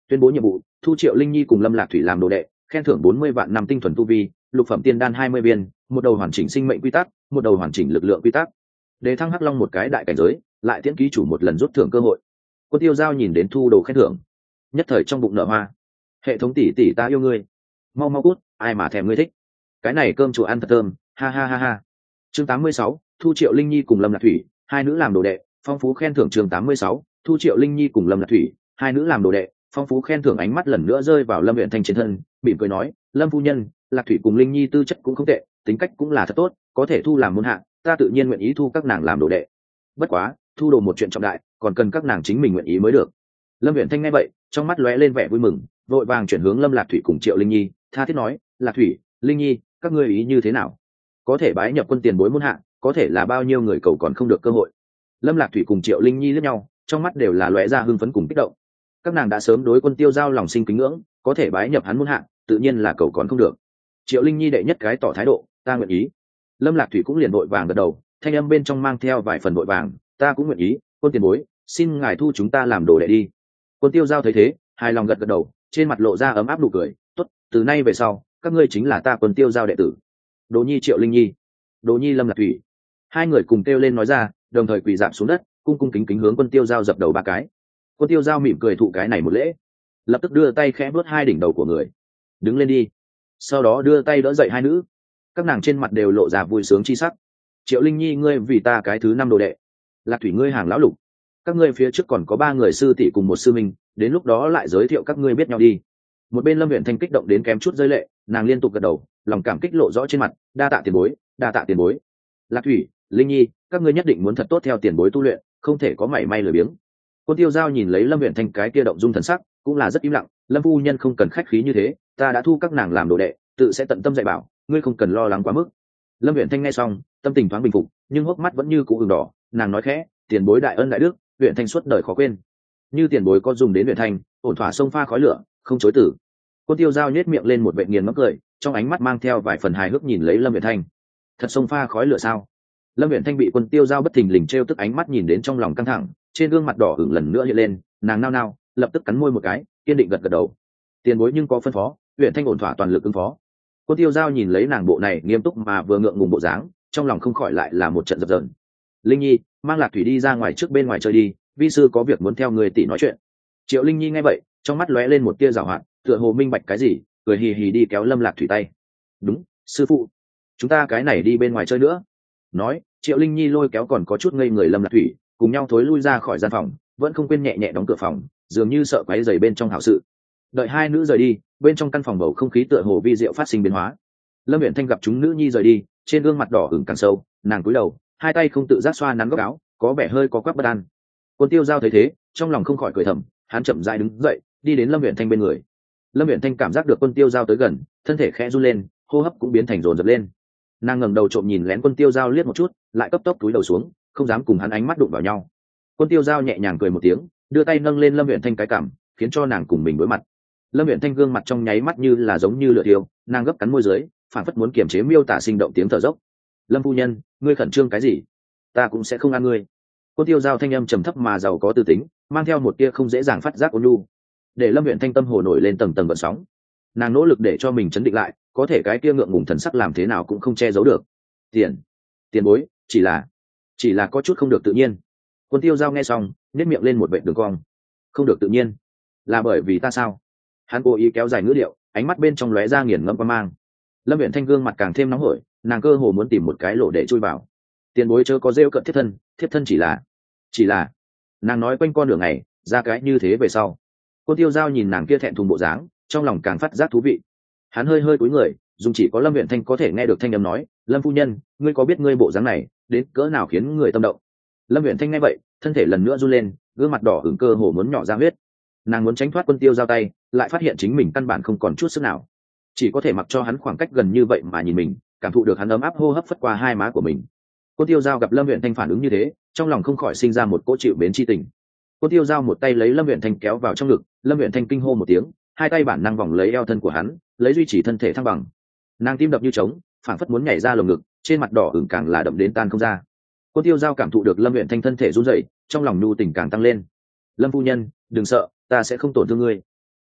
Tuyên bố nhiệm vụ: thu Triệu Linh Nhi cùng Lâm Lạc Thủy làm đồ đệ, khen thưởng bốn mươi vạn năm tinh thuần tu vi, lục phẩm tiên đan hai mươi viên, một đầu hoàn chỉnh sinh mệnh quy tắc, một đầu hoàn chỉnh lực lượng quy tắc. Đề thăng Hắc Long một cái đại cảnh giới, lại tiễn ký chủ một lần rút thưởng cơ hội. Quân Tiêu Giao nhìn đến thu đồ khen thưởng, nhất thời trong bụng nở hoa. Hệ thống tỷ tỷ ta yêu ngươi, mau mau cút, ai mà thèm ngươi thích. Cái này cơm chùa ăn thật thơm, ha ha ha ha. Chương tám mươi sáu, thu Triệu Linh Nhi cùng Lâm Lạc Thủy, hai nữ làm đồ đệ, phong phú khen thưởng. Chương tám mươi sáu, thu Triệu Linh Nhi cùng Lâm Lạc Thủy, hai nữ làm đồ đệ, phong phú khen thưởng. Ánh mắt lần nữa rơi vào Lâm Uyển Thanh trên thân, mỉm cười nói: Lâm phu nhân, Lạc Thủy cùng Linh Nhi tư chất cũng không tệ, tính cách cũng là thật tốt, có thể thu làm môn hạ, ta tự nhiên nguyện ý thu các nàng làm đồ đệ. Bất quá, thu đồ một chuyện trọng đại, còn cần các nàng chính mình nguyện ý mới được. Lâm Uyển Thanh nghe vậy, trong mắt lóe lên vẻ vui mừng, vội vàng chuyển hướng Lâm Lạc Thủy cùng Triệu Linh Nhi, tha thiết nói: Lạc Thủy, Linh Nhi, các ngươi ý như thế nào? Có thể bái nhập quân tiền bối môn hạ, có thể là bao nhiêu người cầu còn không được cơ hội. Lâm Lạc Thủy cùng Triệu Linh Nhi liếc nhau, trong mắt đều là lóe ra hưng phấn cùng kích động. Các nàng đã sớm đối Quân Tiêu Giao lòng sinh kính ngưỡng, có thể bái nhập hắn môn hạ, tự nhiên là cầu còn không được. Triệu Linh Nhi đệ nhất cái tỏ thái độ: ta nguyện ý. Lâm Lạc Thủy cũng liền vội vàng gật đầu, thanh âm bên trong mang theo vài phần vội vàng: ta cũng nguyện ý, Quân tiền bối, xin ngài thu chúng ta làm đồ đệ đi. Quân Tiêu Giao thấy thế, hài lòng gật gật đầu, trên mặt lộ ra ấm áp nụ cười: tốt, từ nay về sau, các ngươi chính là ta Quân Tiêu Giao đệ tử. Đồ Nhi Triệu Linh Nhi, Đồ Nhi Lâm Lạc Thủy. Hai người cùng kêu lên nói ra, đồng thời quỳ rạp xuống đất, cung cung kính kính hướng Quân Tiêu Giao dập đầu ba cái. Quân Tiêu Giao mỉm cười thụ cái này một lễ, lập tức đưa tay khẽ vuốt hai đỉnh đầu của người. Đứng lên đi. Sau đó đưa tay đỡ dậy hai nữ. Các nàng trên mặt đều lộ ra vui sướng chi sắc. Triệu Linh Nhi, ngươi vì ta cái thứ năm đồ đệ. Lạc Thủy, ngươi hàng lão lục. Các ngươi phía trước còn có ba người sư tỷ cùng một sư minh, đến lúc đó lại giới thiệu các ngươi biết nhau đi. Một bên Lâm Uyển Thanh kích động đến kém chút rơi lệ, nàng liên tục gật đầu, lòng cảm kích lộ rõ trên mặt, đa tạ tiền bối, đa tạ tiền bối. Lạc Thủy, Linh Nhi, các ngươi nhất định muốn thật tốt theo tiền bối tu luyện, không thể có mảy may lười biếng. Quân Tiêu Giao nhìn lấy Lâm Uyển Thanh cái kia động dung thần sắc, cũng là rất im lặng. Lâm phu nhân không cần khách khí như thế, ta đã thu các nàng làm đồ đệ, tự sẽ tận tâm dạy bảo, ngươi không cần lo lắng quá mức. Lâm Uyển Thanh nghe xong, tâm tình thoáng bình phục, nhưng hốc mắt vẫn như cũ ửng đỏ. Nàng nói khẽ: tiền bối đại ân đại đức, Uyển Thanh suốt đời khó quên. Như tiền bối có dùng đến Uyển Thanh, ổn thỏa sông pha khói lửa, không chối tử. Quân Tiêu Giao nhếch miệng lên một vệt nghiền ngẫm cười, trong ánh mắt mang theo vài phần hài hước nhìn lấy Lâm Uyển Thanh. Thật sông pha khói lửa sao? Lâm Uyển Thanh bị Quân Tiêu Giao bất thình lình trêu tức ánh mắt nhìn đến trong lòng căng thẳng, trên gương mặt đỏ ửng lần nữa hiện lên, nàng nao nao, lập tức cắn môi một cái, kiên định gật gật đầu. Tiền bối nhưng có phân phó, Uyển Thanh ổn thỏa toàn lực ứng phó. Quân Tiêu Giao nhìn lấy nàng bộ này nghiêm túc mà vừa ngượng ngùng bộ dáng, trong lòng không khỏi lại là một trận dập dờn. Linh Nhi, mang Lạc Thủy đi ra ngoài trước bên ngoài chơi đi, vi sư có việc muốn theo người tỷ nói chuyện. Triệu Linh Nhi nghe vậy, trong mắt lóe lên một tia giảo hoạt, tựa hồ minh bạch cái gì, cười hì hì đi kéo Lâm Lạc Thủy tay. Đúng, sư phụ, chúng ta cái này đi bên ngoài chơi nữa. Nói, Triệu Linh Nhi lôi kéo còn có chút ngây người Lâm Lạc Thủy, cùng nhau thối lui ra khỏi gian phòng, vẫn không quên nhẹ nhẹ đóng cửa phòng, dường như sợ quấy rầy bên trong hảo sự. Đợi hai nữ rời đi, bên trong căn phòng bầu không khí tựa hồ vi diệu phát sinh biến hóa. Lâm Uyển Thanh gặp chúng nữ nhi rời đi, trên gương mặt đỏ ửng càng sâu, nàng cúi đầu, hai tay không tự giác xoa nắn góc áo, có vẻ hơi có quắc bất an. Quân Tiêu Giao thấy thế, trong lòng không khỏi cười thầm, hắn chậm rãi đứng dậy, đi đến Lâm Uyển Thanh bên người. Lâm Uyển Thanh cảm giác được Quân Tiêu Giao tới gần, thân thể khẽ run lên, hô hấp cũng biến thành dồn dập lên. Nàng ngẩng đầu trộm nhìn lén Quân Tiêu Giao liếc một chút, lại cấp tốc cúi đầu xuống, không dám cùng hắn ánh mắt đụng vào nhau. Quân Tiêu Giao nhẹ nhàng cười một tiếng, đưa tay nâng lên Lâm Uyển Thanh cái cằm, khiến cho nàng cùng mình đối mặt. Lâm Uyển Thanh gương mặt trong nháy mắt như là giống như lửa thiêu, nàng gấp cắn môi dưới, phản phất muốn kiềm chế miêu tả sinh động tiếng thở dốc. Lâm phu nhân, ngươi khẩn trương cái gì? Ta cũng sẽ không ăn ngươi. Quân Tiêu Giao thanh âm trầm thấp mà giàu có tư tính, mang theo một tia không dễ dàng phát giác ôn nhu, để Lâm Uyển Thanh tâm hồ nổi lên tầng tầng gợn sóng. Nàng nỗ lực để cho mình chấn định lại, có thể cái kia ngượng ngùng thần sắc làm thế nào cũng không che giấu được. Tiền, tiền bối, chỉ là, chỉ là có chút không được tự nhiên. Quân Tiêu Giao nghe xong, nhếch miệng lên một vệt đường cong. Không được tự nhiên, là bởi vì ta sao? Hắn cố ý kéo dài ngữ điệu, ánh mắt bên trong lóe ra nghiền ngẫm quan mang. Lâm Uyển Thanh gương mặt càng thêm nóng hổi, nàng cơ hồ muốn tìm một cái lỗ để chui vào. Tiền bối chớ có rêu cận thiết thân, thiết thân chỉ là, chỉ là, nàng nói quanh con đường này, ra cái như thế về sau. Quân Tiêu Giao nhìn nàng kia thẹn thùng bộ dáng, trong lòng càng phát giác thú vị. Hắn hơi hơi cúi người, dùng chỉ có Lâm Uyển Thanh có thể nghe được thanh âm nói: Lâm phu nhân, ngươi có biết ngươi bộ dáng này đến cỡ nào khiến người tâm động? Lâm Uyển Thanh nghe vậy, thân thể lần nữa run lên, gương mặt đỏ ửng cơ hồ muốn nhỏ ra huyết. Nàng muốn tránh thoát Quân Tiêu Giao tay, lại phát hiện chính mình căn bản không còn chút sức nào, chỉ có thể mặc cho hắn khoảng cách gần như vậy mà nhìn mình, cảm thụ được hắn ấm áp hô hấp phất qua hai má của mình. Quân Tiêu Giao gặp Lâm Uyển Thanh phản ứng như thế, trong lòng không khỏi sinh ra một cỗ chịu mến chi tình. Quân Tiêu Giao một tay lấy Lâm Uyển Thanh kéo vào trong ngực, Lâm Uyển Thanh kinh hô một tiếng, hai tay bản năng vòng lấy eo thân của hắn, lấy duy trì thân thể thăng bằng. Nàng tim đập như trống, phảng phất muốn nhảy ra lồng ngực, trên mặt đỏ ửng càng là đậm đến tan không ra. Quân Tiêu Giao cảm thụ được Lâm Uyển Thanh thân thể run rẩy, trong lòng nhu tình càng tăng lên. Lâm phu nhân, đừng sợ, ta sẽ không tổn thương ngươi.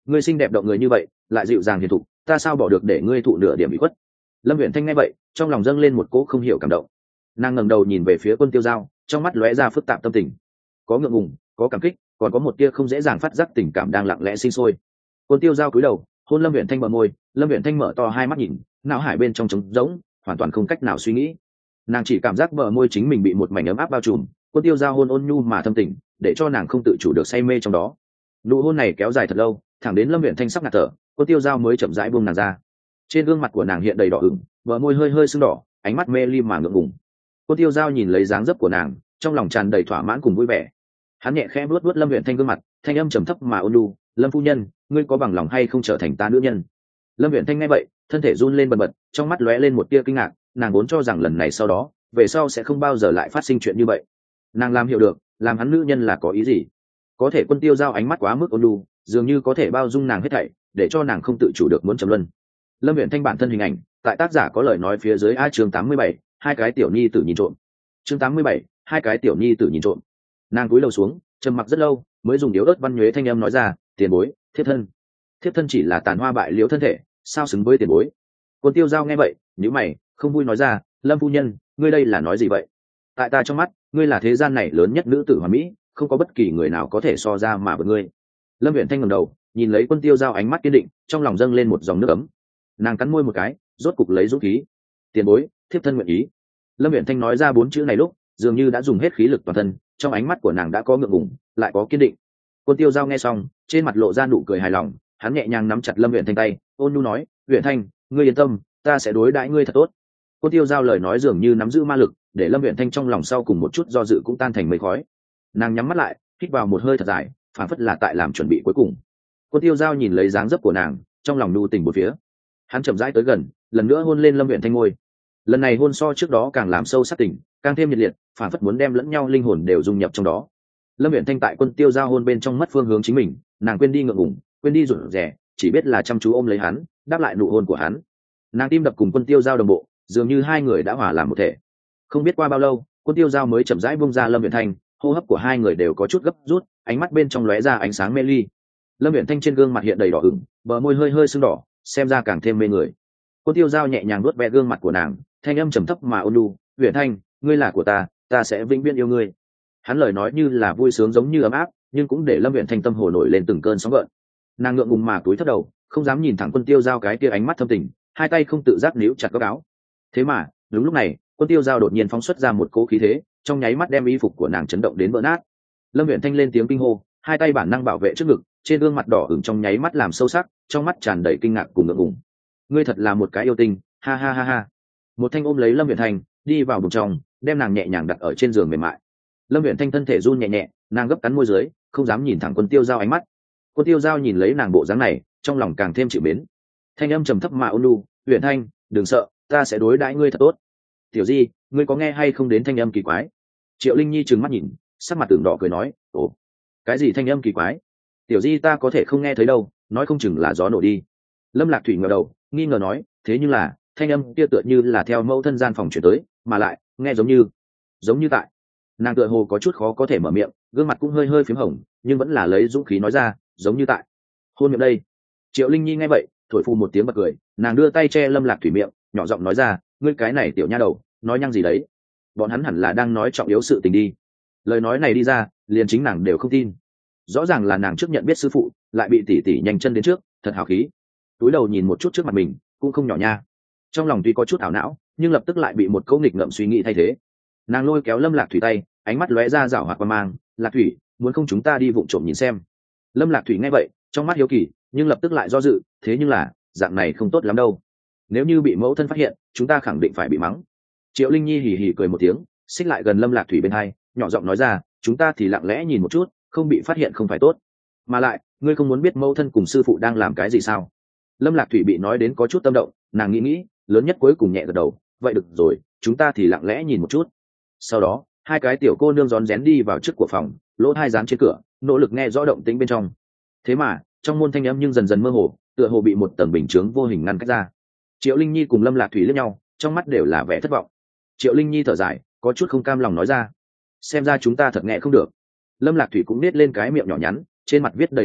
ngươi xinh đẹp động người như vậy lại dịu dàng hiền thục, ta sao bỏ được để ngươi thụ nửa điểm bị khuất. Lâm Uyển Thanh nghe vậy trong lòng dâng lên một cỗ không hiểu cảm động. Nàng ngẩng đầu nhìn về phía Quân Tiêu Giao, trong mắt lóe ra phức tạp tâm tình, có ngượng ngùng, có cảm kích, còn có một tia không dễ dàng phát giác tình cảm đang lặng lẽ sinh sôi. Quân Tiêu Giao cúi đầu hôn Lâm Uyển Thanh bờ môi. Lâm Uyển Thanh mở to hai mắt nhìn, não hải bên trong trống rỗng, hoàn toàn không cách nào suy nghĩ. Nàng chỉ cảm giác bờ môi chính mình bị một mảnh ấm áp bao trùm. Quân Tiêu Giao hôn ôn nhu mà thâm tình, để cho nàng không tự chủ được say mê trong đó. Nụ hôn này kéo dài thật lâu, thẳng đến Lâm Uyển Thanh sắp ngạt thở, Quân Tiêu Giao mới chậm rãi buông nàng ra. Trên gương mặt của nàng hiện đầy đỏ ửng, bờ môi hơi hơi sưng đỏ, ánh mắt mê ly mà ngượng ngùng. Quân Tiêu Giao nhìn lấy dáng dấp của nàng, trong lòng tràn đầy thỏa mãn cùng vui vẻ. Hắn nhẹ khẽ vuốt vuốt Lâm Uyển Thanh gương mặt, thanh âm trầm thấp mà ôn nhu, "Lâm phu nhân, ngươi có bằng lòng hay không trở thành ta nữ nhân?" Lâm Uyển Thanh nghe vậy, thân thể run lên bần bật, trong mắt lóe lên một tia kinh ngạc. Nàng vốn cho rằng lần này sau đó, về sau sẽ không bao giờ lại phát sinh chuyện như vậy. Nàng làm hiểu được, làm hắn nữ nhân là có ý gì. Có thể Quân Tiêu Giao ánh mắt quá mức ôn nhu, dường như có thể bao dung nàng hết thảy, để cho nàng không tự chủ được muốn trầm luân. Lâm Uyển Thanh bản thân hình ảnh, tại tác giả có lời nói phía dưới. A chương tám mươi bảy, hai cái tiểu nhi tử nhìn trộm. Chương tám mươi bảy, hai cái tiểu nhi tử nhìn trộm. Nàng cúi đầu xuống, trầm mặc rất lâu, mới dùng điếu ớt văn nhuế thanh âm nói ra, "Tiền bối, thiếp thân." Thiếp thân chỉ là tàn hoa bại liễu thân thể, sao xứng với tiền bối? Quân Tiêu Giao nghe vậy, nhíu mày, không vui nói ra, "Lâm phu nhân, ngươi đây là nói gì vậy? Tại ta trong mắt, ngươi là thế gian này lớn nhất nữ tử hoàn mỹ, không có bất kỳ người nào có thể so ra mà với ngươi." Lâm Uyển Thanh ngẩng đầu, nhìn lấy Quân Tiêu Giao ánh mắt kiên định, trong lòng dâng lên một dòng nước ấm. Nàng cắn môi một cái, rốt cục lấy dũng khí, "Tiền bối, thiếp thân nguyện ý." Lâm Uyển Thanh nói ra bốn chữ này lúc, dường như đã dùng hết khí lực toàn thân, trong ánh mắt của nàng đã có ngượng ngùng, lại có kiên định. Quân Tiêu Giao nghe xong, trên mặt lộ ra nụ cười hài lòng, hắn nhẹ nhàng nắm chặt Lâm Uyển Thanh tay, ôn nhu nói, "Uyển Thanh, ngươi yên tâm, ta sẽ đối đãi ngươi thật tốt." Quân Tiêu Giao lời nói dường như nắm giữ ma lực, để Lâm Uyển Thanh trong lòng sau cùng một chút do dự cũng tan thành mây khói. Nàng nhắm mắt lại, hít vào một hơi thật dài, phản phất là tại làm chuẩn bị cuối cùng. Quân Tiêu Giao nhìn lấy dáng dấp của nàng, trong lòng nhu tình một phía. Hắn chậm rãi tới gần, lần nữa hôn lên Lâm Uyển Thanh môi. Lần này hôn so trước đó càng làm sâu sắc tình, càng thêm nhiệt liệt, phản phất muốn đem lẫn nhau linh hồn đều dung nhập trong đó. Lâm Uyển Thanh tại Quân Tiêu Giao hôn bên trong mất phương hướng chính mình, nàng quên đi ngượng ngùng, quên đi rụt rè, chỉ biết là chăm chú ôm lấy hắn, đáp lại nụ hôn của hắn. Nàng tim đập cùng Quân Tiêu Giao đồng bộ, dường như hai người đã hòa làm một thể. Không biết qua bao lâu, Quân Tiêu Giao mới chậm rãi buông ra Lâm Uyển Thanh, hô hấp của hai người đều có chút gấp rút, ánh mắt bên trong lóe ra ánh sáng mê ly. Lâm Uyển Thanh trên gương mặt hiện đầy đỏ ửng, bờ môi hơi hơi sưng đỏ, xem ra càng thêm mê người. Quân Tiêu Giao nhẹ nhàng nuốt ve gương mặt của nàng, thanh âm trầm thấp mà ôn nhu, "Uyển Thanh, ngươi là của ta, ta sẽ vĩnh viễn yêu ngươi." Hắn lời nói như là vui sướng giống như ấm áp, nhưng cũng để Lâm Uyển Thanh tâm hồ nổi lên từng cơn sóng gợn. Nàng ngượng ngùng mà cúi thấp đầu, không dám nhìn thẳng Quân Tiêu Giao cái kia ánh mắt thâm tình, hai tay không tự giác níu chặt góc áo. Thế mà, đúng lúc này, Quân Tiêu Giao đột nhiên phóng xuất ra một cỗ khí thế, trong nháy mắt đem y phục của nàng chấn động đến vỡ nát. Lâm Uyển Thanh lên tiếng kinh hô, hai tay bản năng bảo vệ trước ngực, trên gương mặt đỏ ửng trong nháy mắt làm sâu sắc, trong mắt tràn đầy kinh ngạc cùng ngượng ngùng. "Ngươi thật là một cái yêu tinh, ha ha ha ha." Một thanh ôm lấy Lâm Uyển Thanh, đi vào bụng trong, đem nàng nhẹ nhàng đặt ở trên giường mềm mại. Lâm Uyển Thanh thân thể run nhẹ nhẹ, nàng gấp cắn môi dưới, không dám nhìn thẳng Quân Tiêu Giao ánh mắt. Quân Tiêu Giao nhìn lấy nàng bộ dáng này, trong lòng càng thêm chịu mến. Thanh âm trầm thấp mà ôn nhu, "Uyển Thanh, đừng sợ, ta sẽ đối đãi ngươi thật tốt." "Tiểu Di, ngươi có nghe hay không đến thanh âm kỳ quái?" Triệu Linh Nhi trừng mắt nhìn, sắc mặt tưởng đỏ cười nói, "Ồ, cái gì thanh âm kỳ quái? Tiểu Di ta có thể không nghe thấy đâu, nói không chừng là gió nổ đi." Lâm Lạc Thủy ngẩng đầu, nghi ngờ nói, "Thế nhưng là, thanh âm kia tựa như là theo mẫu thân gian phòng chuyển tới, mà lại, nghe giống như, giống như tại." Nàng tựa hồ có chút khó có thể mở miệng, gương mặt cũng hơi hơi phím hồng, nhưng vẫn là lấy dũng khí nói ra, "Giống như tại hôn miệng đây." Triệu Linh Nhi nghe vậy, thổi phù một tiếng bật cười, nàng đưa tay che Lâm Lạc Thủy miệng, nhỏ giọng nói ra, "Ngươi cái này tiểu nha đầu, nói nhăng gì đấy? Bọn hắn hẳn là đang nói trọng yếu sự tình đi." Lời nói này đi ra, liền chính nàng đều không tin. Rõ ràng là nàng trước nhận biết sư phụ, lại bị tỷ tỷ nhanh chân đến trước, thật hào khí. Túi đầu nhìn một chút trước mặt mình, cũng không nhỏ nha. Trong lòng tuy có chút ảo não, nhưng lập tức lại bị một câu nghịch ngợm suy nghĩ thay thế. Nàng lôi kéo Lâm Lạc Thủy tay, ánh mắt lóe ra rảo hoạt qua mang, "Lạc Thủy, muốn không chúng ta đi vụng trộm nhìn xem?" Lâm Lạc Thủy nghe vậy, trong mắt hiếu kỳ, nhưng lập tức lại do dự, "Thế nhưng là, dạng này không tốt lắm đâu. Nếu như bị mẫu thân phát hiện, chúng ta khẳng định phải bị mắng." Triệu Linh Nhi hì hì cười một tiếng, xích lại gần Lâm Lạc Thủy bên hai, nhỏ giọng nói ra, "Chúng ta thì lặng lẽ nhìn một chút, không bị phát hiện không phải tốt. Mà lại, ngươi không muốn biết mẫu thân cùng sư phụ đang làm cái gì sao?" Lâm Lạc Thủy bị nói đến có chút tâm động, nàng nghĩ nghĩ, lớn nhất cuối cùng nhẹ gật đầu, "Vậy được rồi, chúng ta thì lặng lẽ nhìn một chút." Sau đó, hai cái tiểu cô nương rón rén đi vào trước của phòng, lỗ hai dán trên cửa, nỗ lực nghe rõ động tĩnh bên trong. Thế mà, trong môn thanh âm nhưng dần dần mơ hồ, tựa hồ bị một tầng bình chướng vô hình ngăn cách ra. Triệu Linh Nhi cùng Lâm Lạc Thủy liếc nhau, trong mắt đều là vẻ thất vọng. Triệu Linh Nhi thở dài, có chút không cam lòng nói ra, "Xem ra chúng ta thật nghe không được." Lâm Lạc Thủy cũng nết lên cái miệng nhỏ nhắn, trên mặt viết đầy thất lạc,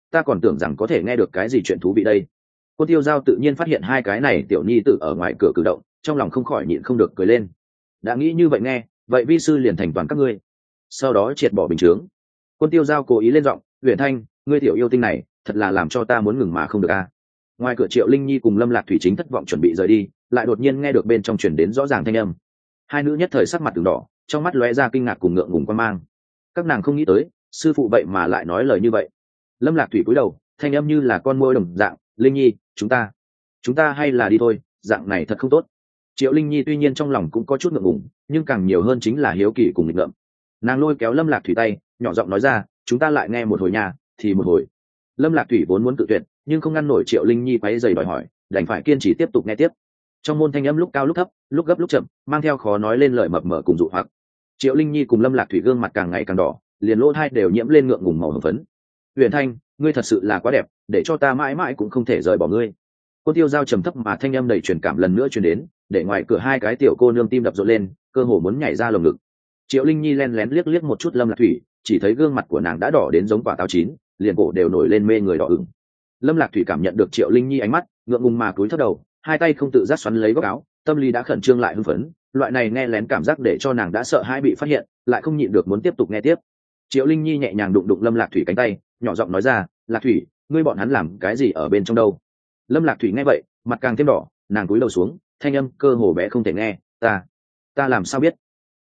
ta còn tưởng rằng có thể nghe được cái gì chuyện thú vị đây. Quân Tiêu Giao tự nhiên phát hiện hai cái này tiểu nhi tử ở ngoài cửa cử động, trong lòng không khỏi nhịn không được cười lên. Đã nghĩ như vậy nghe, vậy vi sư liền thành toàn các ngươi. Sau đó triệt bỏ bình chướng. Quân Tiêu Giao cố ý lên giọng, Huyền Thanh, ngươi tiểu yêu tinh này thật là làm cho ta muốn ngừng mà không được a. Ngoài cửa Triệu Linh Nhi cùng Lâm Lạc Thủy chính thất vọng chuẩn bị rời đi, lại đột nhiên nghe được bên trong truyền đến rõ ràng thanh âm. Hai nữ nhất thời sắc mặt từng đỏ, trong mắt lóe ra kinh ngạc cùng ngượng ngùng quan mang. Các nàng không nghĩ tới sư phụ vậy mà lại nói lời như vậy. Lâm Lạc Thủy cúi đầu, thanh âm như là con môi đồng dạng, Linh Nhi, chúng ta chúng ta hay là đi thôi, dạng này thật không tốt. Triệu Linh Nhi tuy nhiên trong lòng cũng có chút ngượng ngùng, nhưng càng nhiều hơn chính là hiếu kỳ cùng nghịch ngợm. Nàng lôi kéo Lâm Lạc Thủy tay, nhỏ giọng nói ra, chúng ta lại nghe một hồi nhà thì một hồi. Lâm Lạc Thủy vốn muốn tự tuyệt, nhưng không ngăn nổi Triệu Linh Nhi quấy rầy đòi hỏi, đành phải kiên trì tiếp tục nghe tiếp. Trong môn thanh âm lúc cao lúc thấp, lúc gấp lúc chậm, mang theo khó nói lên lời mập mờ cùng dụ hoặc. Triệu Linh Nhi cùng Lâm Lạc Thủy gương mặt càng ngày càng đỏ, liền lỗ hai đều nhiễm lên ngượng ngùng màu hồng phấn. Huyền Thanh, ngươi thật sự là quá đẹp, để cho ta mãi mãi cũng không thể rời bỏ ngươi. Cô Tiêu Giao trầm thấp mà thanh âm đầy truyền cảm lần nữa truyền đến, để ngoài cửa hai cái tiểu cô nương tim đập rộn lên, cơ hồ muốn nhảy ra lồng ngực. Triệu Linh Nhi len lén liếc liếc một chút Lâm Lạc Thủy, chỉ thấy gương mặt của nàng đã đỏ đến giống quả táo chín, liền cổ đều nổi lên mê người đỏ ửng. Lâm Lạc Thủy cảm nhận được Triệu Linh Nhi ánh mắt, ngượng ngùng mà cúi thấp đầu, hai tay không tự giác xoắn lấy góc áo, tâm lý đã khẩn trương lại hưng phấn, loại này nghe lén cảm giác để cho nàng đã sợ hãi bị phát hiện, lại không nhịn được muốn tiếp tục nghe tiếp. Triệu Linh Nhi nhẹ nhàng đụng đụng Lâm Lạc Thủy cánh tay, nhỏ giọng nói ra, Lạc Thủy, ngươi bọn hắn làm cái gì ở bên trong đâu? Lâm Lạc Thủy nghe vậy, mặt càng thêm đỏ, nàng cúi đầu xuống, thanh âm cơ hồ bé không thể nghe, ta ta làm sao biết?